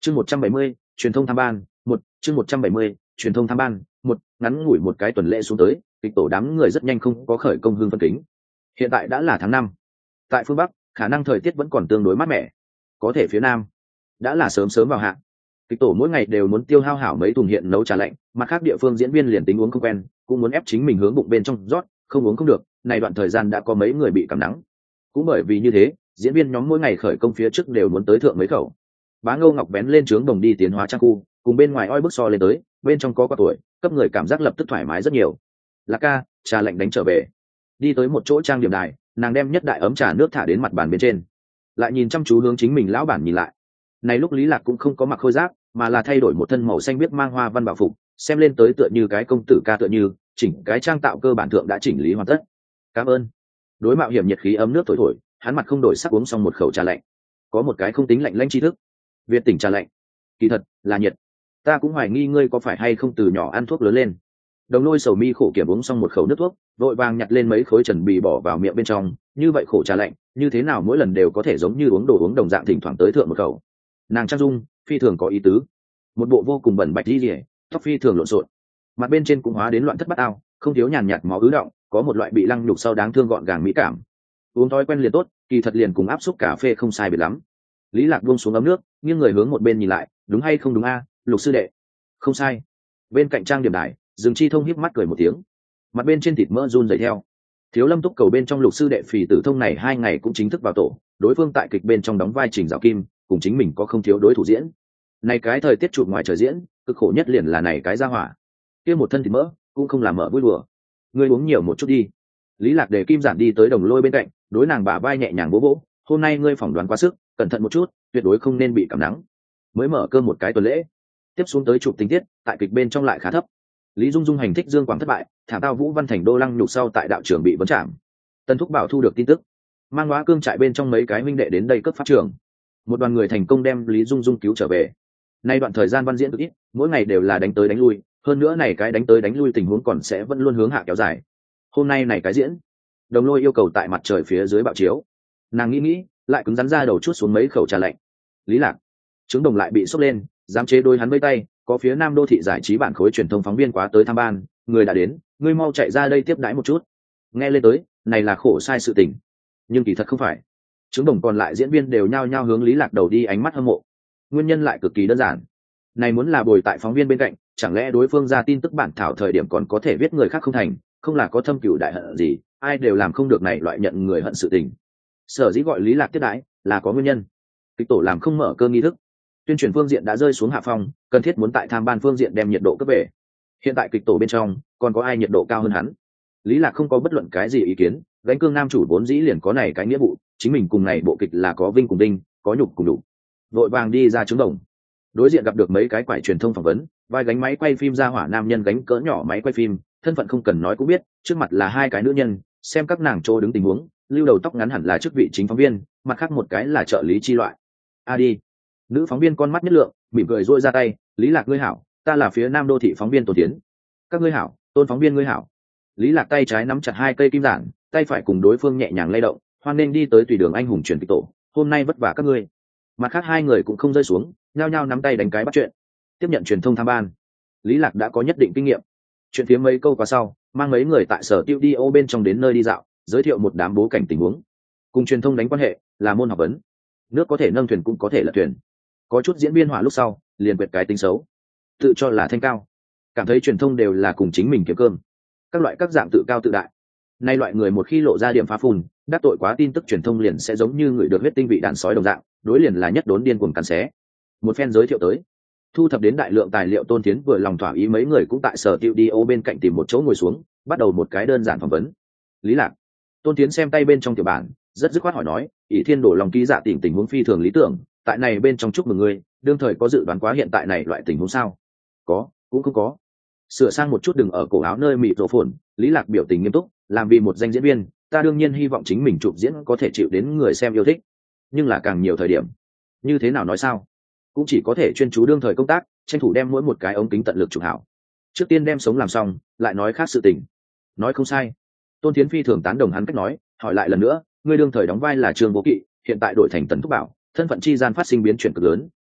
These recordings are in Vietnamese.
Chương 170, truyền thông tham ban, chương 170, truyền thông tham ban, ngắn ngủi một cái tuần lễ xuống tới, kịch tổ đám người rất nhanh không có khởi công hương phân kính. Hiện tại đã là tháng 5. Tại phương Bắc, khả năng thời tiết vẫn còn tương đối mát mẻ. Có thể phía Nam đã là sớm sớm vào hạ. Kịch tổ mỗi ngày đều muốn tiêu hao hảo mấy thùng hiện nấu trà lạnh, mặt khác địa phương diễn viên liền tính uống không quen, cũng muốn ép chính mình hướng bụng bên trong rót, không uống không được. Này đoạn thời gian đã có mấy người bị cảm nắng. Cũng bởi vì như thế, diễn viên nhóm mỗi ngày khởi công phía trước đều muốn tới thượng mấy khẩu. Bá Ngô Ngọc bén lên trướng đồng đi tiến hóa trang khu, cùng bên ngoài oi bức so lên tới, bên trong có qua tuổi, cấp người cảm giác lập tức thoải mái rất nhiều. Lạc ca, trà lạnh đánh trở về. Đi tới một chỗ trang điểm đài, nàng đem nhất đại ấm trà nước thả đến mặt bàn bên trên, lại nhìn chăm chú hướng chính mình lão bản nhìn lại. Này lúc Lý Lạc cũng không có mặc khôi giáp, mà là thay đổi một thân màu xanh biếc mang hoa văn bảo phục, xem lên tới tựa như cái công tử ca tựa như, chỉnh cái trang tạo cơ bản thượng đã chỉnh lý hoàn tất. Cảm ơn. Đối mạo hiểm nhiệt khí ấm nước thổi thổi, hắn mặt không đổi sắc uống xong một khẩu trà lạnh. Có một cái không tính lạnh lẽo tri thức. Việt tỉnh trà lạnh, kỳ thật là nhiệt. Ta cũng hoài nghi ngươi có phải hay không từ nhỏ ăn thuốc lớn lên. Đồng Lôi sầu mi khổ kiểm uống xong một khẩu nước thuốc, vội vàng nhặt lên mấy khối trần bì bỏ vào miệng bên trong, như vậy khổ trà lạnh, như thế nào mỗi lần đều có thể giống như uống đồ uống đồng dạng thỉnh thoảng tới thượng một khẩu. Nàng trang dung phi thường có ý tứ, một bộ vô cùng bẩn bạch đi rỉa, tóc phi thường lộn xộn, mặt bên trên cũng hóa đến loạn thất bát ao, không thiếu nhàn nhạt máu ứ động, có một loại bị lăng nhục sau đáng thương gọn gàng mỹ cảm. Uống thói quen liền tốt, kỳ thật liền cùng áp suất cà phê không sai biệt lắm. Lý Lạc buông xuống ấm nước, nghiêng người hướng một bên nhìn lại, đúng hay không đúng a, Lục sư đệ? Không sai. Bên cạnh trang điểm đài, Dương Chi Thông híp mắt cười một tiếng, mặt bên trên thịt mỡ run rẩy theo. Thiếu Lâm Túc cầu bên trong Lục sư đệ phì tử thông này 2 ngày cũng chính thức vào tổ, đối phương tại kịch bên trong đóng vai Trình Dạo Kim, cùng chính mình có không thiếu đối thủ diễn. Này cái thời tiết chụp ngoài trời diễn, cực khổ nhất liền là này cái ra hỏa. Kia một thân thịt mỡ, cũng không làm mỡ vui đùa. Ngươi uống nhiều một chút đi. Lý Lạc để Kim Giản đi tới Đồng Lôi bên cạnh, đối nàng bả vai nhẹ nhàng vỗ vỗ, hôm nay ngươi phỏng đoán quá sức, cẩn thận một chút, tuyệt đối không nên bị cảm nắng. Mới mở cơ một cái tuần lễ, tiếp xuống tới chụp tình tiết, tại kịch bên trong lại khá thấp. Lý Dung Dung hành thích Dương Quảng thất bại, thả tao Vũ Văn Thành đô lăng nhục sau tại đạo trưởng bị vấn trảm. Tân Thúc Bảo thu được tin tức, mang Ngoá Cương trại bên trong mấy cái huynh đệ đến đây cấp pháp trưởng. Một đoàn người thành công đem Lý Dung Dung cứu trở về. Nay đoạn thời gian văn diễn cực ít, mỗi ngày đều là đánh tới đánh lui, hơn nữa này cái đánh tới đánh lui tình huống còn sẽ vẫn luôn hướng hạ kéo dài. Hôm nay này cái diễn, Đồng Lôi yêu cầu tại mặt trời phía dưới bạo chiếu. Nàng nghĩ, lại cứng rắn ra đầu chút xuống mấy khẩu trà lạnh. Lý Lạc, trứng đồng lại bị sốc lên, dám chế đôi hắn vây tay, có phía Nam đô thị giải trí bản khối truyền thông phóng viên quá tới tham ban, người đã đến, ngươi mau chạy ra đây tiếp đãi một chút. Nghe lên tới, này là khổ sai sự tình, nhưng kỳ thật không phải. Trứng đồng còn lại diễn viên đều nhao nhao hướng Lý Lạc đầu đi ánh mắt hâm mộ. Nguyên nhân lại cực kỳ đơn giản. Này muốn là bồi tại phóng viên bên cạnh, chẳng lẽ đối phương ra tin tức bản thảo thời điểm còn có thể viết người khác không thành, không là có thâm cửu đại hận gì, ai đều làm không được này loại nhận người hận sự tình. Sở dĩ gọi Lý Lạc tiếp đãi là có nguyên nhân. Kịch tổ làm không mở cơ nghi thức, tuyên truyền phương diện đã rơi xuống hạ phong, cần thiết muốn tại tham ban phương diện đem nhiệt độ cấp về. Hiện tại kịch tổ bên trong còn có ai nhiệt độ cao hơn hắn? Lý Lạc không có bất luận cái gì ý kiến, gánh cương nam chủ vốn dĩ liền có này cái nghĩa vụ, chính mình cùng này bộ kịch là có vinh cùng đinh, có nhục cùng đủ. Vội vàng đi ra trứng đồng. Đối diện gặp được mấy cái quải truyền thông phỏng vấn, vai gánh máy quay phim ra hỏa nam nhân gánh cỡ nhỏ máy quay phim, thân phận không cần nói cũng biết, trước mặt là 2 cái nữ nhân, xem các nàng trô đứng tình huống, lưu đầu tóc ngắn hẳn là chức vị chính phóng viên, mặt khác một cái là trợ lý chi loại. A đi. Nữ phóng viên con mắt nhất lượng, mỉm cười rôi ra tay, Lý Lạc ngươi hảo, ta là phía Nam đô thị phóng viên Tôn Tiến. Các ngươi hảo, Tôn phóng viên ngươi hảo. Lý Lạc tay trái nắm chặt 2 cây kim giản, tay phải cùng đối phương nhẹ nhàng lay động, hoan nên đi tới tùy đường anh hùng truyền kịch tổ, hôm nay vất vả các ngươi. Mặt khác 2 người cũng không rơi xuống, nhao nhao nắm tay đánh cái bắt chuyện. Tiếp nhận truyền thông tham ban, Lý Lạc đã có nhất định kinh nghiệm. Chuyện phía mấy câu qua sau, mang mấy người tại sở studio bên trong đến nơi đi dạo, giới thiệu một đám bố cảnh tình huống. Cùng truyền thông đánh quan hệ là môn học vấn. Nước có thể nâng thuyền cũng có thể lật thuyền. Có chút diễn viên hỏa lúc sau, liền quệt cái tính xấu, tự cho là thanh cao, cảm thấy truyền thông đều là cùng chính mình kiếm cơm. Các loại các dạng tự cao tự đại. Nay loại người một khi lộ ra điểm phá phùn, đắc tội quá tin tức truyền thông liền sẽ giống như người được huyết tinh vị đàn sói đồng dạng, đối liền là nhất đốn điên cuồng cắn xé. Một phen giới thiệu tới, thu thập đến đại lượng tài liệu, Tôn Tiến vừa lòng thỏa ý, mấy người cũng tại sở studio bên cạnh tìm một chỗ ngồi xuống, bắt đầu một cái đơn giản phỏng vấn. Lý Lạc, Tôn Tiến xem tay bên trong tiểu bản, rất dứt khoát hỏi nói, ỷ thiên đổ lòng ký giả tình huống phi thường lý tưởng, tại này bên trong chúc mừng ngươi, đương thời có dự đoán quá hiện tại này loại tình huống sao? Có, cũng không có. Sửa sang một chút đừng ở cổ áo nơi mịt rộ phồn, Lý Lạc biểu tình nghiêm túc, làm vì một danh diễn viên, ta đương nhiên hy vọng chính mình chụp diễn có thể chịu đến người xem yêu thích, nhưng là càng nhiều thời điểm, như thế nào nói sao? Cũng chỉ có thể chuyên chú đương thời công tác, tranh thủ đem mỗi một cái ống kính tận lực chụp hảo. Trước tiên đem sống làm xong, lại nói khác sự tình. Nói không sai. Tôn Thiến phi thường tán đồng hắn cách nói, hỏi lại lần nữa, ngươi đương thời đóng vai là Trương Vô Kỵ, hiện tại đổi thành Tần Thúc Bảo, thân phận chi gian phát sinh biến chuyển cực lớn,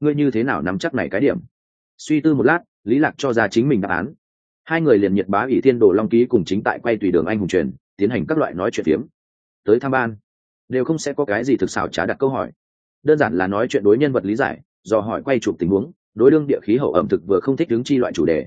ngươi như thế nào nắm chắc này cái điểm? Suy tư một lát, Lý Lạc cho ra chính mình đáp án. Hai người liền nhiệt bá ỷ thiên đồ long ký cùng chính tại quay tùy đường anh hùng truyền, tiến hành các loại nói chuyện phiếm. Tới tham ban đều không sẽ có cái gì thực xảo trá đặt câu hỏi, đơn giản là nói chuyện đối nhân vật lý giải, do hỏi quay chụp tình huống, đối đương địa khí hậu ẩm thực vừa không thích đứng chi loại chủ đề.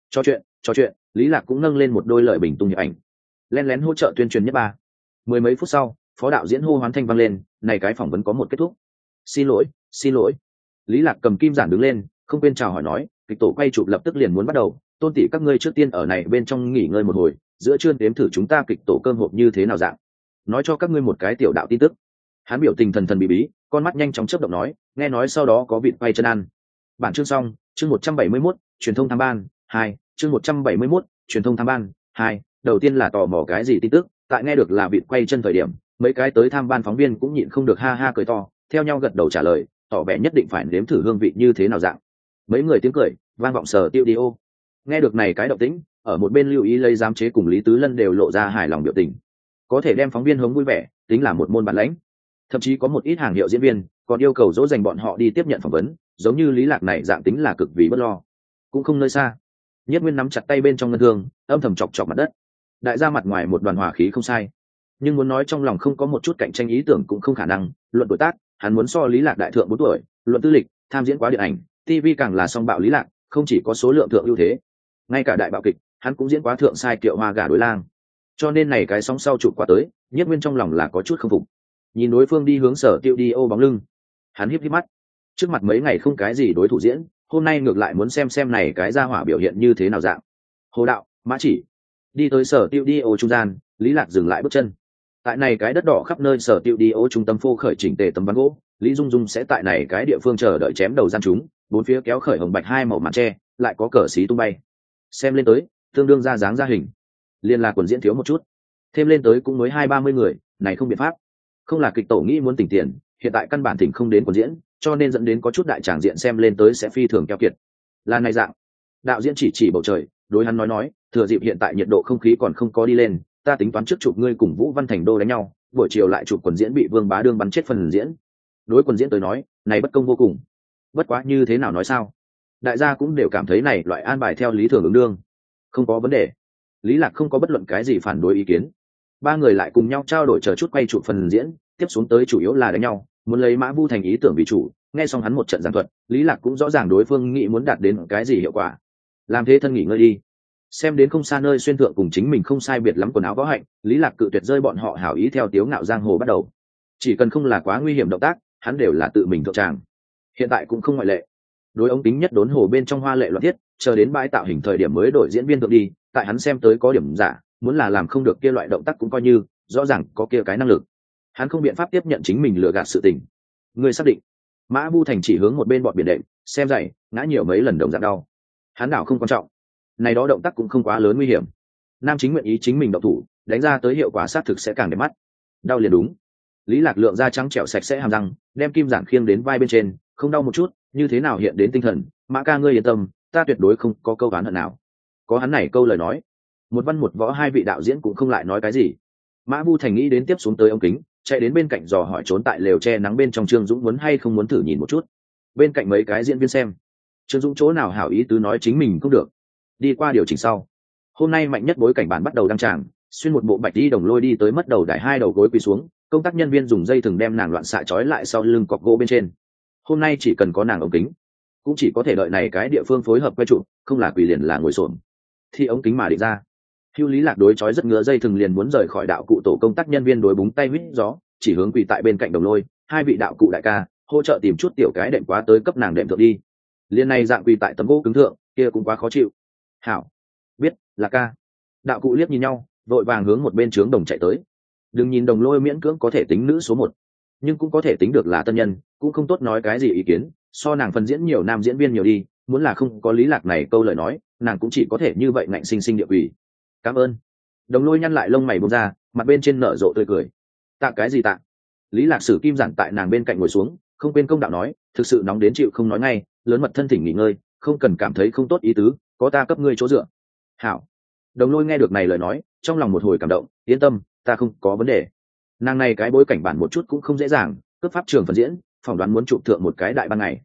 Trò chuyện, Lý Lạc cũng nâng lên một đôi lời bình tung hiệp ảnh, lén lén hỗ trợ tuyên truyền nhất ba. Mười mấy phút sau, phó đạo diễn hô hoán thanh vang lên, này cái phỏng vấn có một kết thúc. Xin lỗi. Lý Lạc cầm kim giản đứng lên, không quên chào hỏi nói, kịch tổ quay chụp lập tức liền muốn bắt đầu, Tôn tỷ các ngươi trước tiên ở này bên trong nghỉ ngơi một hồi, giữa trưa đếm thử chúng ta kịch tổ cơm hộp như thế nào dạng. Nói cho các ngươi một cái tiểu đạo tin tức. Hắn biểu tình thần thần bí bí, con mắt nhanh chóng chớp động nói, nghe nói sau đó có vịt quay chân ăn. Bản chương xong, chương 171, truyền thông tham ban 2, chương 171, truyền thông tham ban 2. Đầu tiên là tò mò cái gì tin tức, tại nghe được là vịt quay chân thời điểm, mấy cái tới tham ban phóng viên cũng nhịn không được ha ha cười to, theo nhau gật đầu trả lời, tỏ vẻ nhất định phải nếm thử hương vị như thế nào dạng. Mấy người tiếng cười vang vọng sở tiêu đi ô. Nghe được này cái động tĩnh, ở một bên lưu ý lấy giám chế cùng Lý Tứ Lân đều lộ ra hài lòng biểu tình. Có thể đem phóng viên hống vui vẻ, tính là một môn bản lãnh. Thậm chí có một ít hàng hiệu diễn viên còn yêu cầu dỗ dành bọn họ đi tiếp nhận phỏng vấn, giống như Lý Lạc này dạng tính là cực vì bất lo. Cũng không nơi xa, Nhất Nguyên nắm chặt tay bên trong ngân thương, âm thầm chọc chọc mặt đất. Đại gia mặt ngoài một đoàn hòa khí không sai, nhưng muốn nói trong lòng không có một chút cạnh tranh ý tưởng cũng không khả năng. Luận tuổi tác, hắn muốn so Lý Lạc đại thượng 4 tuổi, luận tư lịch, tham diễn quá điện ảnh, TV càng là song bạo Lý Lạc, không chỉ có số lượng thượng ưu thế, ngay cả đại bạo kịch, hắn cũng diễn quá thượng sai kiệu hoa gà đối lang. Cho nên này cái sóng sau chụp qua tới, Nhất Nguyên trong lòng là có chút không phục. Nhìn đối phương đi hướng sở tiêu đi ô bóng lưng, hắn híp híp mắt. Trước mặt mấy ngày không cái gì đối thủ diễn, hôm nay ngược lại muốn xem này cái gia hỏa biểu hiện như thế nào dạng. Hồ đạo, Mã Chỉ đi tới sở tiêu đi ô trung gian, Lý Lạc dừng lại bước chân. Tại này cái đất đỏ khắp nơi sở tiêu đi ô trung tâm phô khởi chỉnh tề tấm ván gỗ, Lý Dung Dung sẽ tại này cái địa phương chờ đợi chém đầu gian chúng, bốn phía kéo khởi hồng bạch hai màu màn tre, lại có cờ xí tung bay. Xem lên tới, tương đương ra dáng ra hình, liên là quần diễn thiếu một chút, thêm lên tới cũng mới 20-30 người, này không biện pháp. Không là kịch tổ nghĩ muốn tỉnh tiền, hiện tại căn bản tỉnh không đến quần diễn, cho nên dẫn đến có chút đại tràng diện xem lên tới sẽ phi thường keo kiệt. Là này dạng. Đạo diễn chỉ bầu trời, đối hắn nói, thừa dịp hiện tại nhiệt độ không khí còn không có đi lên, ta tính toán trước chụp ngươi cùng Vũ Văn Thành đô đánh nhau, buổi chiều lại chụp quần diễn bị Vương Bá Đương bắn chết phần diễn. Đối quần diễn tới nói, này bất công vô cùng. Bất quá như thế nào nói sao? Đại gia cũng đều cảm thấy này loại an bài theo lý thường ứng đương, không có vấn đề. Lý Lạc không có bất luận cái gì phản đối ý kiến. Ba người lại cùng nhau trao đổi chờ chút quay chụp phần diễn, tiếp xuống tới chủ yếu là đánh nhau, muốn lấy Mã Vu Thành ý tưởng vì chủ. Nghe xong hắn một trận giảng thuật, Lý Lạc cũng rõ ràng đối phương nghĩ muốn đạt đến cái gì hiệu quả. Làm thế thân nghỉ ngơi đi. Xem đến không xa nơi xuyên thượng cùng chính mình không sai biệt lắm quần áo võ hạnh, Lý Lạc cự tuyệt rơi bọn họ hảo ý theo tiếu ngạo giang hồ bắt đầu. Chỉ cần không là quá nguy hiểm động tác, hắn đều là tự mình thượng tràng. Hiện tại cũng không ngoại lệ. Đối ống kính nhất đốn hồ bên trong hoa lệ loạn thiết, chờ đến bãi tạo hình thời điểm mới đổi diễn viên thượng đi, tại hắn xem tới có điểm giả, muốn là làm không được kia loại động tác cũng coi như rõ ràng có kia cái năng lực. Hắn không biện pháp tiếp nhận chính mình lừa gạt sự tình. Người xác định. Mã Vu Thành chỉ hướng một bên bọn biển đệm, xem dậy, ngã nhiều mấy lần đồng dạng đau. Hắn đảo không quan trọng, này đó động tác cũng không quá lớn nguy hiểm. Nam chính nguyện ý chính mình động thủ, đánh ra tới hiệu quả sát thực sẽ càng đẹp mắt. Đau liền đúng. Lý Lạc lượng da trắng trẻo sạch sẽ hàm răng, đem kim giản khiêng đến vai bên trên, không đau một chút, như thế nào hiện đến tinh thần. Mã ca ngươi yên tâm, ta tuyệt đối không có câu oán hận nào. Có hắn này câu lời nói, một văn một võ hai vị đạo diễn cũng không lại nói cái gì. Mã Vu Thành nghĩ đến tiếp xuống tới ống kính, chạy đến bên cạnh dò hỏi trốn tại lều che nắng bên trong Trương Dũng muốn hay không muốn thử nhìn một chút. Bên cạnh mấy cái diễn viên xem, Trương Dũng chỗ nào hảo ý tứ nói chính mình không được. Đi qua điều chỉnh sau, hôm nay mạnh nhất bối cảnh bản bắt đầu đăng tràng, xuyên một bộ bạch đi đồng lôi đi tới mất đầu đài hai đầu gối quỳ xuống, công tác nhân viên dùng dây thừng đem nàng loạn xạ trói lại sau lưng cọc gỗ bên trên. Hôm nay chỉ cần có nàng ống kính, cũng chỉ có thể đợi này cái địa phương phối hợp quay trụ, không là quỳ liền là ngồi xổm. Thì ống kính mà định ra. Hưu Lý Lạc đối chói rất ngứa dây thừng liền muốn rời khỏi đạo cụ tổ công tác nhân viên đối búng tay huýt gió, chỉ hướng quỳ tại bên cạnh đồng lôi, hai vị đạo cụ đại ca, hỗ trợ tìm chút tiểu cái đệm quá tới cấp nàng đệm thượng đi. Liên này dạng quỳ tại tấm gỗ cứng thượng, kia cũng quá khó chịu. Hảo, biết, là ca. Đạo cụ liếc nhìn nhau, vội vàng hướng một bên trướng đồng chạy tới. Đừng nhìn đồng lôi miễn cưỡng có thể tính nữ số 1, nhưng cũng có thể tính được là tân nhân, cũng không tốt nói cái gì ý kiến, so nàng phần diễn nhiều nam diễn viên nhiều đi, muốn là không có Lý Lạc này câu lời nói, nàng cũng chỉ có thể như vậy ngạnh sinh sinh địa quỳ. Cảm ơn. Đồng lôi nhăn lại lông mày buông ra, mặt bên trên nở rộ tươi cười. Tạ cái gì tạ? Lý Lạc sử kim giản tại nàng bên cạnh ngồi xuống, không quên công đạo nói, thực sự nóng đến chịu không nói ngay, lớn mật thân thỉnh nghỉ ngơi, không cần cảm thấy không tốt ý tứ, có ta cấp ngươi chỗ dựa. Hảo. Đồng lôi nghe được này lời nói, trong lòng một hồi cảm động, yên tâm, ta không có vấn đề. Nàng này cái bối cảnh bản một chút cũng không dễ dàng, cướp pháp trường phần diễn, phỏng đoán muốn chụp thượng một cái đại ban ngày.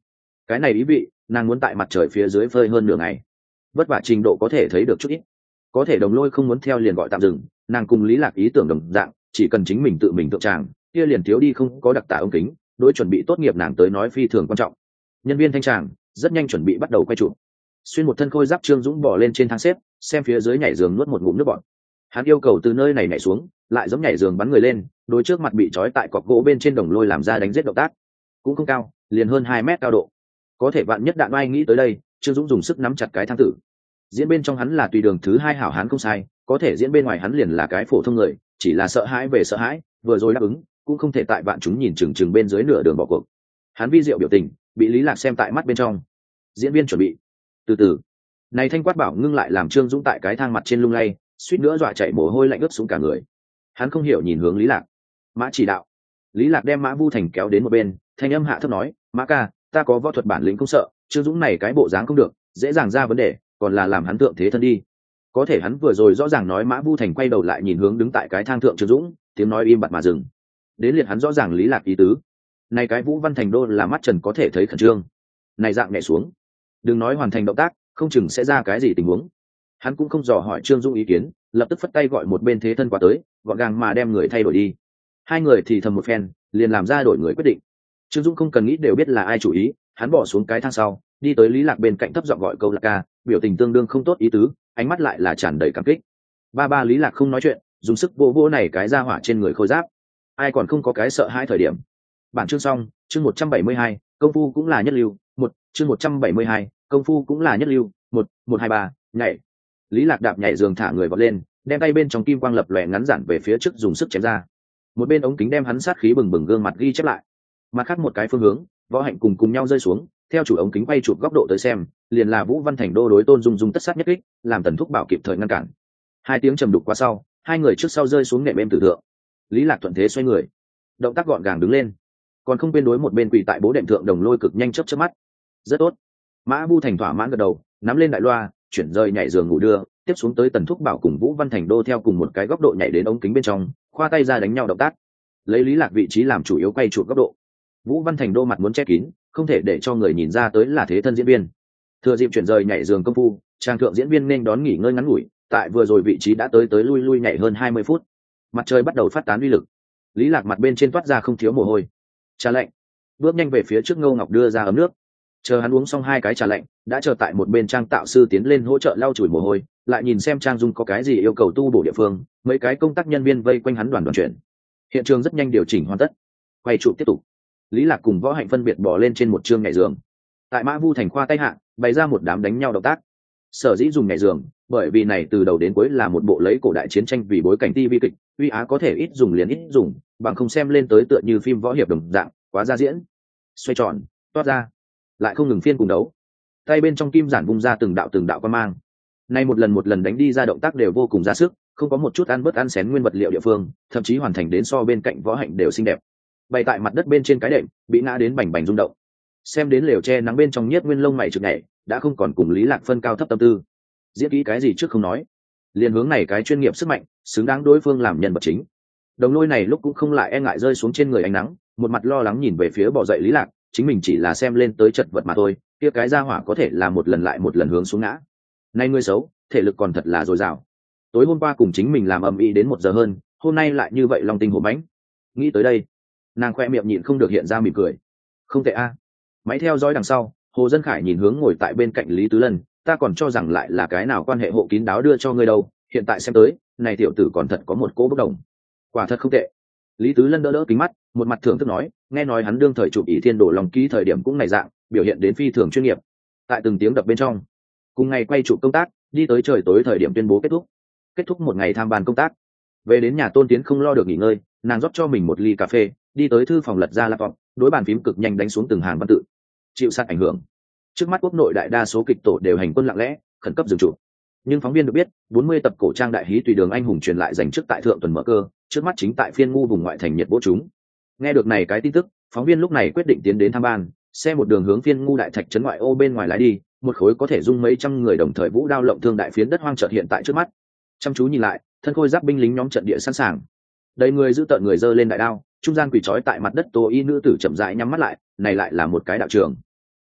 Cái này ý vị nàng muốn tại mặt trời phía dưới phơi hơn nửa ngày, vất vả trình độ có thể thấy được chút ít. Có thể Đồng Lôi không muốn theo liền gọi tạm dừng, nàng cùng Lý Lạc ý tưởng đồng dạng, chỉ cần chính mình tự mình tượng tràng kia liền thiếu đi không có đặc tả ống kính, đối chuẩn bị tốt nghiệp nàng tới nói phi thường quan trọng. Nhân viên thanh tràng rất nhanh chuẩn bị bắt đầu quay chụp. Xuyên một thân khôi giáp Trương Dũng bỏ lên trên thang xếp, xem phía dưới nhảy giường nuốt một ngụm nước bọt. Hắn yêu cầu từ nơi này nhảy xuống, lại giống nhảy giường bắn người lên, đối trước mặt bị trói tại cọc gỗ bên trên Đồng Lôi làm ra đánh giết động tác. Cũng không cao, liền hơn 2 mét cao độ. Có thể vạn nhất đạn ai nghĩ tới đây, Trương Dũng dùng sức nắm chặt cái thang tử. Diễn bên trong hắn là tùy đường thứ 2 hảo hán không sai, có thể diễn bên ngoài hắn liền là cái phổ thông người, chỉ là sợ hãi về sợ hãi, vừa rồi đáp ứng, cũng không thể tại vạn chúng nhìn chừng chừng bên dưới nửa đường bỏ cuộc. Hắn vi diệu biểu tình, bị Lý Lạc xem tại mắt bên trong. Diễn viên chuẩn bị. Từ từ, này thanh quát bảo ngưng lại làm Trương Dũng tại cái thang mặt trên lung lay, suýt nữa dọa chảy mồ hôi lạnh ướt xuống cả người. Hắn không hiểu nhìn hướng Lý Lạc. Mã chỉ đạo. Lý Lạc đem Mã Vu Thành kéo đến một bên, thanh âm hạ thấp nói, Mã ca, ta có võ thuật bản lĩnh không sợ, Trương Dũng này cái bộ dáng không được, dễ dàng ra vấn đề, còn là làm hắn tượng thế thân đi. Có thể hắn vừa rồi rõ ràng nói. Mã Vu Thành quay đầu lại nhìn hướng đứng tại cái thang thượng Trương Dũng, tiếng nói im bặt mà dừng. Đến liệt hắn rõ ràng Lý Lạc ý tứ. Này cái Vũ Văn Thành đô là mắt trần có thể thấy khẩn trương. Này dạng nhẹ xuống, đừng nói hoàn thành động tác, không chừng sẽ ra cái gì tình huống. Hắn cũng không dò hỏi Trương Dũng ý kiến, lập tức phất tay gọi một bên thế thân qua tới, gọn gàng mà đem người thay đổi đi. Hai người thì thầm một phen, liền làm ra đổi người quyết định. Trương Dũng không cần nghĩ đều biết là ai chủ ý, hắn bỏ xuống cái thang sau, đi tới Lý Lạc bên cạnh thấp giọng gọi câu Lạc ca, biểu tình tương đương không tốt ý tứ, ánh mắt lại là tràn đầy cảm kích. Ba Lý Lạc không nói chuyện, dùng sức vô vô này cái ra hỏa trên người khôi giáp. Ai còn không có cái sợ hãi thời điểm. Bản chương xong, chương 172, công phu cũng là nhất lưu, chương 172, công phu cũng là nhất lưu, 123, nhảy. Lý Lạc đạp nhảy giường thả người vọt lên, đem tay bên trong kim quang lập lòe ngắn giản về phía trước dùng sức chém ra. Một bên ống kính đem hắn sát khí bừng bừng gương mặt ghi chép lại. Mặt khác một cái phương hướng, Võ Hạnh cùng nhau rơi xuống, theo chủ ống kính quay chụp góc độ tới xem, liền là Vũ Văn Thành đô đối Tôn Dung Dung tất sát nhất kích, làm Tần Thúc Bảo kịp thời ngăn cản. 2 tiếng trầm đục qua sau, hai người trước sau rơi xuống nệm êm tử thượng. Lý Lạc thuận thế xoay người, động tác gọn gàng đứng lên, còn không quên đối một bên quỳ tại bố đệm thượng Đồng Lôi cực nhanh chớp mắt. Rất tốt. Mã Vu Thành thỏa mãn gật đầu, nắm lên đại loa, chuyển rời nhảy giường ngủ đưa, tiếp xuống tới Tần Thúc Bảo cùng Vũ Văn Thành đô theo cùng một cái góc độ nhảy đến ống kính bên trong, khoa tay ra đánh nhau động tác. Lấy Lý Lạc vị trí làm chủ yếu quay chụp góc độ. Vũ Văn Thành đô mặt muốn che kín, không thể để cho người nhìn ra tới là thế thân diễn viên. Thừa dịp chuyển rời nhảy giường công phu, trang thượng diễn viên nên đón nghỉ ngơi ngắn ngủi, tại vừa rồi vị trí đã tới lui nhảy hơn 20 phút. Mặt trời bắt đầu phát tán uy lực. Lý Lạc mặt bên trên toát ra không thiếu mồ hôi. Trà lạnh. Bước nhanh về phía trước Ngô Ngọc đưa ra ấm nước. Chờ hắn uống xong 2 cái trà lạnh, đã chờ tại một bên Trang tạo sư tiến lên hỗ trợ lau chùi mồ hôi, lại nhìn xem Trang Dung có cái gì yêu cầu tu bổ địa phương, mấy cái công tác nhân viên vây quanh hắn đoàn chuyển. Hiện trường rất nhanh điều chỉnh hoàn tất. Quay trụ tiếp tục. Lý Lạc cùng Võ Hạnh phân biệt bò lên trên một chương nhảy giường. Tại Mã Vu Thành khoa tay hạ, bày ra một đám đánh nhau động tác. Sở dĩ dùng nhảy giường, bởi vì này từ đầu đến cuối là một bộ lấy cổ đại chiến tranh vì bối cảnh TV kịch, uy á có thể ít dùng liền ít dùng, bằng không xem lên tới tựa như phim võ hiệp đồng dạng, quá ra diễn. Xoay tròn, toát ra, lại không ngừng phiên cùng đấu. Tay bên trong kim giản vung ra từng đạo qua mang. Nay một lần đánh đi ra động tác đều vô cùng ra sức, không có một chút ăn bớt ăn xén nguyên vật liệu địa phương, thậm chí hoàn thành đến so bên cạnh Võ Hạnh đều xinh đẹp. Bày tại mặt đất bên trên cái đệm, bị ngã đến bành bành rung động. Xem đến lều tre nắng bên trong Nhiếp Nguyên lông mày chực nhảy, đã không còn cùng Lý Lạc phân cao thấp tâm tư. Diễn kỹ cái gì trước không nói, liền hướng này cái chuyên nghiệp sức mạnh, xứng đáng đối phương làm nhân vật chính. Đồng Lôi này lúc cũng không lại e ngại rơi xuống trên người ánh nắng, một mặt lo lắng nhìn về phía bò dậy Lý Lạc, chính mình chỉ là xem lên tới chật vật mà thôi, kia cái gia hỏa có thể là một lần lại một lần hướng xuống ngã. Nay ngươi xấu, thể lực còn thật là dồi dào. Tối hôm qua cùng chính mình làm ầm ĩ đến 1 giờ hơn, hôm nay lại như vậy long tinh hổ mãnh. Nghĩ tới đây, nàng khoe miệng nhịn không được hiện ra mỉm cười. Không tệ a. Máy theo dõi đằng sau, Hồ Dân Khải nhìn hướng ngồi tại bên cạnh Lý Tứ Lân, ta còn cho rằng lại là cái nào quan hệ hộ kín đáo đưa cho ngươi đâu, hiện tại xem tới, này tiểu tử còn thật có một cỗ bất đồng. Quả thật không tệ. Lý Tứ Lân đỡ kính mắt, một mặt thưởng thức nói, nghe nói hắn đương thời chụp Ỷ Thiên Đồ Long ký thời điểm cũng này dạng, biểu hiện đến phi thường chuyên nghiệp. Tại từng tiếng đập bên trong, cùng ngày quay chụp công tác, đi tới trời tối thời điểm tuyên bố kết thúc một ngày tham ban công tác. Về đến nhà Tôn Tiến không lo được nghỉ ngơi, nàng rót cho mình một ly cà phê, đi tới thư phòng lật ra laptop, đối bàn phím cực nhanh đánh xuống từng hàng văn tự. Chịu sát ảnh hưởng, trước mắt quốc nội đại đa số kịch tổ đều hành quân lặng lẽ, khẩn cấp dừng chụp. Nhưng phóng viên được biết, 40 tập cổ trang đại hí tùy đường anh hùng truyền lại dành trước tại thượng tuần mở cơ, trước mắt chính tại phiên ngu vùng ngoại thành nhiệt vỗ chúng. Nghe được này cái tin tức, phóng viên lúc này quyết định tiến đến tham ban, xe một đường hướng phiên ngu đại thạch trấn ngoại ô bên ngoài lái đi, một khối có thể dung mấy trăm người đồng thời vũ đao lộng thương đại phiến đất hoang chợt hiện tại trước mắt. Chăm chú nhìn lại, thân khôi giáp binh lính nhóm trận địa sẵn sàng. Đầy người giữ tợn người giơ lên đại đao, trung gian quỳ trói tại mặt đất tô y nữ tử chậm rãi nhắm mắt lại, này lại là một cái đạo trường.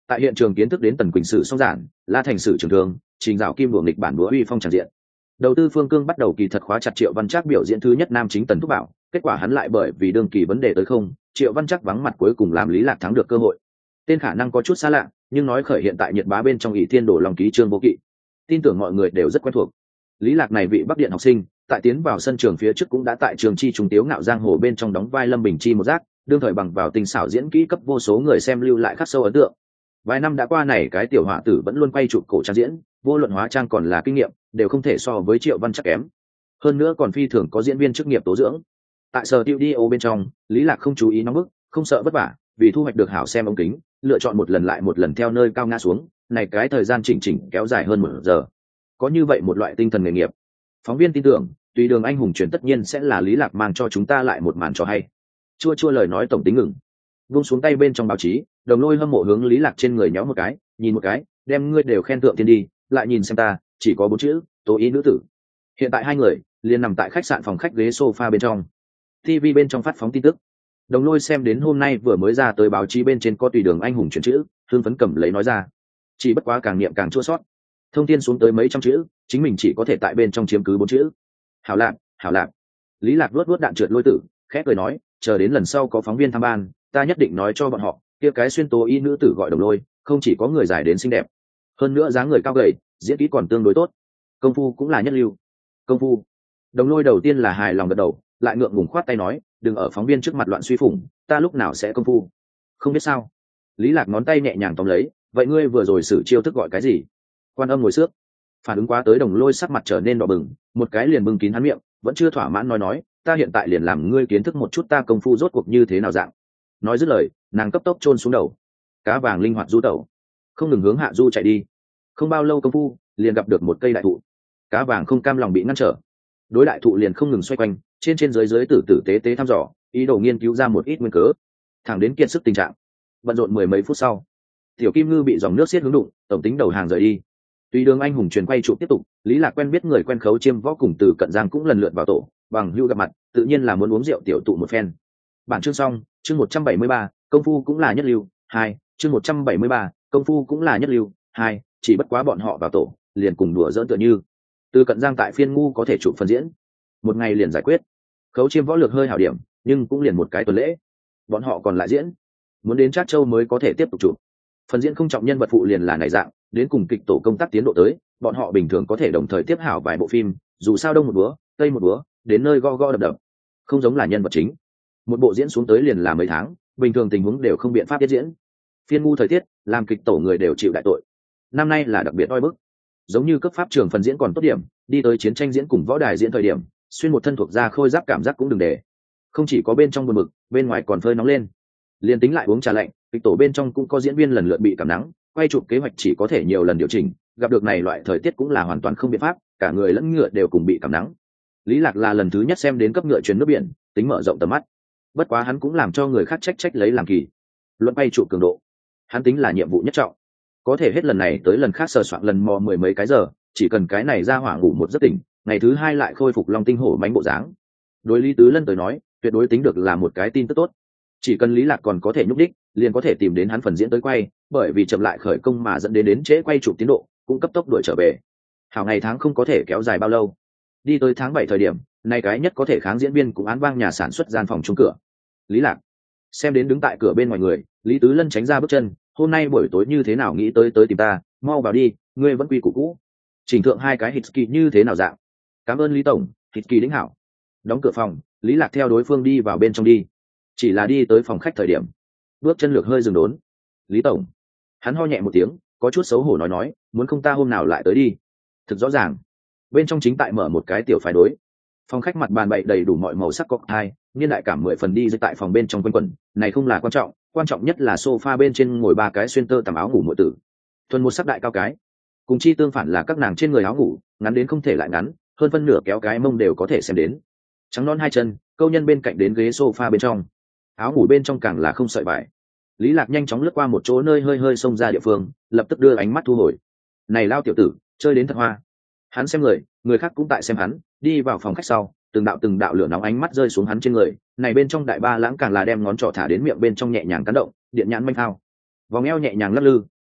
tại hiện trường kiến thức đến Tần Quỳnh sử song giản, La Thành sử trường thường, Trình Dạo Kim đùa nghịch bản búa uy phong tràn diện. Đầu tư Phương Cương bắt đầu kỳ thật khóa chặt Triệu Văn Trác biểu diễn thứ nhất nam chính Tần Thúc Bảo, kết quả hắn lại bởi vì đương kỳ vấn đề tới không, Triệu Văn Trác vắng mặt cuối cùng làm Lý Lạc thắng được cơ hội. Tên khả năng có chút xa lạ, nhưng nói khởi hiện tại nhiệt bá bên trong ỷ thiên đổ lòng ký Trương Vô Kỵ, tin tưởng mọi người đều rất quen thuộc. Lý Lạc này vị Bắc Điện học sinh, tại tiến vào sân trường phía trước cũng đã tại trường chi trung tiếu ngạo giang hồ bên trong đóng vai Lâm Bình Chi một giác, đương thời bằng vào tinh xảo diễn kỹ cấp vô số người xem lưu lại khắc sâu ấn tượng. Vài năm đã qua này cái tiểu họa tử vẫn luôn quay chụp cổ trang diễn, vô luận hóa trang còn là kinh nghiệm, đều không thể so với Triệu Văn Trác kém. Hơn nữa còn phi thường có diễn viên chức nghiệp tố dưỡng. Tại sở studio bên trong, Lý Lạc không chú ý nóng bức, không sợ vất vả, vì thu hoạch được hảo xem ống kính, lựa chọn một lần lại một lần theo nơi cao ngã xuống, này cái thời gian chỉnh kéo dài hơn 1 giờ. Có như vậy một loại tinh thần nghề nghiệp. Phóng viên tin tưởng, tùy đường anh hùng truyền tất nhiên sẽ là Lý Lạc mang cho chúng ta lại một màn cho hay. Chua lời nói tổng tính ngừng. Vung xuống tay bên trong báo chí, Đồng Lôi hâm mộ hướng Lý Lạc trên người nhéo một cái, nhìn một cái, đem ngươi đều khen thượng tiên đi, lại nhìn xem ta, chỉ có 4 chữ, tố ý nữ tử. Hiện tại hai người liền nằm tại khách sạn phòng khách ghế sofa bên trong. TV bên trong phát phóng tin tức. Đồng Lôi xem đến hôm nay vừa mới ra tới báo chí bên trên có tùy đường anh hùng chuyển chữ, hương phấn cầm lấy nói ra. Chỉ bất quá càng niệm càng chua sót. Thông tin xuống tới mấy trăm chữ, chính mình chỉ có thể tại bên trong chiếm cứ 4 chữ. Hảo lạc. Lý Lạc luốt đạn trượt lôi tử, khẽ cười nói, chờ đến lần sau có phóng viên tham ban, ta nhất định nói cho bọn họ, kia cái xuyên tố y nữ tử gọi Đồng Lôi, không chỉ có người dài đến xinh đẹp, hơn nữa dáng người cao gầy, diễn kỹ còn tương đối tốt, công phu cũng là nhất lưu. Công phu. Đồng Lôi đầu tiên là hài lòng gật đầu, lại ngượng ngùng khoát tay nói, đừng ở phóng viên trước mặt loạn suy phủng, ta lúc nào sẽ công phu. Không biết sao. Lý Lạc ngón tay nhẹ nhàng tóm lấy, vậy ngươi vừa rồi sử chiêu thức gọi cái gì? Quan âm ngồi xước. Phản ứng quá tới Đồng Lôi sắc mặt trở nên đỏ bừng, một cái liền bưng kín hắn miệng, vẫn chưa thỏa mãn nói, ta hiện tại liền làm ngươi kiến thức một chút ta công phu rốt cuộc như thế nào dạng. Nói dứt lời, nàng cấp tốc chôn xuống đầu. Cá vàng linh hoạt du tẩu, không ngừng hướng hạ du chạy đi. Không bao lâu công phu, liền gặp được một cây đại thụ. Cá vàng không cam lòng bị ngăn trở, đối đại thụ liền không ngừng xoay quanh, trên dưới tử tế thăm dò, ý đồ nghiên cứu ra một ít nguyên cớ, thẳng đến kiệt sức tình trạng. Bận rộn 10 mấy phút sau, tiểu kim ngư bị dòng nước xiết hướng đụng, tổng tính đầu hàng rời đi. Tùy đường anh hùng truyền quay trụ tiếp tục, Lý Lạc quen biết người quen Khấu Chiêm Võ cùng Từ Cận Giang cũng lần lượt vào tổ, bằng hữu gặp mặt, tự nhiên là muốn uống rượu tiểu tụ một phen. Bản chương xong, chương 173, công phu cũng là nhất lưu, 2, chương 173, công phu cũng là nhất lưu, 2, chỉ bất quá bọn họ vào tổ, liền cùng đùa giỡn tựa như. Từ Cận Giang tại phiên ngu có thể chụp phần diễn, một ngày liền giải quyết. Khấu Chiêm Võ lược hơi hảo điểm, nhưng cũng liền một cái tuần lễ. Bọn họ còn lại diễn, muốn đến Trác Châu mới có thể tiếp tục chụp. Phần diễn không trọng nhân vật phụ liền là này dạng, đến cùng kịch tổ công tác tiến độ tới, bọn họ bình thường có thể đồng thời tiếp hảo vài bộ phim, dù sao đông một búa, tây một búa, đến nơi go đập, không giống là nhân vật chính. Một bộ diễn xuống tới liền là mấy tháng, bình thường tình huống đều không biện pháp tiết diễn. Phiên ngu thời tiết, làm kịch tổ người đều chịu đại tội. Năm nay là đặc biệt oi bức, giống như cấp pháp trường phần diễn còn tốt điểm, đi tới chiến tranh diễn cùng võ đài diễn thời điểm, xuyên một thân thuộc ra khôi giáp cảm giác cũng đừng để. Không chỉ có bên trong buồn bực, bên ngoài còn phơi nóng lên. Liên tính lại uống trà lạnh, kịch tổ bên trong cũng có diễn viên lần lượt bị cảm nắng, quay chụp kế hoạch chỉ có thể nhiều lần điều chỉnh, gặp được này loại thời tiết cũng là hoàn toàn không biện pháp, cả người lẫn ngựa đều cùng bị cảm nắng. Lý Lạc là lần thứ nhất xem đến cấp ngựa truyền nước biển, tính mở rộng tầm mắt. Bất quá hắn cũng làm cho người khác trách lấy làm kỳ. Luận bay trụ cường độ, hắn tính là nhiệm vụ nhất trọng. Có thể hết lần này tới lần khác sờ soạn lần mò 10 mấy cái giờ, chỉ cần cái này ra hỏa ngủ một giấc tỉnh, ngày thứ 2 lại khôi phục long tinh hổ mãnh bộ dáng. Đối Lý Tứ Lân tới nói, tuyệt đối tính được là một cái tin tức tốt. Chỉ cần Lý Lạc còn có thể nhúc đích, liền có thể tìm đến hắn phần diễn tới quay, bởi vì chậm lại khởi công mà dẫn đến trễ quay chụp tiến độ, cũng cấp tốc đuổi trở về. Hảo ngày tháng không có thể kéo dài bao lâu. Đi tới tháng 7 thời điểm, nay cái nhất có thể kháng diễn viên cũng án vang nhà sản xuất gian phòng chung cửa. Lý Lạc xem đến đứng tại cửa bên ngoài người, Lý Tứ Lân tránh ra bước chân, hôm nay buổi tối như thế nào nghĩ tới tìm ta, mau vào đi, ngươi vẫn quy củ cũ. Chỉnh thượng 2 cái hitsky như thế nào dạng? Cảm ơn Lý tổng, hitsky đính hảo. Đóng cửa phòng, Lý Lạc theo đối phương đi vào bên trong đi. Chỉ là đi tới phòng khách thời điểm, bước chân lược hơi dừng đốn. Lý tổng, hắn ho nhẹ một tiếng, có chút xấu hổ nói, muốn không ta hôm nào lại tới đi. Thực rõ ràng, bên trong chính tại mở một cái tiểu phái đối. Phòng khách mặt bàn bày đầy đủ mọi màu sắc cocktail, niên đại cảm 10 phần đi dưới tại phòng bên trong quanh quẩn, này không là quan trọng nhất là sofa bên trên ngồi 3 cái xuyên tơ tằm áo ngủ muội tử. Thuần một sắc đại cao cái. Cùng chi tương phản là các nàng trên người áo ngủ, ngắn đến không thể lại ngắn, hơn phân nửa kéo cái mông đều có thể xem đến. Trắng non 2 chân, câu nhân bên cạnh đến ghế sofa bên trong. Áo ngủ bên trong càng là không sợi vải. Lý Lạc nhanh chóng lướt qua một chỗ nơi hơi xông ra địa phương, lập tức đưa ánh mắt thu hồi. Này lao tiểu tử, chơi đến thật hoa. Hắn xem người khác cũng tại xem hắn, đi vào phòng khách sau, từng đạo lửa nóng ánh mắt rơi xuống hắn trên người, này bên trong đại ba lãng càng là đem ngón trỏ thả đến miệng bên trong nhẹ nhàng cắn động, điện nhãn manh thao. Vòng eo nhẹ nhàng lắc lư,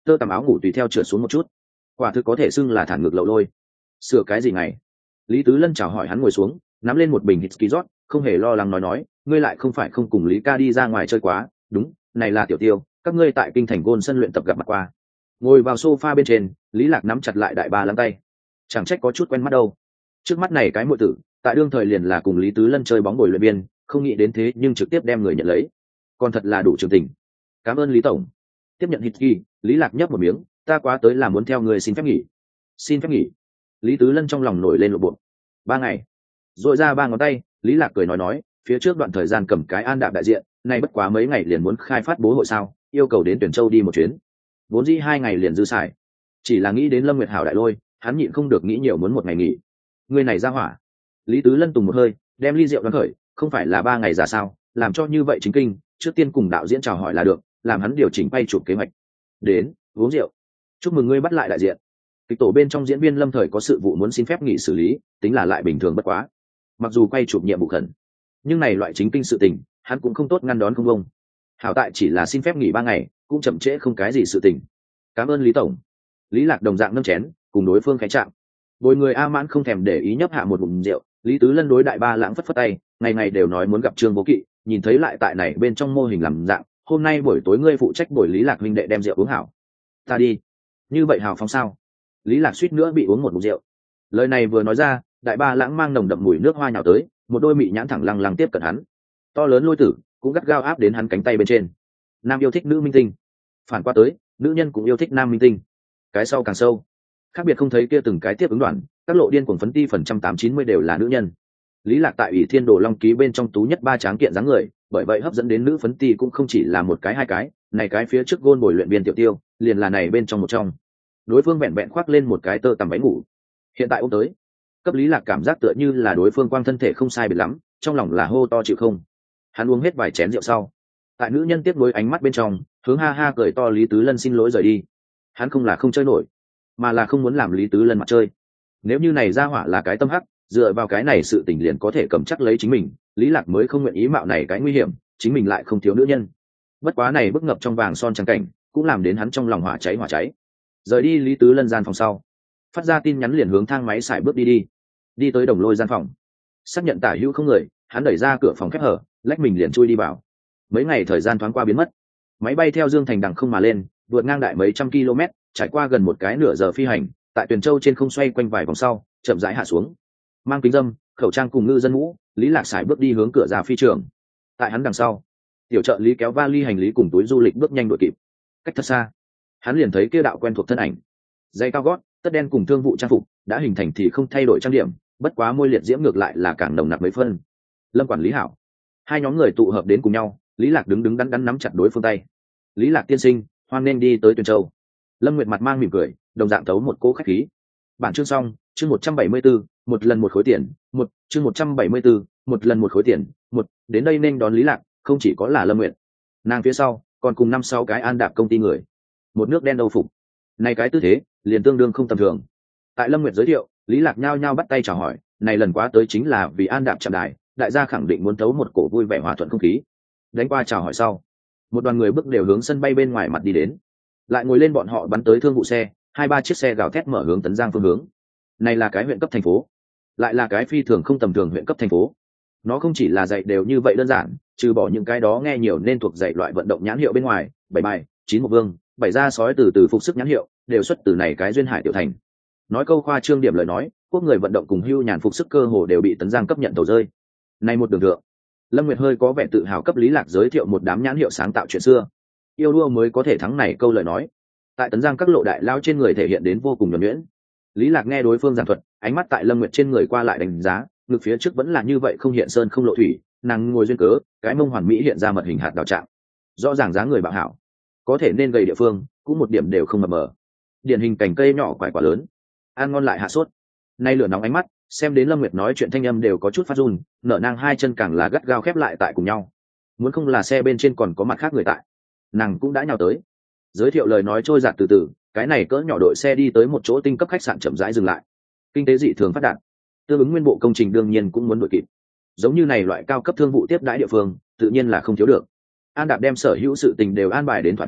tơ tằm áo ngủ tùy theo trượt xuống một chút, quả thực có thể xưng là thản ngược lậu lôi. Sửa cái gì ngày? Lý Tứ Lân chào hỏi hắn ngồi xuống, nắm lên một bình whisky rót, không hề lo lắng nói, ngươi lại không phải không cùng Lý ca đi ra ngoài chơi quá. Đúng, này là Tiểu Tiêu, các ngươi tại kinh thành Gôn sân luyện tập gặp mặt qua. Ngồi vào sofa bên trên, Lý Lạc nắm chặt lại đại ba lắm tay, chẳng trách có chút quen mắt đâu. Trước mắt này cái muội tử, tại đương thời liền là cùng Lý Tứ Lân chơi bóng bồi luyện viên, không nghĩ đến thế nhưng trực tiếp đem người nhận lấy, còn thật là đủ trường tình. Cảm ơn Lý tổng. Tiếp nhận whisky, Lý Lạc nhấp một miếng, ta quá tới là muốn theo người xin phép nghỉ. Xin phép nghỉ? Lý Tứ Lân trong lòng nổi lên lộ bộ. 3 ngày. Rồi ra 3 ngón tay, Lý Lạc cười nói, phía trước đoạn thời gian cầm cái An Đạp đại diện, nay bất quá mấy ngày liền muốn khai phát bố hội sao, yêu cầu đến Tuyển Châu đi một chuyến. Vốn dĩ 2 ngày liền dư xài. Chỉ là nghĩ đến Lâm Nguyệt Hảo đại lôi, hắn nhịn không được nghĩ nhiều muốn một ngày nghỉ. Người này ra hỏa. Lý Tứ Lân tùng một hơi, đem ly rượu đoán khởi, không phải là 3 ngày giả sao, làm cho như vậy chính kinh, trước tiên cùng đạo diễn chào hỏi là được, làm hắn điều chỉnh bay chụp kế hoạch. Đến, uống rượu. Chúc mừng ngươi bắt lại đại diện. Kịch tổ bên trong diễn viên Lâm Thời có sự vụ muốn xin phép nghỉ xử lý, tính là lại bình thường bất quá. Mặc dù quay chụp nhiệm vụ khẩn, nhưng này loại chính kinh sự tình, hắn cũng không tốt ngăn đón không công. Hảo tại chỉ là xin phép nghỉ 3 ngày, cũng chậm trễ không cái gì sự tình. Cảm ơn Lý tổng. Lý Lạc đồng dạng nâng chén, cùng đối phương khẽ chạm. Bồi người A Mãn không thèm để ý nhấp hạ một ngụm rượu, Lý Tứ Lân đối đại ba lãng phất phất tay, ngày ngày đều nói muốn gặp Trương Vô Kỵ, nhìn thấy lại tại này bên trong mô hình làm dạng, hôm nay buổi tối ngươi phụ trách buổi Lý Lạc huynh đệ đem rượu uống hảo. Ta đi. Như vậy hào phóng sao? Lý Lạc suýt nữa bị uống một ngụm rượu. Lời này vừa nói ra, đại ba lãng mang nồng đậm mùi nước hoa nhào tới, một đôi mị nhãn thẳng lăng lăng tiếp cận hắn. To lớn lôi tử cũng gắt gao áp đến hắn cánh tay bên trên. Nam yêu thích nữ minh tinh, phản qua tới, nữ nhân cũng yêu thích nam minh tinh. Cái sau càng sâu. Khác biệt không thấy kia từng cái tiếp ứng đoàn, các lộ điên cuồng phấn ti phần trăm 890 đều là nữ nhân. Lý Lạc tại Ủy Thiên Đồ Long ký bên trong tú nhất 3 tráng kiện dáng người, bởi vậy hấp dẫn đến nữ phấn ti cũng không chỉ là một cái hai cái, này cái phía trước gôn bồi luyện viên Tiểu Tiêu, liền là này bên trong một trong. Đối phương vẹn vẹn khoác lên một cái tơ tằm váy ngủ. Hiện tại ôm tới, cấp Lý Lạc cảm giác tựa như là đối phương quang thân thể không sai biệt lắm, trong lòng là hô to chịu không. Hắn uống hết vài chén rượu sau, tại nữ nhân tiếp nối ánh mắt bên trong, hướng ha ha cười to Lý Tứ Lân xin lỗi rời đi. Hắn không là không chơi nổi, mà là không muốn làm Lý Tứ Lân mặt chơi. Nếu như này ra hỏa là cái tâm hắc, dựa vào cái này sự tình liền có thể cầm chắc lấy chính mình, Lý Lạc mới không nguyện ý mạo này cái nguy hiểm, chính mình lại không thiếu nữ nhân. Bất quá này bức ngập trong vàng son trắng cảnh, cũng làm đến hắn trong lòng hỏa cháy. Rời đi Lý Tứ Lân gian phòng sau, phát ra tin nhắn liền hướng thang máy xài bước đi tới Đồng Lôi gian phòng, xác nhận tả hữu không người, hắn đẩy ra cửa phòng khép hở, lách mình liền chui đi vào. Mấy ngày thời gian thoáng qua biến mất, máy bay theo Dương Thành đằng không mà lên, vượt ngang đại mấy trăm km, trải qua gần một cái nửa giờ phi hành, tại Tuyền Châu trên không xoay quanh vài vòng sau, chậm rãi hạ xuống. Mang kính dâm, khẩu trang cùng ngư dân mũ, Lý Lạc xài bước đi hướng cửa ra phi trường. Tại hắn đằng sau, tiểu trợ lý kéo vali hành lý cùng túi du lịch bước nhanh đuổi kịp. Cách thật xa, hắn liền thấy kia đạo quen thuộc thân ảnh. Giày cao gót, tất đen cùng thương vụ trang phục, đã hình thành thì không thay đổi trang điểm, bất quá môi liệt diễm ngược lại là càng nồng nặc mấy phân. Lâm quản lý hảo. Hai nhóm người tụ hợp đến cùng nhau, Lý Lạc đứng đắn nắm chặt đối phương tay. Lý Lạc tiên sinh, hoan nên đi tới Tuyền Châu. Lâm Nguyệt mặt mang mỉm cười, đồng dạng tấu một cỗ khách khí. Bản chương xong, chương 174, một lần một khối tiền, chương 174, một lần một khối tiền, đến đây nên đón Lý Lạc, không chỉ có là Lâm Nguyệt. Nàng phía sau, còn cùng 5-6 cái An Đạp công ty người. Một nước đen đâu phục. Này cái tư thế, liền tương đương không tầm thường. Tại Lâm Nguyệt giới thiệu, Lý Lạc nhao nhao bắt tay chào hỏi, này lần quá tới chính là vì An Đạp chạm đài, đại gia khẳng định muốn tấu một cổ vui vẻ hòa thuận không khí. Đánh qua chào hỏi sau, một đoàn người bước đều hướng sân bay bên ngoài mặt đi đến, lại ngồi lên bọn họ bắn tới thương vụ xe, 2-3 chiếc xe gào thét mở hướng Tấn Giang phương hướng. Này là cái huyện cấp thành phố, lại là cái phi thường không tầm thường huyện cấp thành phố. Nó không chỉ là dạy đều như vậy đơn giản, trừ bỏ những cái đó nghe nhiều nên thuộc dạy loại vận động nhãn hiệu bên ngoài, 7 bài, 9 một vương, 7 ra sói từ phục sức nhãn hiệu, đều xuất từ này cái duyên hải tiểu thành. Nói câu khoa trương điểm lời nói, quốc người vận động cùng hưu nhàn phục sức cơ hồ đều bị Tấn Giang cấp nhận tàu rơi. Này một đường thượng, Lâm Nguyệt hơi có vẻ tự hào cấp Lý Lạc giới thiệu một đám nhãn hiệu sáng tạo chuyện xưa. Yêu đua mới có thể thắng này câu lời nói. Tại Tấn Giang các lộ đại lao trên người thể hiện đến vô cùng nhuần nhuyễn. Lý Lạc nghe đối phương giảng thuật, ánh mắt tại Lâm Nguyệt trên người qua lại đánh giá, ngực phía trước vẫn là như vậy không hiện sơn không lộ thủy, nàng ngồi duyên cớ, cái mông hoàn mỹ hiện ra mật hình hạt đào trạng. Rõ ràng dáng người bạo hảo, có thể nên gầy địa phương, cũng một điểm đều không mập mờ. Điển hình cành cây nhỏ quải quả lớn, ăn ngon lại hạ sốt. Nay lửa nóng ánh mắt, xem đến Lâm Nguyệt nói chuyện thanh âm đều có chút phát run, nở nang hai chân càng là gắt gao khép lại tại cùng nhau. Muốn không là xe bên trên còn có mặt khác người tại, nàng cũng đã nhào tới. Giới thiệu lời nói trôi dạt từ từ, cái này cỡ nhỏ đội xe đi tới một chỗ tinh cấp khách sạn chậm rãi dừng lại. Kinh tế dị thường phát đạt, tương ứng nguyên bộ công trình đương nhiên cũng muốn đuổi kịp. Giống như này loại cao cấp thương vụ tiếp đãi địa phương, tự nhiên là không thiếu được. An Đạp đem sở hữu sự tình đều an bài đến thỏa đáng,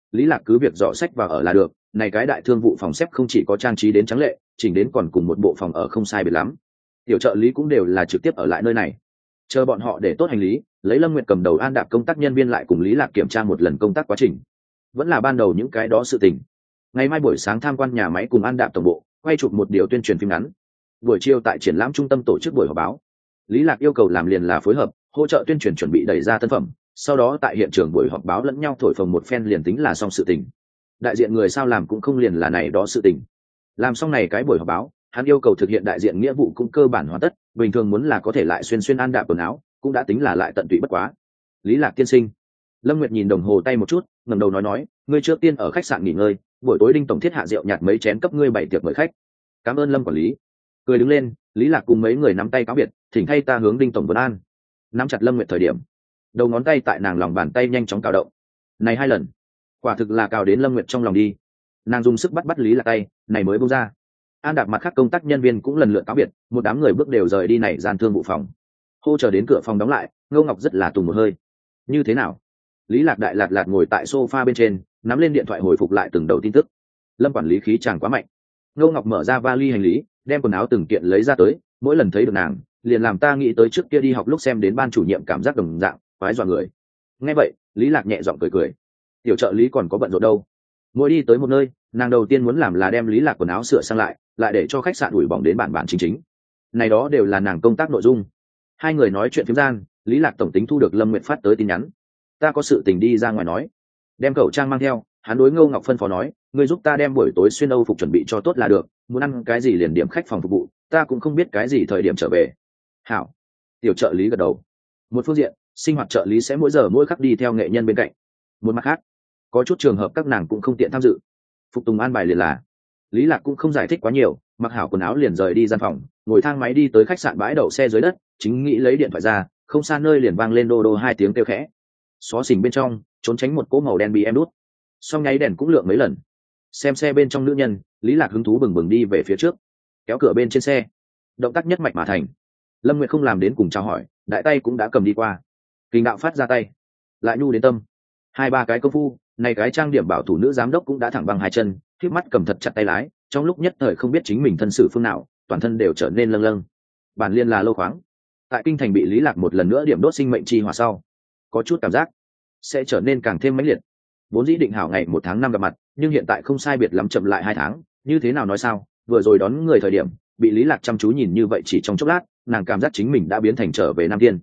Lý Lạc cứ việc dọ sách vào ở là được, này cái đại thương vụ phòng xếp không chỉ có trang trí đến trắng lệ, chỉnh đến còn cùng một bộ phòng ở không sai biệt lắm. Tiểu trợ lý cũng đều là trực tiếp ở lại nơi này, chờ bọn họ để tốt hành lý, lấy Lâm Nguyệt cầm đầu An Đạp công tác nhân viên lại cùng Lý Lạc kiểm tra một lần công tác quá trình. Vẫn là ban đầu những cái đó sự tình. Ngày mai buổi sáng tham quan nhà máy cùng An Đạp tổng bộ, quay chụp một điều tuyên truyền phim ngắn. Buổi chiều tại triển lãm trung tâm tổ chức buổi họp báo. Lý Lạc yêu cầu làm liền là phối hợp, hỗ trợ tuyên truyền chuẩn bị đẩy ra tân phẩm, sau đó tại hiện trường buổi họp báo lẫn nhau thổi phồng một phen liền tính là xong sự tình. Đại diện người sao làm cũng không liền là này đó sự tình. Làm xong này cái buổi họp báo, hắn yêu cầu thực hiện đại diện nghĩa vụ cũng cơ bản hoàn tất, bình thường muốn là có thể lại xuyên An Đạp quần áo, cũng đã tính là lại tận tụy bất quá. Lý Lạc tiên sinh. Lâm Nguyệt nhìn đồng hồ tay một chút, ngẩng đầu nói, ngươi trước tiên ở khách sạn nghỉ ngơi, buổi tối Đinh tổng thiết hạ rượu nhạt mấy chén cấp ngươi bày tiệc mời khách. Cảm ơn Lâm quản lý. Cười đứng lên, Lý Lạc cùng mấy người nắm tay cáo biệt, thỉnh thay ta hướng Đinh tổng vấn an. Nắm chặt Lâm Nguyệt thời điểm, đầu ngón tay tại nàng lòng bàn tay nhanh chóng cào động. Này 2 lần, quả thực là cào đến Lâm Nguyệt trong lòng đi. Nàng dùng sức bắt Lý Lạc tay, này mới buông ra. An Đạp mặt khác công tác nhân viên cũng lần lượt cáo biệt, một đám người bước đều rời đi này gian thương vụ phòng. Hô chờ đến cửa phòng đóng lại, Ngô Ngọc rất là tùng một hơi. Như thế nào? Lý Lạc đại lạt ngồi tại sofa bên trên, nắm lên điện thoại hồi phục lại từng đầu tin tức. Lâm quản lý khí chàng quá mạnh. Ngô Ngọc mở ra vali hành lý, đem quần áo từng kiện lấy ra tới, mỗi lần thấy được nàng, liền làm ta nghĩ tới trước kia đi học lúc xem đến ban chủ nhiệm cảm giác đồng dạng, quái dọa người. Nghe vậy, Lý Lạc nhẹ giọng cười. Tiểu trợ lý còn có bận rộn đâu. Mỗi đi tới một nơi, nàng đầu tiên muốn làm là đem Lý Lạc quần áo sửa sang lại để cho khách sạn ủi bỏng đến bản chính. Này đó đều là nàng công tác nội dung. Hai người nói chuyện phiếm gian, Lý Lạc tổng tính thu được Lâm Nguyệt phát tới tin nhắn. Ta có sự tình đi ra ngoài nói. Đem khẩu trang mang theo, hắn đối Ngô Ngọc phân phó nói, ngươi giúp ta đem buổi tối xuyên Âu phục chuẩn bị cho tốt là được, muốn ăn cái gì liền điểm khách phòng phục vụ, ta cũng không biết cái gì thời điểm trở về. Hảo. Tiểu trợ lý gật đầu. Một phương diện, sinh hoạt trợ lý sẽ mỗi giờ mỗi khắc đi theo nghệ nhân bên cạnh. Một mặt khác, có chút trường hợp các nàng cũng không tiện tham dự. Phục tùng an bài liền là. Lý Lạc cũng không giải thích quá nhiều, mặc hảo quần áo liền rời đi gian phòng, ngồi thang máy đi tới khách sạn bãi đậu xe dưới đất, chính nghĩ lấy điện thoại ra, không xa nơi liền vang lên đô đô 2 tiếng kêu khẽ. Xó xỉnh bên trong, trốn tránh một cỗ màu đen bị em đút. Xong nháy đèn cũng lượng mấy lần. Xem xe bên trong nữ nhân, Lý Lạc hứng thú bừng bừng đi về phía trước, kéo cửa bên trên xe, động tác nhất mạch mà thành. Lâm Nguyệt không làm đến cùng chào hỏi, đại tay cũng đã cầm đi qua. Kinh đạo phát ra tay, lại nhu đến tâm. 2-3 cái công phu, này cái trang điểm bảo thủ nữ giám đốc cũng đã thẳng bằng 2 chân, khép mắt cầm thật chặt tay lái, trong lúc nhất thời không biết chính mình thân xử phương nào, toàn thân đều trở nên lâng lâng. Bản liên là lâu khoáng. Tại kinh thành bị Lý Lạc một lần nữa điểm đốt sinh mệnh chi hỏa sau, có chút cảm giác sẽ trở nên càng thêm mãnh liệt. Vốn dĩ định hảo ngày 1 tháng 5 gặp mặt, nhưng hiện tại không sai biệt lắm chậm lại 2 tháng, như thế nào nói sao, vừa rồi đón người thời điểm, bị Lý Lạc chăm chú nhìn như vậy chỉ trong chốc lát, nàng cảm giác chính mình đã biến thành trở về Nam Thiên.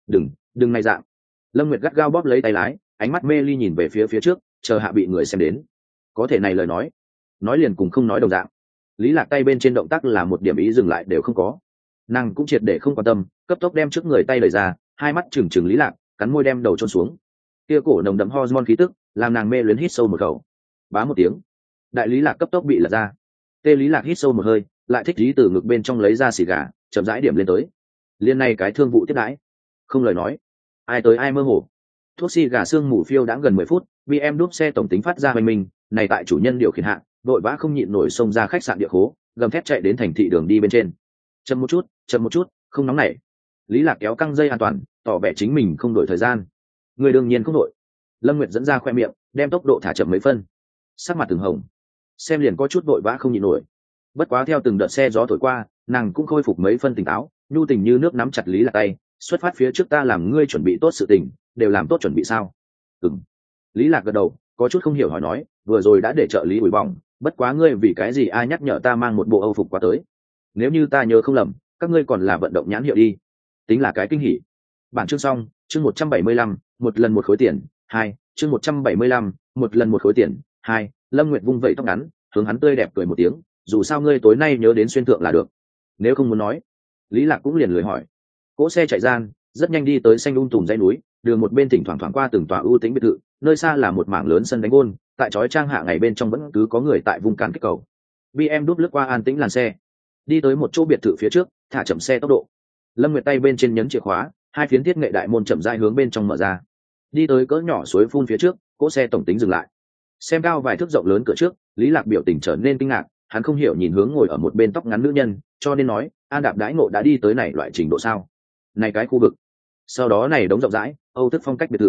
Đừng này dạng. Lâm Nguyệt gắt gao bóp lấy tay lái, ánh mắt mê ly nhìn về phía trước, chờ hạ bị người xem đến. Có thể này lời nói liền cùng không nói đồng dạng. Lý Lạc tay bên trên động tác là một điểm ý dừng lại đều không có. Nàng cũng triệt để không quan tâm, cấp tốc đem trước người tay lời ra, hai mắt trừng Lý Lạc, cắn môi đem đầu chôn xuống. Kia cổ nồng đậm hormone khí tức, làm nàng mê luyến hít sâu một khẩu. Bá một tiếng, đại Lý Lạc cấp tốc bị lật ra. Tê Lý Lạc hít sâu một hơi, lại thích trí từ ngực bên trong lấy ra xì gà, chậm rãi điểm lên tới. Liên này cái thương vụ tiếp đãi, không lời nói, ai tới ai mơ hồ. Thuốc xì gà xương mù phiêu đã gần 10 phút, BM đúp xe tổng tính phát ra hoành minh, này tại chủ nhân điều khiển hạ, vội vã không nhịn nổi xông ra khách sạn địa khố, gầm thét chạy đến thành thị đường đi bên trên. Chậm một chút, không nóng nảy. Lý Lạc kéo căng dây an toàn, tỏ vẻ chính mình không đổi thời gian. Người đương nhiên không đổi. Lâm Nguyệt dẫn ra khoe miệng, đem tốc độ thả chậm mấy phân. Sắc mặt từng hồng, xem liền có chút vội vã không nhịn nổi. Bất quá theo từng đợt xe gió thổi qua, nàng cũng khôi phục mấy phân tỉnh táo, nhu tình như nước nắm chặt Lý Lạc tay, xuất phát phía trước ta làm ngươi chuẩn bị tốt sự tình, đều làm tốt chuẩn bị sao? Ừm. Lý Lạc gật đầu, có chút không hiểu hỏi nói, vừa rồi đã để trợ lý ủi bỏng, bất quá ngươi vì cái gì ai nhắc nhở ta mang một bộ Âu phục qua tới? Nếu như ta nhớ không lầm, các ngươi còn là vận động nhãn hiệu đi. Tính là cái kinh hỉ. Bản chương xong, chương 175, một lần một khối tiền, 2, chương 175, một lần một khối tiền, 2. Lâm Nguyệt vung vẩy tóc ngắn, hướng hắn tươi đẹp cười một tiếng, dù sao ngươi tối nay nhớ đến xuyên thượng là được. Nếu không muốn nói, Lý Lạc cũng liền lười hỏi. Cỗ xe chạy gian, rất nhanh đi tới xanh tùm dãy núi, đường một bên thỉnh thoảng thoảng qua từng tòa ưu tĩnh biệt thự, nơi xa là một mảng lớn sân đánh gôn, tại chói trang hạ ngày bên trong vẫn cứ có người tại vùng cản kích cầu. BM đúp lướt qua an tĩnh làn xe, đi tới một chỗ biệt thự phía trước, thả chậm xe tốc độ. Lâm Nguyệt tay bên trên nhấn chìa khóa, hai phiến thiết nghệ đại môn chậm rãi hướng bên trong mở ra. Đi tới cỡ nhỏ suối phun phía trước, cỗ xe tổng tính dừng lại. Xem cao vài thước rộng lớn cửa trước, Lý Lạc biểu tình trở nên kinh ngạc, hắn không hiểu nhìn hướng ngồi ở một bên tóc ngắn nữ nhân, cho nên nói, An Đạp đãi ngộ đã đi tới này loại trình độ sao? Này cái khu vực. Sau đó này đống rộng rãi, Âu thức phong cách biệt thự.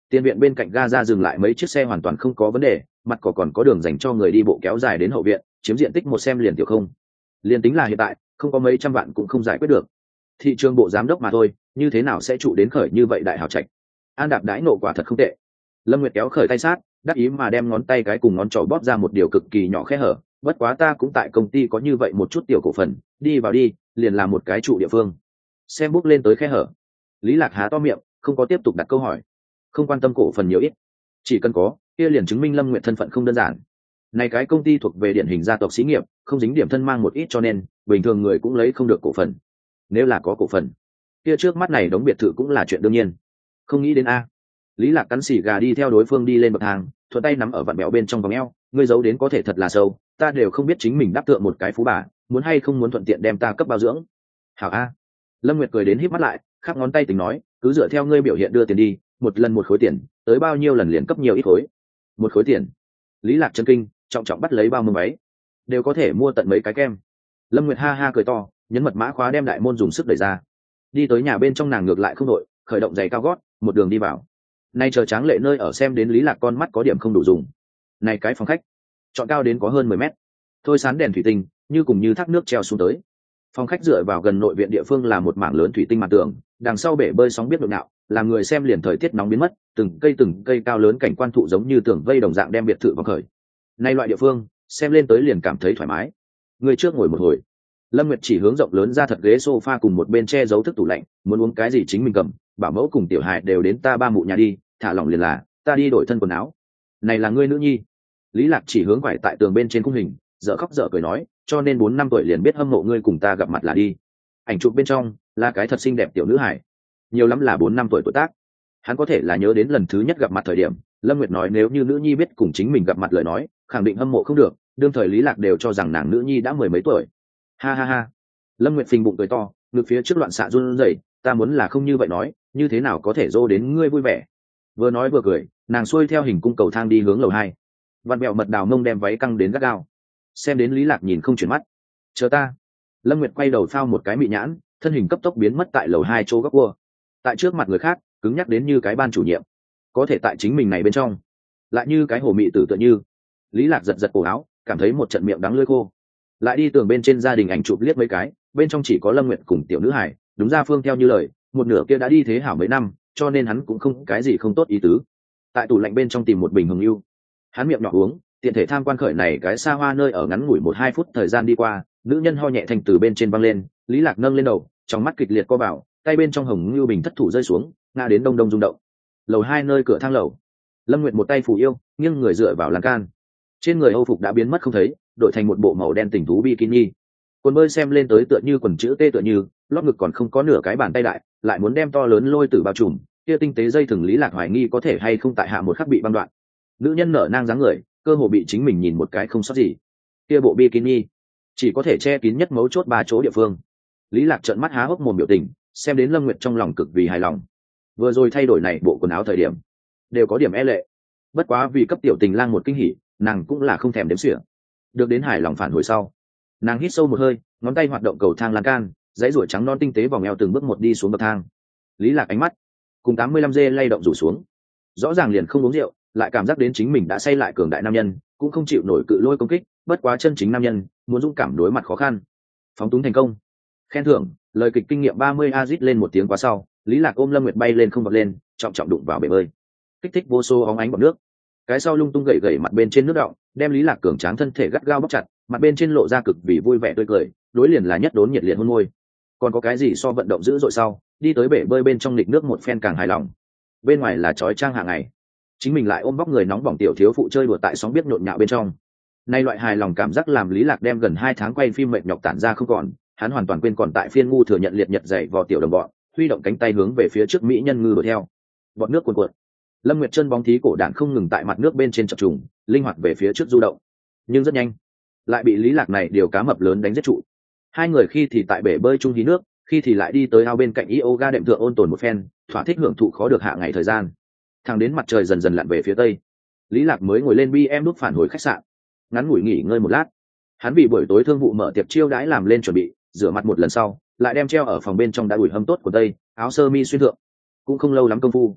Tiền viện bên cạnh ga ra dừng lại mấy chiếc xe hoàn toàn không có vấn đề, mặt cỏ còn có đường dành cho người đi bộ kéo dài đến hậu viện, chiếm diện tích một xem liền tiểu không. Liền tính là hiện tại, không có mấy trăm vạn cũng không giải quyết được. Thị trường bộ giám đốc mà thôi, như thế nào sẽ trụ đến khởi như vậy đại hào trạch. An Đạp đãi nộ quả thật không tệ. Lâm Nguyệt kéo khởi tay sát, đắc ý mà đem ngón tay cái cùng ngón trỏ bóp ra một điều cực kỳ nhỏ khe hở, bất quá ta cũng tại công ty có như vậy một chút tiểu cổ phần, đi vào đi, liền làm một cái trụ địa phương. Xem bước lên tới khe hở. Lý Lạc há to miệng, không có tiếp tục đặt câu hỏi. Không quan tâm cổ phần nhiều ít, chỉ cần có, kia liền chứng minh Lâm Nguyệt thân phận không đơn giản. Này cái công ty thuộc về điển hình gia tộc xí nghiệp, không dính điểm thân mang một ít cho nên, bình thường người cũng lấy không được cổ phần. Nếu là có cổ phần, kia trước mắt này đóng biệt thự cũng là chuyện đương nhiên. Không nghĩ đến a. Lý Lạc cắn xì gà đi theo đối phương đi lên bậc thang, thuận tay nắm ở vặn bẹo bên trong vòng eo, ngươi giấu đến có thể thật là sâu, ta đều không biết chính mình đáp tượng một cái phú bà, muốn hay không muốn thuận tiện đem ta cấp bao dưỡng. Hảo a. Lâm Nguyệt cười đến híp mắt lại, khắc ngón tay tính nói, cứ dựa theo ngươi biểu hiện đưa tiền đi, một lần một khối tiền, tới bao nhiêu lần liền cấp nhiều ít khối. Một khối tiền. Lý Lạc chân kinh, trọng trọng bắt lấy bao mông váy, đều có thể mua tận mấy cái kem. Lâm Nguyệt ha ha cười to, nhấn mật mã khóa đem đại môn dùng sức đẩy ra. Đi tới nhà bên trong nàng ngược lại không đội, khởi động giày cao gót, một đường đi vào. Nay chờ tráng lệ nơi ở xem đến Lý Lạc con mắt có điểm không đủ dùng. Này cái phòng khách, chọn cao đến có hơn 10 mét. Thôi sán đèn thủy tinh, như cùng như thác nước treo xuống tới. Phòng khách dựa vào gần nội viện địa phương là một mảng lớn thủy tinh mặt tường, đằng sau bể bơi sóng biết độ nào, làm người xem liền thời tiết nóng biến mất, từng cây cao lớn cảnh quan thụ giống như tường vây đồng dạng đem biệt thự vào khởi. Nay loại địa phương, xem lên tới liền cảm thấy thoải mái. Người trước ngồi một hồi. Lâm Nguyệt chỉ hướng rộng lớn ra thật ghế sofa cùng một bên che giấu thức tủ lạnh, muốn uống cái gì chính mình cầm, bảo mẫu cùng tiểu hài đều đến ta ba mụ nhà đi, thả lỏng liền là, ta đi đổi thân quần áo. Này là ngươi nữ nhi. Lý Lạc chỉ hướng vải tại tường bên trên khung hình, dở khóc dở cười nói, cho nên 4 năm tuổi liền biết hâm mộ ngươi cùng ta gặp mặt là đi. Ảnh chụp bên trong là cái thật xinh đẹp tiểu nữ hài, nhiều lắm là 4 năm tuổi tuổi tác. Hắn có thể là nhớ đến lần thứ nhất gặp mặt thời điểm, Lâm Nguyệt nói nếu như nữ nhi biết cùng chính mình gặp mặt lời nói, khẳng định hâm mộ không được, đương thời Lý Lạc đều cho rằng nàng nữ nhi đã 10 mấy tuổi. Ha ha ha. Lâm Nguyệt phình bụng cười to, ngực phía trước loạn xạ run rẩy, ta muốn là không như vậy nói, như thế nào có thể dô đến ngươi vui vẻ. Vừa nói vừa cười, nàng xuôi theo hình cung cầu thang đi hướng lầu 2. Vặn bẹo mật đào mông đem váy căng đến gắt gao. Xem đến Lý Lạc nhìn không chuyển mắt. Chờ ta. Lâm Nguyệt quay đầu phao một cái mị nhãn, thân hình cấp tốc biến mất tại lầu 2 chỗ góc cua. Tại trước mặt người khác, cứng nhắc đến như cái ban chủ nhiệm. Có thể tại chính mình này bên trong, lại như cái hồ mị tử tựa như. Lý Lạc giật giật cổ áo, cảm thấy một trận miệng đắng lưỡi khô. Lại đi tường bên trên gia đình ảnh chụp liếc mấy cái, bên trong chỉ có Lâm Nguyệt cùng tiểu nữ hải, đúng ra Phương theo như lời, một nửa kia đã đi thế hảo mấy năm, cho nên hắn cũng không cái gì không tốt ý tứ. Tại tủ lạnh bên trong tìm một bình hồng ưu, hắn miệng nhỏ uống, tiện thể tham quan khởi này cái xa hoa nơi ở ngắn ngủi 1-2 phút thời gian đi qua, nữ nhân ho nhẹ thành từ bên trên văng lên, Lý Lạc nâng lên đầu, trong mắt kịch liệt co vào, tay bên trong hồng ưu bình thất thủ rơi xuống, ngã đến đông đông rung động. Lầu 2 nơi cửa thang lầu, Lâm Nguyệt một tay phủ yêu, nghiêng người dựa vào lan can, trên người Âu phục đã biến mất không thấy, đổi thành một bộ màu đen tình thú bikini. Quần bơi xem lên tới tựa như quần chữ T tựa như, lót ngực còn không có nửa cái bàn tay đại, lại muốn đem to lớn lôi tử bao trùm, kia tinh tế dây thừng Lý Lạc hoài nghi có thể hay không tại hạ một khắc bị băng đoạn. Nữ nhân nở nang dáng người, cơ hồ bị chính mình nhìn một cái không sót gì. Kia bộ bikini chỉ có thể che kín nhất mấu chốt 3 chỗ địa phương. Lý Lạc trợn mắt há hốc mồm biểu tình, xem đến Lâm Nguyệt trong lòng cực vì hài lòng. Vừa rồi thay đổi này bộ quần áo thời điểm, đều có điểm e lệ. Bất quá vì cấp tiểu tình lang một kinh hỉ, nàng cũng là không thèm đếm xỉa. Được đến hài lòng phản hồi sau, nàng hít sâu một hơi, ngón tay hoạt động cầu thang lan can, dãy ruổi trắng non tinh tế vòng eo từng bước một đi xuống bậc thang. Lý Lạc ánh mắt cùng 85 dê lay động rủ xuống, rõ ràng liền không uống rượu, lại cảm giác đến chính mình đã say lại cường đại nam nhân, cũng không chịu nổi cự lôi công kích, bất quá chân chính nam nhân muốn dũng cảm đối mặt khó khăn. Phóng túng thành công, khen thưởng, lời kịch kinh nghiệm 30 azit lên một tiếng quá sau, Lý Lạc ôm Lâm Nguyệt bay lên không vọt lên, trọng trọng đụng vào bể bơi, kích thích vô số óng ánh bọt nước. Cái sau lung tung gậy gậy mặt bên trên nước đọng, đem Lý Lạc cường tráng thân thể gắt gao bóp chặt, mặt bên trên lộ ra cực vì vui vẻ tươi cười, đối liền là nhất đốn nhiệt liệt hôn môi. Còn có cái gì so vận động dữ dội sau, đi tới bể bơi bên trong lịch nước một phen càng hài lòng. Bên ngoài là chói trang hàng ngày, chính mình lại ôm bóc người nóng bỏng tiểu thiếu phụ chơi đùa tại sóng biết nhộn nhạo bên trong. Nay loại hài lòng cảm giác làm Lý Lạc đem gần 2 tháng quay phim mệt nhọc tản ra không còn, hắn hoàn toàn quên còn tại phiên ngu thừa nhận liệt nhật dậy vò tiểu đồng bọn, huy động cánh tay hướng về phía trước mỹ nhân ngư đuổi theo. Bọt nước cuồn cuộn. Lâm Nguyệt chân bóng thí cổ đạn không ngừng tại mặt nước bên trên chập trùng, linh hoạt về phía trước du động, nhưng rất nhanh lại bị Lý Lạc này điều cá mập lớn đánh giết trụ. Hai người khi thì tại bể bơi chung hí nước, khi thì lại đi tới ao bên cạnh yoga đệm thượng ôn tồn một phen, thỏa thích hưởng thụ khó được hạ ngày thời gian. Thẳng đến mặt trời dần dần lặn về phía tây, Lý Lạc mới ngồi lên BM nút phản hồi khách sạn, ngắn ngủi nghỉ ngơi một lát. Hắn vì buổi tối thương vụ mở tiệc chiêu đãi làm lên chuẩn bị, rửa mặt một lần sau, lại đem treo ở phòng bên trong đã đuổi hâm tốt của tây, áo sơ mi xuyên thượng. Cũng không lâu lắm công phu,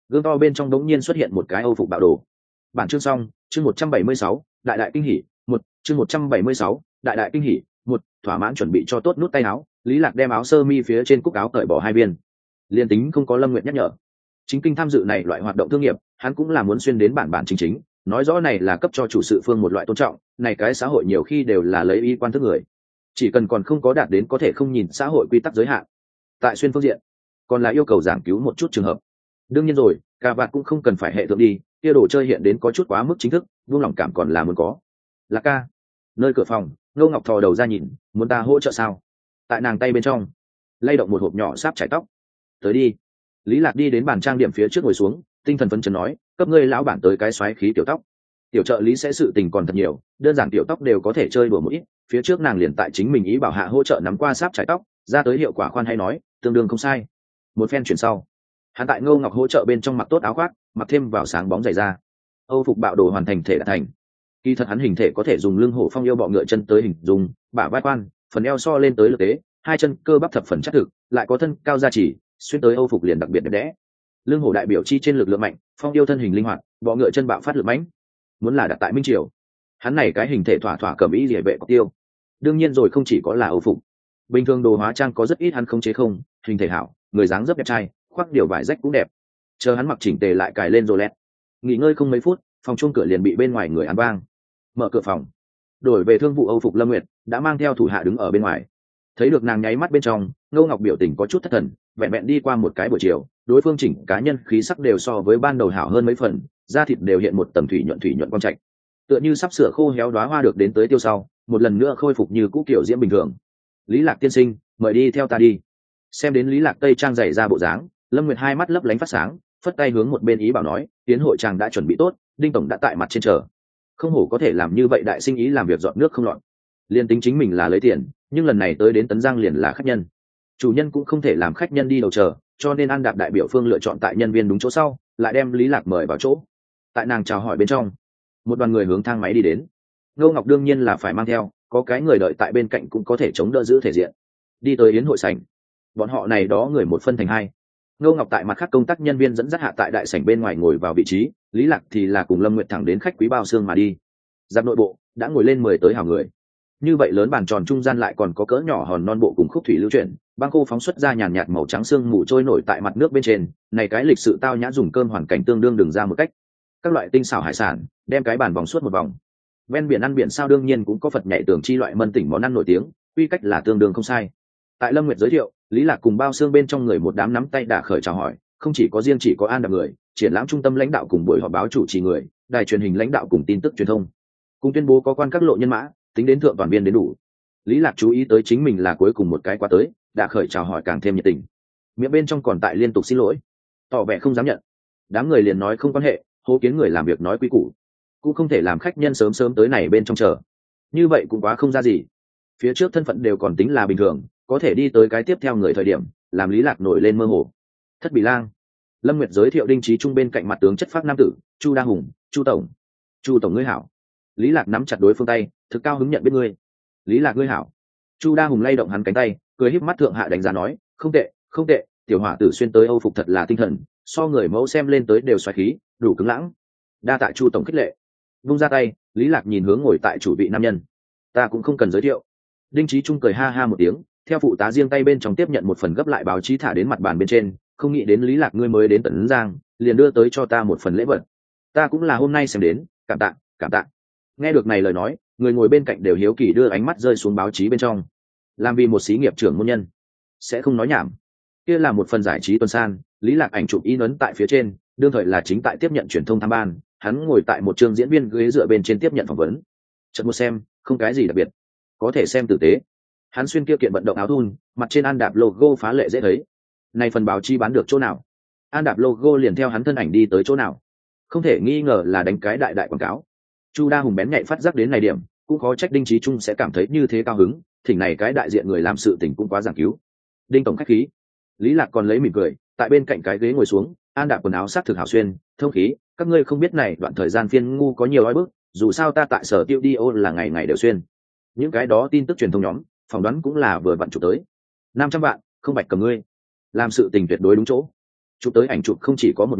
gương to bên trong đống nhiên xuất hiện một cái Âu phục bạo đồ. Bản chương xong, chương 176, đại đại kinh hỉ, một chương 176, đại đại kinh hỉ, một thỏa mãn chuẩn bị cho tốt nút tay áo, Lý Lạc đem áo sơ mi phía trên cúc áo cởi bỏ hai viên. Liên tính không có Lâm Nguyệt nhắc nhở, chính kinh tham dự này loại hoạt động thương nghiệp, hắn cũng là muốn xuyên đến bản chính chính, nói rõ này là cấp cho chủ sự phương một loại tôn trọng, này cái xã hội nhiều khi đều là lấy y quan thức người. Chỉ cần còn không có đạt đến có thể không nhìn xã hội quy tắc giới hạn. Tại xuyên phương diện, còn là yêu cầu giảng cứu một chút trường hợp. Đương nhiên rồi, cà vạt cũng không cần phải hệ thượng đi, kia đồ chơi hiện đến có chút quá mức chính thức, buông lòng cảm còn là muốn có. Lạc ca, nơi cửa phòng, Ngô Ngọc thò đầu ra nhìn, muốn ta hỗ trợ sao? Tại nàng tay bên trong, lay động một hộp nhỏ sáp chải tóc. Tới đi. Lý Lạc đi đến bàn trang điểm phía trước ngồi xuống, tinh thần phấn chấn nói, cấp ngươi lão bản tới cái xoáy khí tiểu tóc. Tiểu trợ lý sẽ sự tình còn thật nhiều, đơn giản tiểu tóc đều có thể chơi đùa một ít. Phía trước nàng liền tại chính mình ý bảo hạ hỗ trợ nắm qua sáp chải tóc, ra tới hiệu quả khoan hay nói, tương đương không sai. Một phen chuyển sau, hắn tại Ngô Ngọc hỗ trợ bên trong mặc tốt áo khoác, mặc thêm vào sáng bóng giày da. Âu phục bạo đồ hoàn thành thể đã thành. Kỳ thật hắn hình thể có thể dùng lưng hổ phong yêu bọ ngựa chân tới hình dung, bả vai quan, phần eo so lên tới lực tế, hai chân cơ bắp thập phần chắc thực, lại có thân cao gia trì, xuyên tới Âu phục liền đặc biệt đẹp đẽ. Lưng hổ đại biểu chi trên lực lượng mạnh, phong yêu thân hình linh hoạt, bọ ngựa chân bạo phát lực mãnh. Muốn là đặt tại Minh Triều, hắn này cái hình thể thỏa cầm ý liễu vệ có tiêu. Đương nhiên rồi không chỉ có là Âu phục, bình thường đồ hóa trang có rất ít hắn không chế không, hình thể hảo, người dáng rất đẹp trai, khoác điều vải rách cũng đẹp. Chờ hắn mặc chỉnh tề lại cài lên rồi lẹt. Nghỉ ngơi không mấy phút, phòng chuông cửa liền bị bên ngoài người ăn vang. Mở cửa phòng, đổi về thương vụ Âu phục Lâm Nguyệt đã mang theo thủ hạ đứng ở bên ngoài. Thấy được nàng nháy mắt bên trong, Ngô Ngọc biểu tình có chút thất thần, vẹn vẹn đi qua một cái buổi chiều, đối phương chỉnh cá nhân khí sắc đều so với ban đầu hảo hơn mấy phần, da thịt đều hiện một tầng thủy nhuận quang trạch, tựa như sắp sửa khô héo đóa hoa được đến tới tiêu sau, một lần nữa khôi phục như cũ kiểu diễm bình thường. Lý Lạc tiên sinh, mời đi theo ta đi. Xem đến Lý Lạc tây trang dày ra bộ dáng, Lâm Nguyệt hai mắt lấp lánh phát sáng, phất tay hướng một bên ý bảo nói, tiến hội chàng đã chuẩn bị tốt, Đinh tổng đã tại mặt trên chờ. Không hổ có thể làm như vậy đại sinh ý làm việc dọn nước không loạn. Liên tính chính mình là lấy tiền, nhưng lần này tới đến Tấn Giang liền là khách nhân. Chủ nhân cũng không thể làm khách nhân đi đầu chờ, cho nên An Đạp đại biểu phương lựa chọn tại nhân viên đúng chỗ sau, lại đem Lý Lạc mời vào chỗ. Tại nàng chào hỏi bên trong, một đoàn người hướng thang máy đi đến. Ngô Ngọc đương nhiên là phải mang theo, có cái người đợi tại bên cạnh cũng có thể chống đỡ giữ thể diện. Đi tới yến hội sảnh, bọn họ này đó người một phân thành hai. Ngô Ngọc tại mặt khác công tác nhân viên dẫn dắt hạ tại đại sảnh bên ngoài ngồi vào vị trí, Lý Lạc thì là cùng Lâm Nguyệt thẳng đến khách quý bao xương mà đi. Giáp nội bộ đã ngồi lên 10 tới hảo người. Như vậy lớn bàn tròn trung gian lại còn có cỡ nhỏ hòn non bộ cùng khúc thủy lưu chuyển, băng khô phóng xuất ra nhàn nhạt màu trắng sương mù trôi nổi tại mặt nước bên trên, này cái lịch sự tao nhã dùng cơm hoàn cảnh tương đương đường ra một cách. Các loại tinh xảo hải sản, đem cái bàn vòng suốt một vòng. Ven biển ăn biển sao đương nhiên cũng có Phật nhảy tường chi loại mân tỉnh món ăn nổi tiếng, quy cách là tương đương không sai. Tại Lâm Nguyệt giới thiệu, Lý Lạc cùng bao xương bên trong người một đám nắm tay đả khởi chào hỏi, không chỉ có riêng chỉ có An Đạp người, triển lãm trung tâm lãnh đạo cùng buổi họp báo chủ trì người, đài truyền hình lãnh đạo cùng tin tức truyền thông, cùng tuyên bố có quan các lộ nhân mã, tính đến thượng toàn viên đến đủ. Lý Lạc chú ý tới chính mình là cuối cùng một cái qua tới, đã khởi chào hỏi càng thêm nhiệt tình. Miệng bên trong còn tại liên tục xin lỗi, tỏ vẻ không dám nhận. Đám người liền nói không quan hệ, hô kiến người làm việc nói quý củ, cũng không thể làm khách nhân sớm sớm tới này bên trong chờ. Như vậy cũng quá không ra gì. Phía trước thân phận đều còn tính là bình thường, có thể đi tới cái tiếp theo người thời điểm, làm Lý Lạc nổi lên mơ hồ. Thất Bỉ Lang. Lâm Nguyệt giới thiệu Đinh Chí Trung bên cạnh mặt tướng chất phác nam tử, Chu Đa Hùng, Chu tổng. Chu tổng ngươi hảo. Lý Lạc nắm chặt đối phương tay, thực cao hứng nhận biết ngươi. Lý Lạc ngươi hảo. Chu Đa Hùng lay động hắn cánh tay, cười híp mắt thượng hạ đánh giá nói, không tệ, không tệ, tiểu hỏa tử xuyên tới Âu phục thật là tinh thần, so người mẫu xem lên tới đều xoáy khí, đủ cứng lãng. Đa tạ Chu tổng khích lệ. Vung ra tay, Lý Lạc nhìn hướng ngồi tại chủ vị nam nhân. Ta cũng không cần giới thiệu. Đinh Chí Trung cười ha ha một tiếng, theo phụ tá riêng tay bên trong tiếp nhận một phần gấp lại báo chí thả đến mặt bàn bên trên, không nghĩ đến Lý Lạc ngươi mới đến Tấn Giang, liền đưa tới cho ta một phần lễ vật. Ta cũng là hôm nay xem đến, cảm tạ, cảm tạ. Nghe được này lời nói, người ngồi bên cạnh đều hiếu kỳ đưa ánh mắt rơi xuống báo chí bên trong. Làm vì một xí nghiệp trưởng môn nhân, sẽ không nói nhảm. Kia là một phần giải trí tuần san, Lý Lạc ảnh chụp in ấn tại phía trên, đương thời là chính tại tiếp nhận truyền thông tham ban, hắn ngồi tại một trường diễn viên ghế dựa bên trên tiếp nhận phỏng vấn. Chợt một xem, không cái gì đặc biệt, có thể xem tử tế. Hắn xuyên kia kiện vận động áo thun, mặt trên An Đạp logo phá lệ dễ thấy. Này phần báo chí bán được chỗ nào? An Đạp logo liền theo hắn thân ảnh đi tới chỗ nào? Không thể nghi ngờ là đánh cái đại đại quảng cáo. Chu Đa Hùng bén nhạy phát giác đến này điểm, cũng khó trách Đinh Chí Trung sẽ cảm thấy như thế cao hứng, thỉnh này cái đại diện người làm sự tình cũng quá giảng cứu. Đinh tổng khách khí. Lý Lạc còn lấy mỉm cười, tại bên cạnh cái ghế ngồi xuống, An Đạp quần áo sắc thực hảo xuyên, thông khí, các ngươi không biết này đoạn thời gian phiên ngu có nhiều ói bức, dù sao ta tại sở tiêu đi ô là ngày ngày đều xuyên. Những cái đó tin tức truyền thông nhóm, phỏng đoán cũng là vừa vặn chụp tới 500 vạn, không bạch cầm ngươi, làm sự tình tuyệt đối đúng chỗ. Chụp tới ảnh chụp không chỉ có một nhà,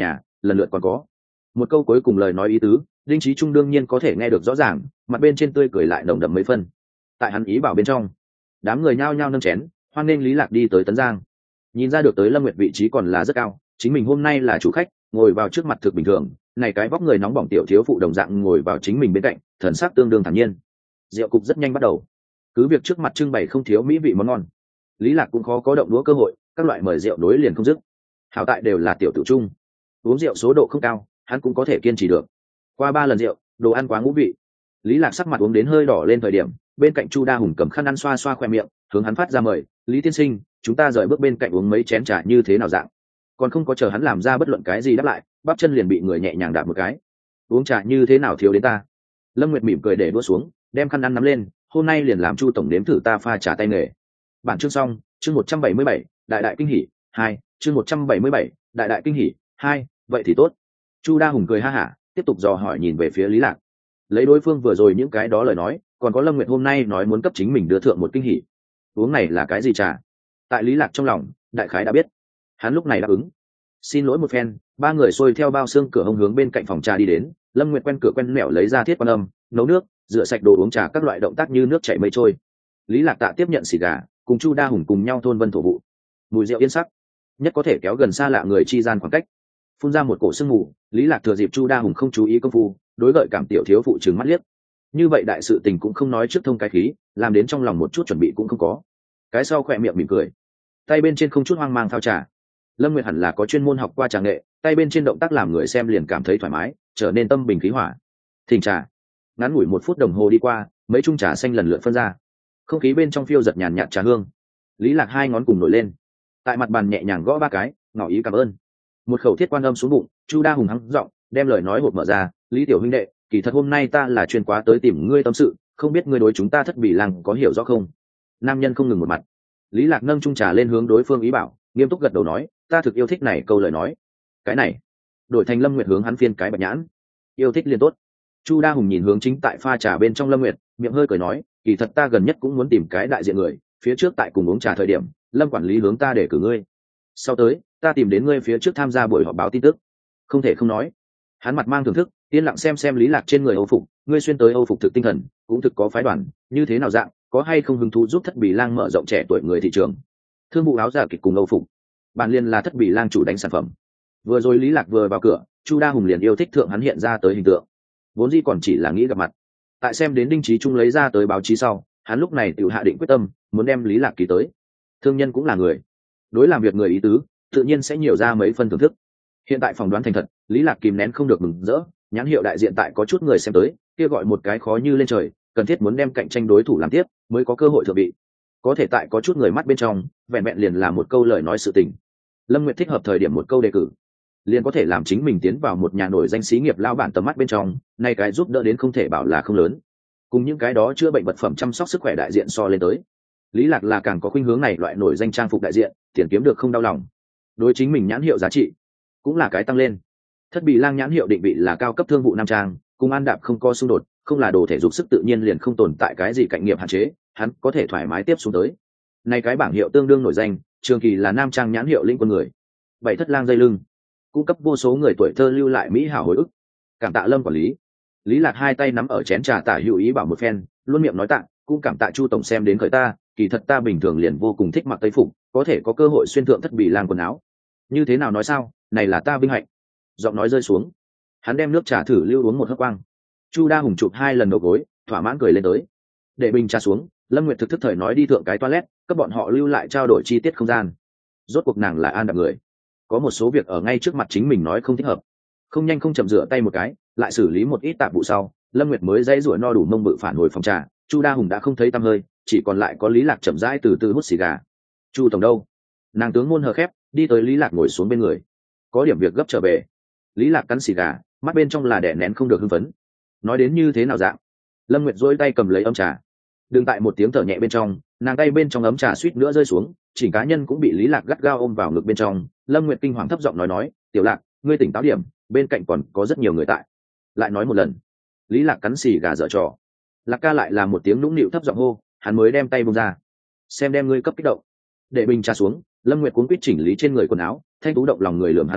lần lượt còn có một câu cuối cùng lời nói ý tứ, Đinh Chí Trung đương nhiên có thể nghe được rõ ràng, mặt bên trên tươi cười lại nồng đậm mấy phân. Tại hắn ý bảo bên trong, đám người nhao nhao nâng chén hoan nghênh Lý Lạc đi tới Tấn Giang. Nhìn ra được tới Lâm Nguyệt vị trí còn là rất cao, chính mình hôm nay là chủ khách, ngồi vào trước mặt thực bình thường, này cái vóc người nóng bỏng tiểu thiếu phụ đồng dạng ngồi vào chính mình bên cạnh, thần sắc tương đương thản nhiên. Rượu cục rất nhanh bắt đầu, cứ việc trước mặt trưng bày không thiếu mỹ vị món ngon, Lý Lạc cũng khó có động đũa cơ hội, các loại mời rượu đối liền không dứt. Hảo tại đều là tiểu tử trung, uống rượu số độ không cao, hắn cũng có thể kiên trì được. Qua 3 lần rượu, đồ ăn quá ngũ vị, Lý Lạc sắc mặt uống đến hơi đỏ lên thời điểm, bên cạnh Chu Đa Hùng cầm khăn ăn xoa xoa khoe miệng, hướng hắn phát ra mời, Lý tiên sinh, chúng ta rời bước bên cạnh uống mấy chén trà như thế nào dạng. Còn không có chờ hắn làm ra bất luận cái gì đáp lại, bắp chân liền bị người nhẹ nhàng đạp một cái. Uống trà như thế nào thiếu đến ta. Lâm Nguyệt mỉm cười để đũa xuống, đem khăn ăn nắm lên, hôm nay liền làm Chu tổng nếm thử ta pha trà tay nghề. Bản chương xong, chương 177, đại đại kinh hỉ 2, chương 177, đại đại kinh hỉ 2, vậy thì tốt. Chu Đa Hùng cười ha hả, tiếp tục dò hỏi nhìn về phía Lý Lạc. Lấy đối phương vừa rồi những cái đó lời nói, còn có Lâm Nguyệt hôm nay nói muốn cấp chính mình đưa thượng một kinh hỉ. Uống này là cái gì trà? Tại Lý Lạc trong lòng, đại khái đã biết. Hắn lúc này đáp ứng. Xin lỗi một phen, ba người xuôi theo bao xương cửa hông hướng bên cạnh phòng trà đi đến. Lâm Nguyệt quen cửa quen mẹo lấy ra thiết quan âm, nấu nước, rửa sạch đồ uống trà các loại động tác như nước chảy mây trôi. Lý Lạc tạ tiếp nhận xì gà, cùng Chu Đa Hùng cùng nhau thôn vân thổ vụ. Mùi rượu yên sắc, nhất có thể kéo gần xa lạ người chi gian khoảng cách. Phun ra một cổ sương mù, Lý Lạc thừa dịp Chu Đa Hùng không chú ý công phu, đối gợi cảm tiểu thiếu phụ trừng mắt liếc. Như vậy đại sự tình cũng không nói trước thông cái khí, làm đến trong lòng một chút chuẩn bị cũng không có. Cái sau khỏe miệng mỉm cười, tay bên trên không chút hoang mang thao trà. Lâm Nguyệt hẳn là có chuyên môn học qua trà nghệ, tay bên trên động tác làm người xem liền cảm thấy thoải mái, trở nên tâm bình khí hòa. Thỉnh trà. Ngắn ngủi 1 phút đồng hồ đi qua, mấy chung trà xanh lần lượt phân ra, không khí bên trong phiêu giật nhàn nhạt trà hương. Lý Lạc 2 ngón cùng nổi lên, tại mặt bàn nhẹ nhàng gõ 3 cái, ngỏ ý cảm ơn. Một khẩu thiết quan âm xuống bụng, Chu Đa Hùng hắng giọng đem lời nói hộp mở ra, Lý tiểu huynh đệ, kỳ thật hôm nay ta là chuyên quá tới tìm ngươi tâm sự, không biết ngươi đối chúng ta Thất Bỉ Làng có hiểu rõ không? Nam nhân không ngừng một mặt. Lý Lạc nâng chung trà lên hướng đối phương ý bảo, nghiêm túc gật đầu nói, ta thực yêu thích này câu lời nói. Cái này, đổi thành Lâm Nguyệt hướng hắn phiên cái bạch nhãn. Yêu thích liên tốt. Chu Đa Hùng nhìn hướng chính tại pha trà bên trong Lâm Nguyệt, miệng hơi cười nói, kỳ thật ta gần nhất cũng muốn tìm cái đại diện người, phía trước tại cùng uống trà thời điểm, Lâm quản lý hướng ta để cử ngươi. Sau tới, ta tìm đến ngươi phía trước tham gia buổi họp báo tin tức. Không thể không nói. Hắn mặt mang thưởng thức, yên lặng xem Lý Lạc trên người Âu phục, ngươi xuyên tới Âu phục thực tinh thần, cũng thực có phái đoàn, như thế nào dạng, có hay không hứng thú giúp Thất Bỉ Lang mở rộng trẻ tuổi người thị trường. Thương vụ áo giả kịch cùng Âu phục, bản liên là Thất Bỉ Lang chủ đánh sản phẩm. Vừa rồi Lý Lạc vừa vào cửa, Chu Đa Hùng liền yêu thích thượng hắn hiện ra tới hình tượng. Vốn dĩ còn chỉ là nghĩ gặp mặt. Tại xem đến Đinh Chí Trung lấy ra tới báo chí sau, hắn lúc này tự hạ định quyết tâm, muốn đem Lý Lạc ký tới. Thương nhân cũng là người, đối làm việc người ý tứ, tự nhiên sẽ nhiều ra mấy phân thưởng thức. Hiện tại phỏng đoán thành thật, Lý Lạc kìm nén không được mừng rỡ, nhãn hiệu đại diện tại có chút người xem tới, kia gọi một cái khó như lên trời, cần thiết muốn đem cạnh tranh đối thủ làm tiếp, mới có cơ hội thượng vị. Có thể tại có chút người mắt bên trong, vẹn vẹn liền là một câu lời nói sự tình. Lâm Nguyệt thích hợp thời điểm một câu đề cử, liền có thể làm chính mình tiến vào một nhà nổi danh xí nghiệp lao bản tầm mắt bên trong, nay cái giúp đỡ đến không thể bảo là không lớn. Cùng những cái đó chữa bệnh vật phẩm chăm sóc sức khỏe đại diện so lên tới, Lý Lạc là càng có khuynh hướng này loại nổi danh trang phục đại diện, tiền kiếm được không đau lòng. Đối chính mình nhãn hiệu giá trị cũng là cái tăng lên. Thất Bỉ Lang nhãn hiệu định vị là cao cấp thương vụ nam trang, cùng An Đạp không có xung đột, không là đồ thể dục sức tự nhiên liền không tồn tại cái gì cạnh nghiệp hạn chế, hắn có thể thoải mái tiếp xuống tới. Này cái bảng hiệu tương đương nổi danh, trường kỳ là nam trang nhãn hiệu lĩnh quân người. Bảy thất lang dây lưng, cung cấp vô số người tuổi thơ lưu lại mỹ hảo hồi ức. Cảm tạ Lâm quản lý. Lý Lạc 2 tay nắm ở chén trà tả hữu ý bảo một phen, luôn miệng nói tạ, cũng cảm tạ Chu tổng xem đến khởi ta, kỳ thật ta bình thường liền vô cùng thích mặc tây phục, có thể có cơ hội xuyên thượng Thất Bỉ Lang quần áo. Như thế nào nói sao, này là ta vinh hạnh. Giọng nói rơi xuống, hắn đem nước trà thử lưu uống một hớp quang. Chu Đa Hùng chụp 2 lần đầu gối, thỏa mãn cười lên tới. Để bình trà xuống, Lâm Nguyệt thực thức thời nói đi thượng cái toilet, các bọn họ lưu lại trao đổi chi tiết không gian. Rốt cuộc nàng là An Đạp người, có một số việc ở ngay trước mặt chính mình nói không thích hợp, không nhanh không chậm rửa tay một cái, lại xử lý một ít tạp vụ sau, Lâm Nguyệt mới dãy rủa no đủ mông bự phản hồi phòng trà. Chu Đa Hùng đã không thấy tăm hơi, chỉ còn lại có Lý Lạc chậm rãi từ từ hút xì gà. Chu tổng đâu? Nàng tướng môn hờ khép, đi tới Lý Lạc ngồi xuống bên người. Có điểm việc gấp trở về. Lý Lạc cắn xì gà, mắt bên trong là đè nén không được hưng phấn. Nói đến như thế nào dạng? Lâm Nguyệt duỗi tay cầm lấy ấm trà. Đừng tại một tiếng thở nhẹ bên trong, nàng tay bên trong ấm trà suýt nữa rơi xuống, chỉnh cá nhân cũng bị Lý Lạc gắt gao ôm vào ngực bên trong. Lâm Nguyệt kinh hoàng thấp giọng nói, tiểu Lạc, ngươi tỉnh táo điểm, bên cạnh còn có rất nhiều người tại. Lại nói một lần. Lý Lạc cắn xì gà dở trò. Lạc ca lại là một tiếng nũng nịu thấp giọng hô, hắn mới đem tay buông ra. Xem đem ngươi cấp kích động. Để bình trà xuống, Lâm Nguyệt cuống quýt chỉnh lý trên người quần áo, thanh tú động lòng người lườm hắn một cái,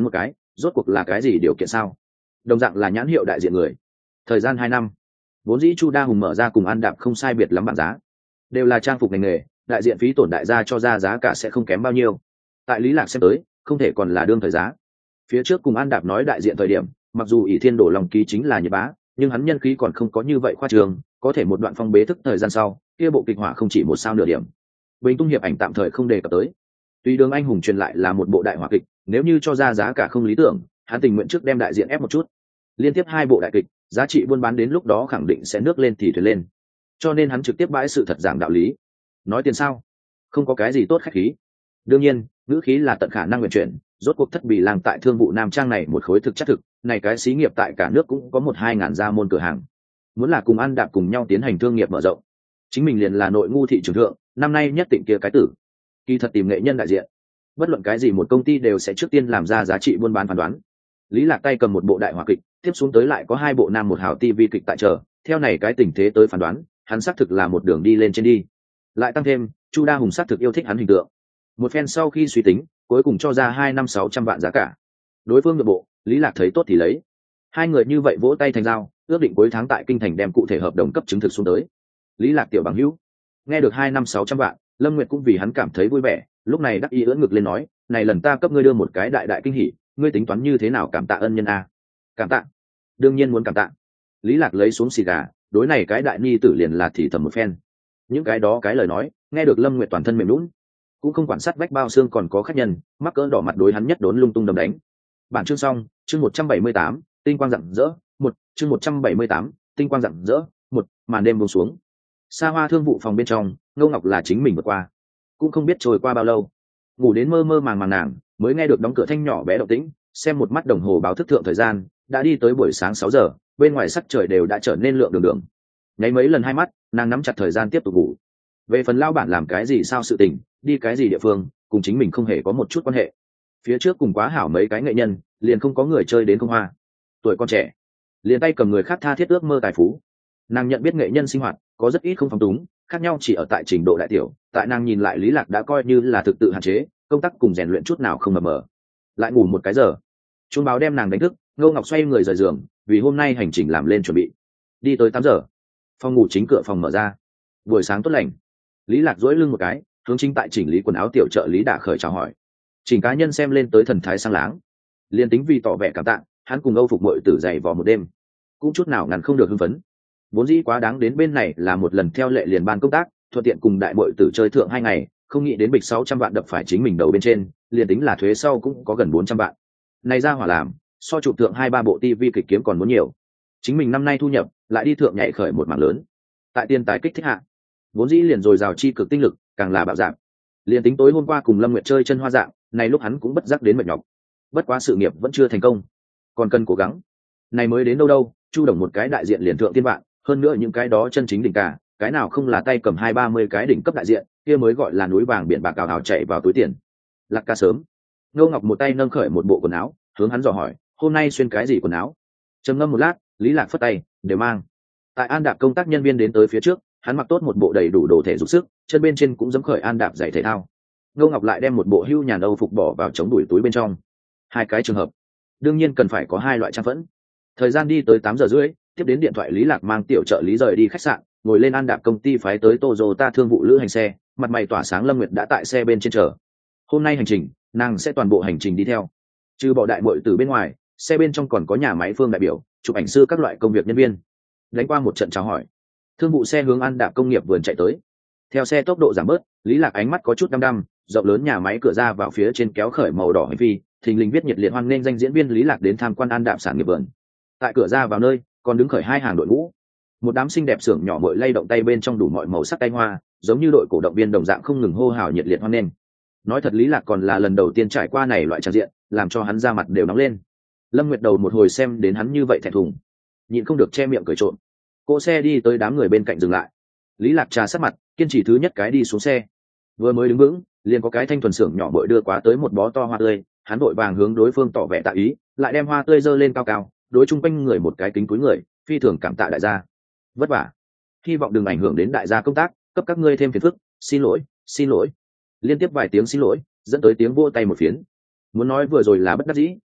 rốt cuộc là cái gì điều kiện sao? Đồng dạng là nhãn hiệu đại diện người. Thời gian 2 năm, vốn dĩ Chu Đa Hùng mở ra cùng An Đạp không sai biệt lắm bảng giá, đều là trang phục ngành nghề, đại diện phí tổn đại gia cho ra giá cả sẽ không kém bao nhiêu. Tại Lý Lạc xem tới, không thể còn là đương thời giá. Phía trước cùng An Đạp nói đại diện thời điểm, mặc dù ỷ thiên đổ lòng ký chính là Nhật Bá, nhưng hắn nhân khí còn không có như vậy khoa trường, có thể một đoạn phong bế thức thời gian sau, kia bộ kịch hỏa không chỉ một sao nửa điểm. Bình Tung hiệp ảnh tạm thời không đề cập tới. Tuy Đường Anh Hùng truyền lại là một bộ đại hỏa kịch, nếu như cho ra giá cả không lý tưởng, hắn tình nguyện trước đem đại diện ép một chút. Liên tiếp 2 bộ đại kịch, giá trị buôn bán đến lúc đó khẳng định sẽ nước lên thì thuyền lên. Cho nên hắn trực tiếp bãi sự thật giảng đạo lý. Nói tiền sao? Không có cái gì tốt khách khí. Đương nhiên, ngữ khí là tận khả năng nguyện chuyển, rốt cuộc Thất Bỉ Lang tại Thương vụ Nam Trang này một khối thực chất thực, này cái xí nghiệp tại cả nước cũng có 1-2 ngàn gia môn cửa hàng. Muốn là cùng An Đạp cùng nhau tiến hành thương nghiệp mở rộng, chính mình liền là nội ngu thị trường thượng, năm nay nhất định kia cái tử. Kỳ thật tìm nghệ nhân đại diện, bất luận cái gì một công ty đều sẽ trước tiên làm ra giá trị buôn bán phán đoán. Lý Lạc tay cầm một bộ đại hỏa kịch, tiếp xuống tới lại có 2 bộ nam một hào TV kịch tại chờ, theo này cái tình thế tới phán đoán, hắn xác thực là một đường đi lên trên đi. Lại tăng thêm, Chu Đa Hùng xác thực yêu thích hắn hình tượng. Một phen sau khi suy tính, cuối cùng cho ra 2,600 vạn giá cả. Đối phương nội bộ, Lý Lạc thấy tốt thì lấy. 2 người như vậy vỗ tay thành dao, ước định cuối tháng tại kinh thành đem cụ thể hợp đồng cấp chứng thực xuống tới. Lý Lạc tiểu bằng hữu, nghe được 2,600 vạn, Lâm Nguyệt cũng vì hắn cảm thấy vui vẻ, lúc này đắc ý ưỡn ngực lên nói, này lần ta cấp ngươi đưa một cái đại đại kinh hỉ, ngươi tính toán như thế nào cảm tạ ân nhân a? Cảm tạ? Đương nhiên muốn cảm tạ. Lý Lạc lấy xuống xì gà, đối này cái đại ni tử liền là thì thầm một phen. Những cái đó cái lời nói, nghe được Lâm Nguyệt toàn thân mềm nhũn, cũng không quản sát vách bao xương còn có khách nhân, mắc cỡ đỏ mặt đối hắn nhất đốn lung tung đấm đánh. Bản chương xong, chương 178, tinh quang rạng rỡ, chương 178, tinh quang rạng rỡ, màn đêm buông xuống. Xa Hoa thương vụ phòng bên trong, Ngô Ngọc là chính mình vượt qua, cũng không biết trôi qua bao lâu, ngủ đến mơ mơ màng màng nàng, mới nghe được đóng cửa thanh nhỏ bé động tĩnh, xem một mắt đồng hồ báo thức thượng thời gian, đã đi tới buổi sáng 6 giờ, bên ngoài sắc trời đều đã trở nên lượng đường đường. Nháy mấy lần 2 mắt, nàng nắm chặt thời gian tiếp tục ngủ. Về phần lao bản làm cái gì sao sự tình, đi cái gì địa phương, cùng chính mình không hề có một chút quan hệ. Phía trước cùng quá hảo mấy cái nghệ nhân, liền không có người chơi đến không hoa. Tuổi con trẻ, liền tay cầm người khác tha thiết ước mơ tài phú. Nàng nhận biết nghệ nhân sinh hoạt có rất ít không phóng túng, khác nhau chỉ ở tại trình độ đại tiểu. Tại nàng nhìn lại Lý Lạc đã coi như là thực tự hạn chế, công tác cùng rèn luyện chút nào không mờ mờ. Lại ngủ một cái giờ, chuông báo đem nàng đánh thức. Ngô Ngọc xoay người rời giường, vì hôm nay hành trình làm lên chuẩn bị. Đi tới 8 giờ, phòng ngủ chính cửa phòng mở ra. Buổi sáng tốt lành. Lý Lạc duỗi lưng một cái, hướng chính tại chỉnh lý quần áo tiểu trợ lý đã khởi chào hỏi. Chỉnh cá nhân xem lên tới thần thái sang láng, liên tính vì tỏ vẻ cảm tạ, hắn cùng Âu Phục muội tử dày vò một đêm, cũng chút nào ngăn không được hưng phấn. Vốn dĩ quá đáng đến bên này là một lần theo lệ liền ban công tác, thuận tiện cùng đại muội tử chơi thượng 2 ngày, không nghĩ đến bịch 600 vạn đập phải chính mình đầu bên trên, liền tính là thuế sau cũng có gần 400 vạn. Này ra hỏa làm, so chụp thượng 2-3 bộ TV kịch kiếm còn muốn nhiều. Chính mình năm nay thu nhập lại đi thượng nhảy khởi một mảng lớn. Tại tiền tài kích thích hạ, vốn dĩ liền rồi rào chi cực tinh lực, càng là bạo dạng. Liền tính tối hôm qua cùng Lâm Nguyệt chơi chân hoa dạng, này lúc hắn cũng bất giác đến mệt nhọc. Bất quá sự nghiệp vẫn chưa thành công, còn cần cố gắng. Này mới đến đâu đâu, Chu Đồng một cái đại diện liền thượng tiên vạn, hơn nữa những cái đó chân chính đỉnh cả, cái nào không là tay cầm 20-30 cái đỉnh cấp đại diện, kia mới gọi là núi vàng biển bạc cào hào chạy vào túi tiền. Lạc ca sớm. Ngô Ngọc một tay nâng khởi một bộ quần áo, hướng hắn dò hỏi, hôm nay xuyên cái gì quần áo? Trầm ngâm một lát, Lý Lạc phất tay, đều mang. Tại An Đạp công tác nhân viên đến tới phía trước, hắn mặc tốt một bộ đầy đủ đồ thể dục sức, chân bên trên cũng giẫm khởi An Đạp giày thể thao. Ngô Ngọc lại đem một bộ hưu nhàn Âu phục bỏ vào chống đùi túi bên trong. 2 cái trường hợp, đương nhiên cần phải có 2 loại trang phẫn. Thời gian đi tới 8 giờ rưỡi, tiếp đến điện thoại Lý Lạc mang tiểu trợ lý rời đi khách sạn, ngồi lên An Đạp công ty phái tới Toyota thương vụ lữ hành xe, mặt mày tỏa sáng Lâm Nguyệt đã tại xe bên trên chờ. Hôm nay hành trình, nàng sẽ toàn bộ hành trình đi theo. Trừ bỏ đại muội từ bên ngoài, xe bên trong còn có nhà máy Phương đại biểu, chụp ảnh sư các loại công việc nhân viên. Đánh qua một trận chào hỏi, thương vụ xe hướng An Đạp công nghiệp vườn chạy tới. Theo xe tốc độ giảm bớt, Lý Lạc ánh mắt có chút đăm đăm, rộng lớn nhà máy cửa ra vào phía trên kéo khởi màu đỏ hành phi, thình lình viết nhiệt liệt hoan nghênh danh diễn viên Lý Lạc đến tham quan An Đạp sản nghiệp vườn. Tại cửa ra vào nơi, còn đứng khởi 2 hàng đội ngũ. Một đám xinh đẹp xưởng nhỏ mội lay động tay bên trong đủ mọi màu sắc tay hoa, giống như đội cổ động viên đồng dạng không ngừng hô hào nhiệt liệt hoan nghênh. Nói thật Lý Lạc còn là lần đầu tiên trải qua này loại tràng diện, làm cho hắn da mặt đều nóng lên. Lâm Nguyệt đầu một hồi xem đến hắn như vậy thẹn thùng, nhịn không được che miệng cười trộm. Cỗ xe đi tới đám người bên cạnh dừng lại. Lý Lạc trà sát mặt, kiên trì thứ nhất cái đi xuống xe. Vừa mới đứng vững, liền có cái thanh thuần xưởng nhỏ bội đưa quá tới một bó to hoa tươi, hắn vội vàng hướng đối phương tỏ vẻ tạ ý, lại đem hoa tươi giơ lên cao cao, đối chung quanh người một cái kính cúi người, phi thường cảm tạ đại gia. Vất vả, hy vọng đừng ảnh hưởng đến đại gia công tác, cấp các ngươi thêm phiền phức, xin lỗi, xin lỗi. Liên tiếp vài tiếng xin lỗi, dẫn tới tiếng vỗ tay một phiến. Muốn nói vừa rồi là bất đắc dĩ,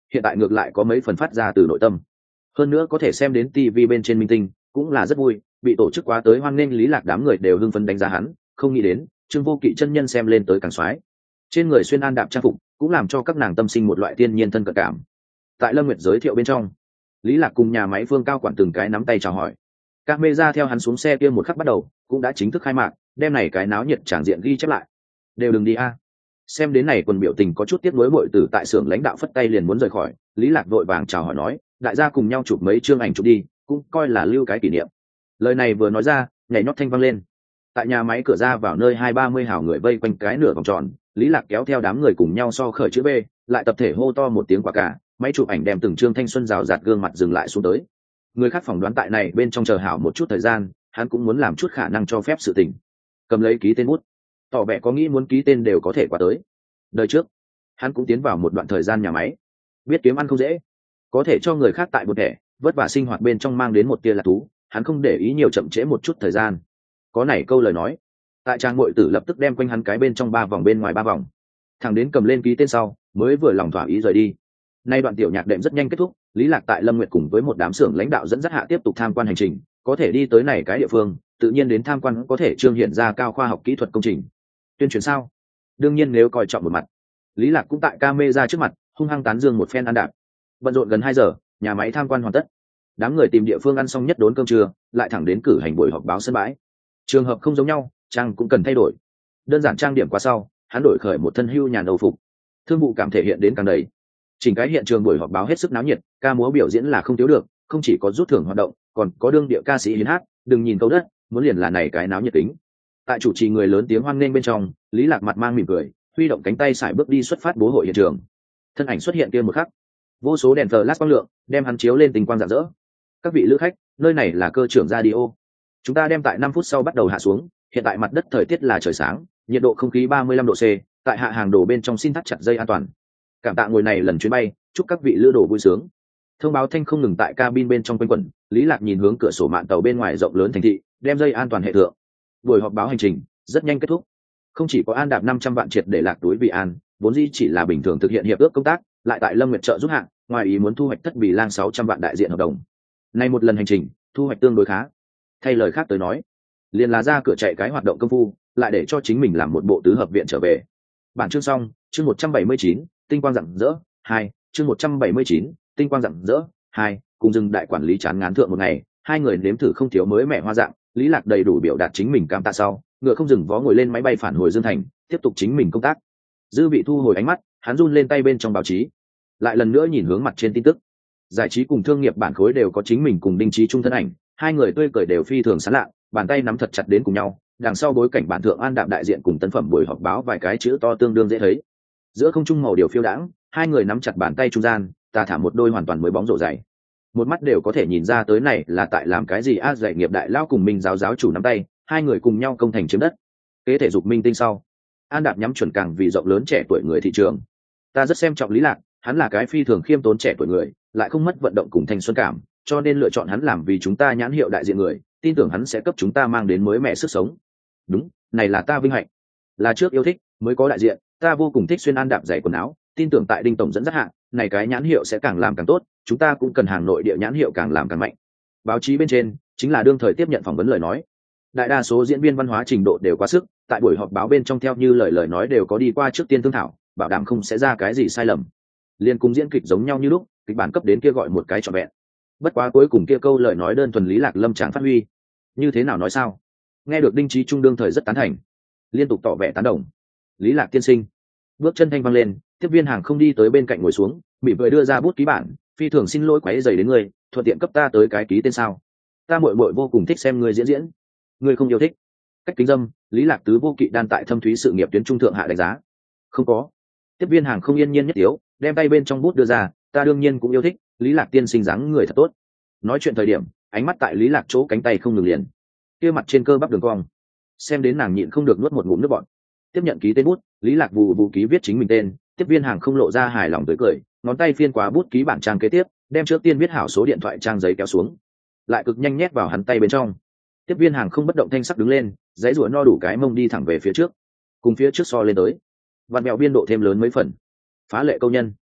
hiện tại ngược lại có mấy phần phát ra từ nội tâm. Hơn nữa có thể xem đến TV bên trên minh tinh cũng là rất vui, bị tổ chức quá tới hoan nghênh Lý Lạc đám người đều hưng phấn đánh giá hắn, không nghĩ đến Trương Vô Kỵ chân nhân xem lên tới càng xoái. Trên người xuyên an đạm trang phục cũng làm cho các nàng tâm sinh một loại thiên nhiên thân cận cảm. Tại Lâm Nguyệt giới thiệu bên trong, Lý Lạc cùng nhà máy Phương Cao quản từng cái nắm tay chào hỏi. Camera theo hắn xuống xe kia một khắc bắt đầu cũng đã chính thức khai mạc, đem này cái náo nhiệt tràng diện ghi chép lại. Đều đừng đi a. Xem đến này quần biểu tình có chút tiếc nuối muội tử tại xưởng lãnh đạo phất tay liền muốn rời khỏi, Lý Lạc vội vàng chào hỏi nói, đại gia cùng nhau chụp mấy chương ảnh chụp đi, cũng coi là lưu cái kỷ niệm. Lời này vừa nói ra, nhảy nhót thanh vang lên. Tại nhà máy cửa ra vào nơi 230 hào người vây quanh cái nửa vòng tròn, Lý Lạc kéo theo đám người cùng nhau so khởi chữ B, lại tập thể hô to một tiếng quả cả, máy chụp ảnh đem từng trương thanh xuân rào rạt gương mặt dừng lại xuống tới. Người khác phỏng đoán tại này bên trong chờ hảo một chút thời gian, hắn cũng muốn làm chút khả năng cho phép sự tình. Cầm lấy ký tên bút, tỏ vẻ có nghĩ muốn ký tên đều có thể qua tới. Đời trước, hắn cũng tiến vào một đoạn thời gian nhà máy, biết kiếm ăn không dễ, có thể cho người khác tại một thẻ vất vả sinh hoạt bên trong mang đến một tia lạc thú, hắn không để ý nhiều chậm trễ một chút thời gian. Có này câu lời nói, tại trang muội tử lập tức đem quanh hắn cái bên trong 3 vòng bên ngoài 3 vòng, thẳng đến cầm lên ký tên sau mới vừa lòng thỏa ý rời đi. Nay đoạn tiểu nhạc đệm rất nhanh kết thúc, Lý Lạc tại Lâm Nguyệt cùng với một đám xưởng lãnh đạo dẫn dắt hạ tiếp tục tham quan hành trình, có thể đi tới này cái địa phương, tự nhiên đến tham quan có thể trương hiện ra cao khoa học kỹ thuật công trình. Tuyên truyền sao? Đương nhiên nếu coi trọng một mặt. Lý Lạc cũng tại camera trước mặt, hung hăng tán dương một phen ăn đạp. Bận rộn gần 2 giờ, nhà máy tham quan hoàn tất. Đám người tìm địa phương ăn xong nhất đốn cơm trưa, lại thẳng đến cử hành buổi họp báo sân bãi. Trường hợp không giống nhau, trang cũng cần thay đổi. Đơn giản trang điểm qua sau, hắn đổi khởi một thân hưu nhàn âu phục. Thương vụ cảm thể hiện đến càng đầy. Chỉnh cái hiện trường buổi họp báo hết sức náo nhiệt, ca múa biểu diễn là không thiếu được, không chỉ có rút thưởng hoạt động, còn có đương địa ca sĩ hiến hát, đừng nhìn câu đất, muốn liền là này cái náo nhiệt tính. Tại chủ trì người lớn tiếng hoan nghênh bên trong, Lý Lạc mặt mang mỉm cười, huy động cánh tay sải bước đi xuất phát bố hội hiện trường. Thân ảnh xuất hiện kia một khắc, vô số đèn flash quang lượng đem hắn chiếu lên tình quang rạng rỡ. Các vị lữ khách, nơi này là cơ trưởng radio. Chúng ta đem tại 5 phút sau bắt đầu hạ xuống, hiện tại mặt đất thời tiết là trời sáng, nhiệt độ không khí 35 độ C, tại hạ hàng đổ bên trong xin thắt chặt dây an toàn. Cảm tạ ngồi này lần chuyến bay, chúc các vị lữ đồ vui sướng. Thông báo thanh không ngừng tại cabin bên trong quanh quẩn, Lý Lạc nhìn hướng cửa sổ mạn tàu bên ngoài rộng lớn thành thị, đem dây an toàn hệ thượng. Buổi họp báo hành trình rất nhanh kết thúc. Không chỉ có an đạp 500 vạn triệt để lạc túi vì an, vốn dĩ chỉ là bình thường thực hiện hiệp ước công tác, lại tại Lâm Nguyệt trợ giúp hạng, ngoài ý muốn thu hoạch thất bì lang 600 vạn đại diện hợp đồng. Nay một lần hành trình, thu hoạch tương đối khá. Thay lời khác tới nói, liền là ra cửa chạy cái hoạt động công phu, lại để cho chính mình làm một bộ tứ hợp viện trở về. Bản chương xong, chương 179, tinh quang rạng rỡ 2, chương 179, tinh quang rạng rỡ 2, cùng dừng đại quản lý chán ngán thượng một ngày, hai người nếm thử không thiếu mới mẻ hoa dạng, Lý Lạc đầy đủ biểu đạt chính mình cảm tạ sau, ngựa không dừng vó ngồi lên máy bay phản hồi Dương Thành, tiếp tục chính mình công tác. Dư vị thu hồi ánh mắt, hắn run lên tay bên trong báo chí, lại lần nữa nhìn hướng mặt trên tin tức. Giải trí cùng thương nghiệp bản khối đều có chính mình cùng Đinh Chí Trung thân ảnh, hai người tươi cười đều phi thường sán lạ, bàn tay nắm thật chặt đến cùng nhau, đằng sau bối cảnh bản thượng an đạm đại diện cùng tân phẩm buổi họp báo vài cái chữ to tương đương dễ thấy. Giữa không trung màu điều phiêu đãng, hai người nắm chặt bàn tay trung gian, ta thả một đôi hoàn toàn mới bóng rổ dày. Một mắt đều có thể nhìn ra tới này là tại làm cái gì a dạy nghiệp đại lao cùng Minh giáo chủ nắm tay, hai người cùng nhau công thành chiếm đất. Kế thể dục minh tinh sau, an đạp nhắm chuẩn càng vì rộng lớn trẻ tuổi người thị trường. Ta rất xem trọng Lý Lạc, hắn là cái phi thường khiêm tốn trẻ tuổi người, lại không mất vận động cùng thanh xuân cảm, cho nên lựa chọn hắn làm vì chúng ta nhãn hiệu đại diện người, tin tưởng hắn sẽ cấp chúng ta mang đến mới mẻ sức sống. Đúng, này là ta vinh hạnh. Là trước yêu thích, mới có đại diện, ta vô cùng thích xuyên an đạp giày quần áo, tin tưởng tại Đinh tổng dẫn dắt hạ, này cái nhãn hiệu sẽ càng làm càng tốt, chúng ta cũng cần hàng nội địa nhãn hiệu càng làm càng mạnh. Báo chí bên trên chính là đương thời tiếp nhận phỏng vấn lời nói. Đại đa số diễn viên văn hóa trình độ đều quá sức, tại buổi họp báo bên trong theo như lời nói đều có đi qua trước tiên thương thảo, bảo đảm không sẽ ra cái gì sai lầm. Liên cùng diễn kịch giống nhau như lúc, kịch bản cấp đến kia gọi một cái trọn vẹn. Bất quá cuối cùng kia câu lời nói đơn thuần Lý Lạc lâm tráng phát huy. Như thế nào nói sao? Nghe được Đinh Chí Trung đương thời rất tán thành, liên tục tỏ vẻ tán đồng. Lý Lạc tiên sinh. Bước chân thanh vang lên, tiếp viên hàng không đi tới bên cạnh ngồi xuống, mỉm cười đưa ra bút ký bản, phi thường xin lỗi quấy rầy đến ngươi, thuận tiện cấp ta tới cái ký tên sao? Ta muội muội vô cùng thích xem ngươi diễn diễn. Ngươi không yêu thích? Cách kính dâm, Lý Lạc tứ vô kỵ đan tại thâm thúy sự nghiệp tuyến trung thượng hạ đánh giá. Không có. Tiếp viên hàng không yên nhiên nhất yếu, đem tay bên trong bút đưa ra, ta đương nhiên cũng yêu thích, Lý Lạc tiên sinh dáng người thật tốt. Nói chuyện thời điểm, ánh mắt tại Lý Lạc chỗ cánh tay không ngừng liền. Kia mặt trên cơ bắp đường cong, xem đến nàng nhịn không được nuốt một ngụm nước bọt. Tiếp nhận ký tên bút, Lý Lạc vụ ký viết chính mình tên, tiếp viên hàng không lộ ra hài lòng tươi cười, ngón tay phiên qua bút ký bản trang kế tiếp, đem trước tiên viết hảo số điện thoại trang giấy kéo xuống, lại cực nhanh nhét vào hắn tay bên trong. Tiếp viên hàng không bất động thanh sắc đứng lên, giấy rủa no đủ cái mông đi thẳng về phía trước, cùng phía trước so lên tới, vặn mèo biên độ thêm lớn mấy phần, phá lệ câu nhân,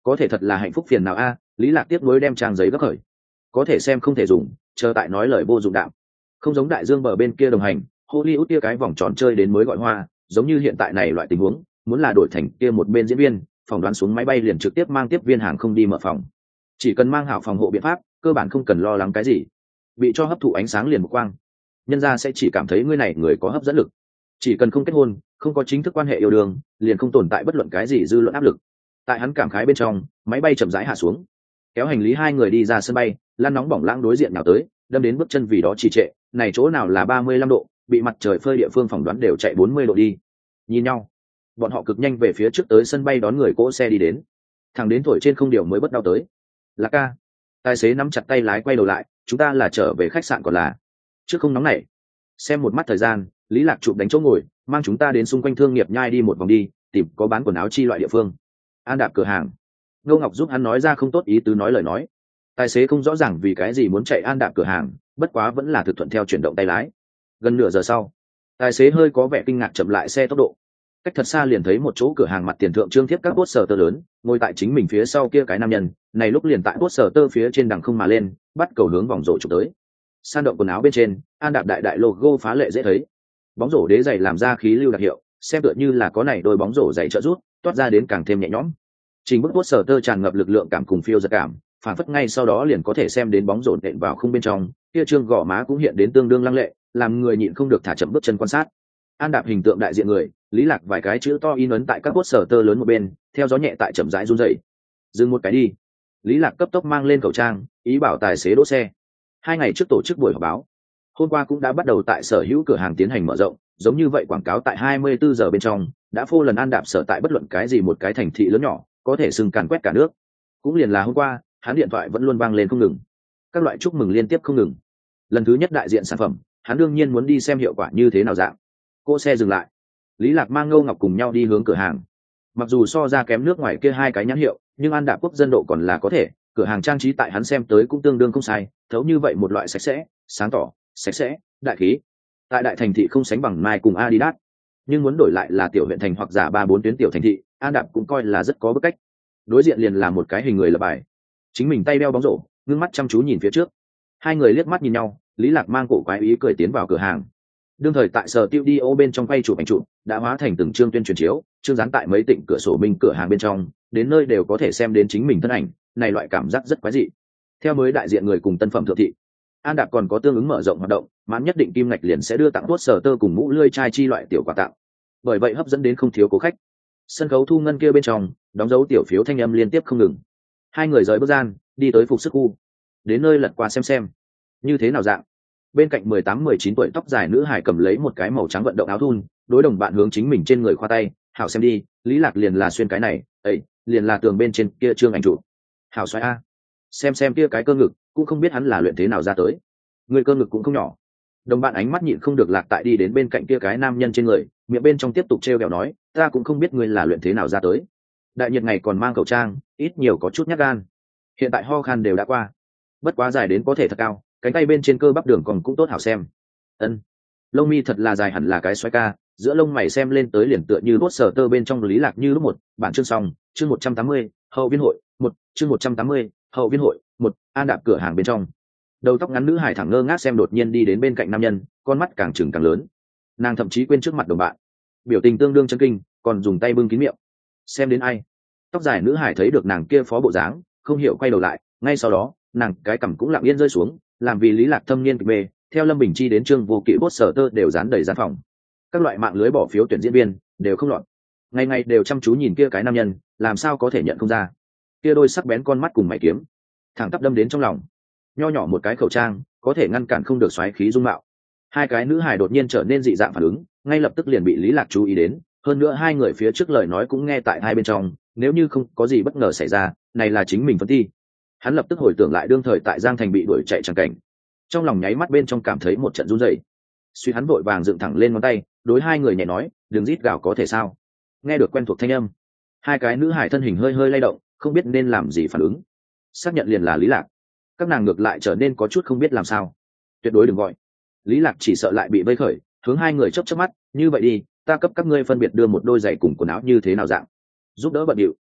có thể thật là hạnh phúc phiền nào a. Lý Lạc tiếp nối đem trang giấy gấp khởi, có thể xem không thể dùng, chờ tại nói lời vô dụng đạm. Không giống đại dương bờ bên kia đồng hành, Hollywood kia cái vòng tròn chơi đến mới gọi hoa, giống như hiện tại này loại tình huống, muốn là đổi thành kia một bên diễn viên, phòng đoán xuống máy bay liền trực tiếp mang tiếp viên hàng không đi mở phòng. Chỉ cần mang hảo phòng hộ biện pháp, cơ bản không cần lo lắng cái gì. Bị cho hấp thụ ánh sáng liền một quang, nhân ra sẽ chỉ cảm thấy ngươi này người có hấp dẫn lực. Chỉ cần không kết hôn, không có chính thức quan hệ yêu đương, liền không tồn tại bất luận cái gì dư luận áp lực. Tại hắn cảm khái bên trong, máy bay chậm rãi hạ xuống, kéo hành lý hai người đi ra sân bay, lan nóng bỏng lãng đối diện nào tới, đâm đến bước chân vì đó trì trệ. Này chỗ nào là 35 độ, bị mặt trời phơi địa phương phỏng đoán đều chạy 40 độ đi. Nhìn nhau, bọn họ cực nhanh về phía trước tới sân bay đón người cỗ xe đi đến. Thằng đến thổi trên không điều mới bất đau tới. Lạc ca. Tài xế nắm chặt tay lái quay đầu lại, chúng ta là trở về khách sạn còn là? Trước không nóng nảy. Xem một mắt thời gian, Lý Lạc chụp đánh chỗ ngồi, mang chúng ta đến xung quanh thương nghiệp nhai đi một vòng đi, tìm có bán quần áo chi loại địa phương. An đạp cửa hàng. Ngô Ngọc giúp hắn nói ra không tốt ý tứ nói lời nói. Tài xế không rõ ràng vì cái gì muốn chạy An đạp cửa hàng, bất quá vẫn là thực thuận theo chuyển động tay lái. Gần nửa giờ sau, tài xế hơi có vẻ kinh ngạc chậm lại xe tốc độ. Cách thật xa liền thấy một chỗ cửa hàng mặt tiền thượng trương thiếp các poster lớn, ngồi tại chính mình phía sau kia cái nam nhân, này lúc liền tại poster phía trên đằng không mà lên, bắt cầu hướng vòng rổ chụp tới. San động quần áo bên trên, An đạp đại đại logo phá lệ dễ thấy. Bóng rổ đế giày làm ra khí lưu đặc hiệu, xem tựa như là có này đôi bóng rổ giày trợ rút, toát ra đến càng thêm nhẹ nhõm. Trình bức poster tràn ngập lực lượng cảm cùng phiêu giật cảm, phản phất ngay sau đó liền có thể xem đến bóng rổ nện vào khung bên trong, kia trương gò má cũng hiện đến tương đương lăng lệ, làm người nhịn không được thả chậm bước chân quan sát. An đạp hình tượng đại diện người, Lý Lạc vài cái chữ to in ấn tại các poster lớn một bên, theo gió nhẹ tại chậm rãi run rẩy. Dừng một cái đi. Lý Lạc cấp tốc mang lên khẩu trang, ý bảo tài xế đỗ xe. 2 ngày trước tổ chức buổi họp báo, hôm qua cũng đã bắt đầu tại sở hữu cửa hàng tiến hành mở rộng, giống như vậy quảng cáo tại 24 giờ bên trong đã phô lần An đạp sở tại bất luận cái gì một cái thành thị lớn nhỏ, có thể sừng càn quét cả nước. Cũng liền là hôm qua, hắn điện thoại vẫn luôn vang lên không ngừng, các loại chúc mừng liên tiếp không ngừng. Lần thứ nhất đại diện sản phẩm, hắn đương nhiên muốn đi xem hiệu quả như thế nào dạng. Cô xe dừng lại, Lý Lạc mang Ngô Ngọc cùng nhau đi hướng cửa hàng. Mặc dù so ra kém nước ngoài kia 2 cái nhãn hiệu, nhưng An đạp quốc dân độ còn là có thể, cửa hàng trang trí tại hắn xem tới cũng tương đương không sai, thấu như vậy một loại sạch sẽ, sáng tỏ, sạch sẽ, đại khí. Tại đại thành thị không sánh bằng Nike cùng Adidas, nhưng muốn đổi lại là tiểu huyện thành hoặc giả 3-4 tuyến tiểu thành thị, An đạp cũng coi là rất có bức cách. Đối diện liền là một cái hình người lập bài, chính mình tay đeo bóng rổ, ngưng mắt chăm chú nhìn phía trước. Hai người liếc mắt nhìn nhau, Lý Lạc mang cổ quái ý cười tiến vào cửa hàng. Đương thời tại sở studio bên trong quay chụp ảnh chụp đã hóa thành từng chương tuyên truyền chiếu, chương dán tại mấy tỉnh cửa sổ minh cửa hàng bên trong, đến nơi đều có thể xem đến chính mình thân ảnh, này loại cảm giác rất quái dị. Theo mới đại diện người cùng tân phẩm thượng thị, An đạp còn có tương ứng mở rộng hoạt động, mãn nhất định kim ngạch liền sẽ đưa tặng tuốt sở tơ cùng mũ lươi chai chi loại tiểu quà tặng. Bởi vậy hấp dẫn đến không thiếu cố khách. Sân khấu thu ngân kia bên trong, đóng dấu tiểu phiếu thanh âm liên tiếp không ngừng. Hai người rời bước gian, đi tới phục sức khu. Đến nơi lật qua xem như thế nào dạng. Bên cạnh 18-19 tuổi tóc dài nữ hải cầm lấy một cái màu trắng vận động áo thun, đối đồng bạn hướng chính mình trên người khoa tay, hảo xem đi, Lý Lạc liền là xuyên cái này, ấy, liền là tường bên trên kia trương ảnh chụp. Hảo xoay a. Xem kia cái cơ ngực, cũng không biết hắn là luyện thế nào ra tới. Người cơ ngực cũng không nhỏ. Đồng bạn ánh mắt nhịn không được lạc tại đi đến bên cạnh kia cái nam nhân trên người, miệng bên trong tiếp tục trêu ghẹo nói, ta cũng không biết ngươi là luyện thế nào ra tới. Đại nhiệt ngày còn mang khẩu trang, ít nhiều có chút nhát gan. Hiện tại ho khan đều đã qua, bất quá dài đến có thể thật cao, cánh tay bên trên cơ bắp đường còn cũng tốt hảo xem. Ân, lông mi thật là dài hẳn là cái xoay ca, giữa lông mày xem lên tới liền tựa như bốt sở tơ bên trong Lý Lạc như lúc một. Bản chương xong, chương 180, hậu viên hội một, chương 180, hậu viên hội một. An đạp cửa hàng bên trong, đầu tóc ngắn nữ hải thẳng ngơ ngác xem đột nhiên đi đến bên cạnh nam nhân, con mắt càng trừng càng lớn. Nàng thậm chí quên trước mặt đồng bạn, biểu tình tương đương chấn kinh, còn dùng tay bưng kín miệng. Xem đến ai? Tóc dài nữ hải thấy được nàng kia phó bộ dáng, không hiểu quay đầu lại, ngay sau đó nàng cái cằm cũng lặng yên rơi xuống, làm vì Lý Lạc thâm niên kịch mê, theo Lâm Bình Chi đến Trương Vô Kỵ bốt sở tơ đều dán đầy gian phòng. Các loại mạng lưới bỏ phiếu tuyển diễn viên đều không lọt, ngày ngày đều chăm chú nhìn kia cái nam nhân, làm sao có thể nhận không ra. Kia đôi sắc bén con mắt cùng mày kiếm, thẳng tắp đâm đến trong lòng. Nho nhỏ một cái khẩu trang, có thể ngăn cản không được xoáy khí dung mạo. Hai cái nữ hài đột nhiên trở nên dị dạng phản ứng, ngay lập tức liền bị Lý Lạc chú ý đến, hơn nữa hai người phía trước lời nói cũng nghe tại hai bên trong, nếu như không có gì bất ngờ xảy ra, này là chính mình phân thi. Hắn lập tức hồi tưởng lại đương thời tại Giang Thành bị đuổi chạy chẳng cảnh, trong lòng nháy mắt bên trong cảm thấy một trận run rẩy. Suy hắn vội vàng dựng thẳng lên ngón tay, đối hai người nhẹ nói, đừng rít gào có thể sao? Nghe được quen thuộc thanh âm, hai cái nữ hải thân hình hơi hơi lay động, không biết nên làm gì phản ứng. Xác nhận liền là Lý Lạc, các nàng ngược lại trở nên có chút không biết làm sao. Tuyệt đối đừng gọi. Lý Lạc chỉ sợ lại bị vây khởi, hướng hai người chớp chớp mắt, như vậy đi, ta cấp các ngươi phân biệt đưa một đôi giày cùng quần áo như thế nào dạng. Giúp đỡ bận điệu.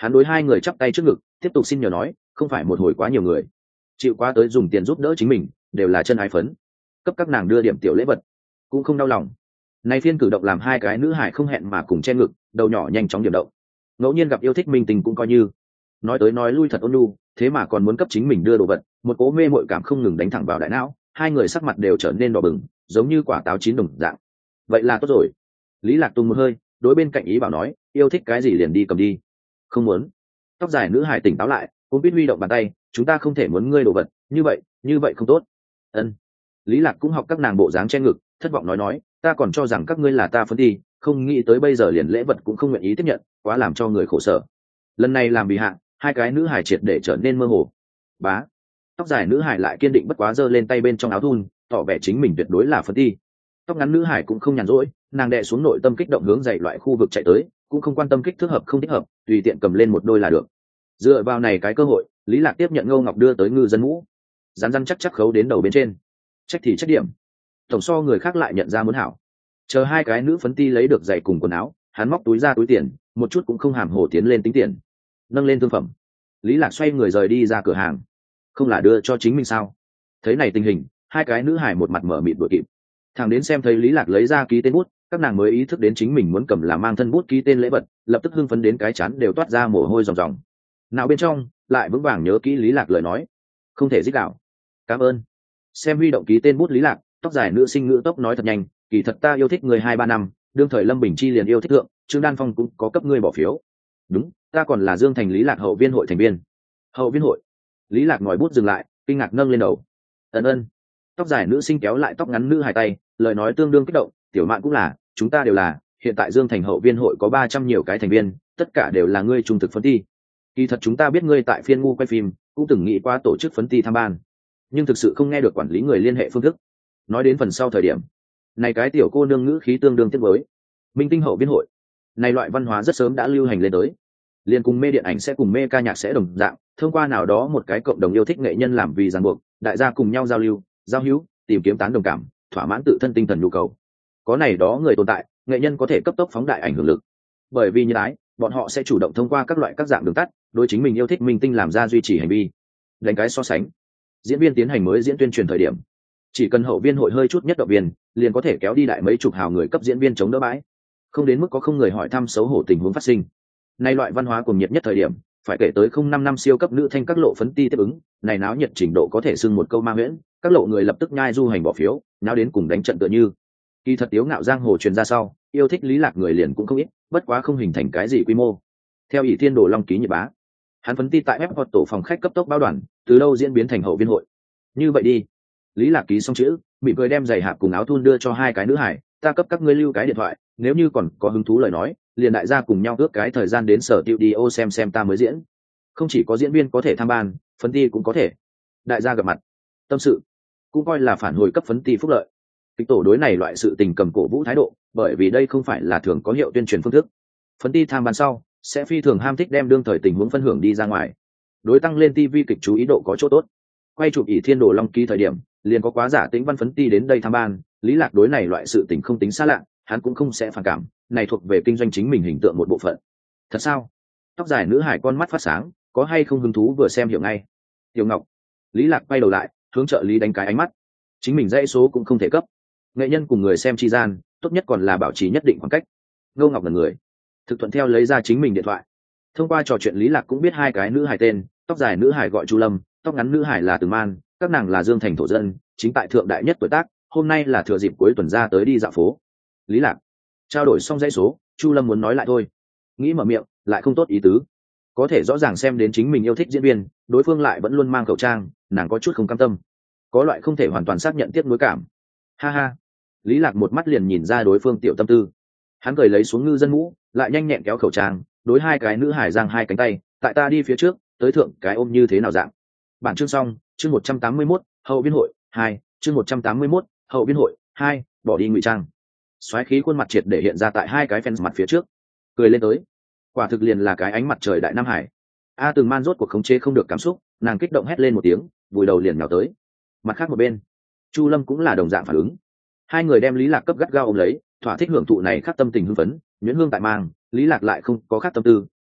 Hắn đối hai người chắp tay trước ngực tiếp tục xin nhờ nói, không phải một hồi quá nhiều người chịu quá tới dùng tiền giúp đỡ chính mình, đều là chân ái phấn, cấp các nàng đưa điểm tiểu lễ vật cũng không đau lòng. Này phiên cử động làm hai cái nữ hải không hẹn mà cùng che ngực, đầu nhỏ nhanh chóng điểm động. Ngẫu nhiên gặp yêu thích minh tình cũng coi như, nói tới nói lui thật ôn nhu, thế mà còn muốn cấp chính mình đưa đồ vật, một cố mê mội cảm không ngừng đánh thẳng vào đại não, hai người sắc mặt đều trở nên đỏ bừng, giống như quả táo chín đồng dạng. Vậy là tốt rồi. Lý Lạc tung một hơi, đối bên cạnh ý bảo nói, yêu thích cái gì liền đi cầm đi. Không muốn. Tóc dài nữ hải tỉnh táo lại, cũng biết huy động bàn tay, chúng ta không thể muốn ngươi đồ vật, như vậy không tốt. Ân. Lý Lạc cũng học các nàng bộ dáng che ngực, thất vọng nói, ta còn cho rằng các ngươi là ta phấn đi, không nghĩ tới bây giờ liền lễ vật cũng không nguyện ý tiếp nhận, quá làm cho người khổ sở. Lần này làm bị hạ, hai cái nữ hải triệt để trở nên mơ hồ. Bá. Tóc dài nữ hải lại kiên định bất quá giơ lên tay bên trong áo thun, tỏ vẻ chính mình tuyệt đối là phấn đi. Tóc ngắn nữ hải cũng không nhàn rỗi, nàng đè xuống nội tâm kích động hướng dậy loại khu vực chạy tới, cũng không quan tâm kích thước hợp không thích hợp, tùy tiện cầm lên một đôi là được. Dựa vào này cái cơ hội, Lý Lạc tiếp nhận Ngô Ngọc đưa tới ngư dân mũ, rán chắc khấu đến đầu bên trên. Trách thì trách điểm, tổng so người khác lại nhận ra muốn hảo. Chờ hai cái nữ phấn ti lấy được giày cùng quần áo, hắn móc túi ra túi tiền, một chút cũng không hàm hồ tiến lên tính tiền, nâng lên thương phẩm. Lý Lạc xoay người rời đi ra cửa hàng, không là đưa cho chính mình sao? Thấy này tình hình, hai cái nữ hải một mặt mở mịt đuổi kịp, thằng đến xem thấy Lý Lạc lấy ra ký tên bút, các nàng mới ý thức đến chính mình muốn cầm là mang thân bút ký tên lễ vật, lập tức hưng phấn đến cái chán đều toát ra mồ hôi ròng ròng. Nào bên trong lại vững vàng nhớ kỹ Lý Lạc lời nói, không thể dích đạo. Cảm ơn. Xem huy động ký tên bút Lý Lạc, tóc dài nữ sinh ngữ tốc nói thật nhanh, kỳ thật ta yêu thích người 2-3 năm, đương thời Lâm Bình Chi liền yêu thích thượng, Trương Đan Phong cũng có cấp ngươi bỏ phiếu. Đúng, ta còn là Dương Thành Lý Lạc hậu viên hội thành viên. Hậu viên hội? Lý Lạc ngòi bút dừng lại, kinh ngạc nâng lên đầu. Ân. Tóc dài nữ sinh kéo lại tóc ngắn nữ hài tay, lời nói tương đương kích động, tiểu mạn cũng là, chúng ta đều là, hiện tại Dương Thành hậu viên hội có 300 nhiều cái thành viên, tất cả đều là ngươi trung thực phấn ti. Kỳ thật chúng ta biết ngươi tại phiên ngu quay phim, cũng từng nghĩ qua tổ chức phấn ti tham ban, nhưng thực sự không nghe được quản lý người liên hệ phương thức. Nói đến phần sau thời điểm, này cái tiểu cô nương ngữ khí tương đương tiếc với. Minh tinh hậu viên hội, này loại văn hóa rất sớm đã lưu hành lên tới, liền cùng mê điện ảnh sẽ cùng mê ca nhạc sẽ đồng dạng, thông qua nào đó một cái cộng đồng yêu thích nghệ nhân làm vì ràng buộc, đại gia cùng nhau giao lưu, giao hữu, tìm kiếm tán đồng cảm, thỏa mãn tự thân tinh thần nhu cầu. Có này đó người tồn tại, nghệ nhân có thể cấp tốc phóng đại ảnh hưởng lực. Bởi vì như thế, bọn họ sẽ chủ động thông qua các dạng đường tắt, đối chính mình yêu thích minh tinh làm ra duy trì hành vi. Đánh cái so sánh, diễn viên tiến hành mới diễn tuyên truyền thời điểm, chỉ cần hậu viên hội hơi chút nhất động viên, liền có thể kéo đi đại mấy chục hào người cấp diễn viên chống đỡ bãi, không đến mức có không người hỏi thăm xấu hổ tình huống phát sinh. Nay loại văn hóa cuồng nhiệt nhất thời điểm, phải kể tới 05 siêu cấp nữ thanh các lộ phấn ti tiếp ứng, này náo nhiệt trình độ có thể xưng một câu ma huyễn, các lộ người lập tức nhai du hành bỏ phiếu, náo đến cùng đánh trận tựa như. Kỳ thật tiếu ngạo giang hồ truyền ra sau, yêu thích Lý Lạc người liền cũng không ít, bất quá không hình thành cái gì quy mô. Theo ỷ thiên đồ long ký nhật bá, hắn phấn ti tại web hoặc tổ phòng khách cấp tốc báo đoàn, từ đâu diễn biến thành hậu viên hội. Như vậy đi. Lý Lạc ký xong chữ, mỉm cười đem giày hạp cùng áo thun đưa cho hai cái nữ hải, ta cấp các ngươi lưu cái điện thoại, nếu như còn có hứng thú lời nói, liền đại gia cùng nhau ước cái thời gian đến sở studio xem ta mới diễn. Không chỉ có diễn viên có thể tham ban, phấn ti cũng có thể. Đại gia gặp mặt, tâm sự, cũng coi là phản hồi cấp phấn ti phúc lợi. Kịch tổ đối này loại sự tình cầm cổ vũ thái độ, bởi vì đây không phải là thường có hiệu tuyên truyền phương thức. Phấn ti tham ban sau, sẽ phi thường ham thích đem đương thời tình huống phân hưởng đi ra ngoài. Đối tăng lên TV kịch chú ý độ có chỗ tốt. Quay chụp ỷ thiên đồ long ký thời điểm, liền có quá giả tĩnh văn phấn ti đến đây tham ban, Lý Lạc đối này loại sự tình không tính xa lạ, hắn cũng không sẽ phản cảm, này thuộc về kinh doanh chính mình hình tượng một bộ phận. Thật sao? Tóc dài nữ hải con mắt phát sáng, có hay không hứng thú vừa xem hiểu ngay. Tiểu Ngọc. Lý Lạc quay đầu lại, hướng trợ lý đánh cái ánh mắt. Chính mình dãy số cũng không thể cấp. Nghệ nhân cùng người xem chi gian, tốt nhất còn là bảo trì nhất định khoảng cách. Ngô Ngọc là người, thực thuận theo lấy ra chính mình điện thoại. Thông qua trò chuyện Lý Lạc cũng biết hai cái nữ hải tên, tóc dài nữ hải gọi Chu Lâm, tóc ngắn nữ hải là Từ Man, các nàng là Dương Thành thổ dân, chính tại thượng đại nhất tuổi tác, hôm nay là thừa dịp cuối tuần ra tới đi dạo phố. Lý Lạc trao đổi xong dãy số, Chu Lâm muốn nói lại thôi, nghĩ mở miệng lại không tốt ý tứ, có thể rõ ràng xem đến chính mình yêu thích diễn viên, đối phương lại vẫn luôn mang khẩu trang, nàng có chút không cam tâm, có loại không thể hoàn toàn xác nhận tiếp nối cảm. Ha ha. Lý Lạc một mắt liền nhìn ra đối phương tiểu tâm tư, hắn cười lấy xuống ngư dân mũ, lại nhanh nhẹn kéo khẩu trang, đối hai cái nữ hải giang hai cánh tay, tại ta đi phía trước, tới thượng cái ôm như thế nào dạng. Bản chương xong, chương 181, hậu viên hội 2, chương 181, hậu viên hội 2, bỏ đi ngụy trang. Xoáy khí khuôn mặt triệt để hiện ra tại hai cái fans mặt phía trước, cười lên tới, quả thực liền là cái ánh mặt trời đại nam hải. A Từng Man rốt cuộc khống chế không được cảm xúc, nàng kích động hét lên một tiếng, vùi đầu liền nhào tới. Mặt khác một bên, Chu Lâm cũng là đồng dạng phản ứng. Hai người đem Lý Lạc cấp gắt gao ôm lấy, thỏa thích hưởng thụ này khắc tâm tình hưng phấn, nhuyễn hương tại mang, Lý Lạc lại không có khắc tâm tư,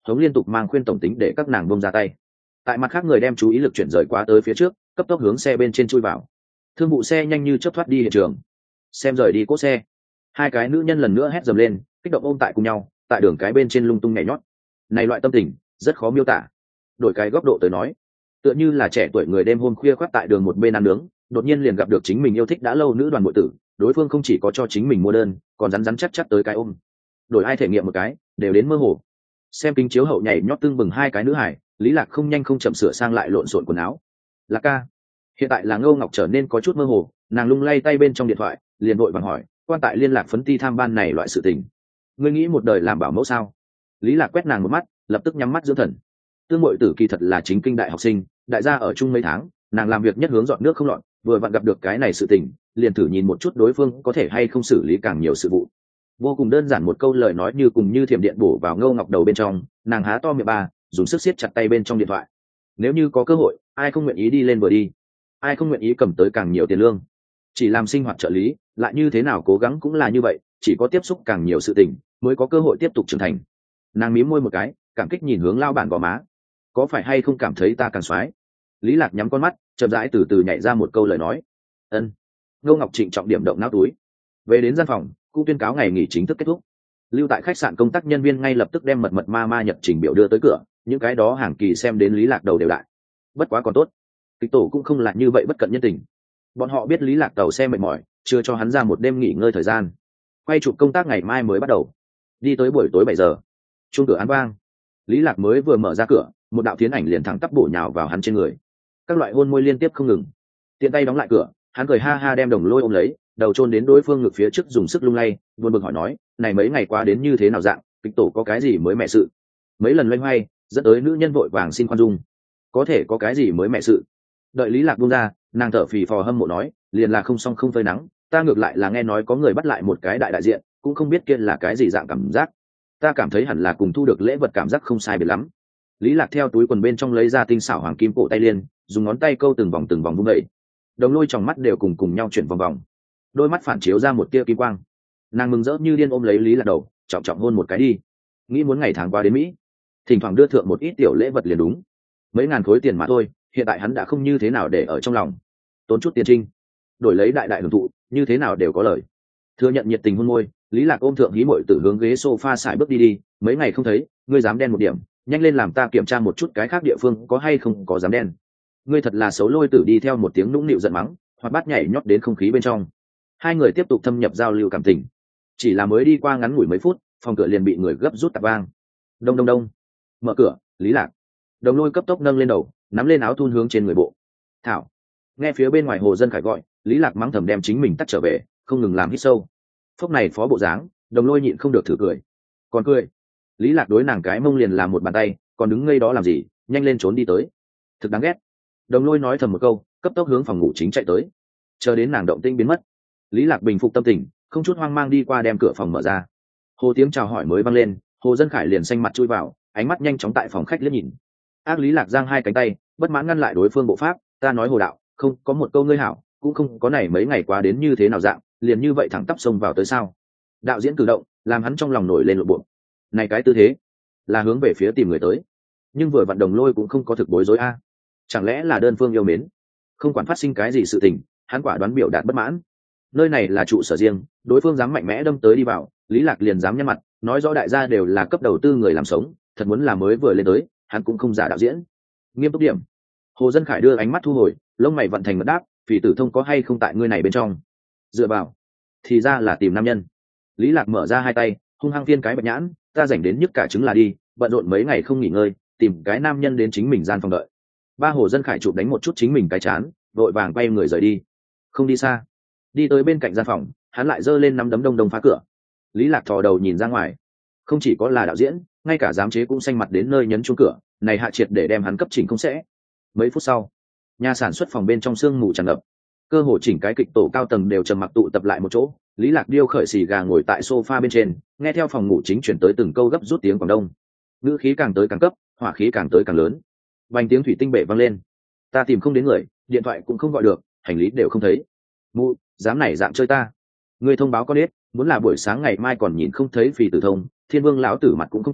hống liên tục mang khuyên tổng tính để các nàng bông ra tay. Tại mặt khác người đem chú ý lực chuyển rời quá tới phía trước, cấp tốc hướng xe bên trên chui vào. Thương vụ xe nhanh như chớp thoát đi hiện trường. Xem rời đi cỗ xe, hai cái nữ nhân lần nữa hét dầm lên, kích động ôm tại cùng nhau, tại đường cái bên trên lung tung nhảy nhót. Này loại tâm tình rất khó miêu tả. Đổi cái góc độ tới nói, tựa như là trẻ tuổi người đêm hôm khuya khoác tại đường một bên ăn nướng, đột nhiên liền gặp được chính mình yêu thích đã lâu nữ đoàn muội tử, đối phương không chỉ có cho chính mình mua đơn, còn rắn rắn chắc chắc tới cái ôm. Đổi ai thể nghiệm một cái, đều đến mơ hồ. Xem kính chiếu hậu nhảy nhót tương bừng hai cái nữ hải, Lý Lạc không nhanh không chậm sửa sang lại lộn xộn quần áo. Lạc ca. Hiện tại là Ngô Ngọc trở nên có chút mơ hồ, nàng lung lay tay bên trong điện thoại, liền vội vàng hỏi, quan tại liên lạc phấn ti tham ban này loại sự tình, ngươi nghĩ một đời làm bảo mẫu sao? Lý Lạc quét nàng một mắt, lập tức nhắm mắt dưỡng thần. Tương muội tử kỳ thật là chính kinh đại học sinh, đại gia ở chung mấy tháng, nàng làm việc nhất hướng dọn nước không lọt, vừa vặn gặp được cái này sự tình, liền thử nhìn một chút đối phương có thể hay không xử lý càng nhiều sự vụ. Vô cùng đơn giản một câu lời nói như cùng như thiểm điện bổ vào Ngô Ngọc đầu bên trong, nàng há to miệng ba, dùng sức siết chặt tay bên trong điện thoại. Nếu như có cơ hội, ai không nguyện ý đi lên vừa đi, ai không nguyện ý cầm tới càng nhiều tiền lương. Chỉ làm sinh hoạt trợ lý, lại như thế nào cố gắng cũng là như vậy, chỉ có tiếp xúc càng nhiều sự tình, mới có cơ hội tiếp tục trưởng thành. Nàng mím môi một cái, cảm kích nhìn hướng lao bản gò má. Có phải hay không cảm thấy ta càng xoái? Lý Lạc nhắm con mắt, chậm rãi từ từ nhảy ra một câu lời nói. Ân. Ngô Ngọc trịnh trọng điểm động não túi. Về đến gian phòng, cũng tuyên cáo ngày nghỉ chính thức kết thúc. Lưu tại khách sạn công tác nhân viên ngay lập tức đem mật ma nhật trình biểu đưa tới cửa, những cái đó hàng kỳ xem đến Lý Lạc đầu đều đại. Bất quá còn tốt, kịch tổ cũng không là như vậy bất cận nhân tình. Bọn họ biết Lý Lạc tàu xe mệt mỏi, chưa cho hắn ra một đêm nghỉ ngơi thời gian. Quay chụp công tác ngày mai mới bắt đầu. Đi tới buổi tối 7 giờ, chuông cửa án vang. Lý Lạc mới vừa mở ra cửa, một đạo thiến ảnh liền thẳng tắp bổ nhào vào hắn trên người. Các loại hôn môi liên tiếp không ngừng. Tiện tay đóng lại cửa, hắn cười ha ha đem Đồng Lôi ôm lấy, đầu chôn đến đối phương ngực phía trước dùng sức lung lay, buồn bực hỏi nói, này mấy ngày qua đến như thế nào dạng, kịch tổ có cái gì mới mẹ sự? Mấy lần loay hoay, dẫn tới nữ nhân vội vàng xin khoan dung. Có thể có cái gì mới mẹ sự? Đợi Lý Lạc buông ra, nàng thở phì phò hâm mộ nói, liền là không xong không phơi nắng, ta ngược lại là nghe nói có người bắt lại một cái đại diện, cũng không biết kia là cái gì dạng cảm giác. Ta cảm thấy hẳn là cùng thu được lễ vật cảm giác không sai biệt lắm. Lý Lạc theo túi quần bên trong lấy ra tinh xảo hoàng kim cổ tay liên, dùng ngón tay câu từng vòng vung đẩy. Đồng Lôi trong mắt đều cùng nhau chuyển vòng vòng, đôi mắt phản chiếu ra một tia kim quang. Nàng mừng rỡ như điên ôm lấy Lý Lạc đầu, trọng trọng hôn một cái đi. Nghĩ muốn ngày tháng qua đến Mỹ, thỉnh thoảng đưa thượng một ít tiểu lễ vật liền đúng. Mấy ngàn khối tiền mà thôi, hiện tại hắn đã không như thế nào để ở trong lòng. Tốn chút tiền trinh, đổi lấy đại hưởng thụ, như thế nào đều có lời. Thừa nhận nhiệt tình hôn môi, Lý Lạc ôm thượng hí muội tử hướng ghế sofa sải bước đi, mấy ngày không thấy, ngươi dám đen một điểm, nhanh lên làm ta kiểm tra một chút cái khác địa phương có hay không có dám đen. Ngươi thật là xấu. Lôi tử đi theo một tiếng nũng nịu giận mắng, hoặc bắt nhảy nhót đến không khí bên trong. Hai người tiếp tục thâm nhập giao lưu cảm tình. Chỉ là mới đi qua ngắn ngủi mấy phút, phòng cửa liền bị người gấp rút tạp vang. Đông đông đông. Mở cửa, Lý Lạc. Đồng Lôi cấp tốc nâng lên đầu, nắm lên áo thun hướng trên người bộ. Thảo. Nghe phía bên ngoài Hồ Dân Khải gọi, Lý Lạc mắng thầm đem chính mình tắt trở về, không ngừng làm hít sâu. Phốc này phó bộ dáng, Đồng Lôi nhịn không được thử cười. Còn cười. Lý Lạc đối nàng cái mông liền làm một bàn tay, còn đứng ngây đó làm gì, nhanh lên trốn đi tới. Thực đáng ghét. Đồng Lôi nói thầm một câu, cấp tốc hướng phòng ngủ chính chạy tới. Chờ đến nàng động tĩnh biến mất, Lý Lạc bình phục tâm tình, không chút hoang mang đi qua đem cửa phòng mở ra. Hồ tiếng chào hỏi mới vang lên, Hồ Dân Khải liền xanh mặt chui vào, ánh mắt nhanh chóng tại phòng khách liếc nhìn. Ác Lý Lạc giang hai cánh tay, bất mãn ngăn lại đối phương bộ pháp, ta nói Hồ đạo, không có một câu ngươi hảo, cũng không có này mấy ngày qua đến như thế nào dạng, liền như vậy thẳng tắp xông vào tới sao? Đạo diễn cử động, làm hắn trong lòng nổi lên lộn bộ. Này cái tư thế, là hướng về phía tìm người tới. Nhưng vừa vận Đồng Lôi cũng không có thực bối rối a. Chẳng lẽ là đơn phương yêu mến? Không quản phát sinh cái gì sự tình, hắn quả đoán biểu đạt bất mãn. Nơi này là trụ sở riêng, đối phương dám mạnh mẽ đâm tới đi vào, Lý Lạc liền dám nhăn mặt, nói rõ đại gia đều là cấp đầu tư người làm sống, thật muốn là mới vừa lên tới, hắn cũng không giả đạo diễn. Nghiêm túc điểm. Hồ Dân Khải đưa ánh mắt thu hồi, lông mày vận thành mật đáp, Phỉ Tử Thông có hay không tại ngươi này bên trong? Dựa vào, thì ra là tìm nam nhân. Lý Lạc mở ra hai tay, hung hăng phiên cái bạch nhãn, ta rảnh đến nhức cả trứng là đi, bận rộn mấy ngày không nghỉ ngơi, tìm cái nam nhân đến chính mình gian phòng đợi. Ba Hồ Dân Khải chụp đánh một chút chính mình cái chán, vội vàng quay người rời đi. Không đi xa, đi tới bên cạnh gian phòng, hắn lại giơ lên nắm đấm đông đông phá cửa. Lý Lạc thò đầu nhìn ra ngoài, không chỉ có là đạo diễn, ngay cả giám chế cũng xanh mặt đến nơi nhấn chuông cửa, này hạ triệt để đem hắn cấp chỉnh không sẽ. Mấy phút sau, nhà sản xuất phòng bên trong sương mù tràn ngập, cơ hồ chỉnh cái kịch tổ cao tầng đều trầm mặc tụ tập lại một chỗ. Lý Lạc điêu khởi xì gà ngồi tại sofa bên trên, nghe theo phòng ngủ chính chuyển tới từng câu gấp rút tiếng Quảng Đông, ngữ khí càng tới càng cấp, hỏa khí càng tới càng lớn. Vành tiếng thủy tinh bể vang lên, ta tìm không đến người, điện thoại cũng không gọi được, hành lý đều không thấy. Mụ, dám này dạng chơi ta? Ngươi thông báo con biết, muốn là buổi sáng ngày mai còn nhìn không thấy Phỉ Tử Thông, Thiên Vương lão tử mặt cũng không cho,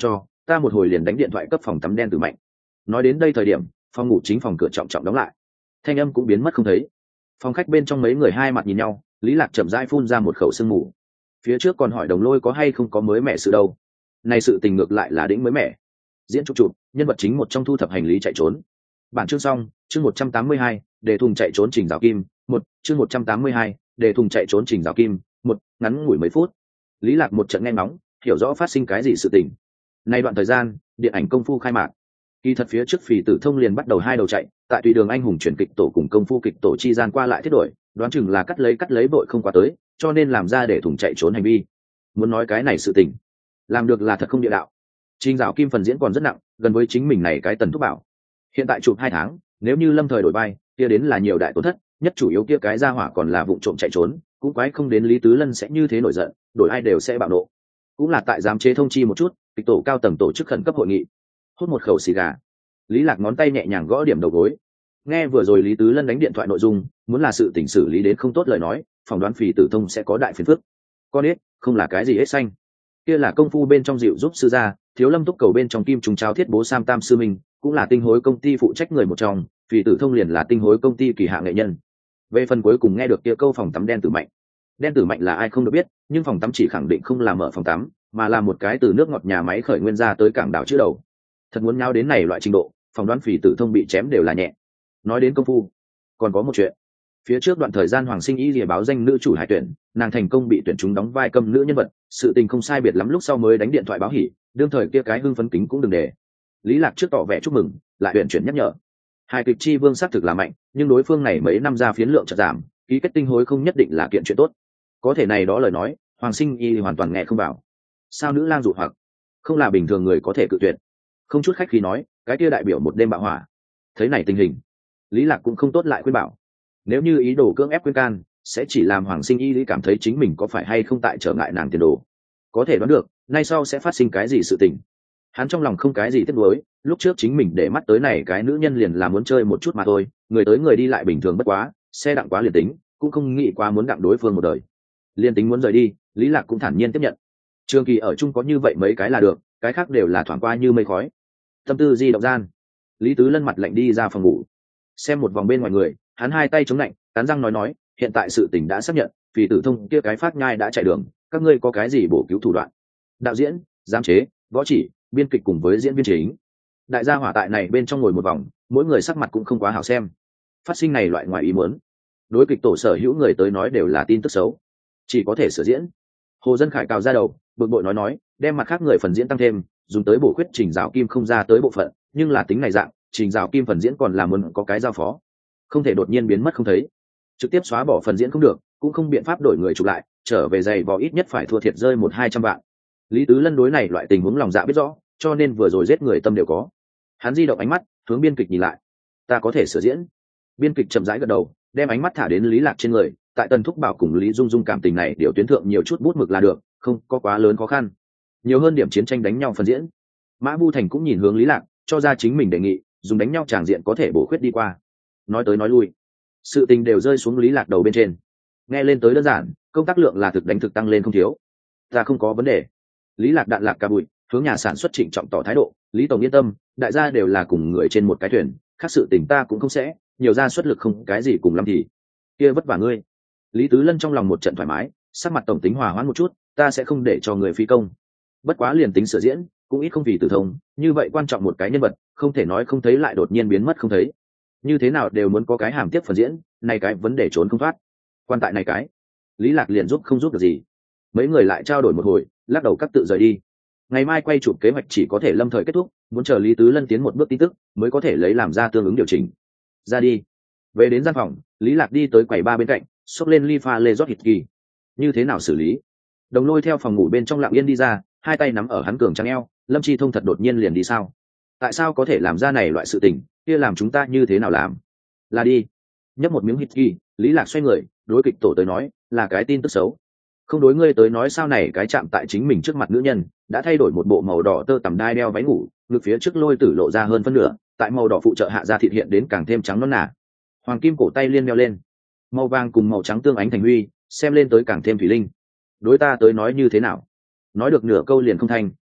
ta một hồi liền đánh điện thoại cấp phòng tắm đen Tử Mạnh. Nói đến đây thời điểm, phòng ngủ chính phòng cửa trọng trọng đóng lại, thanh âm cũng biến mất không thấy. Phòng khách bên trong mấy người hai mặt nhìn nhau, Lý Lạc chậm rãi phun ra một khẩu sương mù. Phía trước còn hỏi Đồng Lôi có hay không có mới mẻ sự đâu, này sự tình ngược lại là đỉnh mới mẻ. Diễn chụp nhân vật chính một trong thu thập hành lý chạy trốn. Bản chương xong, chương 182, để thùng chạy trốn Trình Dạo Kim, một chương 182, để thùng chạy trốn Trình Dạo Kim, một ngắn ngủi mấy phút. Lý Lạc một trận nghe ngóng, hiểu rõ phát sinh cái gì sự tình. Nay đoạn thời gian, điện ảnh công phu khai mạc. Kỳ thật phía trước Phỉ Tử Thông liền bắt đầu hai đầu chạy, tại tùy đường anh hùng chuyển kịch tổ cùng công phu kịch tổ chi gian qua lại thiết đổi, đoán chừng là cắt lấy bội không qua tới, cho nên làm ra để thùng chạy trốn hành vi. Muốn nói cái này sự tình, làm được là thật không địa đạo. Trình Dạo Kim phần diễn còn rất nặng, gần với chính mình này cái Tần Thúc Bảo. Hiện tại chụp 2 tháng, nếu như lâm thời đổi vai, kia đến là nhiều đại tổn thất, nhất chủ yếu kia cái gia hỏa còn là vụ trộm chạy trốn, cũng quái không đến Lý Tứ Lân sẽ như thế nổi giận, đổi ai đều sẽ bạo nộ. Cũng là tại giám chế thông chi một chút, kịch tổ cao tầng tổ chức khẩn cấp hội nghị. Hút một khẩu xì gà, Lý Lạc ngón tay nhẹ nhàng gõ điểm đầu gối. Nghe vừa rồi Lý Tứ Lân đánh điện thoại nội dung, muốn là sự tình xử lý đến không tốt lời nói, phỏng đoán Phỉ Tử Thông sẽ có đại phiền phức. Con ít, không là cái gì hết xanh. Kia là công phu bên trong dịu giúp sư gia, Thiếu Lâm Túc Cầu bên trong Kim Trùng Tráo Thiết Bố Sam Tam sư minh, cũng là tinh hối công ty phụ trách người một trong, Phỉ Tử Thông liền là tinh hối công ty kỳ hạ nghệ nhân. Về phần cuối cùng nghe được kia câu phòng tắm đen Tử Mạnh. Đen Tử Mạnh là ai không được biết, nhưng phòng tắm chỉ khẳng định không là mở phòng tắm, mà là một cái từ nước ngọt nhà máy khởi nguyên ra tới cảng đảo chữ đầu. Thật muốn nhau đến này loại trình độ, phỏng đoán Phỉ Tử Thông bị chém đều là nhẹ. Nói đến công phu, còn có một chuyện. Phía trước đoạn thời gian Hoàng Sinh Y lìa báo danh nữ chủ hải tuyển, nàng thành công bị tuyển chúng đóng vai câm nữ nhân vật, sự tình không sai biệt lắm lúc sau mới đánh điện thoại báo hỉ, đương thời kia cái hưng phấn kính cũng đừng để. Lý Lạc trước tỏ vẻ chúc mừng, lại tuyển chuyển nhắc nhở. Hài kịch chi vương xác thực là mạnh, nhưng đối phương này mấy năm ra phiến lượng chợt giảm, ký kết tinh hối không nhất định là kiện chuyện tốt. Có thể này đó lời nói, Hoàng Sinh Y hoàn toàn nghe không vào. Sao nữ lang dụ hoặc, không là bình thường người có thể cự tuyệt. Không chút khách khí nói, cái kia đại biểu một đêm bạo hỏa. Thấy này tình hình, Lý Lạc cũng không tốt lại khuyên bảo. Nếu như ý đồ cưỡng ép khuyên can, sẽ chỉ làm Hoàng Sinh Y lý cảm thấy chính mình có phải hay không tại trở ngại nàng tiền đồ. Có thể đoán được, nay sau sẽ phát sinh cái gì sự tình. Hắn trong lòng không cái gì tiếc nuối, lúc trước chính mình để mắt tới này cái nữ nhân liền là muốn chơi một chút mà thôi, người tới người đi lại bình thường bất quá, xe đặng quá liền tính, cũng không nghĩ quá muốn đặng đối phương một đời. Liên tính muốn rời đi, Lý Lạc cũng thản nhiên tiếp nhận. Trường kỳ ở chung có như vậy mấy cái là được, cái khác đều là thoảng qua như mây khói. Tâm tư di động gian, Lý Tứ Lân mặt lạnh đi ra phòng ngủ, xem một vòng bên ngoài người, hắn hai tay chống lạnh, cắn răng nói, hiện tại sự tình đã xác nhận, Phỉ Tử Thông kia cái phát nhai đã chạy đường, các ngươi có cái gì bổ cứu thủ đoạn? Đạo diễn, giám chế, võ chỉ, biên kịch cùng với diễn viên chính, đại gia hỏa tại này bên trong ngồi một vòng, mỗi người sắc mặt cũng không quá hảo xem. Phát sinh này loại ngoài ý muốn, đối kịch tổ sở hữu người tới nói đều là tin tức xấu, chỉ có thể sửa diễn. Hồ Dân Khải cào ra đầu, bực bội nói, đem mặt khác người phần diễn tăng thêm, dùng tới bổ khuyết Trình Dạo Kim không ra tới bộ phận, nhưng là tính này dạng, Trình Dạo Kim phần diễn còn là muốn có cái giao phó, không thể đột nhiên biến mất không thấy. Trực tiếp xóa bỏ phần diễn không được, cũng không biện pháp đổi người chụp lại, trở về giày vò ít nhất phải thua thiệt rơi 100-200 vạn. Lý Tứ Lân đối này loại tình huống lòng dạ biết rõ, cho nên vừa rồi giết người tâm đều có. Hắn di động ánh mắt hướng biên kịch nhìn lại, ta có thể sửa diễn. Biên kịch chậm rãi gật đầu, đem ánh mắt thả đến Lý Lạc trên người, tại Tần Thúc Bảo cùng Lý Dung Dung cảm tình này điều tuyến thượng nhiều chút bút mực là được, không có quá lớn khó khăn. Nhiều hơn điểm chiến tranh đánh nhau phần diễn. Mã Bu Thành cũng nhìn hướng Lý Lạc, cho ra chính mình đề nghị, dùng đánh nhau tràng diện có thể bổ khuyết đi qua. Nói tới nói lui, sự tình đều rơi xuống Lý Lạc đầu bên trên. Nghe lên tới đơn giản, công tác lượng là thực đánh thực tăng lên không thiếu. Ta không có vấn đề. Lý Lạc đạn lạc cả bụi, hướng nhà sản xuất trịnh trọng tỏ thái độ, Lý tổng yên tâm, đại gia đều là cùng người trên một cái thuyền, khác sự tình ta cũng không sẽ, nhiều ra xuất lực không cái gì cùng lắm thì kia vất vả ngươi. Lý Tứ Lân trong lòng một trận thoải mái, sắc mặt tổng tính hòa hoãn một chút, ta sẽ không để cho người phi công. Bất quá liền tính sửa diễn, cũng ít không vì Tử Thông, như vậy quan trọng một cái nhân vật, không thể nói không thấy lại đột nhiên biến mất không thấy. Như thế nào đều muốn có cái hàm tiếp phần diễn, này cái vấn đề trốn không thoát. Quan tại này cái, Lý Lạc liền giúp không giúp được gì. Mấy người lại trao đổi một hồi, lắc đầu các tự rời đi. Ngày mai quay chụp kế hoạch chỉ có thể lâm thời kết thúc, muốn chờ Lý Tứ Lân tiến một bước tin tức, mới có thể lấy làm ra tương ứng điều chỉnh. Ra đi. Về đến gian phòng, Lý Lạc đi tới quầy ba bên cạnh, xốc lên ly pha lê rót hít kỳ. Như thế nào xử lý? Đồng Lôi theo phòng ngủ bên trong lặng yên đi ra, hai tay nắm ở hắn cường trắng eo, Lâm Chi Thông thật đột nhiên liền đi sao? Tại sao có thể làm ra này loại sự tình, kia làm chúng ta như thế nào làm? Là đi. Nhấp một miếng hít kỳ, Lý Lạc xoay người, đối kịch tổ tới nói, là cái tin tức xấu. Không đối ngươi tới nói sao này cái chạm tại chính mình trước mặt nữ nhân, đã thay đổi một bộ màu đỏ tơ tằm đai đeo váy ngủ, ngực phía trước lôi tử lộ ra hơn phân nửa, tại màu đỏ phụ trợ hạ ra thịt hiện đến càng thêm trắng nõn nà. Hoàng kim cổ tay liên đeo lên, màu vàng cùng màu trắng tương ánh thành huy, xem lên tới càng thêm thủy linh. Đối ta tới nói như thế nào? Nói được nửa câu liền không thành,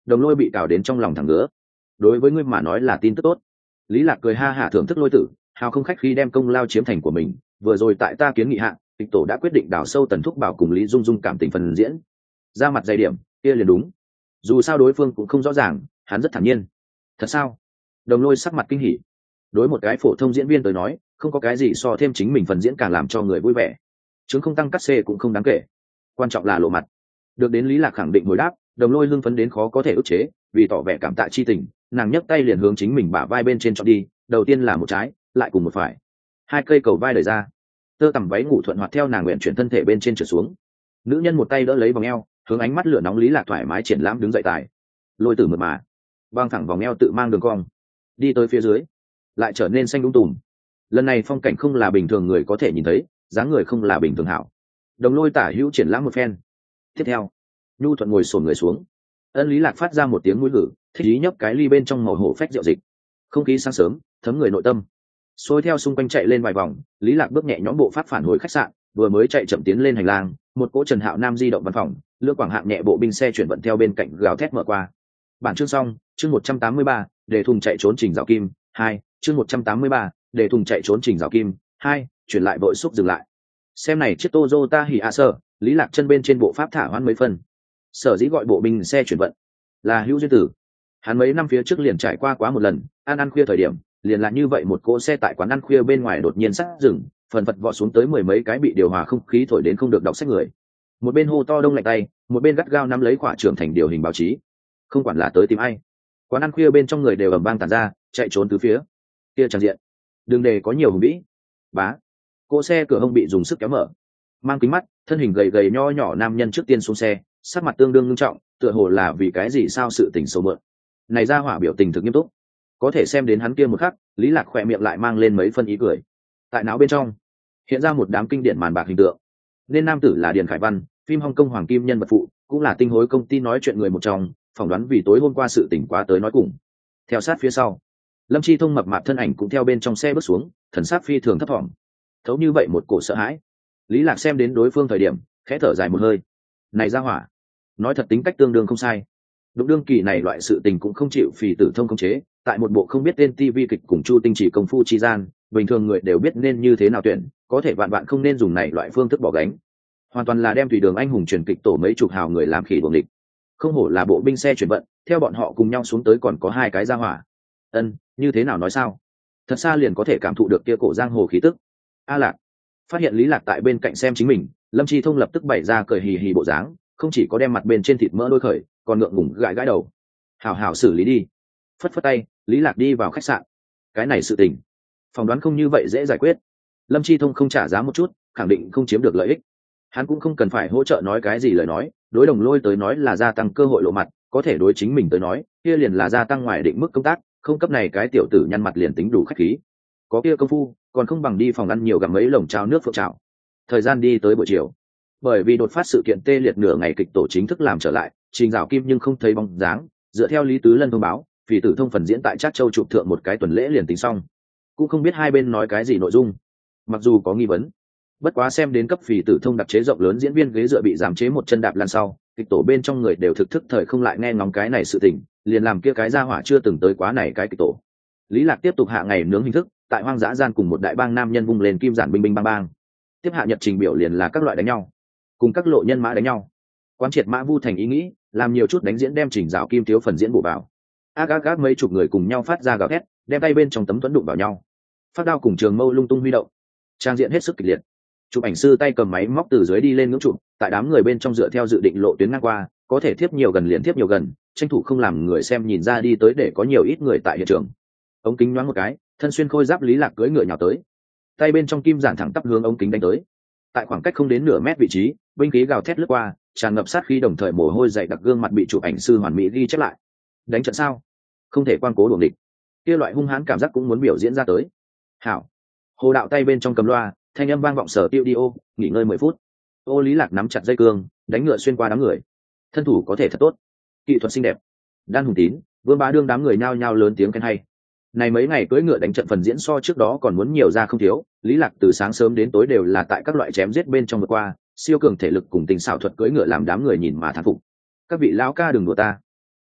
Đồng Lôi bị cào đến trong lòng thẳng ngứa. Đối với ngươi mà nói là tin tức tốt. Lý Lạc cười ha hả thưởng thức Lôi Tử, hào không khách khi đem công lao chiếm thành của mình. Vừa rồi tại ta kiến nghị hạ, kịch tổ đã quyết định đào sâu Tần Thúc Bảo cùng Lý Dung Dung cảm tình phần diễn. Ra mặt dày điểm, kia liền đúng. Dù sao đối phương cũng không rõ ràng, hắn rất thản nhiên. Thật sao? Đồng Lôi sắc mặt kinh hỉ. Đối một cái phổ thông diễn viên tới nói, không có cái gì so thêm chính mình phần diễn càng làm cho người vui vẻ. Chứng không tăng cắt xê cũng không đáng kể, quan trọng là lộ mặt. Được đến Lý Lạc khẳng định hồi đáp, Đồng Lôi hưng phấn đến khó có thể ức chế, vì tỏ vẻ cảm tạ chi tình, nàng nhấc tay liền hướng chính mình bả vai bên trên chọn đi, đầu tiên là một trái, lại cùng một phải, hai cây cầu vai đẩy ra, tơ tằm váy ngủ thuận hoạt theo nàng nguyện chuyển thân thể bên trên trở xuống. Nữ nhân một tay đỡ lấy vòng eo, hướng ánh mắt lửa nóng Lý Lạc thoải mái triển lãm đứng dậy tài. Lôi Tử mượt mà, băng thẳng vòng eo tự mang đường cong, đi tới phía dưới, lại trở nên xanh đúng tùm. Lần này phong cảnh không là bình thường người có thể nhìn thấy, dáng người không là bình thường hảo. Đồng Lôi tả hữu triển lãm một phen. Tiếp theo, nhu thuận ngồi xổm người xuống. Ân Lý Lạc phát ra một tiếng mũi hử, thích ý nhấp cái ly bên trong màu hổ phách rượu dịch. Không khí sáng sớm, thấm người nội tâm. Xôi theo xung quanh chạy lên vài vòng, Lý Lạc bước nhẹ nhõm bộ pháp phản hồi khách sạn, vừa mới chạy chậm tiến lên hành lang, một cỗ Trần Hạo Nam di động văn phòng, lưỡng quảng hạng nhẹ bộ binh xe chuyển vận theo bên cạnh gào thét mở qua. Bản chương xong, chương 183, để thùng chạy trốn Trình Dạo Kim, 2, chương 183, để thùng chạy trốn Trình Dạo Kim, 2, chuyển lại vội xúc dừng lại. Xem này chiếc Toyota Hiace, Lý Lạc chân bên trên bộ pháp thả hoãn mấy phần. Sở dĩ gọi bộ binh xe chuyển vận là hữu duyên tử. Hắn mấy năm phía trước liền trải qua quá một lần, ăn khuya thời điểm, liền là như vậy một cỗ xe tại quán ăn khuya bên ngoài đột nhiên sát dừng, phần phật vọt xuống tới mười mấy cái bị điều hòa không khí thổi đến không được đọc sách người. Một bên hô to đông lạnh tay, một bên gắt gao nắm lấy quả trưởng thành điều hình báo chí. Không quản là tới tìm ai, quán ăn khuya bên trong người đều ầm vang tản ra, chạy trốn tứ phía. Kia tràn diện, đường đề có nhiều hùng vĩ. Bá, cỗ xe cửa hông bị dùng sức kéo mở. Mang kính mắt, thân hình gầy gầy nho nhỏ nam nhân trước tiên xuống xe, sắc mặt tương đương nghiêm trọng, tựa hồ là vì cái gì sao sự tình sâu mượn. Này ra hỏa biểu tình thực nghiêm túc. Có thể xem đến hắn kia một khắc, Lý Lạc khỏe miệng lại mang lên mấy phân ý cười. Tại não bên trong hiện ra một đám kinh điển màn bạc hình tượng. Nên nam tử là Điền Khải Văn, phim Hồng Kông hoàng kim nhân vật phụ, cũng là tinh hối công ty nói chuyện người một trong, phỏng đoán vì tối hôm qua sự tình quá tới nói cùng. Theo sát phía sau, Lâm Chi Thông mập mạp thân ảnh cũng theo bên trong xe bước xuống, thần sắc phi thường thấp thỏm. Thấu như vậy một cổ sợ hãi. Lý Lạc xem đến đối phương thời điểm, khẽ thở dài một hơi. Này ra hỏa, nói thật tính cách tương đương không sai. Đụng đương kỳ này loại sự tình cũng không chịu phì tử thông khống chế, tại một bộ không biết tên TV kịch cùng Chu Tinh chỉ công phu chi gian, bình thường người đều biết nên như thế nào tuyển, có thể vạn bạn không nên dùng này loại phương thức bỏ gánh. Hoàn toàn là đem tùy đường anh hùng truyền kịch tổ mấy chục hào người làm khỉ đuồng địch. Không hổ là bộ binh xe chuyển vận, theo bọn họ cùng nhau xuống tới còn có hai cái ra hỏa. Ân, như thế nào nói sao? Thật xa liền có thể cảm thụ được kia cổ giang hồ khí tức. A Lạc phát hiện Lý Lạc tại bên cạnh xem chính mình, Lâm Chi Thông lập tức bày ra cười hì hì bộ dáng, không chỉ có đem mặt bên trên thịt mỡ đôi khởi, còn ngượng ngùng gãi gãi đầu. Hảo hảo xử lý đi. Phất phất tay, Lý Lạc đi vào khách sạn. Cái này sự tình, phỏng đoán không như vậy dễ giải quyết. Lâm Chi Thông không trả giá một chút, khẳng định không chiếm được lợi ích. Hắn cũng không cần phải hỗ trợ nói cái gì lời nói, đối Đồng Lôi tới nói là gia tăng cơ hội lộ mặt, có thể đối chính mình tới nói, kia liền là gia tăng ngoài định mức công tác, không cấp này cái tiểu tử nhăn mặt liền tính đủ khách khí. Có kia công phu, còn không bằng đi phòng ăn nhiều gặp mấy lồng trao nước phượng trào. Thời gian đi tới buổi chiều. Bởi vì đột phát sự kiện tê liệt nửa ngày kịch tổ chính thức làm trở lại, Trình Dạo Kim nhưng không thấy bóng dáng, dựa theo Lý Tứ Lân thông báo, Phỉ Tử Thông phần diễn tại Trác Châu chụp thượng một cái tuần lễ liền tính xong. Cũng không biết hai bên nói cái gì nội dung. Mặc dù có nghi vấn, bất quá xem đến cấp Phỉ Tử Thông đặc chế rộng lớn diễn viên ghế dựa bị giảm chế một chân đạp lan sau, kịch tổ bên trong người đều thực thức thời không lại nghe ngóng cái này sự tình, liền làm kia cái ra hỏa chưa từng tới quá này cái kịch tổ. Lý Lạc tiếp tục hạ ngày nướng hình thức, tại hoang dã gian cùng một đại bang nam nhân vung lên kim giản binh binh bang bang. Tiếp hạ nhật trình biểu liền là các loại đánh nhau, cùng các lộ nhân mã đánh nhau. Quán triệt Mã Vu thành ý nghĩ, làm nhiều chút đánh diễn đem Trình Dạo Kim thiếu phần diễn bổ vào. Ác mấy chục người cùng nhau phát ra gào thét, đem tay bên trong tấm thuẫn đụng vào nhau. Phát đao cùng trường mâu lung tung huy động, trang diện hết sức kịch liệt. Chụp ảnh sư tay cầm máy móc từ dưới đi lên ngưỡng chụp, tại đám người bên trong dựa theo dự định lộ tuyến ngang qua, có thể tiếp nhiều gần liền tiếp nhiều gần, tranh thủ không làm người xem nhìn ra đi tới để có nhiều ít người tại hiện trường. Ống kính nhoáng một cái, thân xuyên khôi giáp Lý Lạc cưỡi ngựa nhào tới, tay bên trong kim giản thẳng tắp hướng ống kính đánh tới. Tại khoảng cách không đến nửa mét vị trí, binh khí gào thét lướt qua, tràn ngập sát khí, đồng thời mồ hôi dày đặc gương mặt bị chụp ảnh sư hoàn mỹ ghi chép lại. Đánh trận sao? Không thể quan cố đuổi địch. Kia loại hung hãn cảm giác cũng muốn biểu diễn ra tới. Hảo. Hồ đạo tay bên trong cầm loa, thanh âm vang vọng sở tiêu đi ô, nghỉ ngơi 10 phút. Ô Lý Lạc nắm chặt dây cương, đánh ngựa xuyên qua đám người. Thân thủ có thể thật tốt, kỹ thuật xinh đẹp. Đan Hùng Tín, Vương Bá đương đám người nhao nhao lớn tiếng khen hay. Này mấy ngày cưỡi ngựa đánh trận phần diễn so trước đó còn muốn nhiều ra không thiếu, Lý Lạc từ sáng sớm đến tối đều là tại các loại chém giết bên trong vượt qua, siêu cường thể lực cùng tình xảo thuật cưỡi ngựa làm đám người nhìn mà thán phục. Các vị lão ca đừng đùa ta.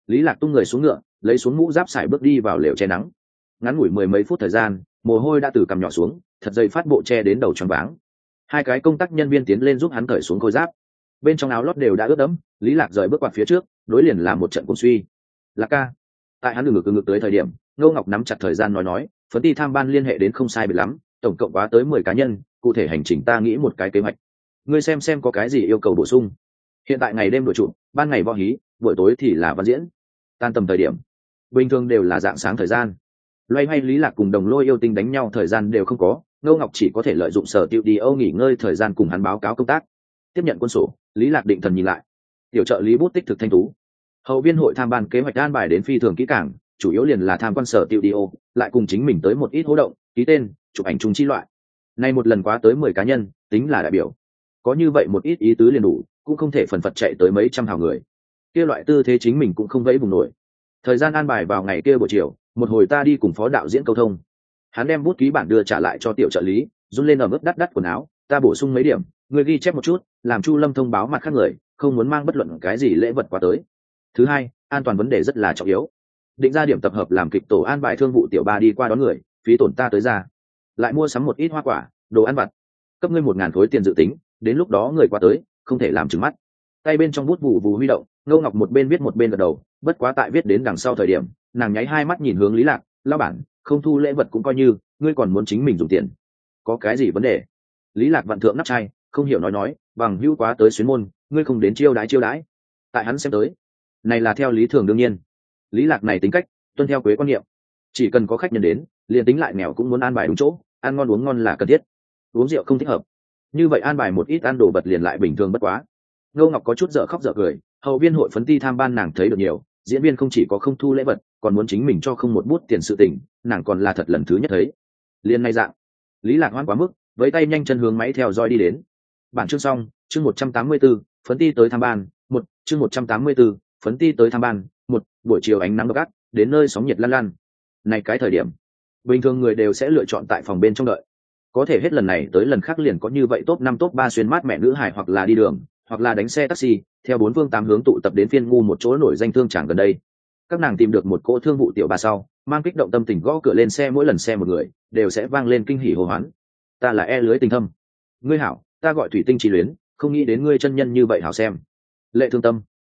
Lý Lạc tung người xuống ngựa, lấy xuống mũ giáp sải bước đi vào lều che nắng. Ngắn ngủi mười mấy phút thời gian, mồ hôi đã từ cằm nhỏ xuống, thật dày phát bộ che đến đầu choáng váng. Hai cái công tác nhân viên tiến lên giúp hắn cởi xuống khôi giáp. Bên trong áo lót đều đã ướt đẫm, Lý Lạc rời bước qua phía trước, đối liền làm một trận cuồng suy. Lạc ca. Tại hắn ngực tới thời điểm, Ngô Ngọc nắm chặt thời gian nói, phấn ti tham ban liên hệ đến không sai biệt lắm, tổng cộng quá tới 10 cá nhân, cụ thể hành trình ta nghĩ một cái kế hoạch. Ngươi xem có cái gì yêu cầu bổ sung. Hiện tại ngày đêm đổi trụ, ban ngày võ hí, buổi tối thì là văn diễn. Tan tầm thời điểm, bình thường đều là dạng sáng thời gian. Loay hoay Lý Lạc cùng Đồng Lôi yêu tinh đánh nhau thời gian đều không có, Ngô Ngọc chỉ có thể lợi dụng sở tiêu đi Âu nghỉ ngơi thời gian cùng hắn báo cáo công tác. Tiếp nhận quân sổ, Lý Lạc định thần nhìn lại. Tiểu trợ lý bút tích thực thanh tú. Hậu viên hội tham ban kế hoạch an bài đến phi thường kỹ càng, chủ yếu liền là tham quan sở tiêu đi Âu, lại cùng chính mình tới một ít hỗ động, ký tên, chụp ảnh chung chi loại. Nay một lần quá tới 10 cá nhân, tính là đại biểu. Có như vậy một ít ý tứ liền đủ, cũng không thể phần phật chạy tới mấy trăm hào người. Kia loại tư thế chính mình cũng không vẫy vùng nổi. Thời gian an bài vào ngày kia buổi chiều, một hồi ta đi cùng phó đạo diễn câu thông. Hắn đem bút ký bản đưa trả lại cho tiểu trợ lý, run lên ở mức đắt quần áo, ta bổ sung mấy điểm, người ghi chép một chút, làm Chu Lâm thông báo mặt khác người, không muốn mang bất luận cái gì lễ vật qua tới. Thứ hai, an toàn vấn đề rất là trọng yếu. Định ra điểm tập hợp làm kịch tổ an bài thương vụ tiểu ba đi qua đón người, phí tổn ta tới ra. Lại mua sắm một ít hoa quả, đồ ăn vặt. Cấp ngươi 1000 khối tiền dự tính, đến lúc đó người qua tới, không thể làm trừng mắt. Tay bên trong bút vụ huy động, Ngô Ngọc một bên viết một bên gật đầu, bất quá tại viết đến đằng sau thời điểm, nàng nháy hai mắt nhìn hướng Lý Lạc, lão bản, không thu lễ vật cũng coi như, ngươi còn muốn chính mình dùng tiền. Có cái gì vấn đề? Lý Lạc vặn thượng nắp chai, không hiểu nói, bằng hữu quá tới xuyến môn, ngươi không đến chiêu đãi. Tại hắn xem tới, này là theo lý thường đương nhiên. Lý Lạc này tính cách, tuân theo quế quan niệm, chỉ cần có khách nhân đến, liền tính lại nghèo cũng muốn an bài đúng chỗ, ăn ngon uống ngon là cần thiết. Uống rượu không thích hợp. Như vậy an bài một ít ăn đồ vật liền lại bình thường bất quá. Ngô Ngọc có chút dở khóc dở cười, hậu viên hội phấn ti tham ban nàng thấy được nhiều, diễn viên không chỉ có không thu lễ vật, còn muốn chính mình cho không một bút tiền sự tình, nàng còn là thật lần thứ nhất thấy. Liên này dạng, Lý Lạc hoan quá mức, với tay nhanh chân hướng máy theo dõi đi đến. Bản chương xong, chương 184, phấn ti tới tham ban, chương 184, phấn ti tới tham ban, buổi chiều ánh nắng gắt, đến nơi sóng nhiệt lan lan. Này cái thời điểm, bình thường người đều sẽ lựa chọn tại phòng bên trong đợi. Có thể hết lần này tới lần khác liền có như vậy top 5 top 3 xuyên mát mẹ nữ hài hoặc là đi đường, hoặc là đánh xe taxi, theo bốn phương tám hướng tụ tập đến phiên ngu một chỗ nổi danh thương tràng gần đây. Các nàng tìm được một cỗ thương vụ tiểu ba sau, mang kích động tâm tình gõ cửa lên xe, mỗi lần xe một người, đều sẽ vang lên kinh hỉ hô hoán. Ta là lưới tình thâm. Ngươi hảo, ta gọi Thủy Tinh Chi Luyến, không nghĩ đến ngươi chân nhân như vậy hảo xem. Lệ Thương Tâm.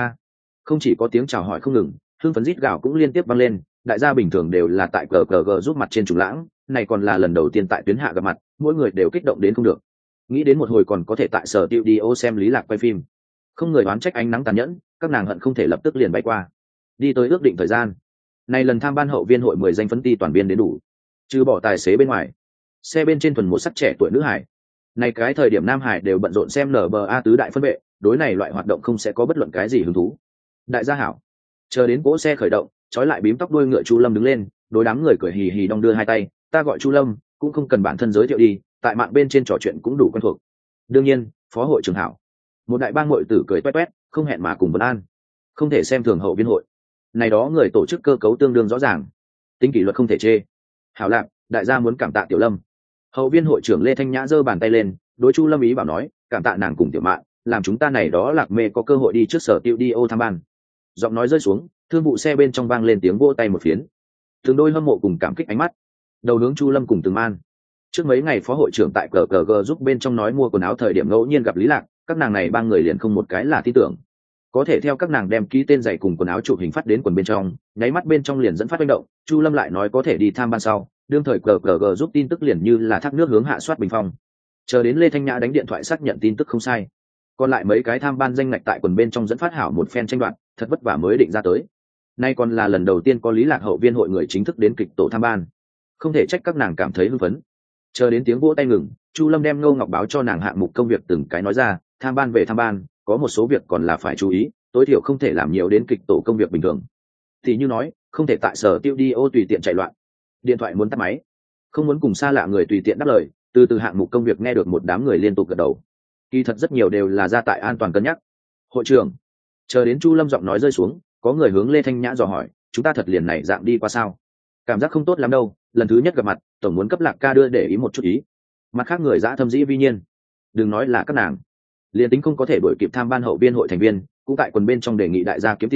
Không chỉ có tiếng chào hỏi không ngừng, hương phấn rít gào cũng liên tiếp vang lên, đại gia bình thường đều là tại cờ giúp mặt trên trùng lãng, này còn là lần đầu tiên tại tuyến hạ gặp mặt, mỗi người đều kích động đến không được. Nghĩ đến một hồi còn có thể tại sở tiêu đi ô xem Lý Lạc quay phim, không người đoán trách ánh nắng tàn nhẫn, các nàng hận không thể lập tức liền bay qua. Đi tới ước định thời gian, này lần tham ban hậu viên hội 10 danh phấn ti toàn viên đến đủ, trừ bỏ tài xế bên ngoài, xe bên trên thuần một sắc trẻ tuổi nữ hải. Này cái thời điểm nam hải đều bận rộn xem NBA tứ đại phân vệ, đối này loại hoạt động không sẽ có bất luận cái gì hứng thú. Đại gia hảo. Chờ đến cỗ xe khởi động, trói lại bím tóc đuôi ngựa Chu Lâm đứng lên, đối đám người cười hì hì đong đưa hai tay, ta gọi Chu Lâm, cũng không cần bản thân giới thiệu đi, tại mạng bên trên trò chuyện cũng đủ quen thuộc. Đương nhiên, phó hội trưởng hảo. Một đại bang muội tử cười toét toét, không hẹn mà cùng vấn an. Không thể xem thường hậu viên hội. Này đó người tổ chức cơ cấu tương đương rõ ràng, tính kỷ luật không thể chê. Hảo lạc, đại gia muốn cảm tạ Tiểu Lâm. Hậu viên hội trưởng Lê Thanh Nhã giơ bàn tay lên, đối Chu Lâm ý bảo nói, cảm tạ nàng cùng Tiểu Mạn, làm chúng ta này đó lạc mê có cơ hội đi trước sở tiêu đi ô tham ban. Giọng nói rơi xuống, thương vụ xe bên trong vang lên tiếng vỗ tay một phiến. Từng đôi hâm mộ cùng cảm kích ánh mắt, đầu hướng Chu Lâm cùng Từng Man. Trước mấy ngày phó hội trưởng tại cờ giúp bên trong nói mua quần áo thời điểm ngẫu nhiên gặp Lý Lạc, các nàng này ba người liền không một cái là tin tưởng. Có thể theo các nàng đem ký tên giày cùng quần áo chụp hình phát đến quần bên trong, nháy mắt bên trong liền dẫn phát manh động. Chu Lâm lại nói có thể đi tham ban sau, đương thời cờ giúp tin tức liền như là thác nước hướng hạ soát bình phong. Chờ đến Lê Thanh Nhã đánh điện thoại xác nhận tin tức không sai, còn lại mấy cái tham ban danh ngạch tại quần bên trong dẫn phát hảo một phen tranh đoạt, thật vất vả mới định ra tới. Nay còn là lần đầu tiên có Lý Lạc hậu viên hội người chính thức đến kịch tổ tham ban, không thể trách các nàng cảm thấy hưng phấn. Chờ đến tiếng vỗ tay ngừng, Chu Lâm đem Ngô Ngọc báo cho nàng hạng mục công việc từng cái nói ra, tham ban về tham ban, có một số việc còn là phải chú ý, tối thiểu không thể làm nhiều đến kịch tổ công việc bình thường. Thì như nói, không thể tại sở tiêu đi ô tùy tiện chạy loạn, điện thoại muốn tắt máy, không muốn cùng xa lạ người tùy tiện đáp lời. Từ hạng mục công việc nghe được một đám người liên tục gật đầu. Kỳ thật rất nhiều đều là ra tại an toàn cân nhắc. Hội trưởng, chờ đến Chu Lâm giọng nói rơi xuống, có người hướng Lê Thanh Nhã dò hỏi, chúng ta thật liền này dạng đi qua sao? Cảm giác không tốt lắm đâu, lần thứ nhất gặp mặt, tổng muốn cấp Lạc ca đưa để ý một chút ý. Mặt khác người dã thâm dĩ vi nhiên, đừng nói là các nàng, liền tính không có thể đuổi kịp tham ban hậu viên hội thành viên, cũng tại quần bên trong đề nghị đại gia kiếm tiền,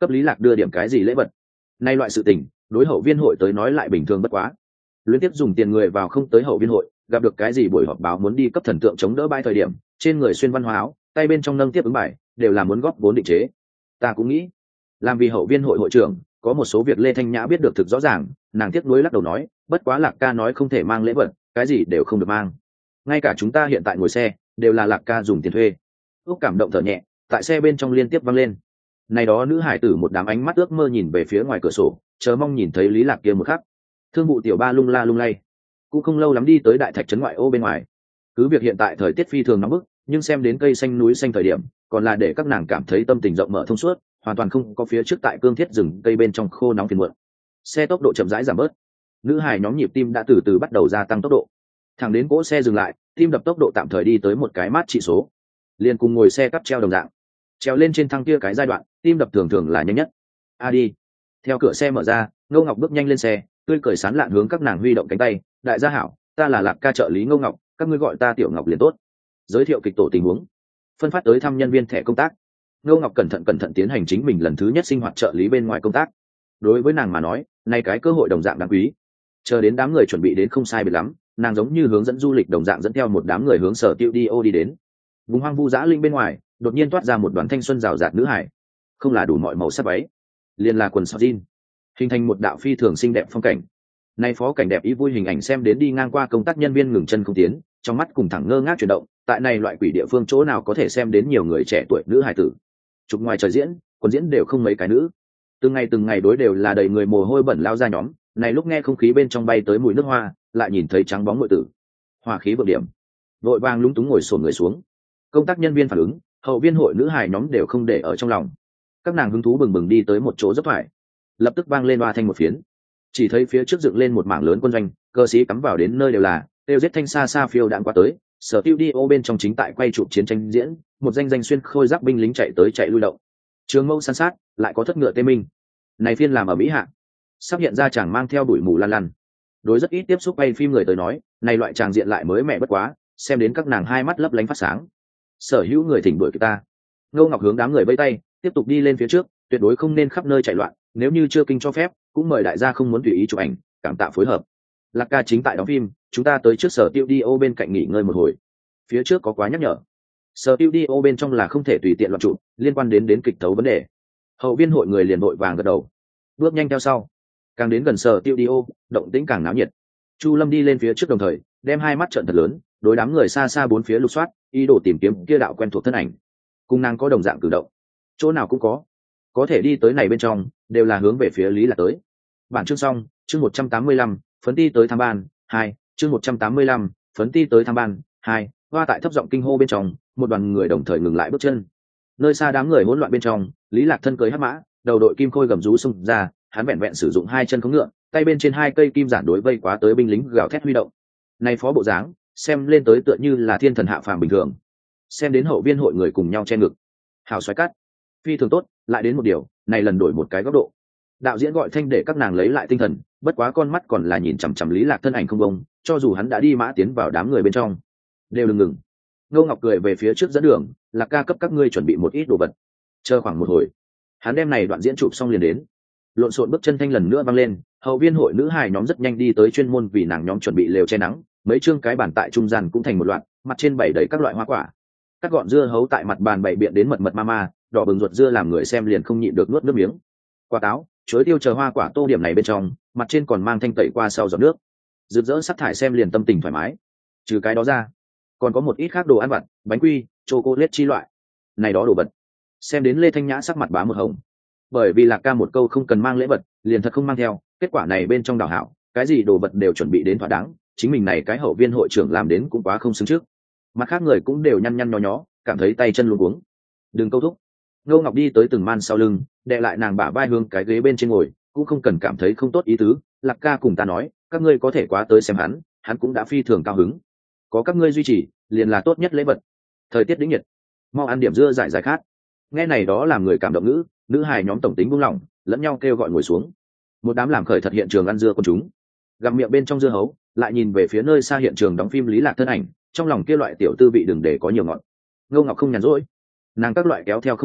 cấp Lý Lạc đưa điểm cái gì lễ vật. Nay loại sự tình đối hậu viên hội tới nói lại bình thường bất quá. Liên tiếp dùng tiền người vào không tới hậu viên hội, gặp được cái gì buổi họp báo muốn đi cấp thần tượng chống đỡ bãi thời điểm, trên người xuyên văn hóa áo, tay bên trong nâng tiếp ứng bài, đều là muốn góp vốn định chế. Ta cũng nghĩ, làm vì hậu viên hội hội trưởng, có một số việc Lê Thanh Nhã biết được thực rõ ràng, nàng tiếc nuối lắc đầu nói, bất quá Lạc ca nói không thể mang lễ vật, cái gì đều không được mang. Ngay cả chúng ta hiện tại ngồi xe, đều là Lạc ca dùng tiền thuê. Úc cảm động thở nhẹ, tại xe bên trong liên tiếp vang lên. Này đó nữ hải tử một đám ánh mắt ước mơ nhìn về phía ngoài cửa sổ, chờ mong nhìn thấy Lý Lạc kia một khắc. Thương vụ tiểu ba lung la lung lay, cũng không lâu lắm đi tới đại thạch trấn ngoại ô bên ngoài. Cứ việc hiện tại thời tiết phi thường nóng bức, nhưng xem đến cây xanh núi xanh thời điểm, còn là để các nàng cảm thấy tâm tình rộng mở thông suốt, hoàn toàn không có phía trước tại cương thiết rừng cây bên trong khô nóng phiền muộn. Xe tốc độ chậm rãi giảm bớt, nữ hải nhóm nhịp tim đã từ từ bắt đầu gia tăng tốc độ. Thẳng đến cỗ xe dừng lại, tim đập tốc độ tạm thời đi tới một cái mát trị số, liền cùng ngồi xe cắp treo đồng dạng. Treo lên trên thang kia cái giai đoạn, tim đập thường thường là nhanh nhất. A đi. Theo cửa xe mở ra, Ngô Ngọc bước nhanh lên xe, tươi cười sán lạn hướng các nàng huy động cánh tay. Đại gia hảo, ta là Lạc ca trợ lý Ngô Ngọc, các ngươi gọi ta Tiểu Ngọc liền tốt. Giới thiệu kịch tổ tình huống, phân phát tới thăm nhân viên thẻ công tác. Ngô Ngọc cẩn thận tiến hành chính mình lần thứ nhất sinh hoạt trợ lý bên ngoài công tác. Đối với nàng mà nói, nay cái cơ hội đồng dạng đáng quý. Chờ đến đám người chuẩn bị đến không sai biệt lắm, nàng giống như hướng dẫn du lịch đồng dạng dẫn theo một đám người hướng sở tiêu đi đến. Vùng hoang vu dã linh bên ngoài, đột nhiên toát ra một đoàn thanh xuân rào rạt nữ hải, không là đủ mọi màu sắc váy, liền là quần sọt jean, hình thành một đạo phi thường xinh đẹp phong cảnh. Nay phó cảnh đẹp ý vui hình ảnh xem đến đi ngang qua công tác nhân viên ngừng chân không tiến, trong mắt cùng thẳng ngơ ngác chuyển động. Tại này loại quỷ địa phương chỗ nào có thể xem đến nhiều người trẻ tuổi nữ hài tử. Chụp ngoài trời diễn, quần diễn đều không mấy cái nữ. Từng ngày đối đều là đầy người mồ hôi bẩn lao ra nhóm. Này lúc nghe không khí bên trong bay tới mùi nước hoa, lại nhìn thấy trắng bóng muội tử, hòa khí vượng điểm, vội vàng lúng túng ngồi xổm người xuống. Công tác nhân viên phản ứng, hậu viên hội nữ hài nhóm đều không để ở trong lòng. Các nàng hứng thú bừng bừng đi tới một chỗ dốc thoải, lập tức vang lên loa thanh một phiến. Chỉ thấy phía trước dựng lên một mảng lớn quân doanh, cơ sĩ cắm vào đến nơi đều là tiêu giết thanh xa xa phiêu đạn qua tới. Sở tiêu đi ô bên trong chính tại quay chụp chiến tranh diễn, một danh xuyên khôi giáp binh lính chạy tới chạy lui động, trường mâu săn sát, lại có thất ngựa tê minh. Này phiên làm ở mỹ hạ, sắp hiện ra chàng mang theo đuổi mù lan lan. Đối rất ít tiếp xúc quay phim người tới nói, này loại tràng diện lại mới mẻ bất quá, xem đến các nàng hai mắt lấp lánh phát sáng. Sở hữu người thỉnh đuổi ta. Ngô Ngọc hướng đám người vẫy tay, tiếp tục đi lên phía trước, tuyệt đối không nên khắp nơi chạy loạn, nếu như chưa kinh cho phép, cũng mời đại gia không muốn tùy ý chụp ảnh, cảm tạ phối hợp. Lạc ca chính tại đóng phim, chúng ta tới trước sở tiêu đi ô bên cạnh nghỉ ngơi một hồi. Phía trước có quá nhắc nhở, sở tiêu đi ô bên trong là không thể tùy tiện loạn chụp, liên quan đến kịch tấu vấn đề. Hậu viên hội người liền vội vàng gật đầu, bước nhanh theo sau. Càng đến gần sở tiêu đi ô, động tĩnh càng náo nhiệt. Chu Lâm đi lên phía trước đồng thời, đem hai mắt trợn thật lớn, đối đám người xa xa bốn phía lục soát, ý đồ tìm kiếm kia đạo quen thuộc thân ảnh. Cùng nàng có đồng dạng cử động, chỗ nào cũng có thể đi tới này bên trong, đều là hướng về phía Lý Lạc tới. Bản chương xong, chương 185, phấn ti tới tham ban 2, chương 185, phấn ti tới tham ban 2. Hoa tại thấp giọng kinh hô bên trong, một đoàn người đồng thời ngừng lại bước chân. Nơi xa đám người hỗn loạn bên trong, Lý Lạc thân cưỡi hắc mã, đầu đội kim khôi gầm rú xung ra, hắn vẹn vẹn sử dụng hai chân khống ngựa, tay bên trên hai cây kim giản đối vây quá tới binh lính gào thét huy động. Này phó bộ dáng, xem lên tới tựa như là thiên thần hạ phàm bình thường. Xem đến hậu viên hội người cùng nhau che ngực. Hào xoáy cắt, phi thường tốt, lại đến một điều, này lần đổi một cái góc độ. Đạo diễn gọi thanh để các nàng lấy lại tinh thần, bất quá con mắt còn là nhìn chằm chằm Lý Lạc thân ảnh không bông, cho dù hắn đã đi mã tiến vào đám người bên trong, đều đừng ngừng. Ngô Ngọc cười về phía trước dẫn đường, Lạc ca cấp các ngươi chuẩn bị một ít đồ vật. Chờ khoảng một hồi, hắn đem này đoạn diễn chụp xong liền đến. Lộn xộn bước chân thanh lần nữa vang lên, hậu viên hội nữ hài nhóm rất nhanh đi tới chuyên môn vì nàng nhóm chuẩn bị lều che nắng, mấy chương cái bàn tại trung gian cũng thành một loạt, mặt trên bày đầy các loại hoa quả. Các gọn dưa hấu tại mặt bàn bày biện đến mật mật ma, đỏ bừng ruột dưa làm người xem liền không nhịn được nuốt nước miếng. Quả táo, chuối tiêu chờ hoa quả tô điểm này bên trong, mặt trên còn mang thanh tẩy qua sau giọt nước, rực rỡ sắc thải xem liền tâm tình thoải mái. Trừ cái đó ra, còn có một ít khác đồ ăn vặt, bánh quy, chocolate chi loại. Này đó đồ vật, xem đến Lê Thanh Nhã sắc mặt bá một hồng. Bởi vì Lạc ca một câu không cần mang lễ vật, liền thật không mang theo, kết quả này bên trong đảo hảo, cái gì đồ vật đều chuẩn bị đến thỏa đáng, chính mình này cái hậu viên hội trưởng làm đến cũng quá không xứng trước. Mặt khác người cũng đều nhăn nhăn nhó nhó, cảm thấy tay chân luống cuống. Đừng câu thúc. Ngô Ngọc đi tới từng man sau lưng, đè lại nàng bả vai hướng cái ghế bên trên ngồi, cũng không cần cảm thấy không tốt ý tứ. Lạc ca cùng ta nói, các ngươi có thể quá tới xem hắn cũng đã phi thường cao hứng. Có các ngươi duy trì, liền là tốt nhất lễ vật. Thời tiết đĩnh nhiệt, mau ăn điểm dưa giải khát. Nghe này đó làm người cảm động ngữ, nữ hài nhóm tổng tính buông lỏng, lẫn nhau kêu gọi ngồi xuống. Một đám làm khởi thật hiện trường ăn dưa con chúng, gặm miệng bên trong dưa hấu, lại nhìn về phía nơi xa hiện trường đóng phim Lý Lạc thân ảnh, trong lòng kia loại tiểu tư vị đừng để có nhiều ngọn. Ngô Ngọc không nhàn rỗi, nàng các loại kéo theo không khí,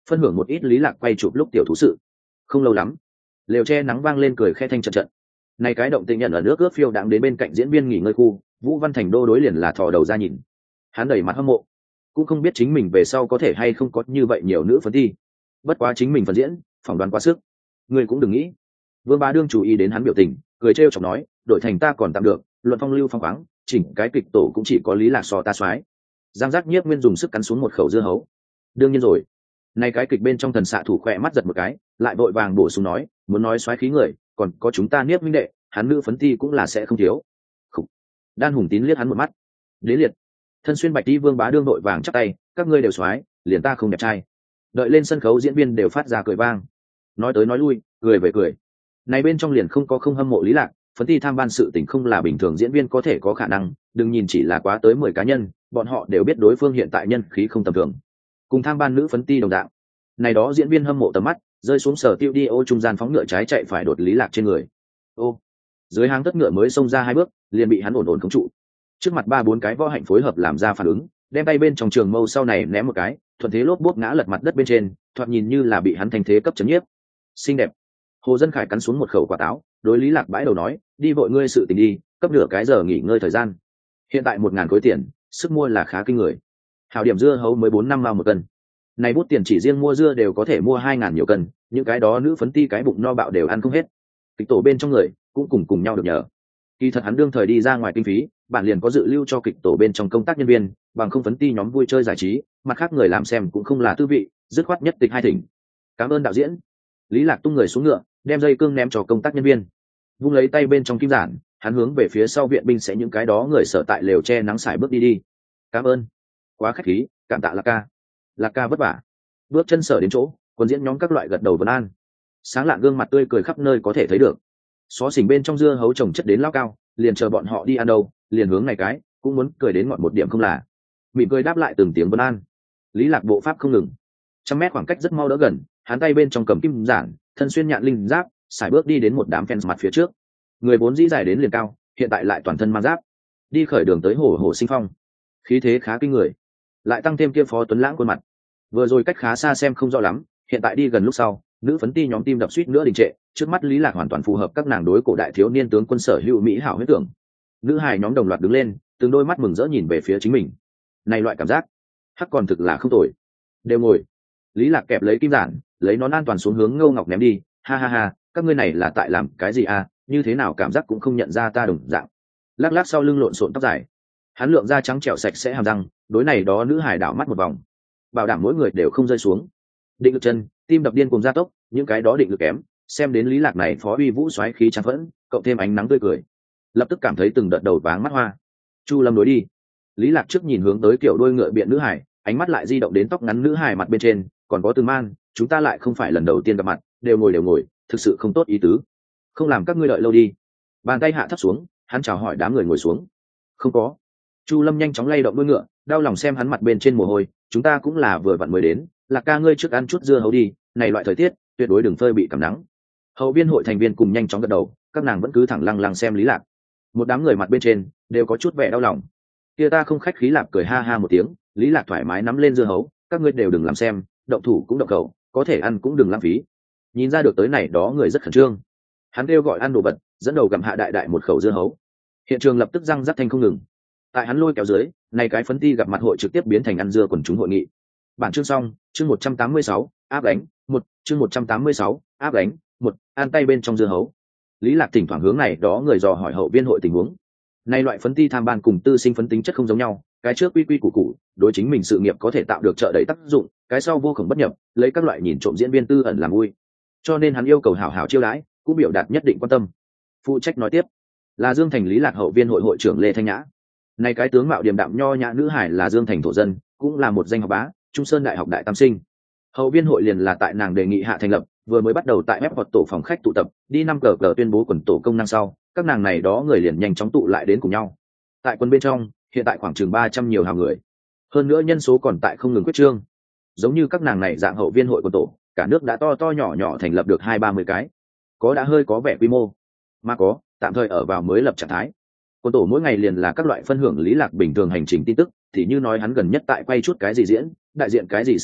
phân hưởng một ít Lý Lạc quay chụp lúc tiểu thú sự. Không lâu lắm, lều che nắng vang lên cười khe thanh trận trận. Này cái động tĩnh nhận ở nước ướt phiêu đang đến bên cạnh diễn viên nghỉ ngơi khu, Vũ Văn Thành đô đối liền là thò đầu ra nhìn. Hắn đầy mặt hâm mộ, cũng không biết chính mình về sau có thể hay không có như vậy nhiều nữ phấn thi. Bất quá chính mình phần diễn, phỏng đoán quá sức. Người cũng đừng nghĩ. Vương Bá Đương chú ý đến hắn biểu tình, cười trêu chọc nói, đội thành ta còn tạm được, luận phong lưu phong khoáng, chỉnh cái kịch tổ cũng chỉ có Lý Lạc so ta soái. Giang Giác Nhiếp Nguyên dùng sức cắn xuống một khẩu dưa hấu. Đương nhiên rồi. Này cái kịch bên trong thần xạ thủ khỏe mắt giật một cái, lại vội vàng bổ sung nói, muốn nói soái khí người, còn có chúng ta Niếp minh đệ, hắn nữ phấn thi cũng là sẽ không thiếu. Khủ. Đan Hùng Tín liếc hắn một mắt. Đế liệt. Thân xuyên bạch y Vương Bá Đương đội vàng chắp tay, các ngươi đều soái, liền ta không đẹp trai. Đợi lên sân khấu diễn viên đều phát ra cười vang. Nói tới nói lui, cười về cười. Này bên trong liền không có không hâm mộ Lý Lạc, phấn thi tham ban sự tình không là bình thường diễn viên có thể có khả năng, đừng nhìn chỉ là quá tới 10 cá nhân, bọn họ đều biết đối phương hiện tại nhân khí không tầm thường. Cùng tham ban nữ phấn ti đồng dạng. Này đó diễn viên hâm mộ tầm mắt, rơi xuống sở tiêu đi ô trung gian phóng ngựa trái chạy phải đột Lý Lạc trên người. Ô, dưới hang tất ngựa mới xông ra 2 bước, liền bị hắn ổn ổn khống trụ. Trước mặt 3-4 cái võ hạnh phối hợp làm ra phản ứng, đem tay bên trong trường mâu sau này ném một cái, thuận thế lốp bốp ngã lật mặt đất bên trên, thoạt nhìn như là bị hắn thành thế cấp chấn nhiếp. Xinh đẹp. Hồ Dân Khải cắn xuống một khẩu quả táo, đối Lý Lạc bãi đầu nói, đi vội ngươi sự tình đi, cấp nửa cái giờ nghỉ ngơi thời gian. Hiện tại 1000 khối tiền, sức mua là khá kinh người. Hảo điểm dưa hấu mới 4-5 mao một cân. Này bút tiền chỉ riêng mua dưa đều có thể mua 2000 nhiều cân, những cái đó nữ phấn ti cái bụng no bạo đều ăn không hết. Kịch tổ bên trong người cũng cùng nhau được nhờ. Kỳ thật hắn đương thời đi ra ngoài kinh phí, bản liền có dự lưu cho kịch tổ bên trong công tác nhân viên, bằng không phấn ti nhóm vui chơi giải trí, mặt khác người làm xem cũng không là tư vị, dứt khoát nhất tịch hai thỉnh. Cảm ơn đạo diễn. Lý Lạc tung người xuống ngựa, đem dây cương ném cho công tác nhân viên, vung lấy tay bên trong kim giản, hắn hướng về phía sau viện binh sẽ những cái đó người sở tại lều che nắng xài bước đi. Cảm ơn, quá khách khí, cảm tạ Lạc ca vất vả. Bước chân sở đến chỗ, quân diễn nhóm các loại gật đầu vân an. Sáng lạn gương mặt tươi cười khắp nơi có thể thấy được. Xó xỉnh bên trong dưa hấu trồng chất đến lao cao, liền chờ bọn họ đi ăn đâu, liền hướng này cái, cũng muốn cười đến ngọn một điểm không là. Mỉm cười đáp lại từng tiếng vân an. Lý Lạc bộ pháp không ngừng, 100 mét khoảng cách rất mau đỡ gần, hắn tay bên trong cầm kim giản, thân xuyên nhạn linh giáp, xài bước đi đến một đám fans mặt phía trước. Người vốn dĩ dài đến liền cao, hiện tại lại toàn thân mang giáp, đi khởi đường tới hổ sinh phong, khí thế khá kinh người, lại tăng thêm kia Phó Tuấn Lãng khuôn mặt. Vừa rồi cách khá xa xem không rõ lắm, hiện tại đi gần lúc sau, nữ phấn ti nhóm tim đập suýt nữa đình trệ, trước mắt Lý Lạc hoàn toàn phù hợp các nàng đối cổ đại thiếu niên tướng quân sở hữu mỹ hảo huyết tưởng. Nữ hài nhóm đồng loạt đứng lên, từng đôi mắt mừng rỡ nhìn về phía chính mình. Này loại cảm giác, hắc còn thực là không tồi. Đều ngồi. Lý Lạc kẹp lấy kim giản, lấy nón an toàn xuống hướng Ngô Ngọc ném đi, ha ha ha, các ngươi này là tại làm cái gì à, như thế nào cảm giác cũng không nhận ra ta đồng dạng. Lắc lắc sau lưng lộn xộn tóc dài, hắn lượng da trắng trẻo sạch sẽ hàm răng, đối này đó nữ hài đảo mắt một vòng, bảo đảm mỗi người đều không rơi xuống. Định lực chân, tim đập điên cùng gia tốc, những cái đó định lực kém, xem đến Lý Lạc này phó uy vũ xoáy khí trắng phẫn, cộng thêm ánh nắng tươi cười, lập tức cảm thấy từng đợt đầu váng mắt hoa. Chu Lâm đối đi. Lý Lạc trước nhìn hướng tới kiểu đôi ngựa biện nữ hải, ánh mắt lại di động đến tóc ngắn nữ hải mặt bên trên, còn có Từ Man, chúng ta lại không phải lần đầu tiên gặp mặt, đều ngồi, thực sự không tốt ý tứ. Không làm các ngươi đợi lâu đi. Bàn tay hạ thấp xuống, hắn chào hỏi đám người ngồi xuống. Không có. Chu Lâm nhanh chóng lay động đuôi ngựa, đau lòng xem hắn mặt bên trên mồ hôi, chúng ta cũng là vừa vặn mới đến, Lạc ca ngươi trước ăn chút dưa hấu đi, này loại thời tiết, tuyệt đối đừng phơi bị cảm nắng. Hậu viên hội thành viên cùng nhanh chóng gật đầu, các nàng vẫn cứ thẳng lăng lăng xem Lý Lạc. Một đám người mặt bên trên đều có chút vẻ đau lòng. Kia ta không khách khí Lạc cười ha ha một tiếng, Lý Lạc thoải mái nắm lên dưa hấu, các ngươi đều đừng làm xem, động thủ cũng động khẩu, có thể ăn cũng đừng lãng phí. Nhìn ra được tới này đó người rất khẩn trương. Hắn kêu gọi ăn đồ vật, dẫn đầu gặm hạ đại một khẩu dưa hấu. Hiện trường lập tức răng rắc thanh không ngừng. Tại hắn lôi kéo dưới, này cái phấn ti gặp mặt hội trực tiếp biến thành ăn dưa quần chúng hội nghị. Bản chương xong, chương 186, áp đánh, chương 186, áp đánh, ăn tay bên trong dưa hấu. Lý Lạc thỉnh thoảng hướng này đó người dò hỏi hậu viên hội tình huống. Nay loại phấn ti tham ban cùng tư sinh phấn tính chất không giống nhau, cái trước quy củ củ, đối chính mình sự nghiệp có thể tạo được trợ đẩy tác dụng, cái sau vô cùng bất nhập, lấy các loại nhìn trộm diễn viên tư ẩn làm vui. Cho nên hắn yêu cầu hảo hảo chiêu đãi, cũng biểu đạt nhất định quan tâm. Phụ trách nói tiếp là Dương Thành Lý Lạc hậu viên hội hội trưởng Lê Thanh Nhã. Này cái tướng mạo điềm đạm nho nhã nữ hải là Dương Thành thổ dân, cũng là một danh học bá, Trung Sơn Đại học đại tam sinh. Hậu viên hội liền là tại nàng đề nghị hạ thành lập, vừa mới bắt đầu tại web hoặc tổ phòng khách tụ tập, đi 5 cờ tuyên bố quần tổ công năng sau, các nàng này đó người liền nhanh chóng tụ lại đến cùng nhau. Tại quân bên trong, hiện tại khoảng chừng 300 nhiều hào người. Hơn nữa nhân số còn tại không ngừng quyết trương. Giống như các nàng này dạng hậu viên hội quần tổ, cả nước đã to nhỏ thành lập được 20-30 cái. Có đã hơi có vẻ quy mô, mà có tạm thời ở vào mới lập trạng thái. Quân tổ mỗi ngày liền là các loại phân hưởng Lý Lạc bình thường hành trình tin tức, thì như nói hắn gần nhất tại quay chút cái gì diễn, đại diện cái gì sản phẩm,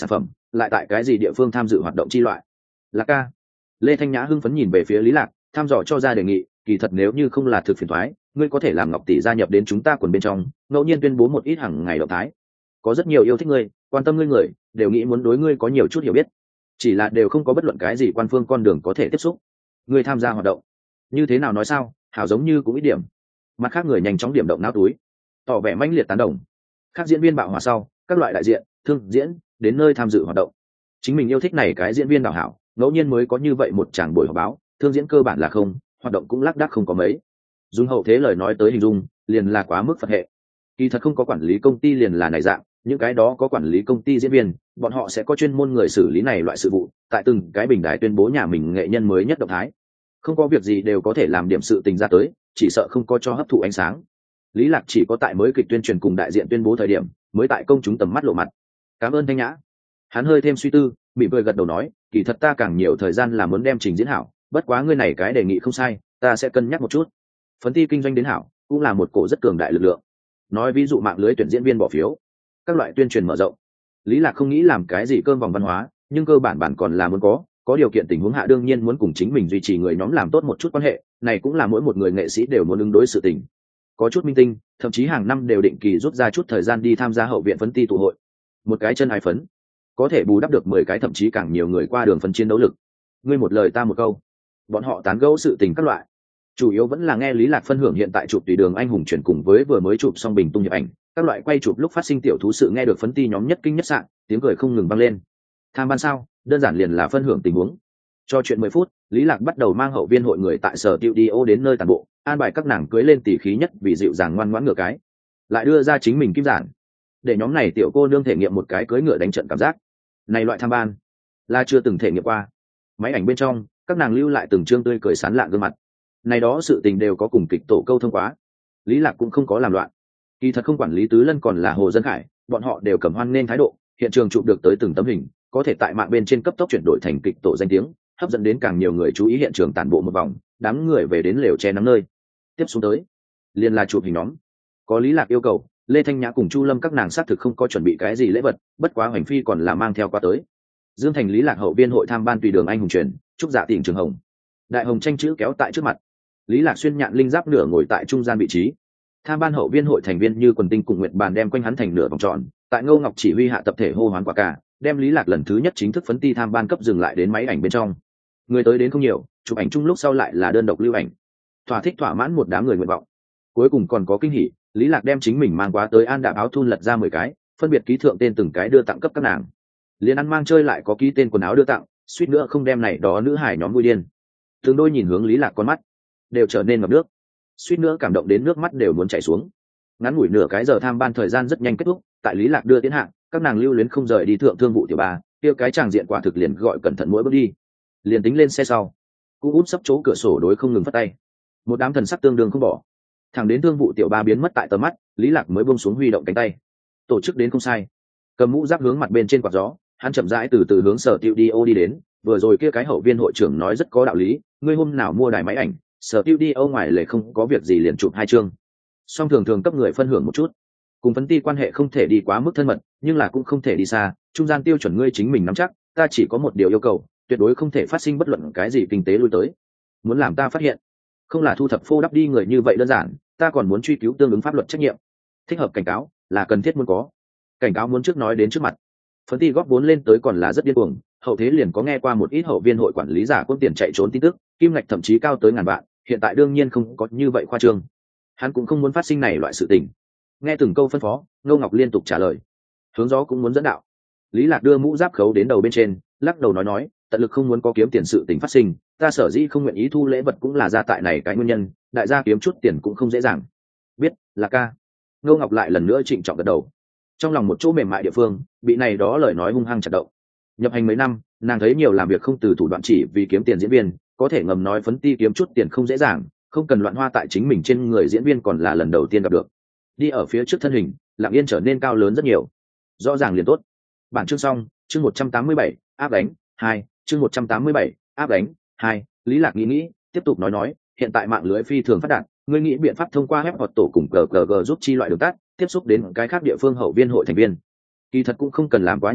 lại tại cái gì địa phương tham dự hoạt động chi loại. Lạc ca. Lê Thanh Nhã hưng phấn nhìn về phía Lý Lạc, thăm dò cho ra đề nghị, kỳ thật nếu như không là thực phiền toái, ngươi có thể làm Ngọc tỷ gia nhập đến chúng ta quần bên trong, ngẫu nhiên tuyên bố một ít hàng ngày động thái. Có rất nhiều yêu thích ngươi, quan tâm ngươi người, đều nghĩ muốn đối ngươi có nhiều chút hiểu biết, chỉ là đều không có bất luận cái gì quan phương con đường có thể tiếp xúc. Ngươi tham gia hoạt động, như thế nào nói sao? Hảo giống như cũng ít điểm. Mặt khác người nhanh chóng điểm động não túi, tỏ vẻ mãnh liệt tán đồng. Các diễn viên bạo hòa sau, các loại đại diện, thương diễn đến nơi tham dự hoạt động. Chính mình yêu thích này cái diễn viên đào hảo, ngẫu nhiên mới có như vậy một tràng buổi họp báo, thương diễn cơ bản là không, hoạt động cũng lác đác không có mấy. Dùng hậu thế lời nói tới hình dung, liền là quá mức Phật hệ. Kỳ thật không có quản lý công ty liền là này dạng, những cái đó có quản lý công ty diễn viên, bọn họ sẽ có chuyên môn người xử lý này loại sự vụ, tại từng cái bình đài tuyên bố nhà mình nghệ nhân mới nhất động thái. Không có việc gì đều có thể làm điểm sự tình ra tới, chỉ sợ không có cho hấp thụ ánh sáng. Lý Lạc chỉ có tại mới kịch tuyên truyền cùng đại diện tuyên bố thời điểm, mới tại công chúng tầm mắt lộ mặt. Cảm ơn Thanh Nhã. Hắn hơi thêm suy tư, mỉm cười gật đầu nói, kỳ thật ta càng nhiều thời gian là muốn đem trình diễn hảo, bất quá ngươi này cái đề nghị không sai, ta sẽ cân nhắc một chút. Phấn ti kinh doanh đến hảo, cũng là một cổ rất cường đại lực lượng. Nói ví dụ mạng lưới tuyển diễn viên bỏ phiếu, các loại tuyên truyền mở rộng. Lý Lạc không nghĩ làm cái gì cơm vòng văn hóa, nhưng cơ bản bản còn là muốn có điều kiện tình huống hạ đương nhiên muốn cùng chính mình duy trì người nhóm làm tốt một chút quan hệ, này cũng là mỗi một người nghệ sĩ đều muốn ứng đối sự tình. Có chút minh tinh, thậm chí hàng năm đều định kỳ rút ra chút thời gian đi tham gia hậu viện phấn ti tụ hội. Một cái chân hai phấn, có thể bù đắp được 10 cái thậm chí càng nhiều người qua đường phân chiến đấu lực. Ngươi một lời ta một câu, bọn họ tán gẫu sự tình các loại, chủ yếu vẫn là nghe Lý Lạc phân hưởng hiện tại chụp tùy đường anh hùng chuyển cùng với vừa mới chụp xong bình tung hiệp ảnh, các loại quay chụp lúc phát sinh tiểu thú sự nghe được phấn ti nhóm nhất kinh nhất sạn, tiếng cười không ngừng vang lên. Tham ban sao, đơn giản liền là phân hưởng tình huống. Cho chuyện 10 phút, Lý Lạc bắt đầu mang hậu viên hội người tại sở studio đến nơi toàn bộ, an bài các nàng cưới lên tỉ khí nhất vì dịu dàng ngoan ngoãn ngựa cái, lại đưa ra chính mình kim giản, để nhóm này tiểu cô nương thể nghiệm một cái cưới ngựa đánh trận cảm giác. Này loại tham ban là chưa từng thể nghiệm qua. Máy ảnh bên trong, các nàng lưu lại từng trương tươi cười sán lạn gương mặt. Này đó sự tình đều có cùng kịch tổ câu thông quá. Lý Lạc cũng không có làm loạn. Kỳ thật không quản lý Tứ Lân còn là Hồ Dân Khải, bọn họ đều cầm hoan nên thái độ, hiện trường chụp được tới từng tấm hình, có thể tại mạng bên trên cấp tốc chuyển đổi thành kịch tổ danh tiếng, hấp dẫn đến càng nhiều người chú ý hiện trường tản bộ một vòng, đám người về đến lều che nắng nơi. Tiếp xuống tới, liền là chụp hình nhóm. Có Lý Lạc yêu cầu, Lê Thanh Nhã cùng Chu Lâm các nàng xác thực không có chuẩn bị cái gì lễ vật, bất quá Hoành Phi còn là mang theo qua tới. Dương Thành Lý Lạc hậu viên hội tham ban tùy đường anh hùng truyền, chúc dạ tỉnh trường hồng. Đại hồng tranh chữ kéo tại trước mặt. Lý Lạc xuyên nhạn linh giáp nửa ngồi tại trung gian vị trí. Tham ban hậu viên hội thành viên như quần tinh cùng nguyệt bàn đem quanh hắn thành nửa vòng tròn, tại Ngô Ngọc chỉ huy hạ tập thể hô hoán quả cả, đem Lý Lạc lần thứ nhất chính thức phấn ti tham ban cấp dừng lại đến máy ảnh bên trong. Người tới đến không nhiều, chụp ảnh chung lúc sau lại là đơn độc lưu ảnh. Thỏa thích thỏa mãn một đám người nguyện vọng. Cuối cùng còn có kinh hỉ, Lý Lạc đem chính mình mang qua tới An Đạp áo thun lật ra 10 cái, phân biệt ký thượng tên từng cái đưa tặng cấp các nàng. Liên ăn mang chơi lại có ký tên quần áo đưa tặng, suýt nữa không đem này đó nữ hài nhóm vui điên. Từng đôi nhìn hướng Lý Lạc con mắt đều trở nên ngập nước, suýt nữa cảm động đến nước mắt đều muốn chảy xuống. Ngắn ngủi nửa cái giờ tham ban thời gian rất nhanh kết thúc, tại Lý Lạc đưa tiến hạng, các nàng lưu luyến không rời đi thượng thương vụ tiểu ba, kia cái tràng diện quả thực liền gọi cẩn thận mỗi bước đi. Liền tính lên xe sau, cũng út sấp chỗ cửa sổ đối không ngừng phất tay. Một đám thần sắc tương đương không bỏ. Thẳng đến thương vụ tiểu ba biến mất tại tầm mắt, Lý Lạc mới buông xuống huy động cánh tay. Tổ chức đến không sai. Cầm mũ giáp hướng mặt bên trên quạt gió, hắn chậm rãi từ từ hướng sở studio đi đến. Vừa rồi kia cái hậu viên hội trưởng nói rất có đạo lý, ngươi hôm nào mua đài máy ảnh, sở studio ngoài lề không có việc gì liền chụp 2 chương. Song thường thường cấp người phân hưởng một chút. Cùng phấn ti quan hệ không thể đi quá mức thân mật, nhưng là cũng không thể đi xa, trung gian tiêu chuẩn ngươi chính mình nắm chắc, ta chỉ có một điều yêu cầu, tuyệt đối không thể phát sinh bất luận cái gì kinh tế lui tới. Muốn làm ta phát hiện, không là thu thập phô đắp đi người như vậy đơn giản, ta còn muốn truy cứu tương ứng pháp luật trách nhiệm. Thích hợp cảnh cáo là cần thiết muốn có. Cảnh cáo muốn trước nói đến trước mặt. Phấn ti góp vốn lên tới còn là rất điên cuồng, hậu thế liền có nghe qua một ít hậu viên hội quản lý giả quân tiền chạy trốn tin tức, kim ngạch thậm chí cao tới ngàn vạn, hiện tại đương nhiên không có như vậy khoa trương. Hắn cũng không muốn phát sinh này loại sự tình. Nghe từng câu phân phó, Ngô Ngọc liên tục trả lời. Hướng gió cũng muốn dẫn đạo. Lý Lạc đưa mũ giáp khấu đến đầu bên trên, lắc đầu nói, tận lực không muốn có kiếm tiền sự tình phát sinh, ta sở dĩ không nguyện ý thu lễ vật cũng là ra tại này cái nguyên nhân, đại gia kiếm chút tiền cũng không dễ dàng. Biết, là ca. Ngô Ngọc lại lần nữa trịnh trọng gật đầu. Trong lòng một chỗ mềm mại địa phương, bị này đó lời nói hung hăng chặt động. Nhập hành mấy năm, nàng thấy nhiều làm việc không từ thủ đoạn chỉ vì kiếm tiền diễn viên, có thể ngầm nói phấn ti kiếm chút tiền không dễ dàng, không cần loạn hoa tại chính mình trên người diễn viên còn là lần đầu tiên gặp được. Đi ở phía trước thân hình, Lặng Yên trở nên cao lớn rất nhiều. Rõ ràng liền tốt. Bản chương xong, chương 187, áp đánh 2, chương 187, áp đánh 2. Lý Lạc nghĩ, tiếp tục nói, hiện tại mạng lưới phi thường phát đạt, ngươi nghĩ biện pháp thông qua web hoặc tổ cùng GGG giúp chi loại đường tắt, tiếp xúc đến cái khác địa phương hậu viên hội thành viên. Kỳ thật cũng không cần làm quá nhiều chuyện,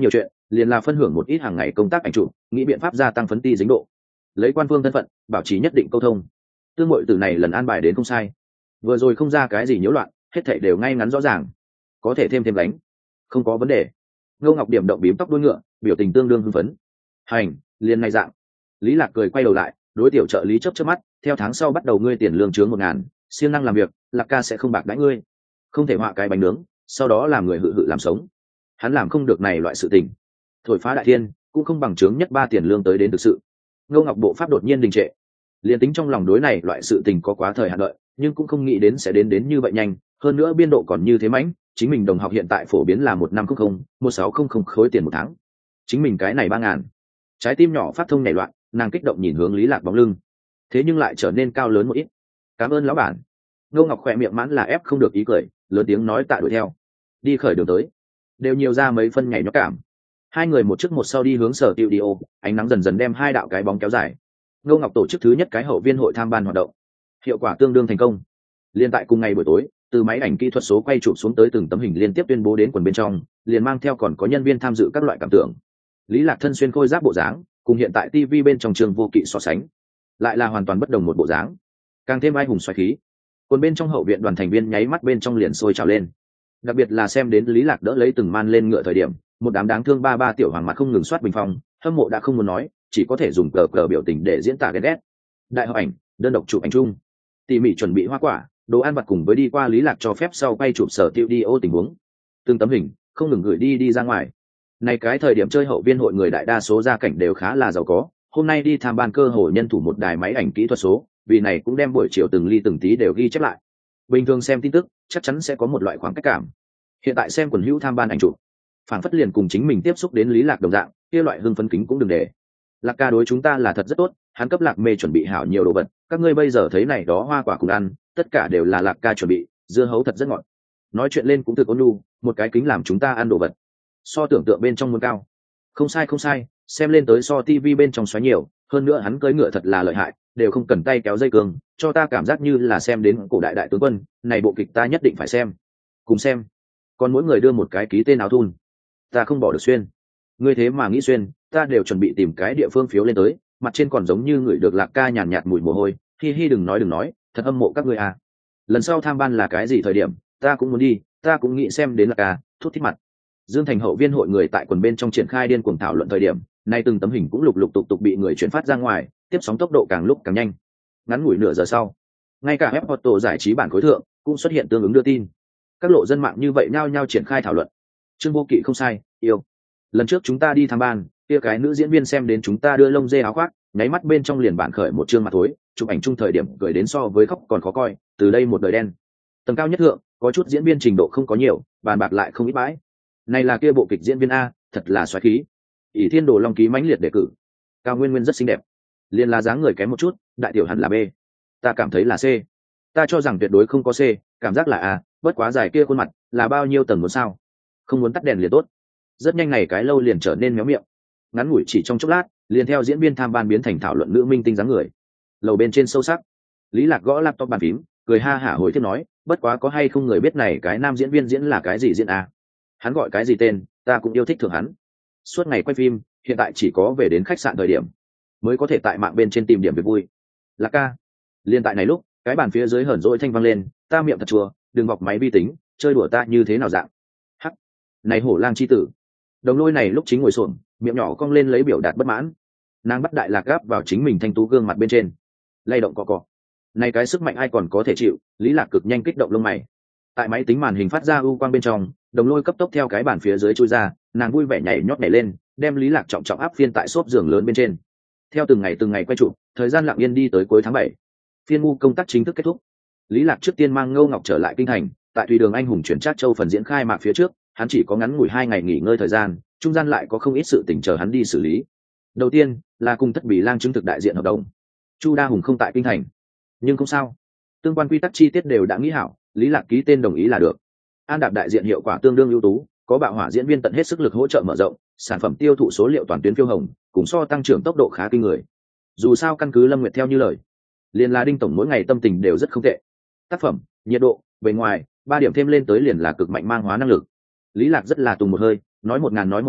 liền là phân hưởng một ít hàng ngày công tác ảnh chụp, nghĩ biện pháp gia tăng phấn ti dính độ, lấy quan phương thân phận bảo trì nhất định câu thông. Tương Mội từ này lần an bài đến không sai, vừa rồi không ra cái gì nhiễu loạn, hết thảy đều ngay ngắn rõ ràng, có thể thêm đánh, không có vấn đề. Ngô Ngọc điểm động bím tóc đuôi ngựa, biểu tình tương đương hưng phấn. Hành, liền này dạng. Lý Lạc cười quay đầu lại, đối tiểu trợ lý chớp chớp mắt, theo tháng sau bắt đầu ngươi tiền lương chướng 1.000, siêng năng làm việc, Lạc ca sẽ không bạc đãi ngươi. Không thể họa cái bánh nướng, sau đó làm người hự hự làm sống. Hắn làm không được này loại sự tình. Thổi phá đại thiên, cũng không bằng chướng nhất 3 tiền lương tới đến thực sự. Ngô Ngọc bộ pháp đột nhiên đình trệ. Liên tính trong lòng đối này loại sự tình có quá thời hạn đợi, nhưng cũng không nghĩ đến sẽ đến như vậy nhanh, hơn nữa biên độ còn như thế mãnh, chính mình đồng học hiện tại phổ biến là 1500, 1600 khối tiền một tháng. Chính mình cái này 3.000. Trái tim nhỏ phát thông nảy loạn, nàng kích động nhìn hướng Lý Lạc bóng lưng. Thế nhưng lại trở nên cao lớn một ít. Cảm ơn lão bản. Ngô Ngọc khỏe miệng mãn là ép không được ý cười, lớn tiếng nói tạ đuổi theo. Đi khởi đường tới, đều nhiều ra mấy phân nhảy nhót cảm. Hai người một trước một sau đi hướng sở studio, ánh nắng dần dần đem hai đạo cái bóng kéo dài. Ngô Ngọc tổ chức thứ nhất cái hậu viên hội tham ban hoạt động, hiệu quả tương đương thành công. Liên tại cùng ngày buổi tối, từ máy ảnh kỹ thuật số quay chụp xuống tới từng tấm hình liên tiếp tuyên bố đến quần bên trong, liền mang theo còn có nhân viên tham dự các loại cảm tưởng. Lý Lạc thân xuyên khôi giáp bộ dáng, cùng hiện tại TV bên trong Trường Vô Kỵ so sánh, lại là hoàn toàn bất đồng một bộ dáng, càng thêm ai hùng xoáy khí. Quần bên trong hậu viện đoàn thành viên nháy mắt bên trong liền sôi trào lên. Đặc biệt là xem đến Lý Lạc đỡ lấy từng man lên ngựa thời điểm, một đám đáng thương ba tiểu hoàng mặt không ngừng soát bình phong, hâm mộ đã không muốn nói, chỉ có thể dùng cờ biểu tình để diễn tả ghen ghét. Đại hợp ảnh, đơn độc chụp ảnh chung, tỉ mỉ chuẩn bị hoa quả, đồ ăn vặt cùng với đi qua Lý Lạc cho phép sau quay chụp sở tiêu đi ô tình huống, từng tấm hình không ngừng gửi đi ra ngoài. Này cái thời điểm chơi hậu viên hội người đại đa số gia cảnh đều khá là giàu có, hôm nay đi tham ban cơ hội nhân thủ một đài máy ảnh kỹ thuật số, vì này cũng đem buổi chiều từng ly từng tí đều ghi chép lại. Bình thường xem tin tức chắc chắn sẽ có một loại khoảng cách cảm, hiện tại xem quần hữu tham ban ảnh chụp, phản phất liền cùng chính mình tiếp xúc đến Lý Lạc đồng dạng, kia loại hưng phấn kính cũng đừng để. Lạc ca đối chúng ta là thật rất tốt, hắn cấp Lạc mê chuẩn bị hảo nhiều đồ vật, các ngươi bây giờ thấy này đó hoa quả cùng ăn, tất cả đều là Lạc ca chuẩn bị, dưa hấu thật rất ngọt. Nói chuyện lên cũng thực ôn nhu, một cái kính làm chúng ta ăn đồ vật, so tưởng tượng bên trong muốn cao. Không sai, xem lên tới so tivi bên trong xoáy nhiều, hơn nữa hắn cưỡi ngựa thật là lợi hại, đều không cần tay kéo dây cương, cho ta cảm giác như là xem đến cổ đại tướng quân, này bộ kịch ta nhất định phải xem. Cùng xem. Còn mỗi người đưa một cái ký tên áo thun. Ta không bỏ được xuyên. Ngươi thế mà nghĩ xuyên, ta đều chuẩn bị tìm cái địa phương phiếu lên tới, mặt trên còn giống như người được Lạc ca nhàn nhạt mùi mồ hôi, hi đừng nói, thật âm mộ các ngươi à. Lần sau tham ban là cái gì thời điểm, ta cũng muốn đi, ta cũng nghĩ xem đến Lạc ca, thút thít mặt. Dương Thành hậu viên hội người tại quần bên trong triển khai điên cuồng thảo luận thời điểm, nay từng tấm hình cũng lục tục bị người chuyển phát ra ngoài, tiếp sóng tốc độ càng lúc càng nhanh. Ngắn ngủi nửa giờ sau, ngay cả web photo giải trí bản khối thượng cũng xuất hiện tương ứng đưa tin. Các lộ dân mạng như vậy nhao nhao triển khai thảo luận. Trương Vô Kỵ không sai, yêu. Lần trước chúng ta đi tham ban, kia cái nữ diễn viên xem đến chúng ta đưa lông dê áo khoác, nháy mắt bên trong liền bản khởi một chương mặt thối, chụp ảnh chung thời điểm gửi đến so với khóc còn khó coi, từ đây một đời đen. Tầng cao nhất thượng, có chút diễn viên trình độ không có nhiều, bàn bạc lại không ít bãi. Này là kia bộ kịch diễn viên a, thật là xoáy khí. ỷ Thiên Đồ Long ký mãnh liệt đề cử. Cao Nguyên Nguyên rất xinh đẹp, liền là dáng người kém một chút, đại tiểu hẳn là B. Ta cảm thấy là C. Ta cho rằng tuyệt đối không có C, cảm giác là A, bất quá dài kia khuôn mặt, là bao nhiêu tầng muốn sao? Không muốn tắt đèn liền tốt. Rất nhanh này cái lâu liền trở nên méo miệng. Ngắn ngủi chỉ trong chốc lát, liền theo diễn viên tham ban biến thành thảo luận nữ minh tinh dáng người. Lầu bên trên sâu sắc, Lý Lạc gõ laptop bàn phím, cười ha hả hồi tiếp nói, bất quá có hay không người biết này cái nam diễn viên diễn là cái gì diễn A? Hắn gọi cái gì tên, ta cũng yêu thích thường hắn. Suốt ngày quay phim, hiện tại chỉ có về đến khách sạn thời điểm mới có thể tại mạng bên trên tìm điểm việc vui. Lạc ca. Liên tại này lúc, cái bàn phía dưới hởn dỗi thanh vang lên, ta miệng thật chua, đừng bọc máy vi tính, chơi đùa ta như thế nào dạng. Hắc. Này hổ lang chi tử. Đồng Lôi này lúc chính ngồi xổm, miệng nhỏ cong lên lấy biểu đạt bất mãn. Nàng bắt đại Lạc gáp vào chính mình thanh tú gương mặt bên trên, lay động cọ cọ. Này cái sức mạnh ai còn có thể chịu, Lý Lạc cực nhanh kích động lông mày. Tại máy tính màn hình phát ra u quang bên trong, Đồng Lôi cấp tốc theo cái bàn phía dưới chui ra, nàng vui vẻ nhảy nhót nhảy lên, đem Lý Lạc trọng trọng áp phiên tại xốp giường lớn bên trên. Theo từng ngày quay chụp, thời gian lặng yên đi tới cuối tháng 7. Phiên mu công tác chính thức kết thúc. Lý Lạc trước tiên mang Ngô Ngọc trở lại kinh thành, tại Tùy Đường Anh Hùng chuyển Trác Châu phần diễn khai mạc phía trước, hắn chỉ có ngắn ngủi 2 ngày nghỉ ngơi thời gian, trung gian lại có không ít sự tình chờ hắn đi xử lý. Đầu tiên là cùng Thất Bỉ Lang chứng thực đại diện hợp đồng. Chu Đa Hùng không tại kinh thành, nhưng không sao, tương quan quy tắc chi tiết đều đã nghĩ hảo, Lý Lạc ký tên đồng ý là được. An Đạp đại diện hiệu quả tương đương ưu tú, có bạo hỏa diễn viên tận hết sức lực hỗ trợ mở rộng, sản phẩm tiêu thụ số liệu toàn tuyến phiêu hồng, cùng so tăng trưởng tốc độ khá kinh người. Dù sao căn cứ Lâm Nguyệt theo như lời, liền là Đinh tổng mỗi ngày tâm tình đều rất không tệ. Tác phẩm, nhiệt độ, bề ngoài, 3 điểm thêm lên tới liền là cực mạnh mang hóa năng lực. Lý Lạc rất là tùng một hơi, nói 1000 nói 1 vạn,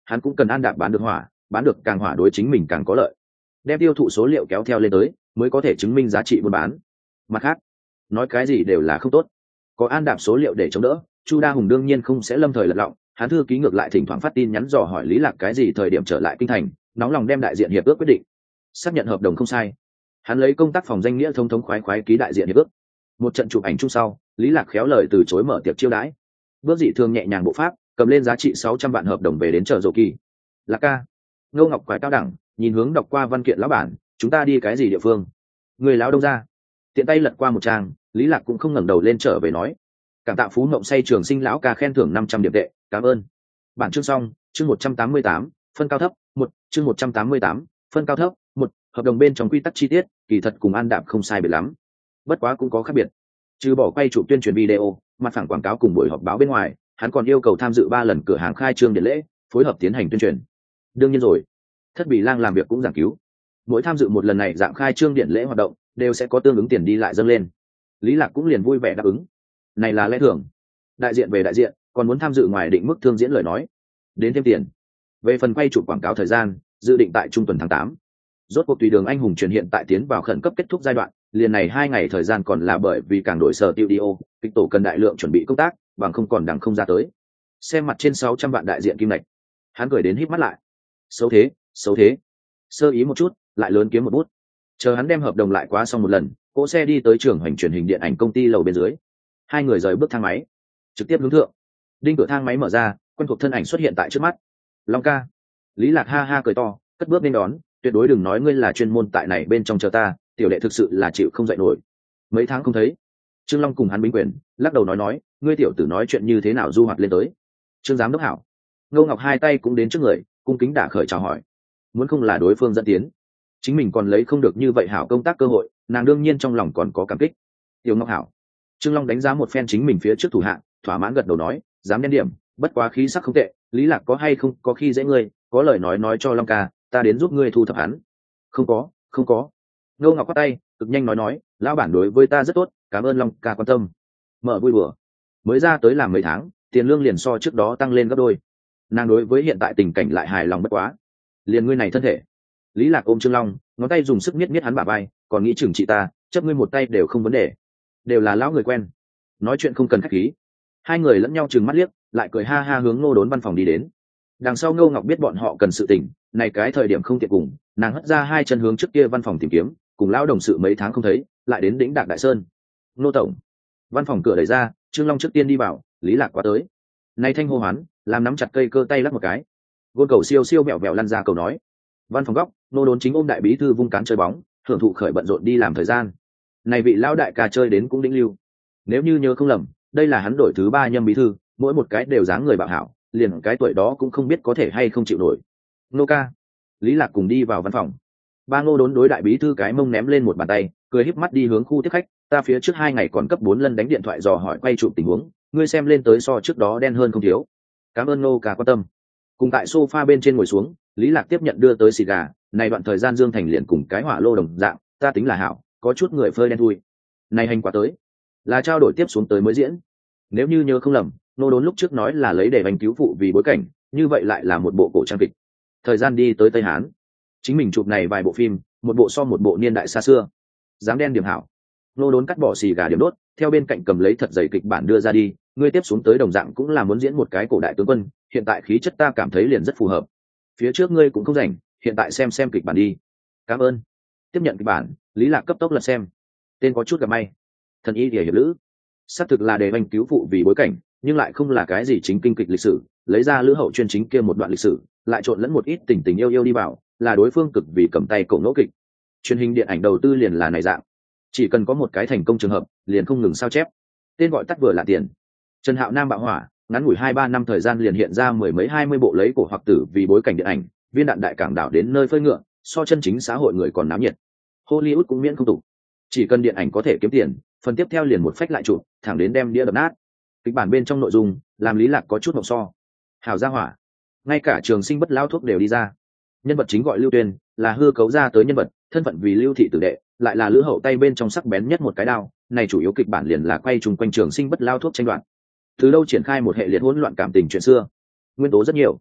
hắn cũng cần An Đạp bán được hỏa, bán được càng hỏa đối chính mình càng có lợi, đem tiêu thụ số liệu kéo theo lên tới mới có thể chứng minh giá trị buôn bán. Mặt khác, nói cái gì đều là không tốt, có An Đạp số liệu để chống đỡ, Chu Đa Hùng đương nhiên không sẽ lâm thời lật lọng. Hắn thư ký ngược lại thỉnh thoảng phát tin nhắn dò hỏi Lý Lạc cái gì thời điểm trở lại kinh thành, nóng lòng đem đại diện hiệp ước quyết định, xác nhận hợp đồng không sai. Hắn lấy công tác phòng danh nghĩa thông thống khoái khoái ký đại diện hiệp ước. Một trận chụp ảnh chung sau, Lý Lạc khéo lời từ chối mở tiệc chiêu đãi. Bước dị thường nhẹ nhàng bộ pháp, cầm lên giá trị 600 vạn hợp đồng về đến chợ Dầu Kỳ. Lạc ca. Ngô Ngọc quải cao đẳng, nhìn hướng đọc qua văn kiện lão bản, chúng ta đi cái gì địa phương? Người lão đông ra. Tiện tay lật qua một trang, Lý Lạc cũng không ngẩng đầu lên trở về nói. Cảm tạ Phú Mộng say Trường Sinh lão ca khen thưởng 500 điểm tệ, cảm ơn. Bản chương xong, chương 188, phân cao thấp, 1, chương 188, phân cao thấp, 1, hợp đồng bên trong quy tắc chi tiết, kỳ thật cùng An Đạp không sai biệt lắm. Bất quá cũng có khác biệt. Trừ bỏ quay chụp tuyên truyền video, mặt phẳng quảng cáo cùng buổi họp báo bên ngoài, hắn còn yêu cầu tham dự 3 lần cửa hàng khai trương điện lễ, phối hợp tiến hành tuyên truyền. Đương nhiên rồi, Thất Bỉ Lang làm việc cũng giảng cứu. Mỗi tham dự một lần này dạng khai trương điện lễ hoạt động, đều sẽ có tương ứng tiền đi lại dâng lên. Lý Lạc cũng liền vui vẻ đáp ứng. Này là lẽ thường. Đại diện về đại diện, còn muốn tham dự ngoài định mức thương diễn lời nói, đến thêm tiền. Về phần quay chụp quảng cáo thời gian, dự định tại trung tuần tháng 8. Rốt cuộc Tùy Đường Anh Hùng truyền hiện tại tiến vào khẩn cấp kết thúc giai đoạn, liền này 2 ngày thời gian còn là bởi vì càng đổi sở studio, kịch tổ cần đại lượng chuẩn bị công tác, bằng không còn đằng không ra tới. Xem mặt trên 600 vạn đại diện kim ngạch, hắn cười đến híp mắt lại. Xấu thế, xấu thế. Sơ ý một chút, lại lớn kiếm một bút. Chờ hắn đem hợp đồng lại quá xong một lần, cỗ xe đi tới trường hành truyền hình điện ảnh công ty lầu bên dưới. Hai người rời bước thang máy, trực tiếp hướng thượng. Đinh cửa thang máy mở ra, quen thuộc thân ảnh xuất hiện tại trước mắt. Long ca. Lý Lạc ha ha cười to, cất bước nên đón, tuyệt đối đừng nói ngươi là chuyên môn tại này bên trong chờ ta, tiểu đệ thực sự là chịu không dậy nổi. Mấy tháng không thấy. Trương Long cùng hắn bính quyền, lắc đầu nói, ngươi tiểu tử nói chuyện như thế nào du hoạt lên tới. Trương giám đốc hảo. Ngô Ngọc hai tay cũng đến trước người, cung kính đả khởi chào hỏi. Muốn không là đối phương dẫn tiến, chính mình còn lấy không được như vậy hảo công tác cơ hội, nàng đương nhiên trong lòng còn có cảm kích. Tiểu Ngọc hảo. Trương Long đánh giá một phen chính mình phía trước thủ hạng, thỏa mãn gật đầu nói, dám đen điểm, bất quá khí sắc không tệ. Lý Lạc có hay không có khi dễ ngươi, có lời nói cho Long ca, ta đến giúp ngươi thu thập hắn. Không có. Ngô Ngọc quát tay, cực nhanh nói, lão bản đối với ta rất tốt, cảm ơn Long ca quan tâm. Mở vui đùa, mới ra tới làm mấy tháng, tiền lương liền so trước đó tăng lên gấp đôi. Nàng đối với hiện tại tình cảnh lại hài lòng bất quá. Liền ngươi này thân thể. Lý Lạc ôm Trương Long, ngón tay dùng sức miết hắn bả vai, còn nghĩ chừng trị ta, chấp ngươi một tay đều không vấn đề. Đều là lão người quen, nói chuyện không cần khách khí. Hai người lẫn nhau trừng mắt liếc, lại cười ha ha hướng Ngô Đốn văn phòng đi đến. Đằng sau Ngô Ngọc biết bọn họ cần sự tình, này cái thời điểm không tiện cùng, nàng hất ra hai chân hướng trước kia văn phòng tìm kiếm, cùng lão đồng sự mấy tháng không thấy, lại đến đỉnh Đạc Đại Sơn. Ngô tổng. Văn phòng cửa đẩy ra, Trương Long trước tiên đi vào, Lý Lạc qua tới. Này thanh hô hoán, làm nắm chặt cây cơ tay lắc một cái. Gôn cầu siêu mẹo mẹo lăn ra cầu nói. Văn phòng góc, Ngô Đốn chính ôm đại bí thư vung cán chơi bóng, hưởng thụ khởi bận rộn đi làm thời gian. Này vị lão đại ca chơi đến cũng đỉnh lưu. Nếu như nhớ không lầm, đây là hắn đổi thứ 3 nhâm bí thư, mỗi một cái đều dáng người bạo hảo, liền cái tuổi đó cũng không biết có thể hay không chịu nổi. Ngô ca. Lý Lạc cùng đi vào văn phòng. Ba Ngô Đốn đối đại bí thư cái mông ném lên một bàn tay, cười híp mắt đi hướng khu tiếp khách, ta phía trước 2 ngày còn cấp 4 lần đánh điện thoại dò hỏi quay chụp tình huống, ngươi xem lên tới so trước đó đen hơn không thiếu. Cảm ơn Ngô ca quan tâm. Cùng tại sofa bên trên ngồi xuống, Lý Lạc tiếp nhận đưa tới xì gà, này đoạn thời gian Dương Thành liền cùng cái hỏa lô đồng dạng, ta tính là hảo, có chút người phơi đen thui. Này hành quả tới, là trao đổi tiếp xuống tới mới diễn. Nếu như nhớ không lầm, Ngô Đốn lúc trước nói là lấy để bánh cứu phụ vì bối cảnh, như vậy lại là một bộ cổ trang kịch. Thời gian đi tới Tây Hán, chính mình chụp này vài bộ phim, một bộ so một bộ niên đại xa xưa. Dám đen điểm hảo. Ngô Đốn cắt bỏ xì gà điểm đốt, theo bên cạnh cầm lấy thật dày kịch bản đưa ra đi, ngươi tiếp xuống tới đồng dạng cũng là muốn diễn một cái cổ đại tướng quân, hiện tại khí chất ta cảm thấy liền rất phù hợp. Phía trước ngươi cũng không rảnh, hiện tại xem kịch bản đi. Cảm ơn. Tiếp nhận kịch bản, Lý Lạc cấp tốc lật xem. Tên có chút gặp may. Thần y địa hiệp lữ. Xác thực là để bánh cứu phụ vì bối cảnh, nhưng lại không là cái gì chính kinh kịch lịch sử, lấy ra lữ hậu chuyên chính kia một đoạn lịch sử, lại trộn lẫn một ít tình yêu đi vào, là đối phương cực vì cầm tay cổ nỗ kịch. Truyền hình điện ảnh đầu tư liền là này dạng, chỉ cần có một cái thành công trường hợp, liền không ngừng sao chép. Tên gọi tắt vừa là tiền. Trần Hạo Nam bạo hỏa, ngắn ngủi 2-3 năm thời gian liền hiện ra mười mấy 20 bộ lấy cổ hoặc tử vì bối cảnh điện ảnh, viên đạn đại cảng đảo đến nơi phơi ngựa, so chân chính xã hội người còn náo nhiệt. Hollywood cũng miễn không tục, chỉ cần điện ảnh có thể kiếm tiền, phần tiếp theo liền một phách lại chụp, thẳng đến đem đĩa đập nát. Kịch bản bên trong nội dung làm Lý Lạc có chút mộng so. Hảo gia hỏa, ngay cả Trường Sinh bất lao thuốc đều đi ra. Nhân vật chính gọi Lưu Tuyên, là hư cấu ra tới nhân vật, thân phận vì Lưu thị tử đệ, lại là lữ hậu tay bên trong sắc bén nhất một cái đao. Này chủ yếu kịch bản liền là quay chung quanh Trường Sinh bất lao thuốc tranh đoạt. Từ lâu triển khai một hệ liệt hỗn loạn cảm tình chuyện xưa. Nguyên tố rất nhiều,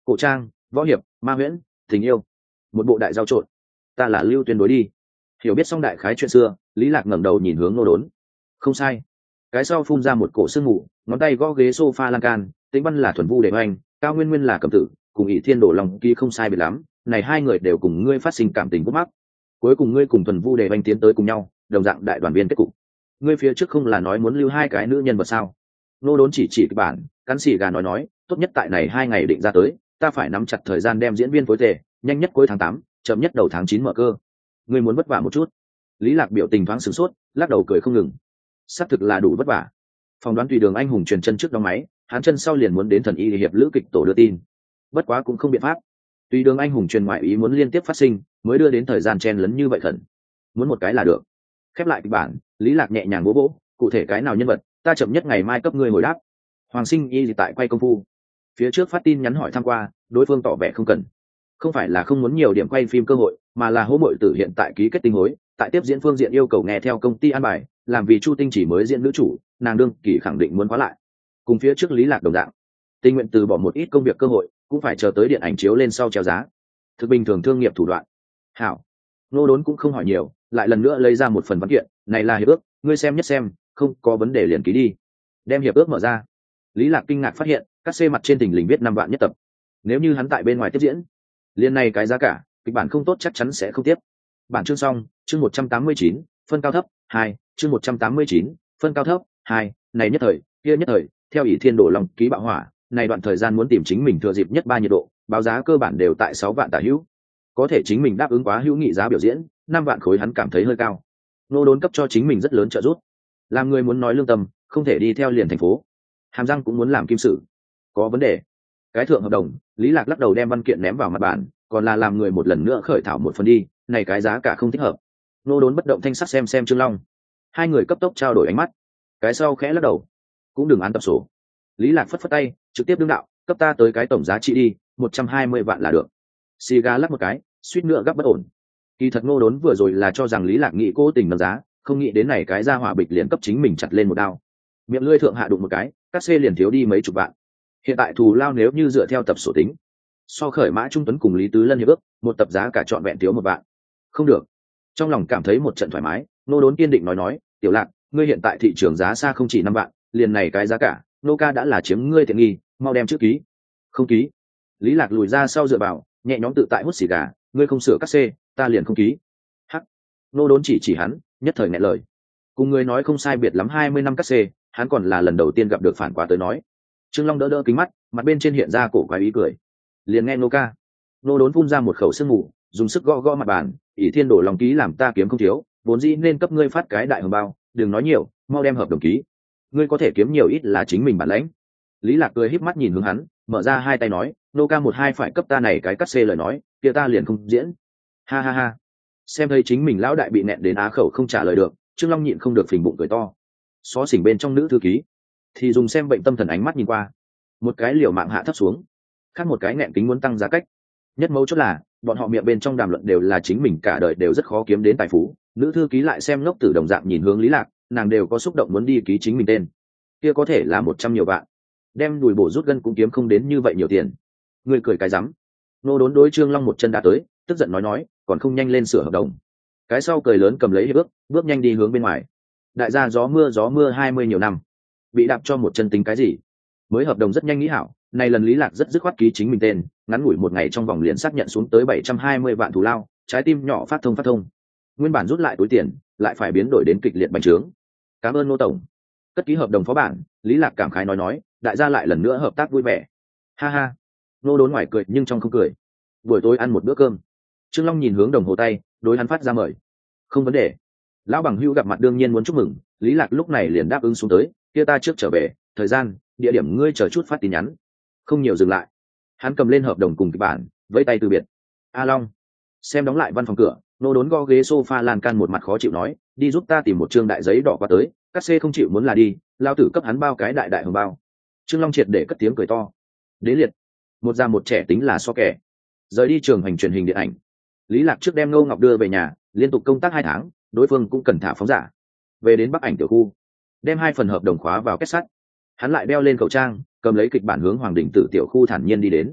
cổ trang, võ hiệp, ma huyễn, tình yêu, một bộ đại giao trộn. Ta là Lưu Tuyên đối đi. Hiểu biết xong đại khái chuyện xưa, Lý Lạc ngẩng đầu nhìn hướng Ngô Đốn. Không sai. Cái sau phun ra một cổ sương mù, ngón tay gõ ghế sofa lan can, Tĩnh Văn là thuần vu đệ hoành, Cao Nguyên Nguyên là cầm tử, cùng ỷ thiên đổ lòng ký không sai biệt lắm, này hai người đều cùng ngươi phát sinh cảm tình gút mắc, cuối cùng ngươi cùng thuần vu đề oanh tiến tới cùng nhau, đồng dạng đại đoàn viên kết cục. Ngươi phía trước không là nói muốn lưu hai cái nữ nhân vật sao? Nô Đốn chỉ cái bản, cắn xì gà nói, tốt nhất tại này 2 ngày định ra tới, ta phải nắm chặt thời gian đem diễn viên phối tề, nhanh nhất cuối tháng 8, chậm nhất đầu tháng 9 mở cơ. Ngươi muốn vất vả một chút. Lý Lạc biểu tình thoáng sửng sốt, lắc đầu cười không ngừng. Xác thực là đủ vất vả. Phòng đoán tùy đường anh hùng truyền chân trước đóng máy, hắn chân sau liền muốn đến thần y hiệp lữ kịch tổ đưa tin. Bất quá cũng không biện pháp. Tùy đường anh hùng truyền ngoại ý muốn liên tiếp phát sinh, mới đưa đến thời gian chen lấn như vậy khẩn. Muốn một cái là được. Khép lại kịch bản, Lý Lạc nhẹ nhàng vỗ, cụ thể cái nào nhân vật, ta chậm nhất ngày mai cấp ngươi hồi đáp. Hoàng Sinh Y gì tại quay công phu. Phía trước phát tin nhắn hỏi thăm qua, đối phương tỏ vẻ không cần. Không phải là không muốn nhiều điểm quay phim cơ hội, mà là hố muội tử hiện tại ký kết tinh hối, tại tiếp diễn phương diện yêu cầu nghe theo công ty an bài, làm vì Chu Tinh chỉ mới diễn nữ chủ, nàng đương kỳ khẳng định muốn khóa lại. Cùng phía trước Lý Lạc đồng dạng, tình nguyện từ bỏ một ít công việc cơ hội, cũng phải chờ tới điện ảnh chiếu lên sau treo giá. Thực bình thường thương nghiệp thủ đoạn. Hảo. Nô Đốn cũng không hỏi nhiều, lại lần nữa lấy ra một phần văn kiện, này là hiệp ước, ngươi xem nhất xem, không có vấn đề liền ký đi. Đem hiệp ước mở ra. Lý Lạc kinh ngạc phát hiện, các C mặt trên tình lình viết 5 vạn nhất tập. Nếu như hắn tại bên ngoài tiếp diễn, liên này cái giá cả, kịch bản không tốt chắc chắn sẽ không tiếp. Bản chương xong, chương 189, phân cao thấp 2, chương 189, phân cao thấp 2, này nhất thời, kia nhất thời, theo ỷ thiên đổ lòng ký bạo hỏa, này đoạn thời gian muốn tìm chính mình thừa dịp nhất 3 nhiệt độ, báo giá cơ bản đều tại 6 vạn tả hữu. Có thể chính mình đáp ứng quá hữu nghị giá biểu diễn, 5 vạn khối hắn cảm thấy hơi cao. Nô Đốn cấp cho chính mình rất lớn trợ giúp. Làm người muốn nói lương tâm, không thể đi theo liền thành phố. Hàm răng cũng muốn làm kim sử. Có vấn đề. Cái thượng hợp đồng, Lý Lạc lắc đầu đem văn kiện ném vào mặt bàn, còn là làm người một lần nữa khởi thảo một phần đi, này cái giá cả không thích hợp. Nô Đốn bất động thanh sắc xem Trương Long. Hai người cấp tốc trao đổi ánh mắt. Cái sau khẽ lắc đầu, cũng đừng án tập sổ. Lý Lạc phất phất tay, trực tiếp đương đạo, cấp ta tới cái tổng giá trị đi, 120 vạn là được. Xì gà lắc một cái, suýt nữa gấp bất ổn. Kỳ thật Nô Đốn vừa rồi là cho rằng Lý Lạc nghĩ cố tình nâng giá, không nghĩ đến này cái ra hỏa bịch liền cấp chính mình chặt lên một đao. Miệng lưỡi thượng hạ đụng một cái, các C liền thiếu đi mấy chục vạn. Hiện tại thù lao nếu như dựa theo tập sổ tính, so khởi Mã Trung Tuấn cùng Lý Tứ Lân hiệp ước, một tập giá cả trọn vẹn thiếu 1 vạn. Không được. Trong lòng cảm thấy một trận thoải mái, Nô Đốn kiên định nói, "Tiểu Lạc, ngươi hiện tại thị trường giá xa không chỉ 5 vạn, liền này cái giá cả, nô ca đã là chiếm ngươi tiện nghi, mau đem chữ ký." Không ký. Lý Lạc lùi ra sau dựa vào, nhẹ nhõm tự tại hút xì gà, "Ngươi không sửa các C, ta liền không ký." Hắc. Nô Đốn chỉ hắn, nhất thời nghẹn lời. Cùng ngươi nói không sai biệt lắm 20 năm các C, hắn còn là lần đầu tiên gặp được phản quá tới nói. Trương Long đỡ kính mắt, mặt bên trên hiện ra cổ quái ý cười. Liền nghe nô ca. Nô Đốn phun ra một khẩu sương mù, dùng sức gõ mặt bàn, ỷ thiên đổ lòng ký làm ta kiếm không thiếu, vốn dĩ nên cấp ngươi phát cái đại hồng bao, đừng nói nhiều, mau đem hợp đồng ký. Ngươi có thể kiếm nhiều ít là chính mình bản lãnh. Lý Lạc cười híp mắt nhìn hướng hắn, mở ra hai tay nói, nô ca 1-2 phải cấp ta này cái cắt xê lời nói, kia ta liền không diễn. Ha ha ha. Xem thấy chính mình lão đại bị nẹn đến á khẩu không trả lời được, Trương Long nhịn không được phình bụng cười to. Xó xỉnh bên trong nữ thư ký thì dùng xem bệnh tâm thần ánh mắt nhìn qua, một cái liều mạng hạ thấp xuống, khác một cái nẹn kính muốn tăng giá cách. Nhất mấu chốt là bọn họ miệng bên trong đàm luận đều là chính mình cả đời đều rất khó kiếm đến tài phú. Nữ thư ký lại xem ngốc tử đồng dạng nhìn hướng Lý Lạc, nàng đều có xúc động muốn đi ký chính mình tên. Kia có thể là 100 nhiều vạn, đem đùi bổ rút gân cũng kiếm không đến như vậy nhiều tiền. Người cười cái rắm. Nô Đốn đối Trương Long một chân đã tới, tức giận nói, còn không nhanh lên sửa hợp đồng. Cái sau cười lớn cầm lấy hiệp ước, bước nhanh đi hướng bên ngoài. Đại gia gió mưa 20 nhiều năm, bị đạp cho một chân tính cái gì? Mới hợp đồng rất nhanh nghĩ hảo, này lần Lý Lạc rất dứt khoát ký chính mình tên, ngắn ngủi một ngày trong vòng liền xác nhận xuống tới 720 vạn thù lao, trái tim nhỏ phát thông. Nguyên bản rút lại túi tiền, lại phải biến đổi đến kịch liệt bành trướng. Cảm ơn Nô tổng. Cất ký hợp đồng phó bản, Lý Lạc cảm khái nói, đại gia lại lần nữa hợp tác vui vẻ. Ha ha. Nô Đốn ngoài cười nhưng trong không cười. Buổi tối ăn một bữa cơm. Trương Long nhìn hướng đồng hồ tay, đối hắn phát ra mời. Không vấn đề. Lão bằng hữu gặp mặt đương nhiên muốn chúc mừng, Lý Lạc lúc này liền đáp ứng xuống tới, kia ta trước trở về, thời gian, địa điểm ngươi chờ chút phát tin nhắn. Không nhiều dừng lại. Hắn cầm lên hợp đồng cùng kịch bản, vẫy tay từ biệt. A Long. Xem đóng lại văn phòng cửa, Nô Đốn gõ ghế sofa lan can một mặt khó chịu nói, đi giúp ta tìm một trương đại giấy đỏ qua tới, các C không chịu muốn là đi, lao tử cấp hắn bao cái đại hồng bao. Trương Long triệt để cất tiếng cười to. Đến liệt. Một già một trẻ tính là so kẻ. Rời đi trường hành truyền hình điện ảnh. Lý Lạc trước đem Ngô Ngọc đưa về nhà, liên tục công tác 2 tháng, đối phương cũng cần thả phóng giả. Về đến Bắc Ảnh tiểu khu, đem 2 phần hợp đồng khóa vào kết sắt. Hắn lại đeo lên khẩu trang, cầm lấy kịch bản hướng Hoàng Đình Tử tiểu khu thản nhiên đi đến.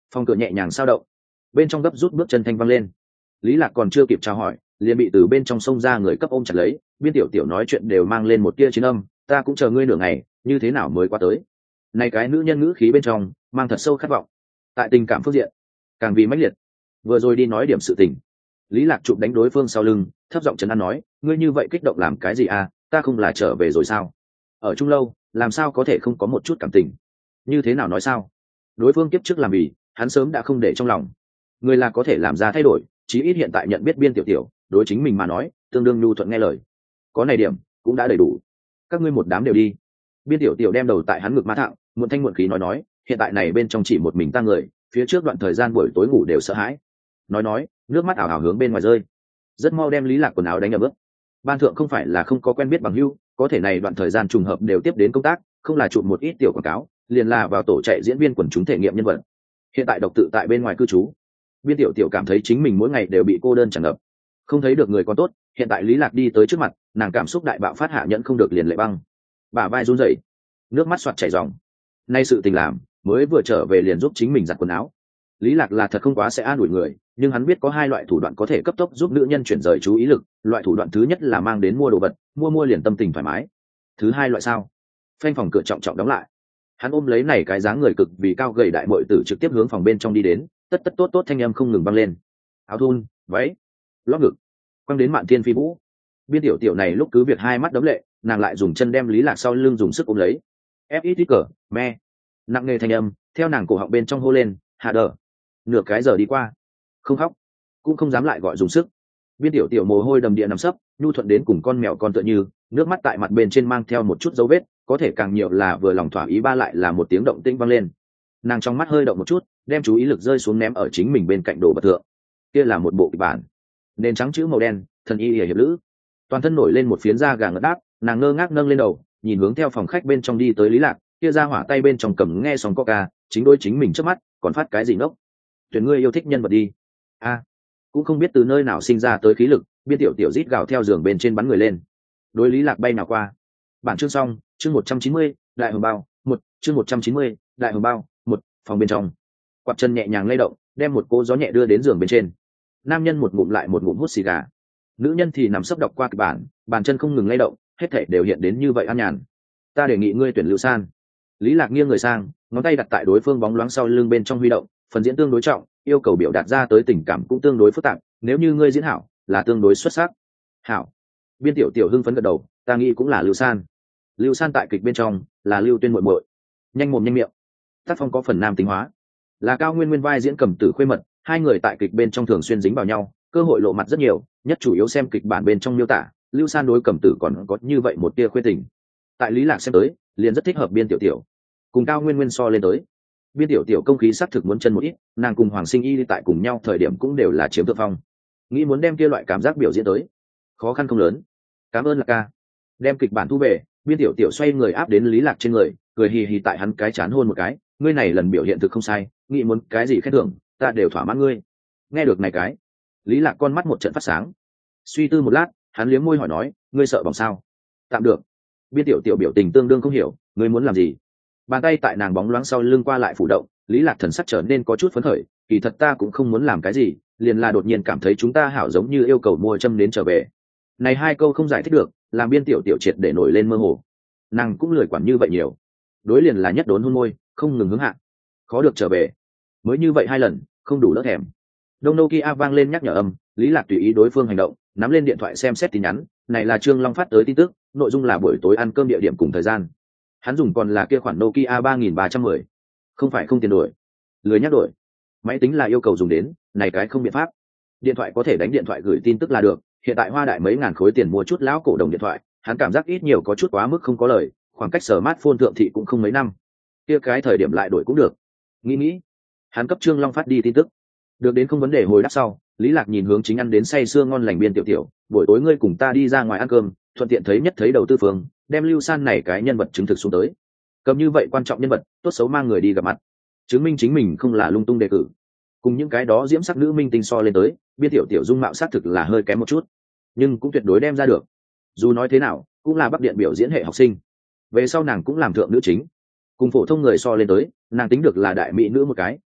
Phòng cửa nhẹ nhàng sao động, bên trong gấp rút bước chân thanh văng lên. Lý Lạc còn chưa kịp chào hỏi, liền bị từ bên trong xông ra người cấp ôm chặt lấy. Biên Tiểu Tiểu nói chuyện đều mang lên một tia chiến âm, ta cũng chờ ngươi nửa ngày, như thế nào mới qua tới. Này cái nữ nhân ngữ khí bên trong mang thật sâu khát vọng. Tại tình cảm phương diện càng vì mãnh liệt. Vừa rồi đi nói điểm sự tình. Lý Lạc chụp đánh đối phương sau lưng, thấp giọng trấn an nói, ngươi như vậy kích động làm cái gì à, ta không là trở về rồi sao? Ở chung lâu, làm sao có thể không có một chút cảm tình? Như thế nào nói sao? Đối phương kiếp trước làm vì, hắn sớm đã không để trong lòng. Người là có thể làm ra thay đổi, chí ít hiện tại nhận biết Biên Tiểu Tiểu, đối chính mình mà nói, tương đương nhu thuận nghe lời. Có này điểm, cũng đã đầy đủ. Các ngươi một đám đều đi. Biên Tiểu Tiểu đem đầu tại hắn ngực má thẳng, muộn thanh muộn khí nói, hiện tại này bên trong chỉ một mình ta người, phía trước đoạn thời gian buổi tối ngủ đều sợ hãi. Nói, nước mắt ảo ảo hướng bên ngoài rơi. Rất mau đem Lý Lạc quần áo đánh ở bước. Ban thượng không phải là không có quen biết bằng hữu, có thể này đoạn thời gian trùng hợp đều tiếp đến công tác, không là chụp một ít tiểu quảng cáo, liền là vào tổ chạy diễn viên quần chúng thể nghiệm nhân vật. Hiện tại độc tự tại bên ngoài cư trú. Biên Tiểu Tiểu cảm thấy chính mình mỗi ngày đều bị cô đơn tràn ngập, không thấy được người con tốt. Hiện tại Lý Lạc đi tới trước mặt, nàng cảm xúc đại bạo phát hạ nhẫn không được liền lệ băng, bả vai run rẩy, nước mắt xoạt chảy ròng. Nay sự tình làm, mới vừa trở về liền giúp chính mình giặt quần áo. Lý Lạc là thật không quá sẽ an ủi người, nhưng hắn biết có hai loại thủ đoạn có thể cấp tốc giúp nữ nhân chuyển rời chú ý lực. Loại thủ đoạn thứ nhất là mang đến mua đồ vật, mua liền tâm tình thoải mái. Thứ hai loại sao? Phanh phòng cửa trọng trọng đóng lại. Hắn ôm lấy này cái dáng người cực vì cao gầy đại muội tử trực tiếp hướng phòng bên trong đi đến, tất tốt thanh âm không ngừng vang lên. Áo thun, váy, lót ngực, quăng đến Mạn Thiên Phi Vũ. Biên Tiểu Tiểu này lúc cứ việc hai mắt đấm lệ, nàng lại dùng chân đem Lý Lạc sau lưng dùng sức ôm lấy. F.I.T. cờ, me. Nặng nề thanh âm theo nàng cổ họng bên trong hô lên, hạ đờ. Nửa cái giờ đi qua, không khóc, cũng không dám lại gọi dùng sức. Biên Tiểu Tiểu mồ hôi đầm địa nằm sấp, nhu thuận đến cùng con mèo con tựa như, nước mắt tại mặt bên trên mang theo một chút dấu vết, có thể càng nhiều là vừa lòng thỏa ý ba lại là một tiếng động tĩnh vang lên. Nàng trong mắt hơi động một chút, đem chú ý lực rơi xuống ném ở chính mình bên cạnh đồ vật thượng. Kia là một bộ kịch bản, nền trắng chữ màu đen, thần y hiệp lữ, toàn thân nổi lên một phiến da gà ngất đáp. Nàng ngơ ngác nâng lên đầu, nhìn hướng theo phòng khách bên trong đi tới Lý Lạc, kia ra hỏa tay bên trong cầm nghe xong coca, chính đôi chính mình trước mắt, còn phát cái gì ngốc? Tuyển ngươi yêu thích nhân vật đi. A, cũng không biết từ nơi nào sinh ra tới khí lực, Biên Tiểu Tiểu rít gào theo giường bên trên bắn người lên. Đối Lý Lạc bay nào qua. Bản chương xong, chương 190, đại hồng bao, chương 190, đại hồng bao, phòng bên trong. Quạt chân nhẹ nhàng lay động, đem một cô gió nhẹ đưa đến giường bên trên. Nam nhân một ngụm lại một ngụm hút xì gà. Nữ nhân thì nằm sấp đọc qua kịch bản, bàn chân không ngừng lay động, hết thảy đều hiện đến như vậy an nhàn. Ta đề nghị ngươi tuyển Lưu San. Lý Lạc nghiêng người sang, ngón tay đặt tại đối phương bóng loáng sau lưng bên trong huy động, phần diễn tương đối trọng, yêu cầu biểu đạt ra tới tình cảm cũng tương đối phức tạp, nếu như ngươi diễn hảo, là tương đối xuất sắc. Hảo. Biên Tiểu Tiểu hưng phấn gật đầu, ta nghĩ cũng là Lưu San. Lưu San tại kịch bên trong là Lưu Tuyên muội muội. Nhanh mồm nhanh miệng. Tác phong có phần nam tính hóa, là Cao Nguyên Nguyên vai diễn Cầm Tử khuê mật, hai người tại kịch bên trong thường xuyên dính vào nhau, cơ hội lộ mặt rất nhiều, nhất chủ yếu xem kịch bản bên trong miêu tả, Lưu San đối Cầm Tử còn có như vậy một tia khuê tình. Tại Lý Lạc xem tới, liền rất thích hợp Biên Tiểu Tiểu. Cùng Cao Nguyên Nguyên so lên tới, Biên Tiểu Tiểu công khí sắc thực muốn chân một ít, nàng cùng Hoàng Sinh Y tại cùng nhau thời điểm cũng đều là chiếm thượng phong. Nghĩ muốn đem kia loại cảm giác biểu diễn tới, khó khăn không lớn. Cảm ơn Lạc ca. Đem kịch bản thu về, Biên Tiểu Tiểu xoay người áp đến Lý Lạc trên người, cười hì hì tại hắn cái chán hôn một cái, ngươi này lần biểu hiện thực không sai, nghĩ muốn cái gì khen thưởng, ta đều thỏa mãn ngươi. Nghe được này cái, Lý Lạc con mắt một trận phát sáng. Suy tư một lát, hắn liếm môi hỏi nói, ngươi sợ bỏng sao? Tạm được. Biên Tiểu Tiểu biểu tình tương đương không hiểu, ngươi muốn làm gì? Bàn tay tại nàng bóng loáng sau lưng qua lại phủ động, Lý Lạc thần sắc trở nên có chút phấn khởi, kỳ thật ta cũng không muốn làm cái gì, liền là đột nhiên cảm thấy chúng ta hảo giống như yêu cầu mua châm đến trở về. Này hai câu không giải thích được, làm Biên Tiểu Tiểu triệt để nổi lên mơ hồ. Nàng cũng lười quản như vậy nhiều, đối liền là nhất đốn hôn môi, không ngừng hướng hạ, khó được trở về, mới như vậy hai lần, không đủ đỡ thèm. Đông Nokia vang lên nhắc nhở âm, Lý Lạc tùy ý đối phương hành động, nắm lên điện thoại xem xét tin nhắn, này là Trương Long phát tới tin tức, nội dung là buổi tối ăn cơm địa điểm cùng thời gian. Hắn dùng còn là kia khoản Nokia 3310, không phải không tiền đổi, lười nhắc đổi. Máy tính là yêu cầu dùng đến, này cái không biện pháp. Điện thoại có thể đánh điện thoại gửi tin tức là được, hiện tại Hoa Đại mấy ngàn khối tiền mua chút lão cổ đồng điện thoại, hắn cảm giác ít nhiều có chút quá mức không có lời, khoảng cách smartphone thượng thị cũng không mấy năm. Kia cái thời điểm lại đổi cũng được. Nghĩ, hắn cấp Trương Long phát đi tin tức. Được đến không vấn đề hồi đáp sau, Lý Lạc nhìn hướng chính ăn đến say sưa ngon lành Biên Tiểu Tiểu, buổi tối ngươi cùng ta đi ra ngoài ăn cơm, thuận tiện thấy nhất thấy đầu tư phương, đem Lưu San này cái nhân vật chứng thực xuống tới. Cầm như vậy quan trọng nhân vật, tốt xấu mang người đi gặp mặt, chứng minh chính mình không là lung tung đề cử. Cùng những cái đó diễm sắc nữ minh tinh so lên tới, Biên Tiểu Tiểu dung mạo xác thực là hơi kém một chút, nhưng cũng tuyệt đối đem ra được. Dù nói thế nào, cũng là Bắc Điện biểu diễn hệ học sinh. Về sau nàng cũng làm thượng nữ chính, cùng phổ thông người so lên tới, nàng tính được là đại mỹ nữ một cái,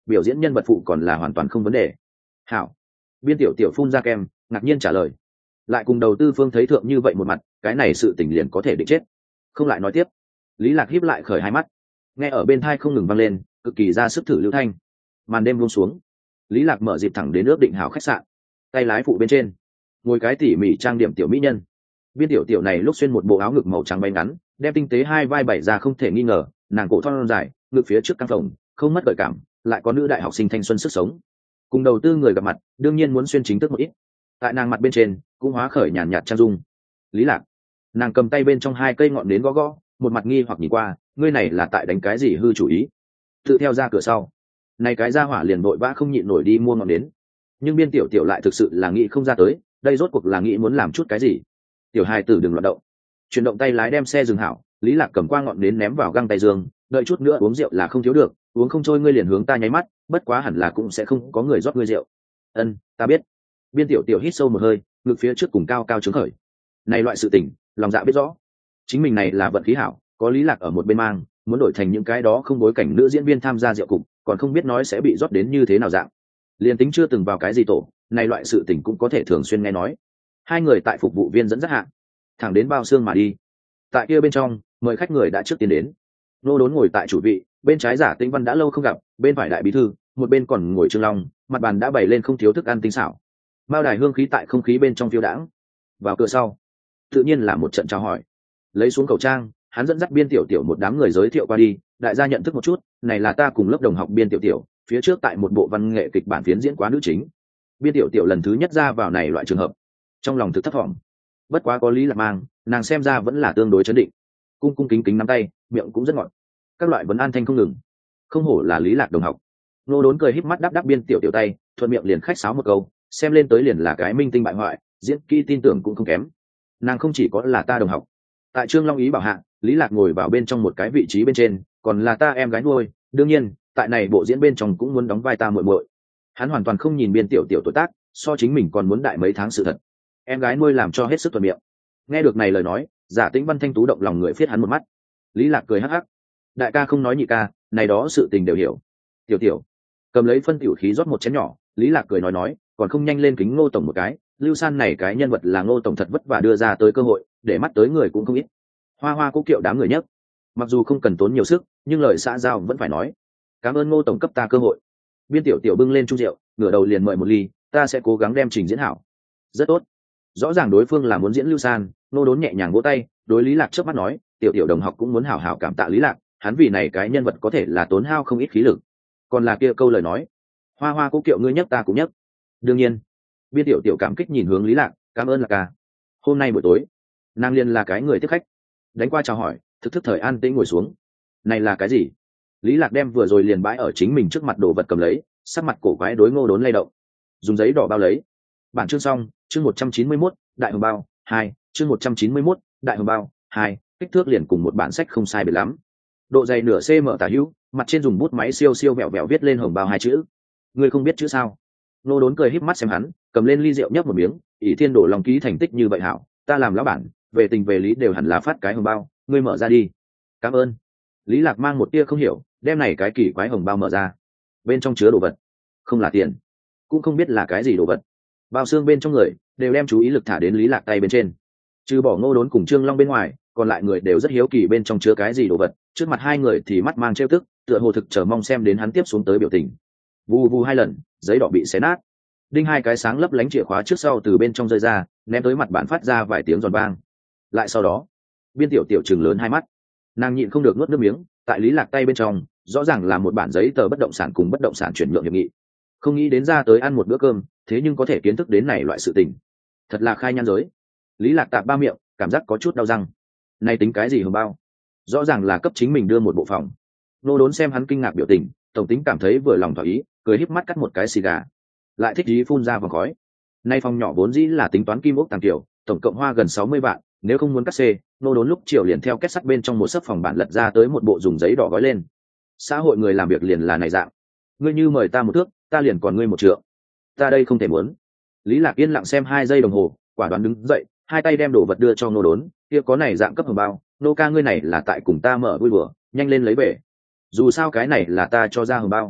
biểu diễn nhân vật phụ còn là hoàn toàn không vấn đề. Hảo. Biên tiểu tiểu phun ra kem, ngạc nhiên trả lời. Lại cùng đầu tư phương thấy thượng như vậy một mặt, cái này sự tình liền có thể định chết. Không lại nói tiếp. Lý Lạc híp lại khởi hai mắt, nghe ở bên tai không ngừng vang lên, cực kỳ ra sức thử lưu thanh. Màn đêm buông xuống, Lý Lạc mở dịp thẳng đến ước định hảo khách sạn. Tay lái phụ bên trên, ngồi cái tỉ mỉ trang điểm tiểu mỹ nhân. Biên tiểu tiểu này lúc xuyên một bộ áo ngực màu trắng bay ngắn, đem tinh tế hai vai bày ra không thể nghi ngờ, nàng cổ thon dài, ngực phía trước căng phồng, không mất gợi cảm, lại có nữ đại học sinh thanh xuân sức sống. Cùng đầu tư người gặp mặt, đương nhiên muốn xuyên chính thức một ít. Tại nàng mặt bên trên, cũng hóa khởi nhàn nhạt trang dung. Lý Lạc, nàng cầm tay bên trong hai cây ngọn nến gõ gõ, một mặt nghi hoặc nhìn qua, ngươi này là tại đánh cái gì hư chủ ý? Tự theo ra cửa sau, này cái gia hỏa liền vội vã không nhịn nổi đi mua ngọn nến. Nhưng biên tiểu tiểu lại thực sự là nghĩ không ra tới, đây rốt cuộc là nghĩ muốn làm chút cái gì? Tiểu hài tử đừng loạn động. Chuyển động tay lái đem xe dừng hảo, Lý Lạc cầm qua ngọn nến ném vào găng tay giường, đợi chút nữa uống rượu là không thiếu được, uống không trôi ngươi liền hướng ta nháy mắt, bất quá hẳn là cũng sẽ không có người rót ngươi rượu. Ân, ta biết. Biên tiểu tiểu hít sâu một hơi, ngực phía trước cùng cao cao trướng khởi. Này loại sự tình, lòng dạ biết rõ. Chính mình này là vận khí hảo, có Lý Lạc ở một bên mang, muốn đổi thành những cái đó không bối cảnh nữ diễn viên tham gia rượu cục, còn không biết nói sẽ bị rót đến như thế nào dạng. Liên tính chưa từng vào cái gì tổ, này loại sự tình cũng có thể thường xuyên nghe nói. Hai người tại phục vụ viên dẫn dắt hạng, thẳng đến bao xương mà đi. Tại kia bên trong, mời khách người đã trước tiến đến. Nô Đốn ngồi tại chủ vị, bên trái Giả Tĩnh Văn đã lâu không gặp, bên phải đại bí thư, một bên còn ngồi Trương Long, mặt bàn đã bày lên không thiếu thức ăn tinh xảo. Mao đài hương khí tại không khí bên trong phiêu đãng. Vào cửa sau, tự nhiên là một trận chào hỏi. Lấy xuống khẩu trang, hắn dẫn dắt biên tiểu tiểu một đám người giới thiệu qua đi, đại gia nhận thức một chút, này là ta cùng lớp đồng học biên tiểu tiểu, phía trước tại một bộ văn nghệ kịch bản phiến diễn quá nữ chính. Biên tiểu tiểu lần thứ nhất ra vào này loại trường hợp, trong lòng thực thấp thỏm. Bất quá có Lý Lạc mang, nàng xem ra vẫn là tương đối chấn định, cung cung kính kính nắm tay, miệng cũng rất ngọt. Các loại vấn an thanh không ngừng. Không hổ là Lý Lạc đồng học. Nô Đốn cười híp mắt đáp đáp biên tiểu tiểu tay, thuận miệng liền khách sáo một câu, xem lên tới liền là cái minh tinh bại hoại, diễn kỹ tin tưởng cũng không kém. Nàng không chỉ có là ta đồng học. Tại Trương Long ý bảo hạ, Lý Lạc ngồi vào bên trong một cái vị trí bên trên, còn là ta em gái nuôi, đương nhiên, tại này bộ diễn bên trong cũng muốn đóng vai ta muội muội. Hắn hoàn toàn không nhìn biên tiểu tiểu tuổi tác, so chính mình còn muốn đại mấy tháng sự thật. Em gái nuôi làm cho hết sức thuận miệng. Nghe được này lời nói, Giả Tĩnh Văn thanh tú động lòng người phiết hắn một mắt. Lý Lạc cười hắc hắc, đại ca không nói nhị ca, này đó sự tình đều hiểu. Tiểu tiểu cầm lấy phân tiểu khí rót một chén nhỏ, Lý Lạc cười nói, còn không nhanh lên kính Ngô tổng một cái, Lưu San này cái nhân vật là Ngô tổng thật vất vả đưa ra tới cơ hội, để mắt tới người cũng không ít. Hoa hoa cố kiệu đám người nhất, mặc dù không cần tốn nhiều sức, nhưng lời xã giao vẫn phải nói. Cảm ơn Ngô tổng cấp ta cơ hội. Biên tiểu tiểu bưng lên chung rượu, ngửa đầu liền mời một ly, ta sẽ cố gắng đem trình diễn hảo. Rất tốt. Rõ ràng đối phương là muốn diễn Lưu San, Ngô Đốn nhẹ nhàng vỗ tay, đối Lý Lạc chớp mắt nói, tiểu tiểu đồng học cũng muốn hảo hảo cảm tạ Lý Lạc, hắn vì này cái nhân vật có thể là tốn hao không ít khí lực. Còn là kia câu lời nói, hoa hoa cố kiệu ngươi nhấc ta cũng nhấc. Đương nhiên. Biên tiểu tiểu cảm kích nhìn hướng Lý Lạc, cảm ơn Lạc ca. Hôm nay buổi tối, nàng liên là cái người tiếp khách. Đánh qua chào hỏi, thực thức thời an tĩnh ngồi xuống. Này là cái gì? Lý Lạc đem vừa rồi liền bãi ở chính mình trước mặt đồ vật cầm lấy, sắc mặt cổ quái đối Ngô Đốn lay động. Dùng giấy đỏ bao lấy. Bản chương xong, chương 191, đại hồng bao 2, chương 191, đại hồng bao 2, kích thước liền cùng một bản sách không sai biệt lắm. Độ dày nửa cm tả hữu, mặt trên dùng bút máy siêu siêu vẹo vẹo viết lên hồng bao hai chữ. Ngươi không biết chữ sao? Ngô Đốn cười híp mắt xem hắn, cầm lên ly rượu nhấp một miếng, ỷ thiên đổ lòng ký thành tích như vậy hảo, ta làm lão bản, về tình về lý đều hẳn là phát cái hồng bao, ngươi mở ra đi. Cảm ơn. Lý Lạc mang một tia không hiểu, đem này cái kỳ quái hồng bao mở ra. Bên trong chứa đồ vật, không là tiền, cũng không biết là cái gì đồ vật. Bao xương bên trong người đều đem chú ý lực thả đến Lý Lạc tay bên trên. Trừ bỏ Ngô Đốn cùng Trương Long bên ngoài, còn lại người đều rất hiếu kỳ bên trong chứa cái gì đồ vật. Trước mặt hai người thì mắt mang trêu tức, tựa hồ thực chờ mong xem đến hắn tiếp xuống tới biểu tình. Vù vù hai lần, giấy đỏ bị xé nát. Đinh hai cái sáng lấp lánh chìa khóa trước sau từ bên trong rơi ra, ném tới mặt bàn phát ra vài tiếng giòn vang. Lại sau đó, biên tiểu tiểu trừng lớn hai mắt, nàng nhịn không được nuốt nước miếng. Tại Lý Lạc tay bên trong, rõ ràng là một bản giấy tờ bất động sản cùng bất động sản chuyển nhượng hiệp nghị. Không nghĩ đến ra tới ăn một bữa cơm, thế nhưng có thể kiến thức đến này loại sự tình, thật là khai nhan giới. Lý Lạc tạp ba miệng, cảm giác có chút đau răng. Này tính cái gì hồng bao? Rõ ràng là cấp chính mình đưa một bộ phòng. Nô Đốn xem hắn kinh ngạc biểu tình, tổng tính cảm thấy vừa lòng thỏa ý, cười híp mắt cắt một cái xì gà, lại thích ý phun ra vòng khói. Nay phòng nhỏ vốn dĩ là tính toán kim ốc tàng tiểu, tổng cộng hoa gần 60 vạn, nếu không muốn cắt xê, Nô Đốn lúc chiều liền theo kết sắt bên trong một sấp phòng bản lật ra tới một bộ dùng giấy đỏ gói lên. Xã hội người làm việc liền là này dạng. Ngươi như mời ta một thước, ta liền còn ngươi một trượng. Ta đây không thể muốn. Lý Lạc yên lặng xem 2 giây đồng hồ, quả đoán đứng dậy, hai tay đem đồ vật đưa cho Nô Đốn, kia có này dạng cấp hồng bao, nô ca ngươi này là tại cùng ta mở vui đùa, nhanh lên lấy về. Dù sao cái này là ta cho ra hồng bao.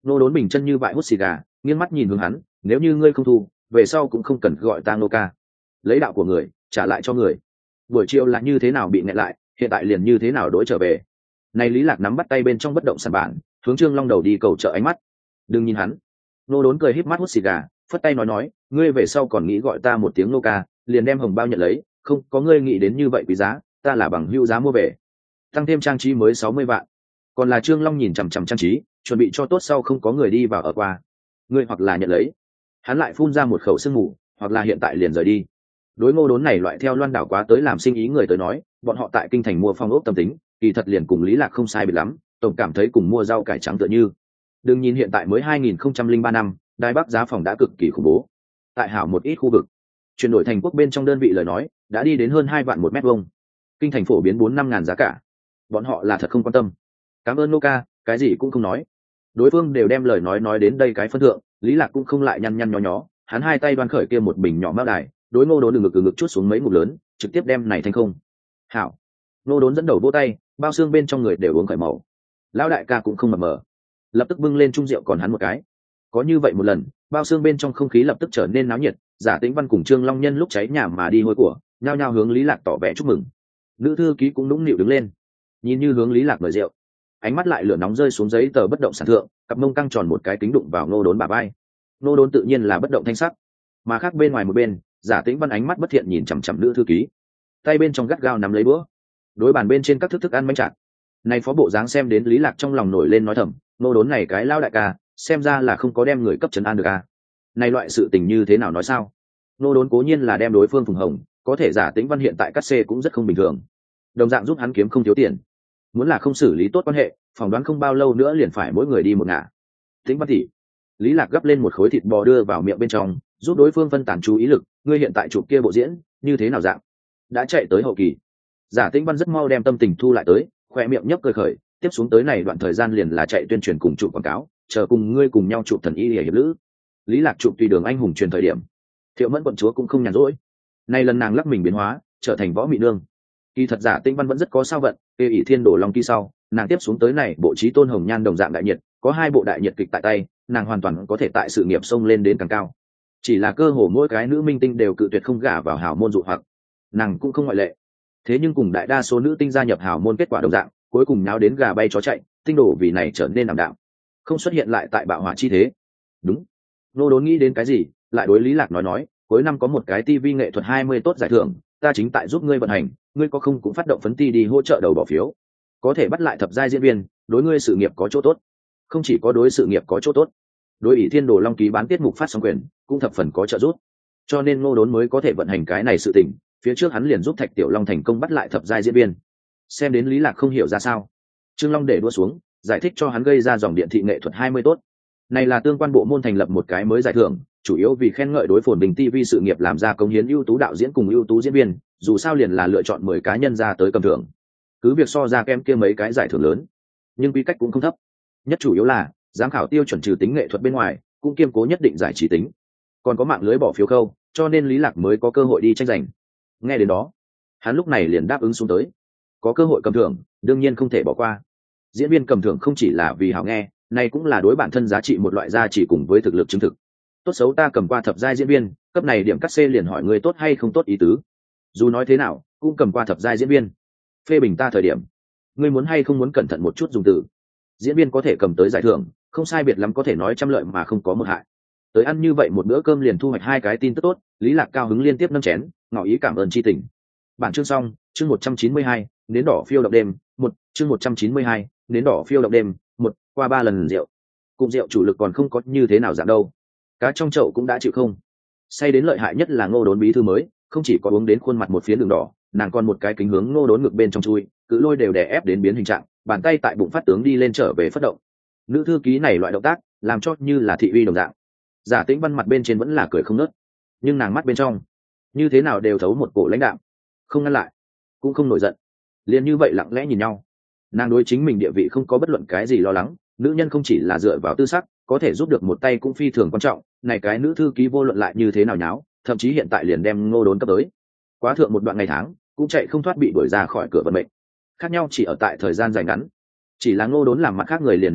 Ngô Đốn bình chân như vại hút xì gà, nghiêng mắt nhìn hướng hắn, nếu như ngươi không thu, về sau cũng không cần gọi ta Ngô ca. Lấy đạo của người trả lại cho người. Buổi chiều là như thế nào bị nghẹn lại, hiện tại liền như thế nào đối trở về. Này Lý Lạc nắm bắt tay bên trong bất động sản bản, hướng Trương Long đầu đi cầu trợ ánh mắt. Đừng nhìn hắn. Ngô Đốn cười híp mắt hút xì gà, phất tay nói, ngươi về sau còn nghĩ gọi ta một tiếng Ngô ca, liền đem hồng bao nhận lấy, không có ngươi nghĩ đến như vậy quý giá, ta là bằng hữu giá mua về. Tăng thêm trang trí mới 60 vạn. Còn là Trương Long nhìn chằm chằm trang trí, chuẩn bị cho tốt sau không có người đi vào ở qua. Ngươi hoặc là nhận lấy. Hắn lại phun ra một khẩu sương mù, hoặc là hiện tại liền rời đi. Đối Ngô Đốn này loại theo loan đảo quá tới làm sinh ý người tới nói, bọn họ tại kinh thành mua phong ốc tâm tính, kỳ thật liền cùng Lý Lạc không sai biệt lắm, tổng cảm thấy cùng mua rau cải trắng tựa như. Đừng nhìn hiện tại mới 2003 năm, Đài Bắc giá phòng đã cực kỳ khủng bố. Tại hảo một ít khu vực, chuyển đổi thành quốc bên trong đơn vị lời nói, đã đi đến hơn 2 vạn một mét vuông. Kinh thành phổ biến 4-5 ngàn giá cả. Bọn họ là thật không quan tâm. Cảm ơn Noka, cái gì cũng không nói. Đối phương đều đem lời nói đến đây cái phân thượng, Lý Lạc cũng không lại nhăn nhó nhó, hắn hai tay đoan khởi kia một bình nhỏ mao đài, đối Ngô Đốn ngực chút xuống mấy ngụm lớn, trực tiếp đem này thành không. Hảo. Ngô Đốn dẫn đầu vỗ tay, bao xương bên trong người đều uống khởi màu. Lão đại ca cũng không mập mờ, lập tức bưng lên chung rượu còn hắn một cái. Có như vậy một lần, bao xương bên trong không khí lập tức trở nên náo nhiệt, Giả Tĩnh Văn cùng Trương Long Nhân lúc cháy nhà mà đi hôi của, nhao nhao hướng Lý Lạc tỏ vẻ chúc mừng. Nữ thư ký cũng nũng nịu đứng lên, nhìn như hướng Lý Lạc mời rượu, ánh mắt lại lửa nóng rơi xuống giấy tờ bất động sản thượng, cặp mông căng tròn một cái kính đụng vào Ngô Đốn bả vai. Ngô Đốn tự nhiên là bất động thanh sắc, mà khác bên ngoài một bên, Giả Tĩnh Văn ánh mắt bất thiện nhìn chằm chằm nữ thư ký, tay bên trong gắt gao nắm lấy búa, đối bàn bên trên các thức ăn bánh chặt. Này phó bộ dáng xem đến Lý Lạc trong lòng nổi lên nói thầm, Ngô Đốn này cái lao đại ca, xem ra là không có đem người cấp trấn an được à. Này loại sự tình như thế nào nói sao? Ngô Đốn cố nhiên là đem đối phương phùng hồng, có thể Giả Tĩnh Văn hiện tại cắt xê cũng rất không bình thường, đồng dạng giúp hắn kiếm không thiếu tiền. Muốn là không xử lý tốt quan hệ, phỏng đoán không bao lâu nữa liền phải mỗi người đi một ngả. Tĩnh Văn tỷ. Lý Lạc gấp lên một khối thịt bò đưa vào miệng bên trong, giúp đối phương phân tán chú ý lực, ngươi hiện tại chụp kia bộ diễn, như thế nào dạng? Đã chạy tới hậu kỳ. Giả Tĩnh Văn rất mau đem tâm tình thu lại tới, khoe miệng nhấp cười khởi, tiếp xuống tới này đoạn thời gian liền là chạy tuyên truyền cùng chụp quảng cáo, chờ cùng ngươi cùng nhau chụp thần y hiệp lữ. Lý Lạc chụp tùy đường anh hùng truyền thời điểm, Thiệu Mẫn quận chúa cũng không nhàn rỗi. Nay lần nàng lắc mình biến hóa, trở thành võ mị nương. Kỳ thật Giả Tĩnh Văn vẫn rất có sao vận, kê ỷ thiên đổ long kỳ sau, nàng tiếp xuống tới này bộ trí tôn hồng nhan đồng dạng đại nhiệt, có 2 bộ đại nhiệt kịch tại tay, nàng hoàn toàn có thể tại sự nghiệp xông lên đến càng cao. Chỉ là cơ hồ mỗi cái nữ minh tinh đều cự tuyệt không gả vào hào môn dụ hoặc, nàng cũng không ngoại lệ. Thế nhưng cùng đại đa số nữ tinh gia nhập hào môn kết quả đồng dạng, cuối cùng náo đến gà bay chó chạy, tinh đổ vì này trở nên ảm đạm, không xuất hiện lại tại bạo hỏa chi thế. Đúng. Ngô Đốn nghĩ đến cái gì, lại đối Lý Lạc nói, cuối năm có một cái TV nghệ thuật 20 tốt giải thưởng, ta chính tại giúp ngươi vận hành, ngươi có không cũng phát động phấn ti đi hỗ trợ đầu bỏ phiếu, có thể bắt lại thập giai diễn viên, đối ngươi sự nghiệp có chỗ tốt. Không chỉ có đối sự nghiệp có chỗ tốt, đối ỷ thiên đồ long ký bán tiết mục phát sóng quyền cũng thập phần có trợ giúp, cho nên Ngô Đốn mới có thể vận hành cái này sự tình. Phía trước hắn liền giúp Thạch Tiểu Long thành công bắt lại thập giai diễn viên. Xem đến Lý Lạc không hiểu ra sao, Trương Long để đua xuống, giải thích cho hắn gây ra dòng điện thị nghệ thuật 20 tốt. Này là tương quan bộ môn thành lập một cái mới giải thưởng, chủ yếu vì khen ngợi đối phồn bình TV sự nghiệp làm ra công hiến ưu tú đạo diễn cùng ưu tú diễn viên, dù sao liền là lựa chọn 10 cá nhân ra tới cầm thưởng. Cứ việc so ra kem kia mấy cái giải thưởng lớn, nhưng quy cách cũng không thấp. Nhất chủ yếu là giám khảo tiêu chuẩn trừ tính nghệ thuật bên ngoài, cũng kiêm cố nhất định giải trí tính. Còn có mạng lưới bỏ phiếu khâu, cho nên Lý Lạc mới có cơ hội đi tranh giành. Nghe đến đó, hắn lúc này liền đáp ứng xuống tới. Có cơ hội cầm thưởng, đương nhiên không thể bỏ qua. Diễn viên cầm thưởng không chỉ là vì hảo nghe, này cũng là đối bản thân giá trị một loại giá trị cùng với thực lực chứng thực. Tốt xấu ta cầm qua thập giai diễn viên, cấp này điểm cắt C liền hỏi người tốt hay không tốt ý tứ. Dù nói thế nào, cũng cầm qua thập giai diễn viên. Phê bình ta thời điểm, ngươi muốn hay không muốn cẩn thận một chút dùng từ. Diễn viên có thể cầm tới giải thưởng, không sai biệt lắm có thể nói trăm lợi mà không có một hại. Tới ăn như vậy một bữa cơm liền thu hoạch 2 cái tin tức tốt, Lý Lạc cao hứng liên tiếp nâng chén, ngỏ ý cảm ơn chi tình. Bản chương xong, chương 192, nến đỏ phiêu động đêm, chương 192, nến đỏ phiêu động đêm, qua 3 lần rượu. Cụm rượu chủ lực còn không có như thế nào dạng đâu. Cá trong chậu cũng đã chịu không. Say đến lợi hại nhất là Ngô Đốn bí thư mới, không chỉ có uống đến khuôn mặt một phiến đường đỏ, nàng còn một cái kính hướng Ngô Đốn ngực bên trong chui, cự lôi đều đè ép đến biến hình trạng, bàn tay tại bụng phát tướng đi lên trở về phất động. Nữ thư ký này loại động tác, làm cho như là thị uy đồng dạng. Giả Tĩnh Văn mặt bên trên vẫn là cười không ngớt, nhưng nàng mắt bên trong, như thế nào đều thấu một cổ lãnh đạm, không ngăn lại, cũng không nổi giận, liền như vậy lặng lẽ nhìn nhau. Nàng đối chính mình địa vị không có bất luận cái gì lo lắng, nữ nhân không chỉ là dựa vào tư sắc, có thể giúp được một tay cũng phi thường quan trọng. Này cái nữ thư ký vô luận lại như thế nào nháo, thậm chí hiện tại liền đem Ngô Đốn cấp tới, quá thượng một đoạn ngày tháng, cũng chạy không thoát bị đuổi ra khỏi cửa vận mệnh. Khác nhau chỉ ở tại thời gian dài ngắn. Chỉ là Ngô Đốn làm mặt khác người liền này dạng,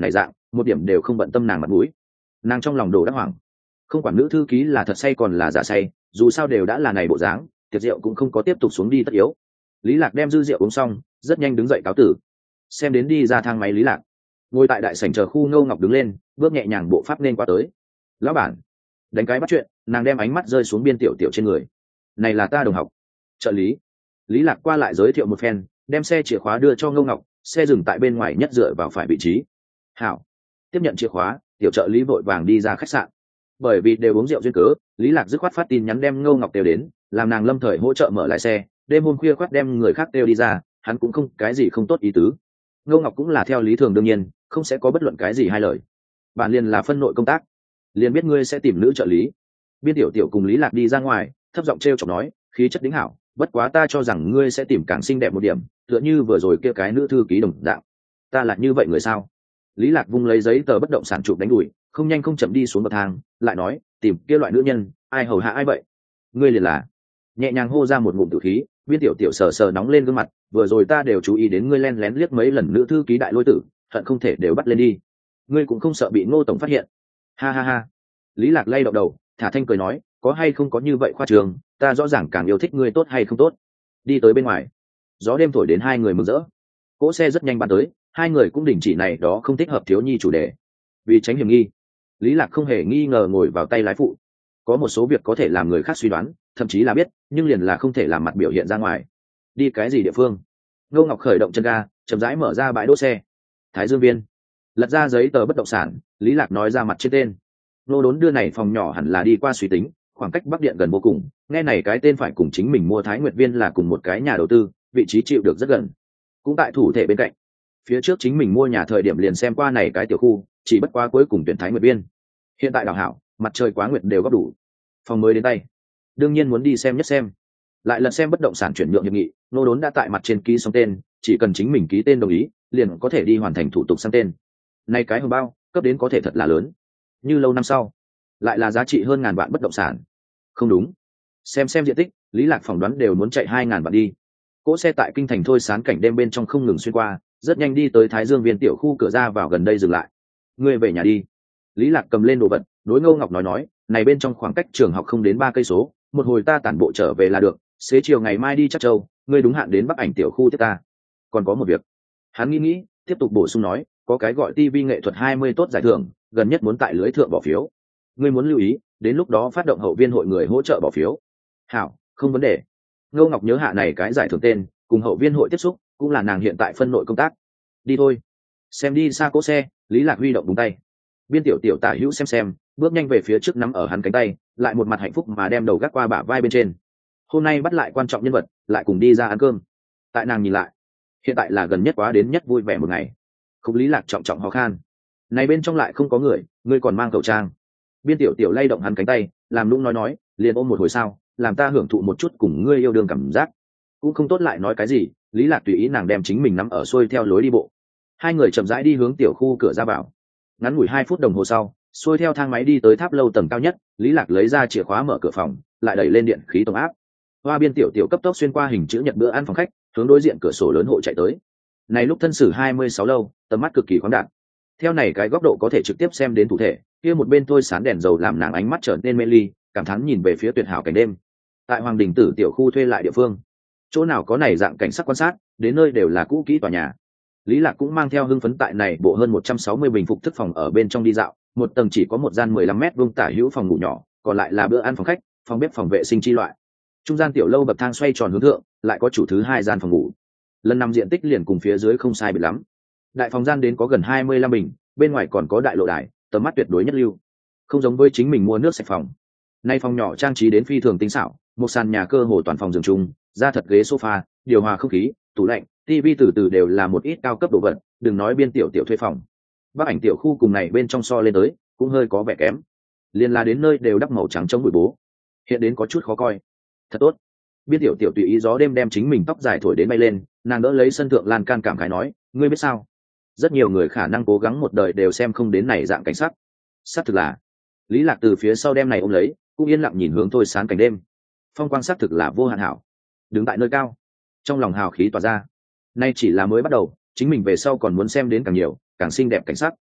một điểm đều không bận tâm nàng mặt mũi. Nàng trong lòng đồ đắc hoảng, không quản nữ thư ký là thật say còn là giả say, dù sao đều đã là này bộ dáng, tiệc rượu cũng không có tiếp tục xuống đi tất yếu. Lý Lạc đem dư rượu uống xong, rất nhanh đứng dậy cáo tử. Xem đến đi ra thang máy Lý Lạc ngồi tại đại sảnh chờ khu Ngô Ngọc đứng lên, bước nhẹ nhàng bộ pháp nên qua tới. Lão bản, đánh cái bắt chuyện, nàng đem ánh mắt rơi xuống Biên Tiểu Tiểu trên người. Này là ta đồng học, trợ lý. Lý Lạc qua lại giới thiệu một phen, đem xe chìa khóa đưa cho Ngô Ngọc, xe dừng tại bên ngoài nhất dựa vào phải vị trí. Hảo, tiếp nhận chìa khóa, tiểu trợ lý vội vàng đi ra khách sạn. Bởi vì đều uống rượu duyên cớ, Lý Lạc dứt khoát phát tin nhắn đem Ngô Ngọc đều đến, làm nàng lâm thời hỗ trợ mở lái xe, đêm hôm khuya khoắt đem người khác đều đi ra, hắn cũng không cái gì không tốt ý tứ. Ngô Ngọc cũng là theo lý thường đương nhiên, không sẽ có bất luận cái gì hai lời. Bạn liền là phân nội công tác, liền biết ngươi sẽ tìm nữ trợ lý. Biên Tiểu Tiểu cùng Lý Lạc đi ra ngoài, thấp giọng trêu chọc nói, khí chất đính hảo, bất quá ta cho rằng ngươi sẽ tìm càng xinh đẹp một điểm, tựa như vừa rồi kia cái nữ thư ký đồng dạng. Ta là như vậy người sao? Lý Lạc vung lấy giấy tờ bất động sản chụp đánh đuổi, không nhanh không chậm đi xuống bậc thang, lại nói, tìm kia loại nữ nhân, ai hầu hạ ai vậy? Ngươi liền là. Nhẹ nhàng hô ra một ngụm tử khí, Biên Tiểu Tiểu sờ sờ nóng lên gương mặt, vừa rồi ta đều chú ý đến ngươi lén lén liếc mấy lần nữ thư ký đại lôi tử, hận không thể đều bắt lên đi. Ngươi cũng không sợ bị Ngô tổng phát hiện? Ha ha ha. Lý Lạc lay động đầu, thả thanh cười nói, có hay không có như vậy khoa trường, ta rõ ràng càng yêu thích ngươi tốt hay không tốt. Đi tới bên ngoài, gió đêm thổi đến hai người mừng rỡ. Cỗ xe rất nhanh bắn tới, hai người cũng đình chỉ này đó không thích hợp thiếu nhi chủ đề. Vì tránh hiểm nghi, Lý Lạc không hề nghi ngờ ngồi vào tay lái phụ. Có một số việc có thể làm người khác suy đoán, thậm chí là biết, nhưng liền là không thể làm mặt biểu hiện ra ngoài. Đi cái gì địa phương? Ngô Ngọc khởi động chân ga, chậm rãi mở ra bãi đỗ xe. Thái Dương Viên. Lật ra giấy tờ bất động sản, Lý Lạc nói ra mặt trên tên. Nô Đốn đưa này phòng nhỏ hẳn là đi qua suy tính, khoảng cách Bắc Điện gần vô cùng, nghe này cái tên phải cùng chính mình mua Thái Nguyệt Viên là cùng một cái nhà đầu tư, vị trí chịu được rất gần. Cũng tại thủ thể bên cạnh. Phía trước chính mình mua nhà thời điểm liền xem qua này cái tiểu khu, chỉ bất quá cuối cùng tuyển Thái Nguyệt Viên. Hiện tại đào hảo, mặt trời quá nguyệt đều góp đủ. Phòng mới đến tay, đương nhiên muốn đi xem nhất xem. Lại lần xem bất động sản chuyển nhượng hiệp nghị, Nô Đốn đã tại mặt trên ký xong tên, chỉ cần chính mình ký tên đồng ý, liền có thể đi hoàn thành thủ tục sang tên. Này cái hồng bao, cấp đến có thể thật là lớn. Như lâu năm sau, lại là giá trị hơn ngàn vạn bất động sản. Không đúng, xem diện tích, Lý Lạc phỏng đoán đều muốn chạy 2.000 vạn đi. Cỗ xe tại kinh thành thôi sán cảnh đêm bên trong không ngừng xuyên qua, rất nhanh đi tới Thái Dương Viên tiểu khu cửa ra vào gần đây dừng lại. Ngươi về nhà đi. Lý Lạc cầm lên đồ vật, đối Ngô Ngọc nói, này bên trong khoảng cách trường học không đến 3 cây số, một hồi ta tản bộ trở về là được, xế chiều ngày mai đi Trắc Châu, ngươi đúng hạn đến Bắc Ảnh tiểu khu tiếp ta. Còn có một việc. Hắn nghĩ, tiếp tục bổ sung nói, có cái gọi TV nghệ thuật 20 tốt giải thưởng, gần nhất muốn tại lưới thượng bỏ phiếu. Ngươi muốn lưu ý, đến lúc đó phát động hậu viên hội người hỗ trợ bỏ phiếu. Hảo, không vấn đề. Ngô Ngọc nhớ hạ này cái giải thưởng tên, cùng hậu viên hội tiếp xúc, cũng là nàng hiện tại phân nội công tác. Đi thôi. Xem đi xa cỗ xe, Lý Lạc huy động búng tay. Biên Tiểu Tiểu tả hữu xem, bước nhanh về phía trước nắm ở hắn cánh tay, lại một mặt hạnh phúc mà đem đầu gác qua bả vai bên trên. Hôm nay bắt lại quan trọng nhân vật, lại cùng đi ra ăn cơm. Tại nàng nhìn lại, hiện tại là gần nhất quá đến nhất vui vẻ một ngày. Khúc Lý Lạc trọng trọng ho khan. Này bên trong lại không có người, ngươi còn mang khẩu trang. Biên Tiểu Tiểu lay động hắn cánh tay, làm nũng nói, liền ôm một hồi sao, làm ta hưởng thụ một chút cùng ngươi yêu đương cảm giác. Cũng không tốt lại nói cái gì, Lý Lạc tùy ý nàng đem chính mình nắm ở xuôi theo lối đi bộ. Hai người chậm rãi đi hướng tiểu khu cửa ra vào. Ngắn ngủi 2 phút đồng hồ sau, xuôi theo thang máy đi tới tháp lâu tầng cao nhất, Lý Lạc lấy ra chìa khóa mở cửa phòng, lại đẩy lên điện khí tổng áp. Hoa Biên Tiểu Tiểu cấp tốc xuyên qua hình chữ nhật bữa ăn phòng khách, hướng đối diện cửa sổ lớn hộ chạy tới. Này lúc thân sử 26 lâu, tầm mắt cực kỳ khoáng đạt. Theo này cái góc độ có thể trực tiếp xem đến thủ thể, kia một bên thôi sán đèn dầu làm nàng ánh mắt trở nên mê ly, cảm thán nhìn về phía tuyệt hảo cảnh đêm. Tại Hoàng Đình Tử tiểu khu thuê lại địa phương, chỗ nào có này dạng cảnh sắc quan sát, đến nơi đều là cũ kỹ tòa nhà. Lý Lạc cũng mang theo hưng phấn tại này bộ hơn 160 bình phục thức phòng ở bên trong đi dạo, một tầng chỉ có một gian 15 mét vuông tả hữu phòng ngủ nhỏ, còn lại là bữa ăn phòng khách, phòng bếp phòng vệ sinh chi loại. Trung gian tiểu lâu bậc thang xoay tròn hướng thượng, lại có chủ thứ 2 gian phòng ngủ. Lần nằm diện tích liền cùng phía dưới không sai biệt lắm. Đại phòng gian đến có gần 25 bình, bên ngoài còn có đại lộ đài, tầm mắt tuyệt đối nhất lưu. Không giống với chính mình mua nước sạch phòng. Nay phòng nhỏ trang trí đến phi thường tinh xảo, một sàn nhà cơ hồ toàn phòng giường chung, da thật ghế sofa, điều hòa không khí, tủ lạnh, tivi từ từ đều là một ít cao cấp đồ vật, đừng nói Biên Tiểu Tiểu thuê phòng. Bắc Ảnh tiểu khu cùng này bên trong so lên tới, cũng hơi có vẻ kém. Liên là đến nơi đều đắp màu trắng chống bụi bố. Hiện đến có chút khó coi. Thật tốt. Biên Tiểu Tiểu tùy ý gió đêm đem chính mình tóc dài thổi đến bay lên, nàng đỡ lấy sân thượng lan can cảm khái nói, ngươi biết sao? Rất nhiều người khả năng cố gắng một đời đều xem không đến này dạng cảnh sắc. Sắc thực là. Lý Lạc từ phía sau đem này ôm lấy, cũng yên lặng nhìn hướng thôi sáng cảnh đêm. Phong quang sắc thực là vô hạn hảo. Đứng tại nơi cao, trong lòng hào khí tỏa ra. Nay chỉ là mới bắt đầu, chính mình về sau còn muốn xem đến càng nhiều, càng xinh đẹp cảnh sắc.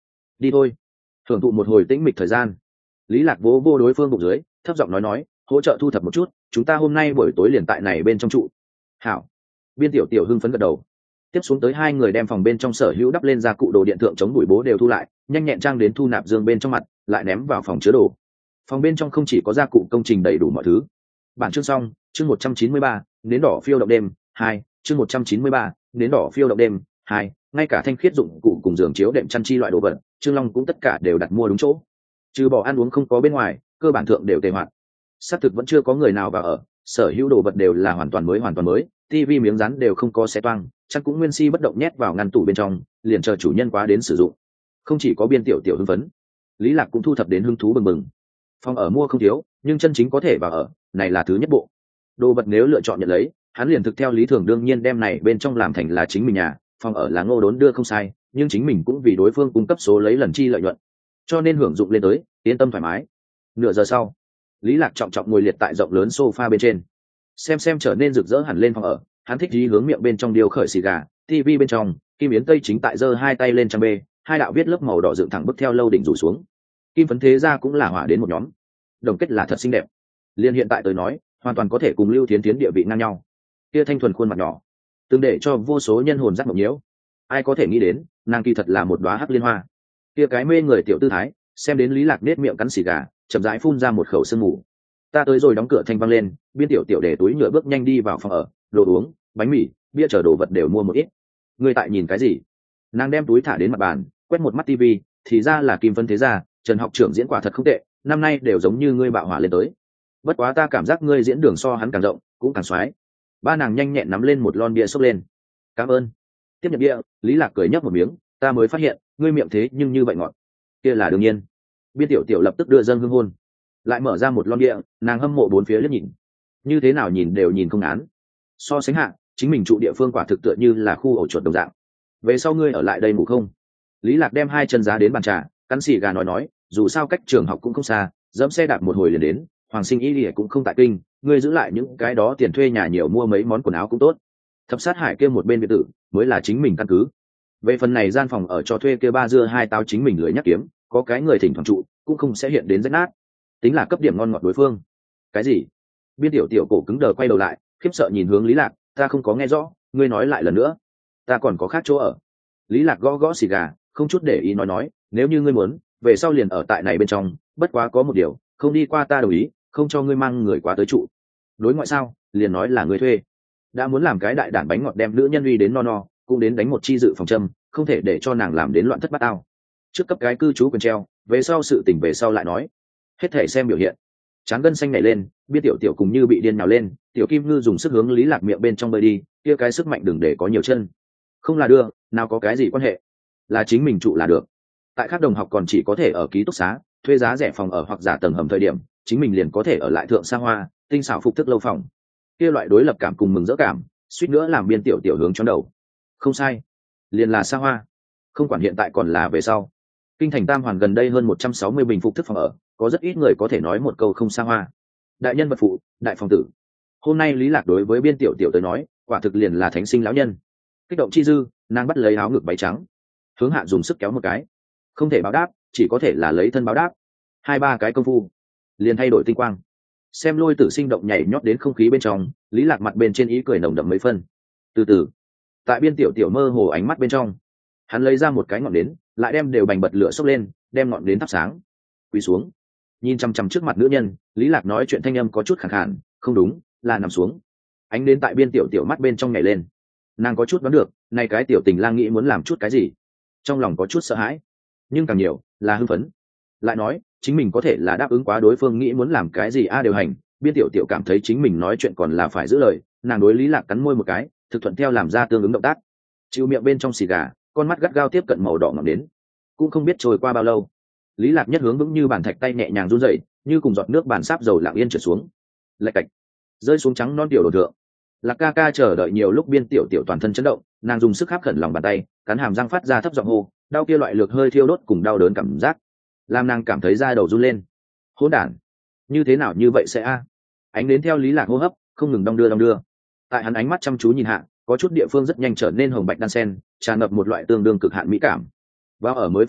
đi thôi, thưởng thụ một hồi tĩnh mịch thời gian. Lý Lạc vỗ vô đối phương bụng dưới, thấp giọng nói, hỗ trợ thu thập một chút, chúng ta hôm nay buổi tối liền tại này bên trong trụ. Hảo. Biên tiểu tiểu hưng phấn gật đầu. Tiếp xuống tới hai người đem phòng bên trong sở hữu đắp lên gia cụ đồ điện thượng chống bụi bố đều thu lại, nhanh nhẹn trang đến thu nạp dương bên trong mặt, lại ném vào phòng chứa đồ. Phòng bên trong không chỉ có gia cụ công trình đầy đủ mọi thứ. Bản chương xong, chương 193, nến đỏ phiêu động đêm 2, chương 193, nến đỏ phiêu động đêm 2, ngay cả thanh khiết dụng cụ cùng giường chiếu đệm chăn chi loại đồ vật, Trương Long cũng tất cả đều đặt mua đúng chỗ. Trừ bỏ ăn uống không có bên ngoài, cơ bản thượng đều tề hoạt. Xác thực vẫn chưa có người nào vào ở, sở hữu đồ vật đều là hoàn toàn mới, tivi miếng rán đều không có xé toang, chắc cũng nguyên si bất động nhét vào ngăn tủ bên trong, liền chờ chủ nhân quá đến sử dụng. Không chỉ có biên tiểu tiểu hưng phấn, Lý Lạc cũng thu thập đến hứng thú bừng bừng. Phòng ở mua không thiếu, nhưng chân chính có thể vào ở, này là thứ nhất bộ. Đồ vật nếu lựa chọn nhận lấy, hắn liền thực theo lý thường đương nhiên đem này bên trong làm thành là chính mình nhà, phòng ở là Ngô Đốn đưa không sai, nhưng chính mình cũng vì đối phương cung cấp số lấy lần chi lợi nhuận, cho nên hưởng dụng lên tới, yên tâm thoải mái. Nửa giờ sau, Lý Lạc trọng trọng ngồi liệt tại rộng lớn sofa bên trên, xem trở nên rực rỡ hẳn lên phòng ở, hắn thích ý hướng miệng bên trong điều khởi xì gà, tivi bên trong, Kim Yến Tây chính tại giơ hai tay lên trang bê, hai đạo viết lớp màu đỏ dựng thẳng bức theo lâu đỉnh rủ xuống. Kim Phấn Thế Gia cũng là hỏa đến một nhóm. Đồng kết là thật xinh đẹp. Liên hiện tại tôi nói, hoàn toàn có thể cùng Lưu Thiến Thiến địa vị ngang nhau. Kia thanh thuần khuôn mặt nhỏ, từng để cho vô số nhân hồn giác mộng nhiễu. Ai có thể nghĩ đến, nàng kỳ thật là một đóa hắc liên hoa. Kia cái mê người tiểu tư thái, xem đến Lý Lạc nết miệng cắn xì gà, chậm rãi phun ra một khẩu sương mù. Ta tới rồi đóng cửa thanh văng lên, biên tiểu tiểu để túi nhựa bước nhanh đi vào phòng ở, đồ uống, bánh mì, bia chờ đồ vật đều mua một ít. Ngươi tại nhìn cái gì? Nàng đem túi thả đến mặt bàn, quét một mắt tivi, thì ra là Kim Phấn Thế Gia, Trần học trưởng diễn quả thật không tệ, năm nay đều giống như ngươi bạo hỏa lên tới. Bất quá ta cảm giác ngươi diễn đường so hắn càng rộng, cũng càng xoái. Ba nàng nhanh nhẹn nắm lên một lon bia xốc lên. Cảm ơn. Tiếp nhận bia, Lý Lạc cười nhấp một miếng, ta mới phát hiện, ngươi miệng thế nhưng như vậy ngọt. Kia là đương nhiên. Biên tiểu tiểu lập tức đưa dâng hương hôn, lại mở ra một lon bia, nàng hâm mộ bốn phía liếc nhìn. Như thế nào nhìn đều nhìn không án. So sánh hạ, chính mình trụ địa phương quả thực tựa như là khu ổ chuột đồng dạng. Về sau ngươi ở lại đây ngủ không? Lý Lạc đem hai chân giá đến bàn trà, cắn xì gà nói, dù sao cách trường học cũng không xa, dẫm xe đạp một hồi liền đến, Hoàng Sinh Y Lìa cũng không tại kinh, ngươi giữ lại những cái đó tiền thuê nhà nhiều mua mấy món quần áo cũng tốt. Thập sát hải kia một bên biệt tử mới là chính mình căn cứ. Về phần này gian phòng ở cho thuê kia ba dưa hai táo chính mình lười nhắc kiếm, có cái người thỉnh thoảng trụ, cũng không sẽ hiện đến rách nát. Tính là cấp điểm ngon ngọt đối phương. Cái gì? Biên tiểu tiểu cổ cứng đờ quay đầu lại, khiếp sợ nhìn hướng Lý Lạc, ta không có nghe rõ, ngươi nói lại lần nữa. Ta còn có khác chỗ ở. Lý Lạc gõ gõ xì gà, không chút để ý nói, nếu như ngươi muốn, về sau liền ở tại này bên trong, bất quá có một điều, không đi qua ta đồng ý, không cho ngươi mang người quá tới trụ. Đối ngoại sao, liền nói là ngươi thuê. Đã muốn làm cái đại đản bánh ngọt đem nữ nhân uy đến no, cũng đến đánh một chi dự phòng châm, không thể để cho nàng làm đến loạn thất bát ao. Trước cấp cái cư trú quyền treo, về sau sự tình về sau lại nói. Hết thể xem biểu hiện. Trán gân xanh nhảy lên, biết tiểu tiểu cùng như bị điên nào lên, tiểu kim ngư dùng sức hướng Lý Lạc miệng bên trong bơi đi, kia cái sức mạnh đừng để có nhiều chân. Không là đưa, nào có cái gì quan hệ, là chính mình trụ là được. Tại các đồng học còn chỉ có thể ở ký túc xá, thuê giá rẻ phòng ở hoặc giả tầng hầm thời điểm, chính mình liền có thể ở lại thượng xa hoa, tinh xảo phục thức lâu phòng. Kia loại đối lập cảm cùng mừng rỡ cảm, suýt nữa làm biên tiểu tiểu hướng trong đầu. Không sai, liền là xa hoa. Không quản hiện tại còn là về sau. Kinh thành Tam Hoàn gần đây hơn 160 bình phục thức phòng ở, có rất ít người có thể nói một câu không xa hoa. Đại nhân vật phụ, đại phòng tử. Hôm nay Lý Lạc đối với biên tiểu tiểu tới nói, quả thực liền là thánh sinh lão nhân. Kích động chi dư, nàng bắt lấy áo ngực váy trắng, hướng hạ dùng sức kéo một cái. Không thể báo đáp, chỉ có thể là lấy thân báo đáp. Hai ba cái công phu, liền thay đổi tinh quang. Xem Lôi Tử sinh động nhảy nhót đến không khí bên trong, Lý Lạc mặt bên trên ý cười nồng đậm mấy phân. Từ từ, tại biên tiểu tiểu mơ hồ ánh mắt bên trong, hắn lấy ra một cái ngọn nến, lại đem đều bành bật lửa xốc lên, đem ngọn nến thắp sáng. Quỳ xuống, nhìn chăm chăm trước mặt nữ nhân, Lý Lạc nói chuyện thanh âm có chút khàn khàn, không đúng, là nằm xuống. Ánh đến tại biên tiểu tiểu mắt bên trong nhảy lên, nàng có chút đoán được, này cái tiểu tình lang nghĩ muốn làm chút cái gì, trong lòng có chút sợ hãi, nhưng càng nhiều là hưng phấn. Lại nói, chính mình có thể là đáp ứng quá đối phương nghĩ muốn làm cái gì điều hành, biên tiểu tiểu cảm thấy chính mình nói chuyện còn là phải giữ lời, nàng đối Lý Lạc cắn môi một cái, thực thuận theo làm ra tương ứng động tác, chịu miệng bên trong xì gà, con mắt gắt gao tiếp cận màu đỏ ngọn đến. Cũng không biết trôi qua bao lâu, Lý Lạc nhất hướng vững như bàn thạch tay nhẹ nhàng run rẩy, như cùng giọt nước bàn sáp dầu lặng yên trượt xuống, lạch cạch rơi xuống trắng non tiểu đồ thượng. Lạc ca ca chờ đợi nhiều lúc biên tiểu tiểu toàn thân chấn động, nàng dùng sức khắp khẩn lòng bàn tay, cắn hàm răng phát ra thấp giọng hô, đau kia loại lược hơi thiêu đốt cùng đau đớn cảm giác, làm nàng cảm thấy da đầu run lên. Hỗn đản, như thế nào như vậy sẽ ánh đến theo Lý Lạc hô hấp không ngừng đong đưa. Tại hắn ánh mắt chăm chú nhìn hạ, có chút địa phương rất nhanh trở nên hồng bạch đan sen, tràn ngập một loại tương đương cực hạn mỹ cảm. Vào ở mới phòng lúc,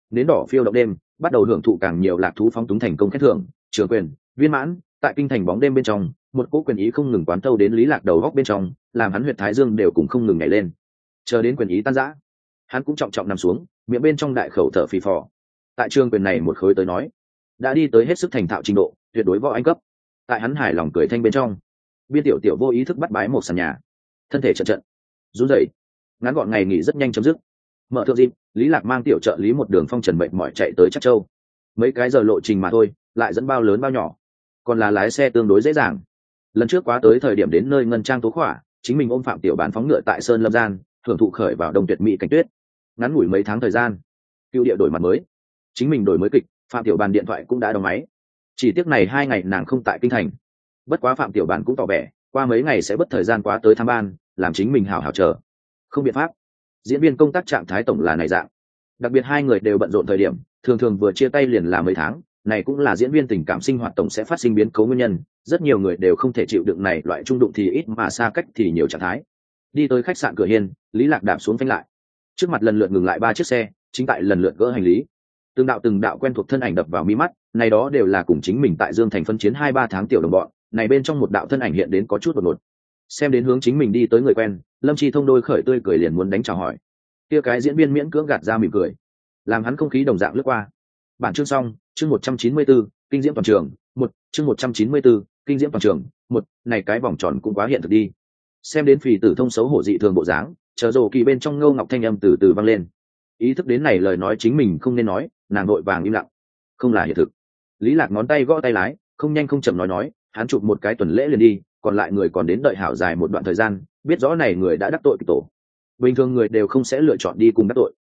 nến đỏ phiêu động đêm, bắt đầu hưởng thụ càng nhiều lạc thú phóng túng thành công khen thưởng, trường quyền, viên mãn. Tại kinh thành bóng đêm bên trong, một cỗ quyền ý không ngừng quán thâu đến Lý Lạc đầu góc bên trong, làm hắn huyệt thái dương đều cùng không ngừng nhảy lên. Chờ đến quyền ý tan rã, hắn cũng trọng trọng nằm xuống, miệng bên trong đại khẩu thở phì phò. Tại trường quyền này một khối tới nói, đã đi tới hết sức thành thạo trình độ, tuyệt đối võ anh cấp. Tại hắn hài lòng cười thanh bên trong, Biên Tiểu Tiểu vô ý thức bắt bái một sàn nhà, thân thể trận trận run rẩy. Ngắn gọn ngày nghỉ rất nhanh chấm dứt. Mở thượng dịp, Lý Lạc mang tiểu trợ lý một đường phong trần mệt mỏi chạy tới Trắc Châu. Mấy cái giờ lộ trình mà thôi, lại dẫn bao lớn bao nhỏ, còn là lái xe tương đối dễ dàng. Lần trước quá tới thời điểm đến nơi ngân trang tố khỏa, chính mình ôm Phạm Tiểu Bán phóng ngựa tại Sơn Lâm Gian, thưởng thụ khởi vào đông tuyệt mỹ cảnh tuyết. Ngắn ngủi mấy tháng thời gian, Cựu Địa đổi mặt mới, chính mình đổi mới kịch, Phạm Tiểu Bàn điện thoại cũng đã đóng máy. Chỉ tiếc này 2 ngày nàng không tại kinh thành. Bất quá Phạm Tiểu Bàn cũng tỏ vẻ, qua mấy ngày sẽ bất thời gian quá tới thăm ban, làm chính mình hào hào chờ. Không biện pháp, diễn viên công tác trạng thái tổng là này dạng. Đặc biệt 2 người đều bận rộn thời điểm, thường thường vừa chia tay liền là mấy tháng, này cũng là diễn viên tình cảm sinh hoạt tổng sẽ phát sinh biến cố nguyên nhân. Rất nhiều người đều không thể chịu đựng này loại trung đụng thì ít mà xa cách thì nhiều trạng thái. Đi tới khách sạn cửa hiên, Lý Lạc đạp xuống phanh lại. Trước mặt lần lượt ngừng lại 3 chiếc xe, chính tại lần lượt gỡ hành lý. Từng đạo quen thuộc thân ảnh đập vào mi mắt, này đó đều là cùng chính mình tại Dương Thành phân chiến 2-3 tháng tiểu đồng bọn, này bên trong một đạo thân ảnh hiện đến có chút đột ngột. Xem đến hướng chính mình đi tới người quen, Lâm Chi Thông đôi khởi tươi cười liền muốn đánh chào hỏi. Kia cái diễn viên miễn cưỡng gạt ra mỉm cười, làm hắn không khí đồng dạng lướt qua. Bản chương xong, chương 194, kinh diễm toàn trường, chương 194, kinh diễm toàn trường, này cái vòng tròn cũng quá hiện thực đi. Xem đến Phì Tử Thông xấu hổ dị thường bộ dáng, chờ rồ kỳ bên trong Ngô Ngọc thanh âm từ từ vang lên. Ý thức đến này lời nói chính mình không nên nói, nàng vội vàng im lặng. Không là hiện thực. Lý Lạc ngón tay gõ tay lái, không nhanh không chậm nói, hắn chụp một cái tuần lễ liền đi, còn lại người còn đến đợi hảo dài một đoạn thời gian, biết rõ này người đã đắc tội kịch tổ. Bình thường người đều không sẽ lựa chọn đi cùng đắc tội.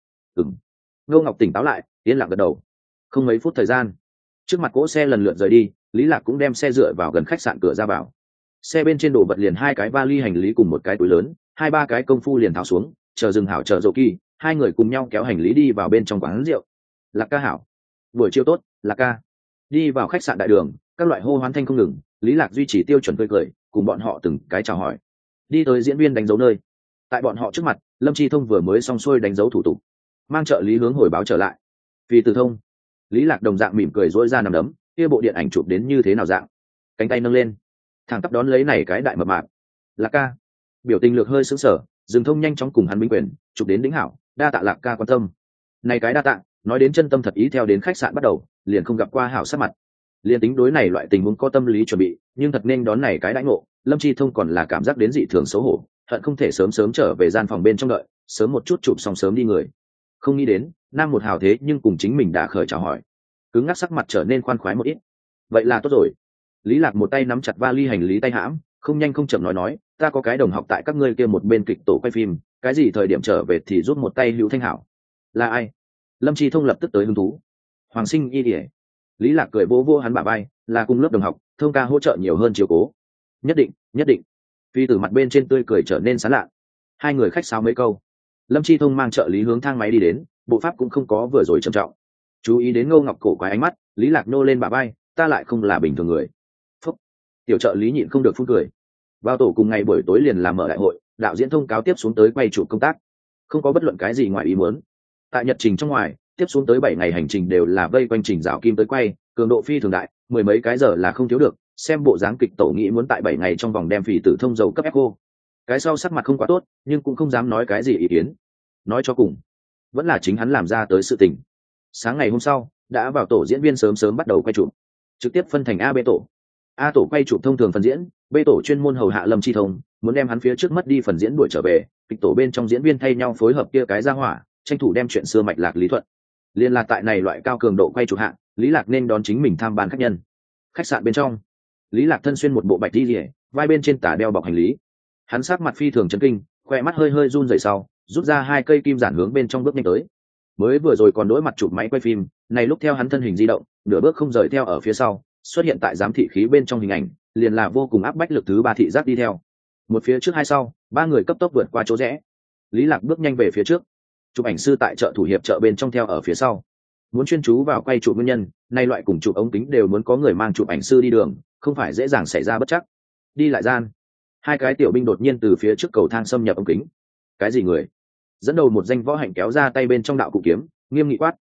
Ngô Ngọc tỉnh táo lại, yên lặng gật đầu. Không mấy phút thời gian, trước mặt cỗ xe lần lượt rời đi, Lý Lạc cũng đem xe dựa vào gần khách sạn cửa ra vào. Xe bên trên đổ vật liền 2 cái vali hành lý cùng một cái túi lớn, 2-3 cái công phu liền tháo xuống, chờ dừng hảo chờ Dỗ Kỳ, 2 người cùng nhau kéo hành lý đi vào bên trong quán rượu. Lạc ca hảo, buổi chiều tốt, Lạc ca. Đi vào khách sạn đại đường, các loại hô hoán thanh không ngừng, Lý Lạc duy trì tiêu chuẩn tươi cười, cùng bọn họ từng cái chào hỏi. Đi tới diễn viên đánh dấu nơi. Tại bọn họ trước mặt, Lâm Chi Thông vừa mới xong xuôi đánh dấu thủ tục, mang trợ lý hướng hồi báo trở lại. Vì Từ Thông, Lý Lạc đồng dạng mỉm cười rỗi ra nằm đấm, kia bộ điện ảnh chụp đến như thế nào dạng? Cánh tay nâng lên, thẳng tắp đón lấy này cái đại mập mạp. Lạc ca. Biểu tình lược hơi sững sờ, Dừng Thông nhanh chóng cùng hắn binh quyền, chụp đến đỉnh hảo, đa tạ Lạc ca quan tâm. Này cái đa tạ, nói đến chân tâm thật ý theo đến khách sạn bắt đầu, liền không gặp qua hảo sát mặt. Liên tính đối này loại tình huống có tâm lý chuẩn bị, nhưng thật nên đón này cái đãi ngộ, Lâm Chi Thông còn là cảm giác đến dị thường xấu hổ, hận không thể sớm trở về gian phòng bên trong đợi, sớm một chút chụp xong sớm đi người. Không nghĩ đến, nam một hào thế nhưng cùng chính mình đã khởi chào hỏi, cứng ngắc sắc mặt trở nên khoan khoái một ít. Vậy là tốt rồi. Lý Lạc một tay nắm chặt vali hành lý tay hãm, không nhanh không chậm nói, ta có cái đồng học tại các ngươi kia một bên kịch tổ quay phim, cái gì thời điểm trở về thì giúp một tay hữu thanh hảo. Là ai? Lâm Chi Thông lập tức tới hứng thú. Hoàng Sinh Y Điệp. Lý Lạc cười vỗ vỗ hắn bả vai, là cùng lớp đồng học, Thông ca hỗ trợ nhiều hơn chiếu cố. Nhất định. Phi Tử mặt bên trên tươi cười trở nên sán lạ. 2 người khách sáo mấy câu. Lâm Chi Thông mang trợ lý hướng thang máy đi đến, bộ pháp cũng không có vừa rồi trầm trọng. Chú ý đến Ngô Ngọc cổ quái ánh mắt, Lý Lạc nô lên bả vai, ta lại không là bình thường người. Phúc. Tiểu trợ lý nhịn không được phun cười. Vào tổ cùng ngày buổi tối liền làm mở đại hội, đạo diễn thông cáo tiếp xuống tới quay chụp công tác, không có bất luận cái gì ngoài ý muốn. Tại nhật trình trong ngoài, tiếp xuống tới 7 ngày hành trình đều là vây quanh trình rào kim tới quay, cường độ phi thường đại, 10 mấy cái giờ là không thiếu được. Xem bộ dáng kịch tổ nghĩ muốn tại 7 ngày trong vòng đem Phì Tử Thông dầu cấp echo. Cái sau sắc mặt không quá tốt, nhưng cũng không dám nói cái gì ý kiến. Nói cho cùng, vẫn là chính hắn làm ra tới sự tình. Sáng ngày hôm sau, đã vào tổ diễn viên sớm bắt đầu quay chụp, trực tiếp phân thành A B tổ. A tổ quay chụp thông thường phần diễn, B tổ chuyên môn hầu hạ Lâm Chi Thông, muốn đem hắn phía trước mất đi phần diễn đuổi trở về. Kịch tổ bên trong diễn viên thay nhau phối hợp kia cái ra hỏa, tranh thủ đem chuyện xưa mạch lạc lý thuận. Liên là tại này loại cao cường độ quay chụp hạng, Lý Lạc nên đón chính mình tham ban khách nhân. Khách sạn bên trong, Lý Lạc thân xuyên một bộ bạch y liễu, vai bên trên tả đeo bọc hành lý. Hắn sắc mặt phi thường chấn kinh, khoe mắt hơi run rẩy sau, rút ra 2 cây kim giản hướng bên trong bước nhanh tới. Mới vừa rồi còn đối mặt chụp máy quay phim, này lúc theo hắn thân hình di động, nửa bước không rời theo ở phía sau, xuất hiện tại giám thị khí bên trong hình ảnh, liền là vô cùng áp bách lực thứ 3 thị giác đi theo. Một phía trước 2 sau, 3 người cấp tốc vượt qua chỗ rẽ. Lý Lạc bước nhanh về phía trước. Chụp ảnh sư tại chợ thủ hiệp chợ bên trong theo ở phía sau. Muốn chuyên chú vào quay chụp nguyên nhân, nay loại cùng chụp ống kính đều muốn có người mang chụp ảnh sư đi đường, không phải dễ dàng xảy ra bất trắc. Đi lại gian, 2 cái tiểu binh đột nhiên từ phía trước cầu thang xâm nhập ống kính. Cái gì người? Dẫn đầu một danh võ hạnh kéo ra tay bên trong đạo cụ kiếm, nghiêm nghị quát,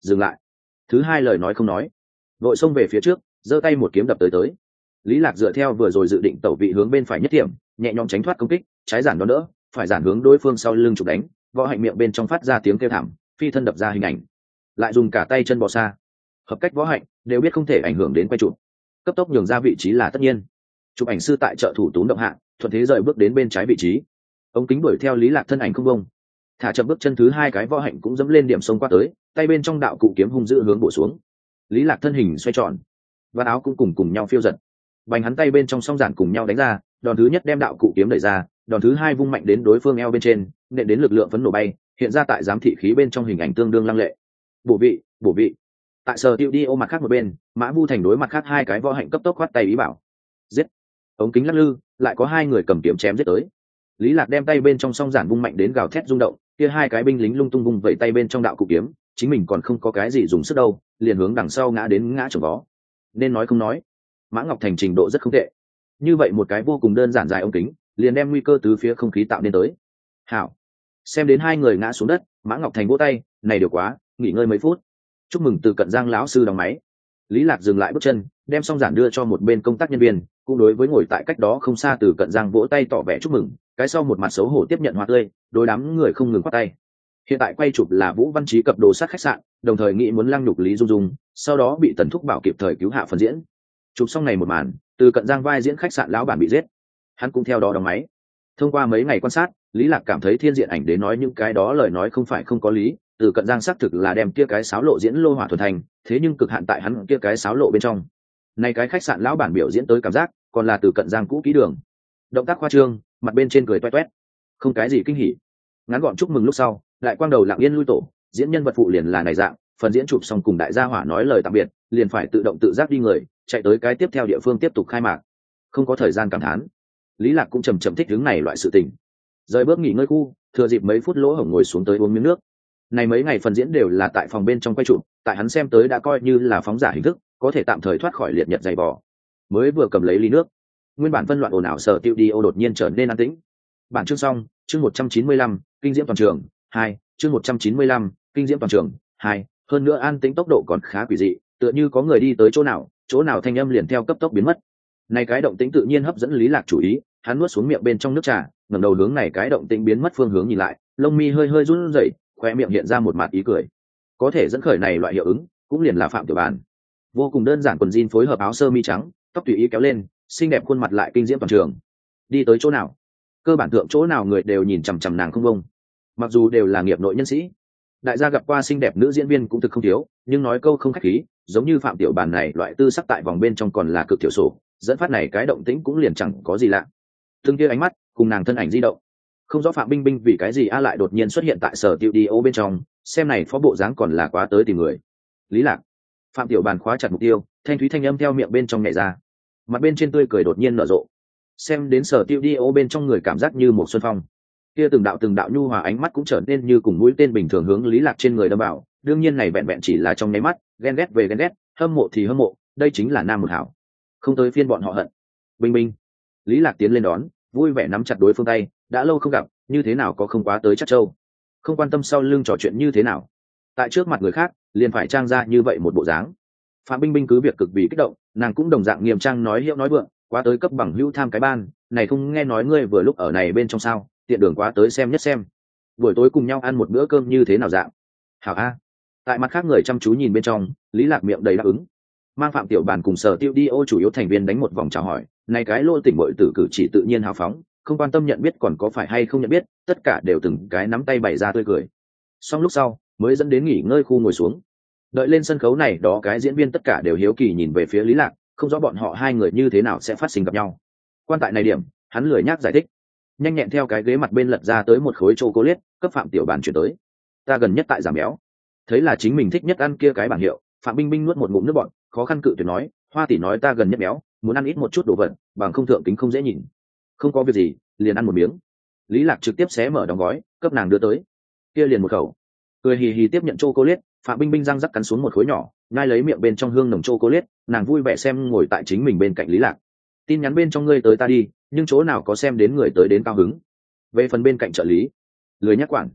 dừng lại. Thứ hai lời nói không nói, vội xông về phía trước, giơ tay một kiếm đập tới. Lý Lạc dựa theo vừa rồi dự định tẩu vị hướng bên phải nhất điểm, nhẹ nhõm tránh thoát công kích, trái giản đón đỡ, phải giản hướng đối phương sau lưng chụp đánh, võ hạnh miệng bên trong phát ra tiếng kêu thảm, phi thân đập ra hình ảnh, lại dùng cả tay chân bò xa. Hợp cách võ hạnh đều biết không thể ảnh hưởng đến quay chụp, cấp tốc nhường ra vị trí là tất nhiên. Chụp ảnh sư tại trợ thủ túm động hạ, thuận thế rời bước đến bên trái vị trí. Ống kính đuổi theo Lý Lạc thân ảnh không bông, thả chậm bước chân, thứ hai cái võ hạnh cũng dẫm lên điểm sông qua tới, tay bên trong đạo cụ kiếm hung dữ hướng bổ xuống. Lý Lạc thân hình xoay tròn, và áo cũng cùng nhau phiêu giật, bành hắn tay bên trong song giản cùng nhau đánh ra, đòn thứ nhất đem đạo cụ kiếm đẩy ra, đòn thứ hai vung mạnh đến đối phương eo bên trên, nện đến lực lượng phấn nổ bay, hiện ra tại giám thị khí bên trong hình ảnh tương đương lăng lệ. Bổ vị. Tại sở tiêu đi ô mặt khác một bên, Mã Vu Thành đối mặt khác hai cái võ hạnh cấp tốc khoát tay ý bảo giết. Ống kính lắc lư, lại có hai người cầm kiếm chém giết tới. Lý Lạc đem tay bên trong song giản vung mạnh đến gào thét rung động, kia hai cái binh lính lung tung vung vẩy tay bên trong đạo cụ kiếm, chính mình còn không có cái gì dùng sức đâu, liền hướng đằng sau ngã đến ngã chồng vó. Nên nói không nói, Mã Ngọc Thành trình độ rất không tệ. Như vậy một cái vô cùng đơn giản dài ống kính, liền đem nguy cơ tứ phía không khí tạo nên tới. Hảo. Xem đến hai người ngã xuống đất, Mã Ngọc Thành vỗ tay, này được quá, nghỉ ngơi mấy phút. Chúc mừng Từ Cận Giang lão sư đóng máy. Lý Lạc dừng lại bước chân, đem song giản đưa cho một bên công tác nhân viên, cũng đối với ngồi tại cách đó không xa Từ Cận Giang vỗ tay tỏ vẻ chúc mừng, cái sau một mặt xấu hổ tiếp nhận hoa tươi, đối đám người không ngừng quát tay. Hiện tại quay chụp là Vũ Văn Chí cập đồ sát khách sạn, đồng thời nghĩ muốn lăng nhục Lý Dung Dung, sau đó bị Tần Thúc Bảo kịp thời cứu hạ phần diễn. Chụp xong này một màn, Từ Cận Giang vai diễn khách sạn lão bản bị giết, hắn cũng theo đó đóng máy. Thông qua mấy ngày quan sát, Lý Lạc cảm thấy Thiên Diện Ảnh đến nói những cái đó lời nói không phải không có lý. Từ Cận Giang xác thực là đem kia cái sáo lộ diễn lô hỏa thuần thành, thế nhưng cực hạn tại hắn kia cái sáo lộ bên trong. Này cái khách sạn lão bản biểu diễn tới cảm giác, còn là Từ Cận Giang cũ kỹ đường. Động tác khoa trương, mặt bên trên cười toét toét, không cái gì kinh hỉ. Ngắn gọn chúc mừng lúc sau, lại quang đầu lặng yên lui tổ, diễn nhân vật phụ liền là này dạng, phần diễn chụp xong cùng đại gia hỏa nói lời tạm biệt, liền phải tự động tự giác đi người, chạy tới cái tiếp theo địa phương tiếp tục khai mạc. Không có thời gian cảm thán. Lý Lạc cũng chậm thích hướng này loại sự tình. Rời bước nghỉ ngơi khu, thừa dịp mấy phút lỗ hổng ngồi xuống tới uống miếng nước. Này mấy ngày phần diễn đều là tại phòng bên trong quay chụp, tại hắn xem tới đã coi như là phóng giả hình thức, có thể tạm thời thoát khỏi liệt nhật dày vò. Mới vừa cầm lấy ly nước, nguyên bản phân loạn ồn ào sở tiêu đi ô đột nhiên trở nên an tĩnh. Bản chương xong, chương 195, kinh diễm toàn trường 2, chương 195, kinh diễm toàn trường 2, hơn nữa an tĩnh tốc độ còn khá quỷ dị, tựa như có người đi tới chỗ nào thanh âm liền theo cấp tốc biến mất. Này cái động tĩnh tự nhiên hấp dẫn Lý Lạc chú ý, hắn nuốt xuống miệng bên trong nước trà, ngẩng đầu hướng này cái động tĩnh biến mất phương hướng nhìn lại, lông mi hơi run rẩy, khóe miệng hiện ra một mặt ý cười. Có thể dẫn khởi này loại hiệu ứng, cũng liền là Phạm Tiểu Bàn. Vô cùng đơn giản quần jean phối hợp áo sơ mi trắng, tóc tùy ý kéo lên, xinh đẹp khuôn mặt lại kinh diễm toàn trường. Đi tới chỗ nào, cơ bản thượng chỗ nào người đều nhìn chằm chằm nàng không bông. Mặc dù đều là nghiệp nội nhân sĩ, đại gia gặp qua xinh đẹp nữ diễn viên cũng thực không thiếu, nhưng nói câu không khách khí, giống như Phạm Tiểu Bàn này loại tư sắc tại vòng bên trong còn là cực thiểu số, dẫn phát này cái động tĩnh cũng liền chẳng có gì lạ. Từng kia ánh mắt cùng nàng thân ảnh di động, không rõ Phạm Binh Binh vì cái gì lại đột nhiên xuất hiện tại sở tiệu đi ô bên trong, xem này phó bộ dáng còn là quá tới tìm người. Lý Lạc. Phạm Tiểu Bàn khóa chặt mục tiêu, thanh thúy thanh âm theo miệng bên trong nhảy ra, mặt bên trên tươi cười đột nhiên nở rộ. Xem đến sở tiệu đi ô bên trong người cảm giác như một xuân phong, kia từng đạo nhu hòa ánh mắt cũng trở nên như cùng mũi tên bình thường hướng Lý Lạc trên người đâm vào. Đương nhiên này vẹn vẹn chỉ là trong nháy mắt, ghen ghét về ghen ghét, hâm mộ thì hâm mộ, đây chính là nam một hảo, không tới phiên bọn họ hận. Binh Binh. Lý Lạc tiến lên đón, vui vẻ nắm chặt đối phương tay, đã lâu không gặp, như thế nào có không quá tới chắc châu, không quan tâm sau lưng trò chuyện như thế nào, tại trước mặt người khác liền phải trang ra như vậy một bộ dáng. Phạm Binh Binh cứ việc cực vì kích động, nàng cũng đồng dạng nghiêm trang nói hiệu nói vượng, quá tới cấp bằng hữu tham cái ban này, không nghe nói ngươi vừa lúc ở này bên trong sao, tiện đường quá tới xem nhất xem, buổi tối cùng nhau ăn một bữa cơm như thế nào dạng. Hảo a. Tại mặt khác người chăm chú nhìn bên trong, Lý Lạc miệng đầy đáp ứng, mang Phạm Tiểu Bàn cùng sở tiêu đi ô chủ yếu thành viên đánh một vòng chào hỏi. Này cái lô tỉnh bội tử cử chỉ tự nhiên hào phóng, không quan tâm nhận biết còn có phải hay không nhận biết, tất cả đều từng cái nắm tay bày ra tươi cười. Xong lúc sau mới dẫn đến nghỉ ngơi khu ngồi xuống. Đợi lên sân khấu này đó cái diễn viên tất cả đều hiếu kỳ nhìn về phía Lý Lạc, không rõ bọn họ hai người như thế nào sẽ phát sinh gặp nhau. Quan tại này điểm, hắn lười nhác giải thích, nhanh nhẹn theo cái ghế mặt bên lật ra tới một khối chocolate, cấp Phạm Tiểu Bàn chuyển tới. Ta gần nhất tại giảm béo. Thấy là chính mình thích nhất ăn kia cái bảng hiệu, Phạm Binh Binh nuốt một ngụm nước bọt, khó khăn cự tuyệt nói, Hoa tỷ nói ta gần nhất béo, muốn ăn ít một chút đồ vật, bằng không thượng kính không dễ nhìn. Không có việc gì, liền ăn một miếng. Lý Lạc trực tiếp xé mở đóng gói, cấp nàng đưa tới. Kia liền một khẩu, cười hì hì tiếp nhận chocolate. Phạm Binh Binh răng rắc cắn xuống một khối nhỏ, ngay lấy miệng bên trong hương nồng chocolate, nàng vui vẻ xem ngồi tại chính mình bên cạnh Lý Lạc. Tin nhắn bên trong ngươi tới ta đi, nhưng chỗ nào có xem đến người tới đến cao hứng. Về phần bên cạnh trợ lý, lười nhắc quản,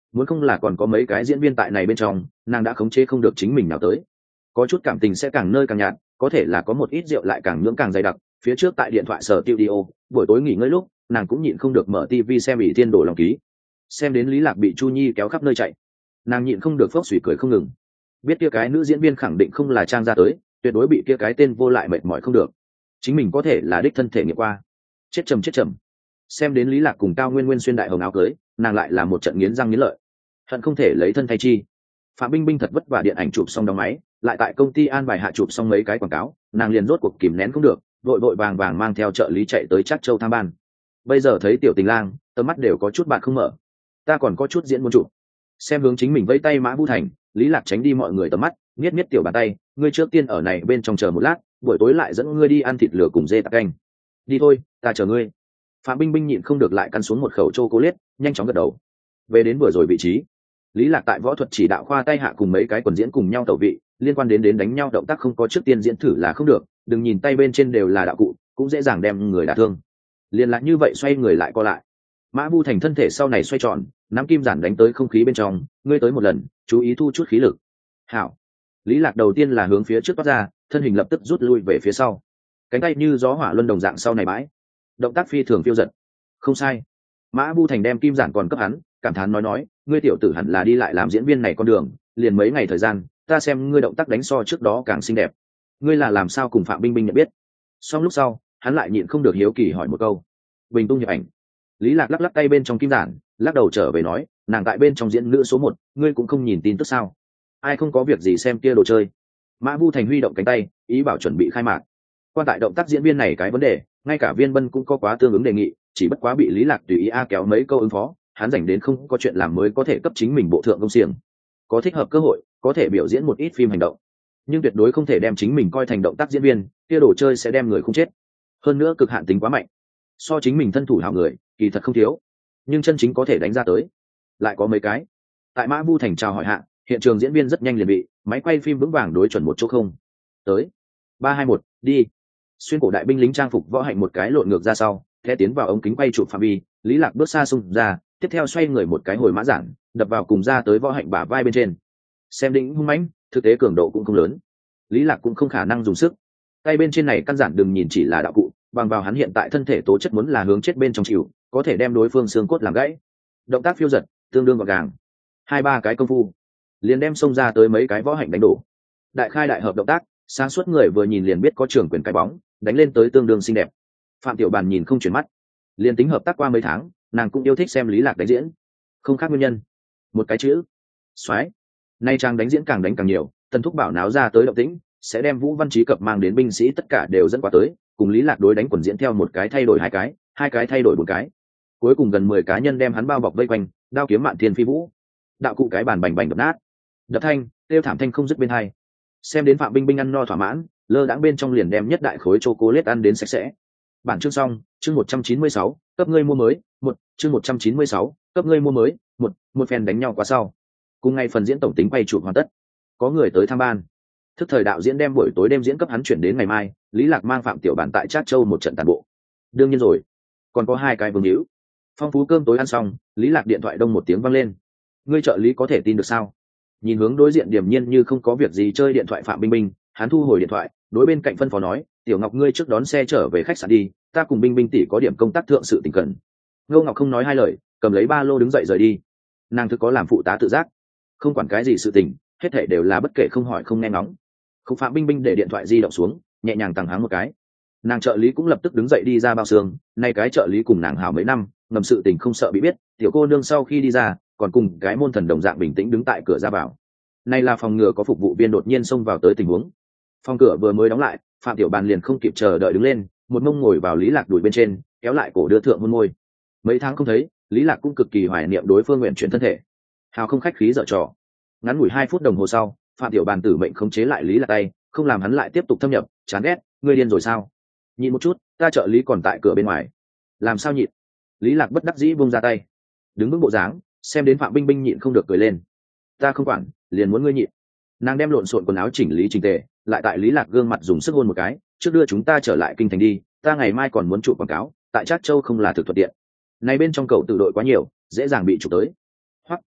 muốn không là còn có mấy cái diễn viên tại này bên trong, nàng đã khống chế không được chính mình nào tới. Có chút cảm tình sẽ càng nơi càng nhạt, có thể là có một ít rượu lại càng nhưỡng càng dày đặc. Phía trước tại điện thoại sở studio, buổi tối nghỉ ngơi lúc nàng cũng nhịn không được mở tivi xem ỷ thiên đổ lòng ký, xem đến Lý Lạc bị Chu Nhi kéo khắp nơi chạy, nàng nhịn không được phốc sủi cười không ngừng. Biết kia cái nữ diễn viên khẳng định không là trang ra tới, tuyệt đối bị kia cái tên vô lại mệt mỏi không được, chính mình có thể là đích thân thể nghiệm qua. Chết trầm. Xem đến Lý Lạc cùng Cao Nguyên Nguyên xuyên đại hồng áo cưới, nàng lại là một trận nghiến răng nghiến lợi, hận không thể lấy thân thay chi. Phạm Binh Binh thật vất vả điện ảnh chụp xong đóng máy, lại tại công ty an bài hạ chụp xong mấy cái quảng cáo, nàng liền rốt cuộc kìm nén không được, vội vàng mang theo trợ lý chạy tới Trác Châu tham ban. Bây giờ thấy Tiểu Tình Lang, tầm mắt đều có chút bạn không mở. Ta còn có chút diễn muốn chụp. Xem hướng chính mình vẫy tay Mã Vũ Thành, Lý Lạc tránh đi mọi người tầm mắt, miết tiểu bàn tay, ngươi trước tiên ở này bên trong chờ một lát, buổi tối lại dẫn ngươi đi ăn thịt lửa cùng dê tạc canh. Đi thôi, ta chờ ngươi. Phạm Binh Binh nhịn không được lại căn xuống một khẩu chocolate, nhanh chóng gật đầu. Về đến vừa rồi vị trí, Lý Lạc tại võ thuật chỉ đạo khoa tay hạ cùng mấy cái quần diễn cùng nhau tẩu vị, liên quan đến đánh nhau động tác không có trước tiên diễn thử là không được, đừng nhìn tay bên trên đều là đạo cụ, cũng dễ dàng đem người đả thương. Liên lạc như vậy xoay người lại co lại. Mã Bu Thành thân thể sau này xoay tròn, nắm kim giản đánh tới không khí bên trong, ngươi tới một lần, chú ý thu chút khí lực. Hảo. Lý Lạc đầu tiên là hướng phía trước toát ra, thân hình lập tức rút lui về phía sau. Cánh tay như gió hỏa luân đồng dạng sau này bãi. Động tác phi thường phiêu dật. Không sai. Mã Bu Thành đem kim giản còn cấp hắn, cảm thán nói, ngươi tiểu tử hẳn là đi lại làm diễn viên này con đường, liền mấy ngày thời gian, ta xem ngươi động tác đánh so trước đó càng xinh đẹp. Ngươi là làm sao cùng Phạm Binh Binh nhận biết? Xong lúc sau, hắn lại nhịn không được hiếu kỳ hỏi một câu. Bình tung nhập ảnh. Lý Lạc lắc tay bên trong kim giản, lắc đầu trở về nói, nàng tại bên trong diễn nữ số 1, ngươi cũng không nhìn tin tức sao? Ai không có việc gì xem kia đồ chơi. Mã Bu Thành huy động cánh tay, ý bảo chuẩn bị khai mạc. Quan tại động tác diễn viên này cái vấn đề, ngay cả Viên Bân cũng có quá tương ứng đề nghị, chỉ bất quá bị Lý Lạc tùy ý kéo mấy câu ứng phó, hắn rảnh đến không có chuyện làm mới có thể cấp chính mình bộ thượng công xiềng. Có thích hợp cơ hội, có thể biểu diễn một ít phim hành động, nhưng tuyệt đối không thể đem chính mình coi thành động tác diễn viên, kia đồ chơi sẽ đem người không chết. Hơn nữa cực hạn tính quá mạnh, so chính mình thân thủ hảo người, kỳ thật không thiếu, nhưng chân chính có thể đánh ra tới, lại có mấy cái. Tại Mã Bu Thành chào hỏi hạ, hiện trường diễn viên rất nhanh liền bị máy quay phim vững vàng đối chuẩn một chỗ không. Tới 3-2-1, đi. Xuyên cổ đại binh lính trang phục võ hạnh một cái lộn ngược ra sau, thế tiến vào ống kính quay chụp phạm vi, Lý Lạc bước xa xung ra, tiếp theo xoay người một cái hồi mã giản, đập vào cùng ra tới võ hạnh bả vai bên trên. Xem đỉnh hung mãnh, thực tế cường độ cũng không lớn. Lý Lạc cũng không khả năng dùng sức. Tay bên trên này căn giản đừng nhìn chỉ là đạo cụ, bằng vào hắn hiện tại thân thể tố chất muốn là hướng chết bên trong chịu, có thể đem đối phương xương cốt làm gãy. Động tác phiêu giật, tương đương gọn gàng. 2-3 cái công phu, liền đem xông ra tới mấy cái võ hạnh đánh đổ. Đại khai đại hợp động tác, sáng suốt người vừa nhìn liền biết có trưởng quyền cái bóng, đánh lên tới tương đương xinh đẹp. Phạm Tiểu Bàn nhìn không chuyển mắt, liền tính hợp tác qua mấy tháng, nàng cũng yêu thích xem Lý Lạc đánh diễn, không khác nguyên nhân, một cái chữ, xoái. Nay trang đánh diễn càng đánh càng nhiều, Tần Thúc bảo náo ra tới động tĩnh, sẽ đem Vũ Văn Chí Cập mang đến binh sĩ tất cả đều dẫn qua tới, cùng Lý Lạc đối đánh quần diễn theo một cái thay đổi hai cái thay đổi một cái, cuối cùng gần 10 cá nhân đem hắn bao bọc vây quanh, đao kiếm mạn thiên phi vũ, đạo cụ cái bàn bành bành đập nát, đập thanh, tiêu thảm thanh không dứt bên hai. Xem đến Phạm Binh Binh ăn no thỏa mãn, lơ đãng bên trong liền đem nhất đại khối chocolate ăn đến sạch sẽ. Bản chương xong, chương 196, cấp ngươi mua mới, chương 196, cấp ngươi mua mới, một phen đánh nhau quá sau. Cùng ngày phần diễn tổng tính quay chụp hoàn tất, có người tới tham ban. Thức thời đạo diễn đem buổi tối đêm diễn cấp hắn chuyển đến ngày mai, Lý Lạc mang Phạm Tiểu Bản tại Trác Châu một trận tàn bộ. Đương nhiên rồi, còn có 2 cái vương hữu. Phong phú cơm tối ăn xong, Lý Lạc điện thoại đông một tiếng vang lên. Ngươi trợ lý có thể tin được sao? Nhìn hướng đối diện điềm nhiên như không có việc gì chơi điện thoại Phạm Binh Binh, hắn thu hồi điện thoại, đối bên cạnh phân phó nói, Tiểu Ngọc ngươi trước đón xe trở về khách sạn đi, ta cùng Binh Binh tỷ có điểm công tác thượng sự tình cần. Ngô Ngọc không nói hai lời, cầm lấy ba lô đứng dậy rời đi. Nàng thực có làm phụ tá tự giác, không quản cái gì sự tình, hết thảy đều là bất kể không hỏi không nghe ngóng. Khúc Phạm Binh Binh để điện thoại di động xuống, nhẹ nhàng tằng háng một cái. Nàng trợ lý cũng lập tức đứng dậy đi ra bao xương, nay cái trợ lý cùng nàng hảo mấy năm, ngầm sự tình không sợ bị biết. Tiểu cô nương sau khi đi ra, còn cùng cái môn thần đồng dạng bình tĩnh đứng tại cửa ra vào. Này là phòng ngừa có phục vụ viên đột nhiên xông vào tới tình huống. Phòng cửa vừa mới đóng lại, Phạm Tiểu Bàn liền không kịp chờ đợi đứng lên, một mông ngồi vào Lý Lạc đùi bên trên, kéo lại cổ đưa thượng hôn môi. Mấy tháng không thấy, Lý Lạc cũng cực kỳ hoài niệm đối phương nguyện chuyển thân thể. Hào không khách khí dở trò. Ngắn ngủi 2 phút đồng hồ sau, Phạm Tiểu Bàn tử mệnh khống chế lại Lý Lạc tay, không làm hắn lại tiếp tục thâm nhập, chán ghét, ngươi điên rồi sao? Nhịn một chút, ta trợ lý còn tại cửa bên ngoài. Làm sao nhịn? Lý Lạc bất đắc dĩ buông ra tay. Đứng vững bộ dáng, xem đến Phạm Binh Binh nhịn không được cười lên. Ta không quản, liền muốn ngươi nhịn. Nàng đem lộn xộn quần áo chỉnh lý chỉnh tề, lại tại Lý Lạc gương mặt dùng sức hôn một cái, trước đưa chúng ta trở lại kinh thành đi, ta ngày mai còn muốn chụp quảng cáo, tại Trác Châu không là thực thuận tiện. Này bên trong cầu tự đội quá nhiều, dễ dàng bị chụp tới. Hoặc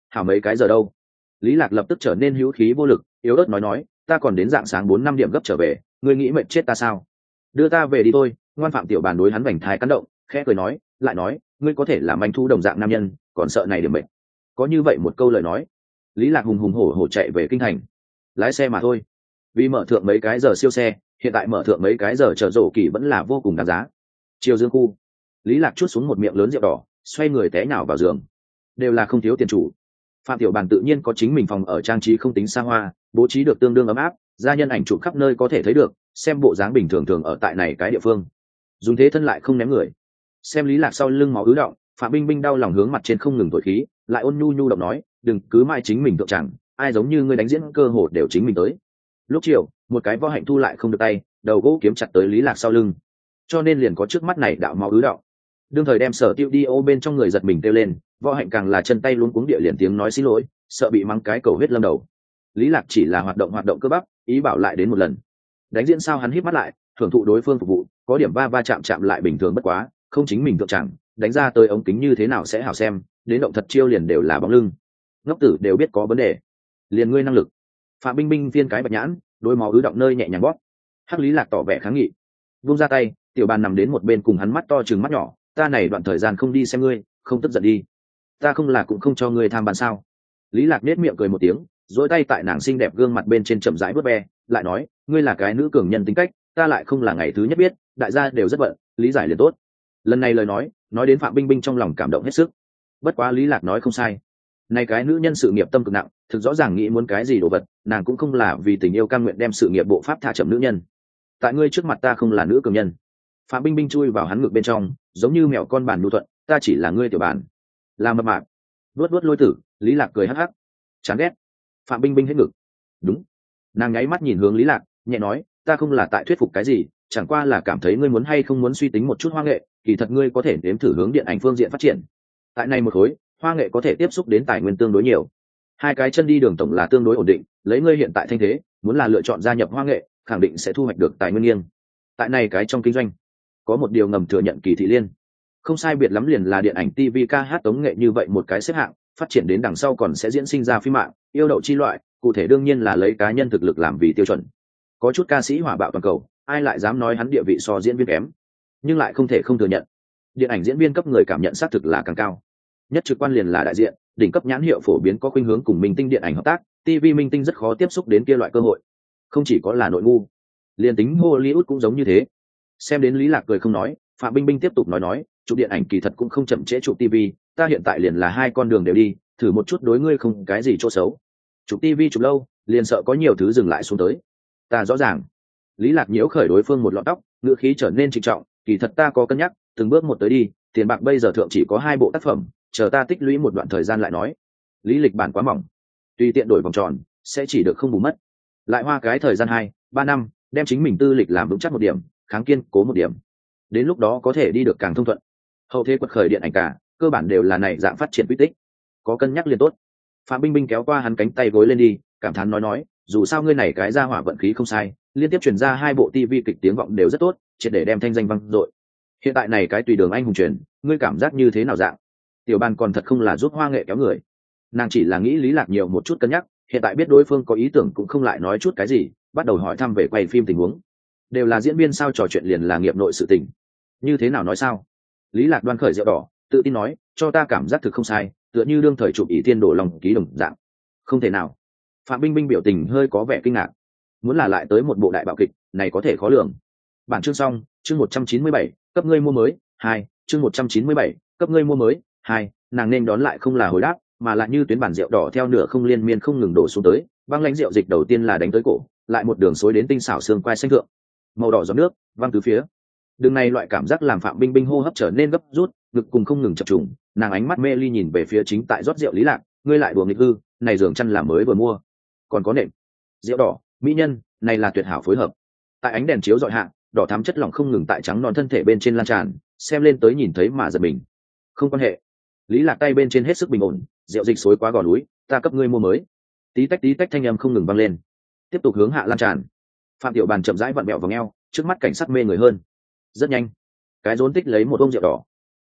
hảo mấy cái giờ đâu. Lý Lạc lập tức trở nên hữu khí vô lực, yếu ớt nói, ta còn đến dạng sáng 4-5 điểm gấp trở về, ngươi nghĩ mệt chết ta sao? Đưa ta về đi thôi. Ngoan Phạm Tiểu Bàn đối hắn vành thai cắn động, khẽ cười nói, lại nói, ngươi có thể làm anh thu đồng dạng nam nhân, còn sợ này điểm mệt. Có như vậy một câu lời nói, Lý Lạc hùng hùng hổ hổ chạy về kinh thành. Lái xe mà thôi, vì mở thượng mấy cái giờ siêu xe, hiện tại mở thượng mấy cái giờ chở rổ kỳ vẫn là vô cùng đáng giá. Chiều dương khu, Lý Lạc chút xuống một miệng lớn rượu đỏ, xoay người té nhào vào giường. Đều là không thiếu tiền chủ. Phạm Tiểu Bàn tự nhiên có chính mình phòng ở, trang trí không tính xa hoa, bố trí được tương đương ấm áp, gia nhân ảnh chụp khắp nơi có thể thấy được, xem bộ dáng bình thường thường ở tại này cái địa phương. Dùng thế thân lại không ném người. Xem Lý Lạc sau lưng máu ứ động, Phạm Binh Binh đau lòng hướng mặt trên không ngừng thổi khí, lại ôn nhu nhu động nói, đừng cứ mãi chính mình tượng chẳng, ai giống như ngươi đánh diễn cơ hồ đều chính mình tới. Lúc chiều, một cái võ hạnh thu lại không được tay, đầu gỗ kiếm chặt tới Lý Lạc sau lưng, cho nên liền có trước mắt này đạo máu ứ động. Đương thời đem Sở Tiêu đi ô bên trong người giật mình kêu lên, võ hạnh càng là chân tay luống cuống địa liền tiếng nói xin lỗi, sợ bị mắng cái cầu huyết lâm đầu. Lý Lạc chỉ là hoạt động cơ bắp, ý bảo lại đến một lần. Đánh diễn sao hắn híp mắt lại, thưởng thụ đối phương phục vụ, có điểm va chạm lại bình thường bất quá, không chính mình tượng chẳng, đánh ra tới ống kính như thế nào sẽ hảo xem, đến động thật chiêu liền đều là bóng lưng. Ngốc tử đều biết có vấn đề. Liền ngươi năng lực. Phạm Binh Binh viên cái bạch nhãn, đôi máu ứ động nơi nhẹ nhàng bóp. Hắc Lý Lạc tỏ vẻ kháng nghị. Vung ra tay, Tiểu Bàn nằm đến một bên cùng hắn mắt to trừng mắt nhỏ, ta này đoạn thời gian không đi xem ngươi, không tức giận đi. Ta không là cũng không cho ngươi tham bàn sao? Lý Lạc nét miệng cười một tiếng, duỗi tay tại nàng xinh đẹp gương mặt bên trên chậm rãi vuốt ve, lại nói, ngươi là cái nữ cường nhân tính cách, ta lại không là ngày thứ nhất biết, đại gia đều rất bận, lý giải liền tốt. Lần này lời nói đến Phạm Binh Binh trong lòng cảm động hết sức. Bất quá Lý Lạc nói không sai, này cái nữ nhân sự nghiệp tâm cực nặng, thực rõ ràng nghĩ muốn cái gì đồ vật, nàng cũng không là vì tình yêu cam nguyện đem sự nghiệp bộ pháp thả chậm nữ nhân. Tại ngươi trước mặt ta không là nữ cường nhân. Phạm Binh Binh chui vào hắn ngực bên trong, giống như mèo con bàn nhu thuận, ta chỉ là ngươi tiểu bàn. Là mập mạp. Vuốt lôi tử, Lý Lạc cười hắc hắc. Chán ghét. Phạm Binh Binh hết ngực. Đúng. Nàng nháy mắt nhìn hướng Lý Lạc, nhẹ nói, ta không là tại thuyết phục cái gì, chẳng qua là cảm thấy ngươi muốn hay không muốn suy tính một chút hoa nghệ, kỳ thật ngươi có thể nếm thử hướng điện ảnh phương diện phát triển. Tại này một khối, hoa nghệ có thể tiếp xúc đến tài nguyên tương đối nhiều. Hai cái chân đi đường tổng là tương đối ổn định, lấy ngươi hiện tại thanh thế, muốn là lựa chọn gia nhập hoa nghệ, khẳng định sẽ thu hoạch được tài nguyên nghiêng. Tại này cái trong kinh doanh, có một điều ngầm thừa nhận Kỳ Thị Liên. Không sai biệt lắm liền là điện ảnh TV ca hát tống nghệ như vậy một cái xếp hạng, phát triển đến đằng sau còn sẽ diễn sinh ra phim mạng, yêu đậu chi loại, cụ thể đương nhiên là lấy cá nhân thực lực làm vì tiêu chuẩn. Có chút ca sĩ hỏa bạo toàn cầu, ai lại dám nói hắn địa vị so diễn viên kém, nhưng lại không thể không thừa nhận, điện ảnh diễn viên cấp người cảm nhận xác thực là càng cao. Nhất trực quan liền là đại diện, đỉnh cấp nhãn hiệu phổ biến có khuynh hướng cùng minh tinh điện ảnh hợp tác, TV minh tinh rất khó tiếp xúc đến kia loại cơ hội. Không chỉ có là nội ngu, liền tính Hollywood cũng giống như thế. Xem đến Lý Lạc cười không nói, Phạm Binh Binh tiếp tục nói, chụp điện ảnh kỳ thật cũng không chậm trễ chụp TV, ta hiện tại liền là hai con đường đều đi, thử một chút đối ngươi không cái gì chỗ xấu. Chụp TV chụp lâu, liền sợ có nhiều thứ dừng lại xuống tới. Ta rõ ràng. Lý Lạc nhiễu khởi đối phương một lọn tóc, ngữ khí trở nên trịnh trọng, kỳ thật ta có cân nhắc, từng bước một tới đi, tiền bạc bây giờ thượng chỉ có 2 bộ tác phẩm, chờ ta tích lũy một đoạn thời gian lại nói. Lý lịch bản quá mỏng, tùy tiện đổi vòng tròn, sẽ chỉ được không bù mất. Lại hoa cái thời gian 2-3 năm, đem chính mình tư lịch làm vững chắc một điểm, kháng kiên cố một điểm. Đến lúc đó có thể đi được càng thông thuận. Hậu thế quật khởi điện ảnh cả, cơ bản đều là này dạng phát triển quy tích. Có cân nhắc liền tốt. Phạm Binh Binh kéo qua hắn cánh tay gối lên đi, cảm thán nói, dù sao ngươi này cái ra hỏa vận khí không sai, liên tiếp truyền ra 2 bộ TV kịch tiếng vọng đều rất tốt, triệt để đem thanh danh vang dội. Hiện tại này cái tùy đường anh hùng truyền, ngươi cảm giác như thế nào dạng? Tiểu Ban còn thật không là giúp hoa nghệ kéo người. Nàng chỉ là nghĩ Lý Lạc nhiều một chút cân nhắc, hiện tại biết đối phương có ý tưởng cũng không lại nói chút cái gì, bắt đầu hỏi thăm về quay phim tình huống. Đều là diễn viên sao, trò chuyện liền là nghiệp nội sự tình. Như thế nào nói sao? Lý Lạc đoan khởi rượu đỏ, tự tin nói, cho ta cảm giác thực không sai, tựa như đương thời chụp Ỷ Tiên đổ lòng ký đồng dạng. Không thể nào. Phạm Binh Binh biểu tình hơi có vẻ kinh ngạc. Muốn là lại tới một bộ đại bạo kịch, này có thể khó lường. Bản chương xong, chương 197, cấp ngươi mua mới, 2, chương 197, cấp ngươi mua mới, 2, nàng nên đón lại không là hồi đáp, mà lại như tuyến bản rượu đỏ theo nửa không liên miên không ngừng đổ xuống tới, băng lãnh rượu dịch đầu tiên là đánh tới cổ, lại một đường xối đến tinh xảo xương quai xanh thượng. Màu đỏ giọt nước, văng từ phía. Đường này loại cảm giác làm Phạm Binh Binh hô hấp trở nên gấp rút, ngực cùng không ngừng chập trùng, nàng ánh mắt mê ly nhìn về phía chính tại rót rượu Lý Lạc, ngươi lại đùa nghịch hư, này giường chăn là mới vừa mua, còn có nệm, rượu đỏ, mỹ nhân, này là tuyệt hảo phối hợp. Tại ánh đèn chiếu dọi hạ, đỏ thắm chất lỏng không ngừng tại trắng non thân thể bên trên lan tràn, xem lên tới nhìn thấy mà giật mình. Không quan hệ. Lý Lạc tay bên trên hết sức bình ổn, rượu dịch xối quá gò núi, ta cấp ngươi mua mới. Tí tách thanh âm không ngừng vang lên, tiếp tục hướng hạ lan tràn. Phạm Tiểu Bàn chậm rãi vặn bẹo vòng eo, trước mắt cảnh sắc mê người hơn. Rất nhanh, cái rốn tích lấy một ôm rượu đỏ,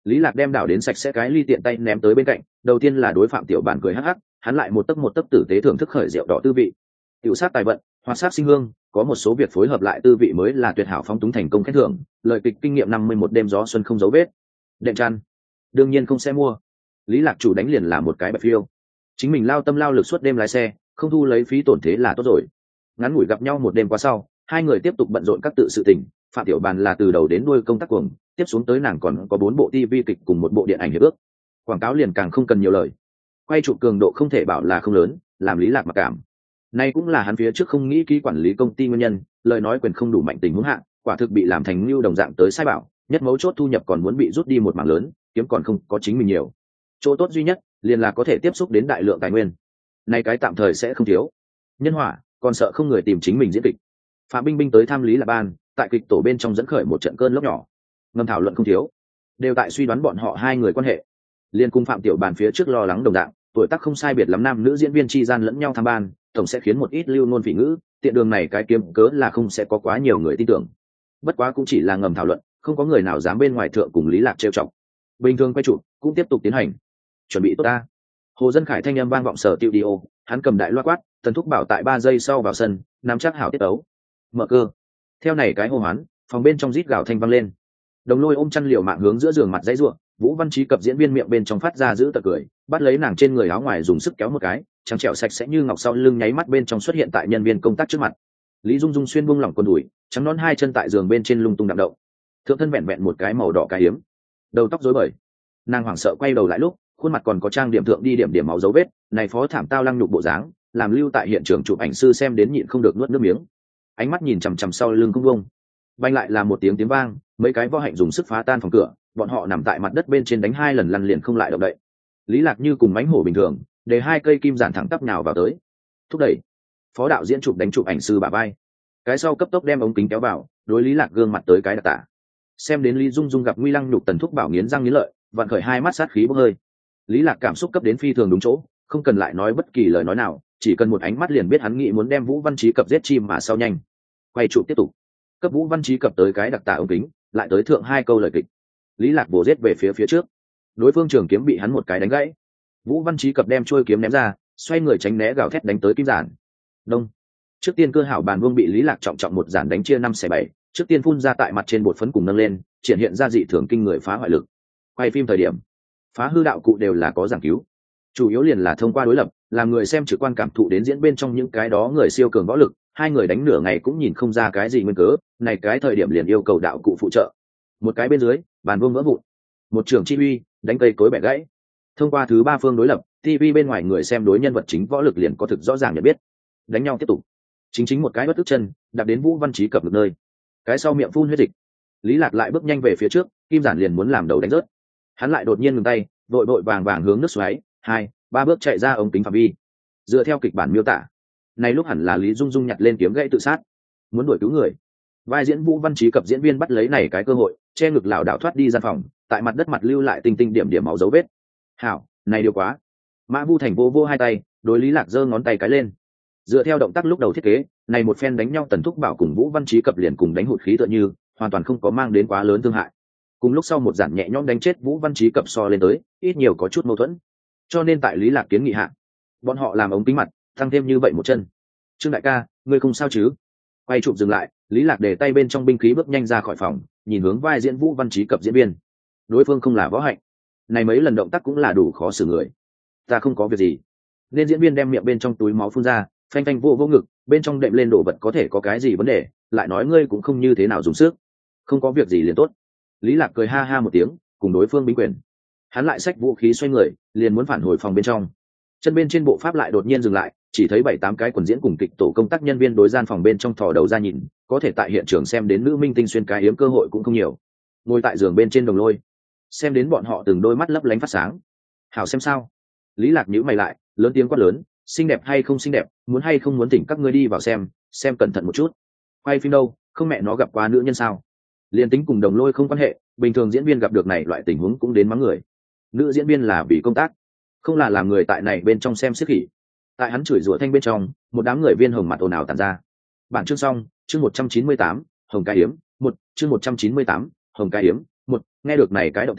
Lý Lạc đem đảo đến sạch sẽ cái ly tiện tay ném tới bên cạnh, đầu tiên là đối Phạm Tiểu Bản cười hắc hắc, hắn lại một tấc tử tế thưởng thức khởi rượu đỏ tư vị. Tiểu sát tài vận, hoa sát sinh hương, có một số việc phối hợp lại tư vị mới là tuyệt hảo phong túng thành công khen thưởng, lời kịch kinh nghiệm 51 đêm gió xuân không dấu vết. Đệm chăn, đương nhiên không sẽ mua. Lý Lạc chủ đánh liền là một cái bạch phiêu. Chính mình lao tâm lao lực suốt đêm lái xe, không thu lấy phí tổn thế là tốt rồi. Ngắn ngủi gặp nhau một đêm qua sau, hai người tiếp tục bận rộn các tự sự tình. Phạm Tiểu Bàn là từ đầu đến đuôi công tác cuồng, tiếp xuống tới nàng còn có 4 bộ TV kịch cùng một bộ điện ảnh hiệp ước. Quảng cáo liền càng không cần nhiều lời. Quay chụp cường độ không thể bảo là không lớn, làm Lý Lạc mặc cảm. Nay cũng là hắn phía trước không nghĩ ký quản lý công ty nguyên nhân, lời nói quyền không đủ mạnh tình huống hạ, quả thực bị làm thành lưu đồng dạng tới sai bảo, nhất mấu chốt thu nhập còn muốn bị rút đi một mảng lớn, kiếm còn không có chính mình nhiều. Chỗ tốt duy nhất liền là có thể tiếp xúc đến đại lượng tài nguyên. Nay cái tạm thời sẽ không thiếu. Nhân hỏa, còn sợ không người tìm chính mình diễn kịch. Phạm Binh Binh tới thăm Lý Lạc Ban, tại kịch tổ bên trong dẫn khởi một trận cơn lốc nhỏ. Ngầm thảo luận không thiếu, đều tại suy đoán bọn họ hai người quan hệ. Liên cung Phạm Tiểu Bàn phía trước lo lắng đồng dạng, tuổi tác không sai biệt lắm nam nữ diễn viên chi gian lẫn nhau tham ban, tổng sẽ khiến một ít lưu ngôn phỉ ngữ, tiện đường này cái kiếm cớ là không sẽ có quá nhiều người tin tưởng. Bất quá cũng chỉ là ngầm thảo luận, không có người nào dám bên ngoài thượng cùng Lý Lạc trêu chọc. Bình thường quay chụp cũng tiếp tục tiến hành. Chuẩn bị tốt ta. Hồ Dân Khải thanh âm vang vọng sở studio, hắn cầm đại loa quát, Tần Thúc bảo tại 3 giây sau vào sân, nắm chắc hảo tiết tấu. Mở cơ. Theo này cái hô hoán, phòng bên trong rít gào thanh vang lên. Đồng Lôi ôm chăn liều mạng hướng giữa giường mặt dãy rủa, Vũ Văn Chí cập diễn viên miệng bên trong phát ra giữ tật cười, bắt lấy nàng trên người áo ngoài dùng sức kéo một cái, trắng trẻo sạch sẽ như ngọc sau lưng nháy mắt bên trong xuất hiện tại nhân viên công tác trước mặt. Lý Dung Dung xuyên buông lỏng quần đùi, trắng nón hai chân tại giường bên trên lung tung đạp động. Thượng thân vẹn vẹn một cái màu đỏ cái hiếm, đầu tóc rối bời. Nàng hoảng sợ quay đầu lại lúc, khuôn mặt còn có trang điểm thượng đi điểm máu dấu vết, này phó thảm tao lăng nhục bộ dáng, làm lưu tại hiện trường chụp ảnh sư xem đến nhịn không được nuốt nước miếng. Ánh mắt nhìn chằm chằm sau lưng không buông. Vang lại là một tiếng vang, mấy cái võ hạnh dùng sức phá tan phòng cửa, bọn họ nằm tại mặt đất bên trên đánh 2 lần lăn liền không lại động đậy. Lý Lạc như cùng mãnh hổ bình thường, để 2 cây kim giản thẳng tắp nhào vào tới. Thúc đẩy. Phó đạo diễn chụp đánh chụp ảnh sư bả vai. Cái sau cấp tốc đem ống kính kéo vào, đối Lý Lạc gương mặt tới cái đặc tả. Xem đến Lý Dung Dung gặp nguy lăng nhục Tần Thúc bảo nghiến răng nghiến lợi, vặn khởi hai mắt sát khí bốc hơi. Lý Lạc cảm xúc cấp đến phi thường đúng chỗ, không cần lại nói bất kỳ lời nói nào, chỉ cần một ánh mắt liền biết hắn nghĩ muốn đem Vũ Văn Chí cập giết chim mà sau nhanh. Quay trụ tiếp tục. Cấp Vũ Văn Chí cập tới cái đặc tả ống kính, lại tới thượng 2 câu lời kịch. Lý Lạc vồ giết về phía trước, đối phương trường kiếm bị hắn một cái đánh gãy. Vũ Văn Chí cập đem chuôi kiếm ném ra, xoay người tránh né gào thét đánh tới kim giản. Đông. Trước tiên cơ hảo bàn vương bị Lý Lạc trọng trọng một giản đánh chia 5/7, trước tiên phun ra tại mặt trên bột phấn cùng nâng lên, triển hiện ra dị thường kinh người phá hoại lực. Quay phim thời điểm, phá hư đạo cụ đều là có giảng cứu, chủ yếu liền là thông qua đối lập, làm người xem trực quan cảm thụ đến diễn bên trong những cái đó người siêu cường võ lực, hai người đánh nửa ngày cũng nhìn không ra cái gì nguyên cớ, này cái thời điểm liền yêu cầu đạo cụ phụ trợ. Một cái bên dưới, bàn vương vỡ vụn, một trường chi uy đánh cây cối bẻ gãy. Thông qua thứ 3 phương đối lập, TV bên ngoài người xem đối nhân vật chính võ lực liền có thực rõ ràng nhận biết. Đánh nhau tiếp tục, chính một cái bất tức chân đạp đến Vũ Văn Chí cập ngực nơi, cái sau miệng phun huyết dịch. Lý Lạc lại bước nhanh về phía trước, kim giản liền muốn làm đầu đánh rớt, hắn lại đột nhiên ngừng tay, vội vàng hướng nước xoáy 2-3 bước chạy ra ống kính phạm vi. Dựa theo kịch bản miêu tả, này lúc hẳn là Lý Dung Dung nhặt lên kiếm gãy tự sát, muốn đuổi cứu người. Vai diễn Vũ Văn Chí cập diễn viên bắt lấy này cái cơ hội, che ngực lảo đảo thoát đi gian phòng, tại mặt đất mặt lưu lại tinh điểm máu dấu vết. Hảo, này điều quá. Mã Vu Thành vô hai tay, đối Lý Lạc giơ ngón tay cái lên. Dựa theo động tác lúc đầu thiết kế, này một phen đánh nhau Tần Thúc bảo cùng Vũ Văn Chí cập liền cùng đánh hụt khí tựa như, hoàn toàn không có mang đến quá lớn thương hại. Cùng lúc sau một giản nhẹ nhõm đánh chết Vũ Văn Chí cập so lên tới, ít nhiều có chút mâu thuẫn. Cho nên tại Lý Lạc kiến nghị hạ, bọn họ làm ống kính mặt, tăng thêm như vậy một chân. Trương đại ca, ngươi không sao chứ? Quay chụp dừng lại, Lý Lạc để tay bên trong binh khí bước nhanh ra khỏi phòng, nhìn hướng vai diễn Vũ Văn Chí cập diễn viên. Đối phương không là võ hạnh, này mấy lần động tác cũng là đủ khó xử người. Ta không có việc gì. Nên diễn viên đem miệng bên trong túi máu phun ra, phanh vô ngực, bên trong đệm lên đổ vật có thể có cái gì vấn đề, lại nói ngươi cũng không như thế nào dùng sức. Không có việc gì liền tốt. Lý Lạc cười ha một tiếng, cùng đối phương bính quyền. Hắn lại xách vũ khí xoay người, liền muốn phản hồi phòng bên trong. Chân bên trên bộ pháp lại đột nhiên dừng lại, chỉ thấy 7-8 cái quần diễn cùng kịch tổ công tác nhân viên đối gian phòng bên trong thò đầu ra nhìn, có thể tại hiện trường xem đến nữ minh tinh xuyên cái hiếm cơ hội cũng không nhiều. Ngồi tại giường bên trên Đồng Lôi, xem đến bọn họ từng đôi mắt lấp lánh phát sáng. Hảo xem sao? Lý Lạc nhíu mày lại, lớn tiếng quát lớn, xinh đẹp hay không xinh đẹp, muốn hay không muốn thỉnh các ngươi đi vào xem cẩn thận một chút. Quay phim đâu, không mẹ nó gặp qua nữ nhân sao? Liên tính cùng Đồng Lôi không quan hệ, bình thường diễn viên gặp được này loại tình huống cũng đến mắng người. Nữ diễn viên là vì công tác, không là làm người tại này bên trong xem xiết khỉ. Tại hắn chửi rủa thanh bên trong, một đám người viên hồng mặt ồn ào tản ra. Bản chương xong, chương 198, Hồng Cái Hiếm, 1, chương 198, Hồng Cái Hiếm, 1, nghe được này cái động tĩnh,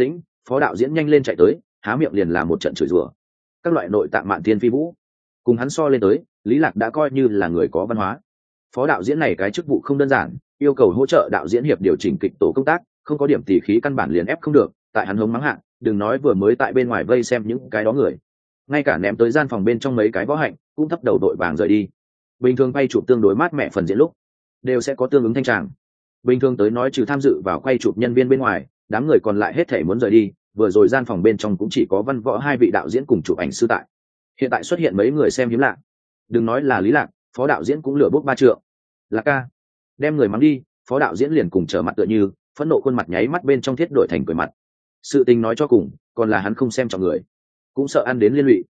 phó đạo diễn nhanh lên chạy tới, há miệng liền là một trận chửi rủa. Các loại nội tạng mạn thiên phi vũ, cùng hắn so lên tới, Lý Lạc đã coi như là người có văn hóa. Phó đạo diễn này cái chức vụ không đơn giản, yêu cầu hỗ trợ đạo diễn hiệp điều chỉnh kịch tổ công tác, không có điểm tỉ khí căn bản liền ép không được. Tại hắn hống mắng hạ, đừng nói vừa mới tại bên ngoài vây xem những cái đó người, ngay cả ném tới gian phòng bên trong mấy cái võ hạnh cũng thấp đầu đội vàng rời đi. Bình thường quay chụp tương đối mát mẻ phần diễn lúc đều sẽ có tương ứng thanh tràng. Bình thường tới nói trừ tham dự vào quay chụp nhân viên bên ngoài, đám người còn lại hết thể muốn rời đi. Vừa rồi gian phòng bên trong cũng chỉ có Văn Võ hai vị đạo diễn cùng chụp ảnh sư tại. Hiện tại xuất hiện mấy người xem hiếm lạ, đừng nói là Lý Lạc, phó đạo diễn cũng lửa bốc 3 trượng. Lạc ca, đem người mắng đi. Phó đạo diễn liền cùng trở mặt tựa như phẫn nộ, khuôn mặt nháy mắt bên trong thiết đổi thành cười mặt. Sự tình nói cho cùng còn là hắn không xem trọng người, cũng sợ ăn đến liên lụy.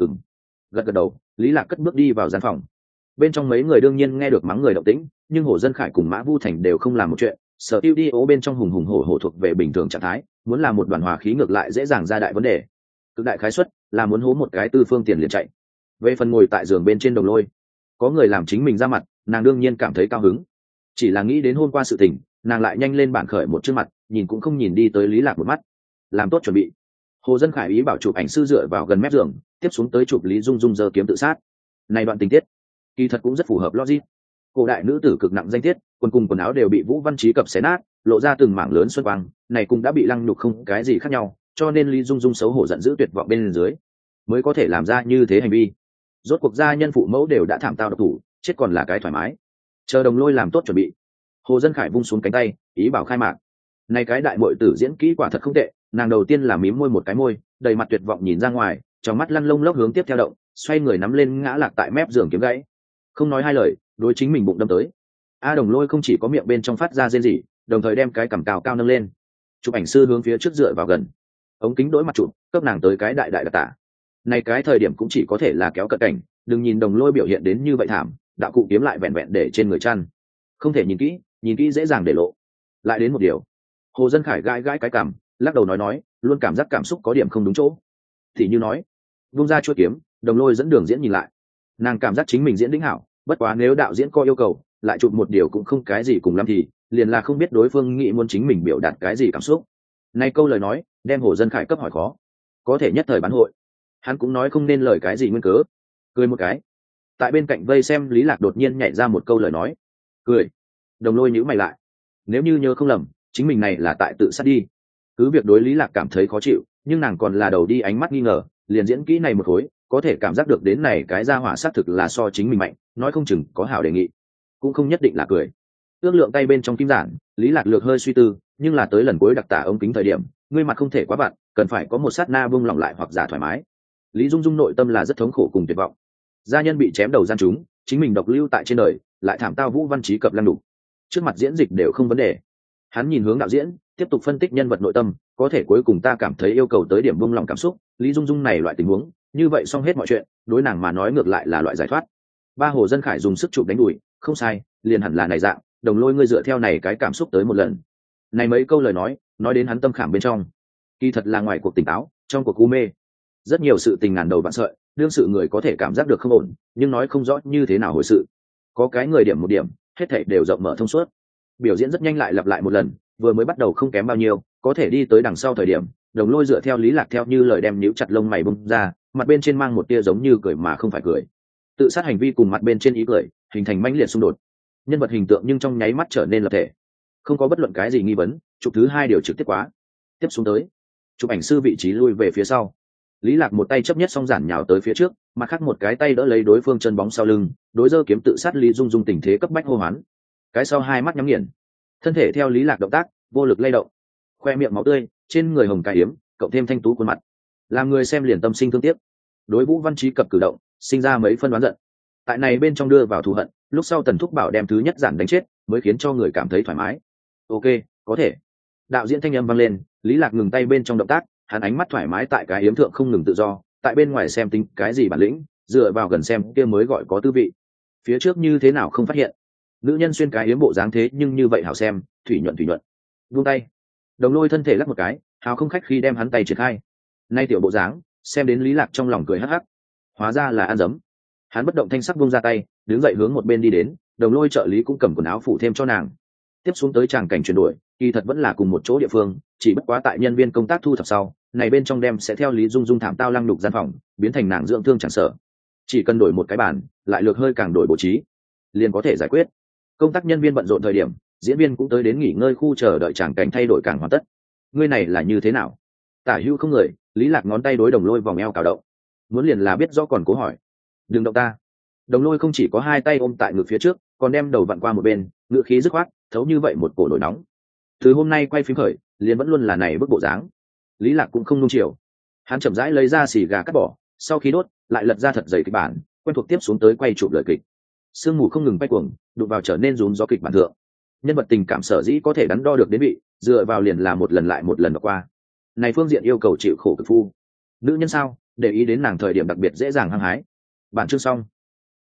Gật gật đầu, Lý Lạc cất bước đi vào gian phòng. Bên trong mấy người đương nhiên nghe được mắng người động tĩnh, nhưng Hồ Dân Khải cùng Mã Vu Thành đều không làm một chuyện. Sở studio bên trong hùng hùng hổ hổ thuộc về bình thường trạng thái, muốn làm một đoàn hòa khí ngược lại dễ dàng ra đại vấn đề. Cực đại khái suất là muốn hố một cái tư phương tiền liền chạy. Về phần ngồi tại giường bên trên Đồng Lôi, có người làm chính mình ra mặt, nàng đương nhiên cảm thấy cao hứng. Chỉ là nghĩ đến hôm qua sự tình, nàng lại nhanh lên bản khởi một chương mặt, nhìn cũng không nhìn đi tới Lý Lạc một mắt. Làm tốt chuẩn bị. Hồ Dân Khải ý bảo chụp ảnh sư dựa vào gần mép giường, tiếp xuống tới chụp Lý Dung Dung giơ kiếm tự sát. Này đoạn tình tiết, kỳ thật cũng rất phù hợp logic. Cổ đại nữ tử cực nặng danh tiết, quần cùng quần áo đều bị Vũ Văn Chí cập xé nát, lộ ra từng mảng lớn xuân quang, này cũng đã bị lăng nhục không cái gì khác nhau, cho nên Lý Dung Dung xấu hổ giận dữ tuyệt vọng bên dưới, mới có thể làm ra như thế hành vi. Rốt cuộc gia nhân phụ mẫu đều đã thảm tao độc thủ, chết còn là cái thoải mái. Chờ Đồng Lôi làm tốt chuẩn bị, Hồ Dân Khải vung xuống cánh tay, ý bảo khai mạc. Này cái đại muội tử diễn kỹ quả thật không tệ, nàng đầu tiên là mím môi một cái môi, đầy mặt tuyệt vọng nhìn ra ngoài, trong mắt lăn lông lốc hướng tiếp theo động, xoay người nắm lên ngã lạc tại mép giường kiếm gãy, không nói hai lời, đối chính mình bụng đâm tới. Đồng Lôi không chỉ có miệng bên trong phát ra rên rỉ, đồng thời đem cái cằm cao cao nâng lên. Chụp ảnh sư hướng phía trước dựa vào gần, ống kính đối mặt chụp, cấp nàng tới cái đại đại đặc tả. Này cái thời điểm cũng chỉ có thể là kéo cận cảnh, đừng nhìn Đồng Lôi biểu hiện đến như vậy thảm, đạo cụ kiếm lại vẹn vẹn để trên người chăn, không thể nhìn kỹ dễ dàng để lộ. Lại đến một điều, Hồ Dân Khải gãi gãi cái cằm, lắc đầu nói, luôn cảm giác cảm xúc có điểm không đúng chỗ. Thì như nói, vung ra chuôi kiếm, Đồng Lôi dẫn đường diễn nhìn lại, nàng cảm giác chính mình diễn đỉnh hảo, bất quá nếu đạo diễn có yêu cầu, lại chụp một điều cũng không cái gì cùng lắm thì liền là không biết đối phương nghĩ muốn chính mình biểu đạt cái gì cảm xúc. Này câu lời nói đem Hồ Dân Khải cấp hỏi khó, có thể nhất thời bán hội, hắn cũng nói không nên lời cái gì nguyên cớ, cười một cái. Tại bên cạnh vây xem Lý Lạc đột nhiên nhảy ra một câu lời nói, cười. Đồng Lôi nhíu mày lại, nếu như nhớ không lầm, chính mình này là tại tự sát đi. Cứ việc đối Lý Lạc cảm thấy khó chịu, nhưng nàng còn là đầu đi ánh mắt nghi ngờ, liền diễn kỹ này một khối, có thể cảm giác được đến này cái ra hỏa sát thực là so chính mình mạnh, nói không chừng có hảo đề nghị, cũng không nhất định là cười. Ước lượng tay bên trong kim giản, Lý Lạc lược hơi suy tư, nhưng là tới lần cuối đặc tả ống kính thời điểm, ngươi mặt không thể quá vặn, cần phải có một sát na buông lỏng lại hoặc giả thoải mái. Lý Dung Dung nội tâm là rất thống khổ cùng tuyệt vọng. Gia nhân bị chém đầu gian trúng, chính mình độc lưu tại trên đời, lại thảm tao Vũ Văn Chí cập lăng đủ. Trước mặt diễn dịch đều không vấn đề. Hắn nhìn hướng đạo diễn, tiếp tục phân tích nhân vật nội tâm, có thể cuối cùng ta cảm thấy yêu cầu tới điểm buông lỏng cảm xúc, Lý Dung Dung này loại tình huống, như vậy xong hết mọi chuyện, đối nàng mà nói ngược lại là loại giải thoát. Ba Hồ Dân Khải dùng sức chụp đánh đùi, không sai, liền hẳn là này dạng, Đồng Lôi ngươi dựa theo này cái cảm xúc tới một lần. Này mấy câu lời nói đến hắn tâm khảm bên trong, kỳ thật là ngoài cuộc tỉnh táo, trong cuộc u mê. Rất nhiều sự tình ngàn đầu vạn sợi, đương sự người có thể cảm giác được không ổn, nhưng nói không rõ như thế nào hồi sự. Có cái người điểm một điểm, hết thảy đều rộng mở thông suốt. Biểu diễn rất nhanh lại lặp lại một lần, vừa mới bắt đầu không kém bao nhiêu, có thể đi tới đằng sau thời điểm, Đồng Lôi dựa theo Lý Lạc theo như lời đem nhíu chặt lông mày bung ra, mặt bên trên mang một tia giống như cười mà không phải cười. Tự sát hành vi cùng mặt bên trên ý cười, hình thành mãnh liệt xung đột. Nhân vật hình tượng nhưng trong nháy mắt trở nên lập thể, không có bất luận cái gì nghi vấn. Chụp thứ hai điều trực tiếp quá, tiếp xuống tới, chụp ảnh sư vị trí lui về phía sau. Lý Lạc một tay chấp nhất song giản nhào tới phía trước, mặt khác một cái tay đỡ lấy đối phương chân bóng sau lưng, đối giơ kiếm tự sát Lý Dung Dung tình thế cấp bách hô hoán. Cái sau hai mắt nhắm nghiền, thân thể theo Lý Lạc động tác vô lực lay động, khoe miệng máu tươi, trên người hồng cải yếm, cộng thêm thanh tú khuôn mặt, làm người xem liền tâm sinh thương tiếc. Đối Vũ Văn Chí cập cử động, sinh ra mấy phân đoán giận. Tại này bên trong đưa vào thù hận, lúc sau Tần Thúc bảo đem thứ nhất giản đánh chết, mới khiến cho người cảm thấy thoải mái. Ok, có thể. Đạo diễn thanh âm vang lên, Lý Lạc ngừng tay bên trong động tác, hắn ánh mắt thoải mái tại cái yếm thượng không ngừng tự do, tại bên ngoài xem tính cái gì bản lĩnh, dựa vào gần xem kia mới gọi có tư vị. Phía trước như thế nào không phát hiện. Nữ nhân xuyên cái yếm bộ dáng thế nhưng như vậy hảo xem, thủy nhuận. Buông tay. Đồng Lôi thân thể lắc một cái, hào không khách khi đem hắn tay triển khai. Nay tiểu bộ dáng, xem đến Lý Lạc trong lòng cười hắc hắc. Hóa ra là ăn dấm. Hắn bất động thanh sắc buông ra tay, đứng dậy hướng một bên đi đến, Đồng Lôi trợ lý cũng cầm quần áo phủ thêm cho nàng. Tiếp xuống tới tràng cảnh chuyển đổi, kỳ thật vẫn là cùng một chỗ địa phương, chỉ bất quá tại nhân viên công tác thu thập sau, này bên trong đem sẽ theo Lý Dung Dung thảm tao lăng nhục gian phòng, biến thành nàng dưỡng thương chẳng sợ. Chỉ cần đổi một cái bàn, lại lược hơi càng đổi bố trí, liền có thể giải quyết. Công tác nhân viên bận rộn thời điểm, diễn viên cũng tới đến nghỉ ngơi khu chờ đợi tràng cảnh thay đổi càng hoàn tất. Ngươi này là như thế nào? Tả hữu không người, Lý Lạc ngón tay đối Đồng Lôi vòng eo cào động. Muốn liền là biết rõ còn cố hỏi. Đừng động ta. Đồng Lôi không chỉ có hai tay ôm tại ngực phía trước, còn đem đầu vặn qua một bên, ngữ khí dứt khoát, thấu như vậy một cổ nổi nóng. Từ hôm nay quay phim khởi, liền vẫn luôn là này bức bộ dáng. Lý Lạc cũng không nung chiều. Hắn chậm rãi lấy ra xì gà cắt bỏ, sau khi đốt, lại lật ra thật dày kịch bản, quen thuộc tiếp xuống tới quay chụp lời kịch. Sương mù không ngừng bay cuồng, đụng vào trở nên rún gió kịch bản thượng. Nhân vật tình cảm sở dĩ có thể đắn đo được đến vị, dựa vào liền là một lần lại một lần qua. Này phương diện yêu cầu chịu khổ cực phu. Nữ nhân sao, để ý đến nàng thời điểm đặc biệt dễ dàng hăng hái. Bản chương xong.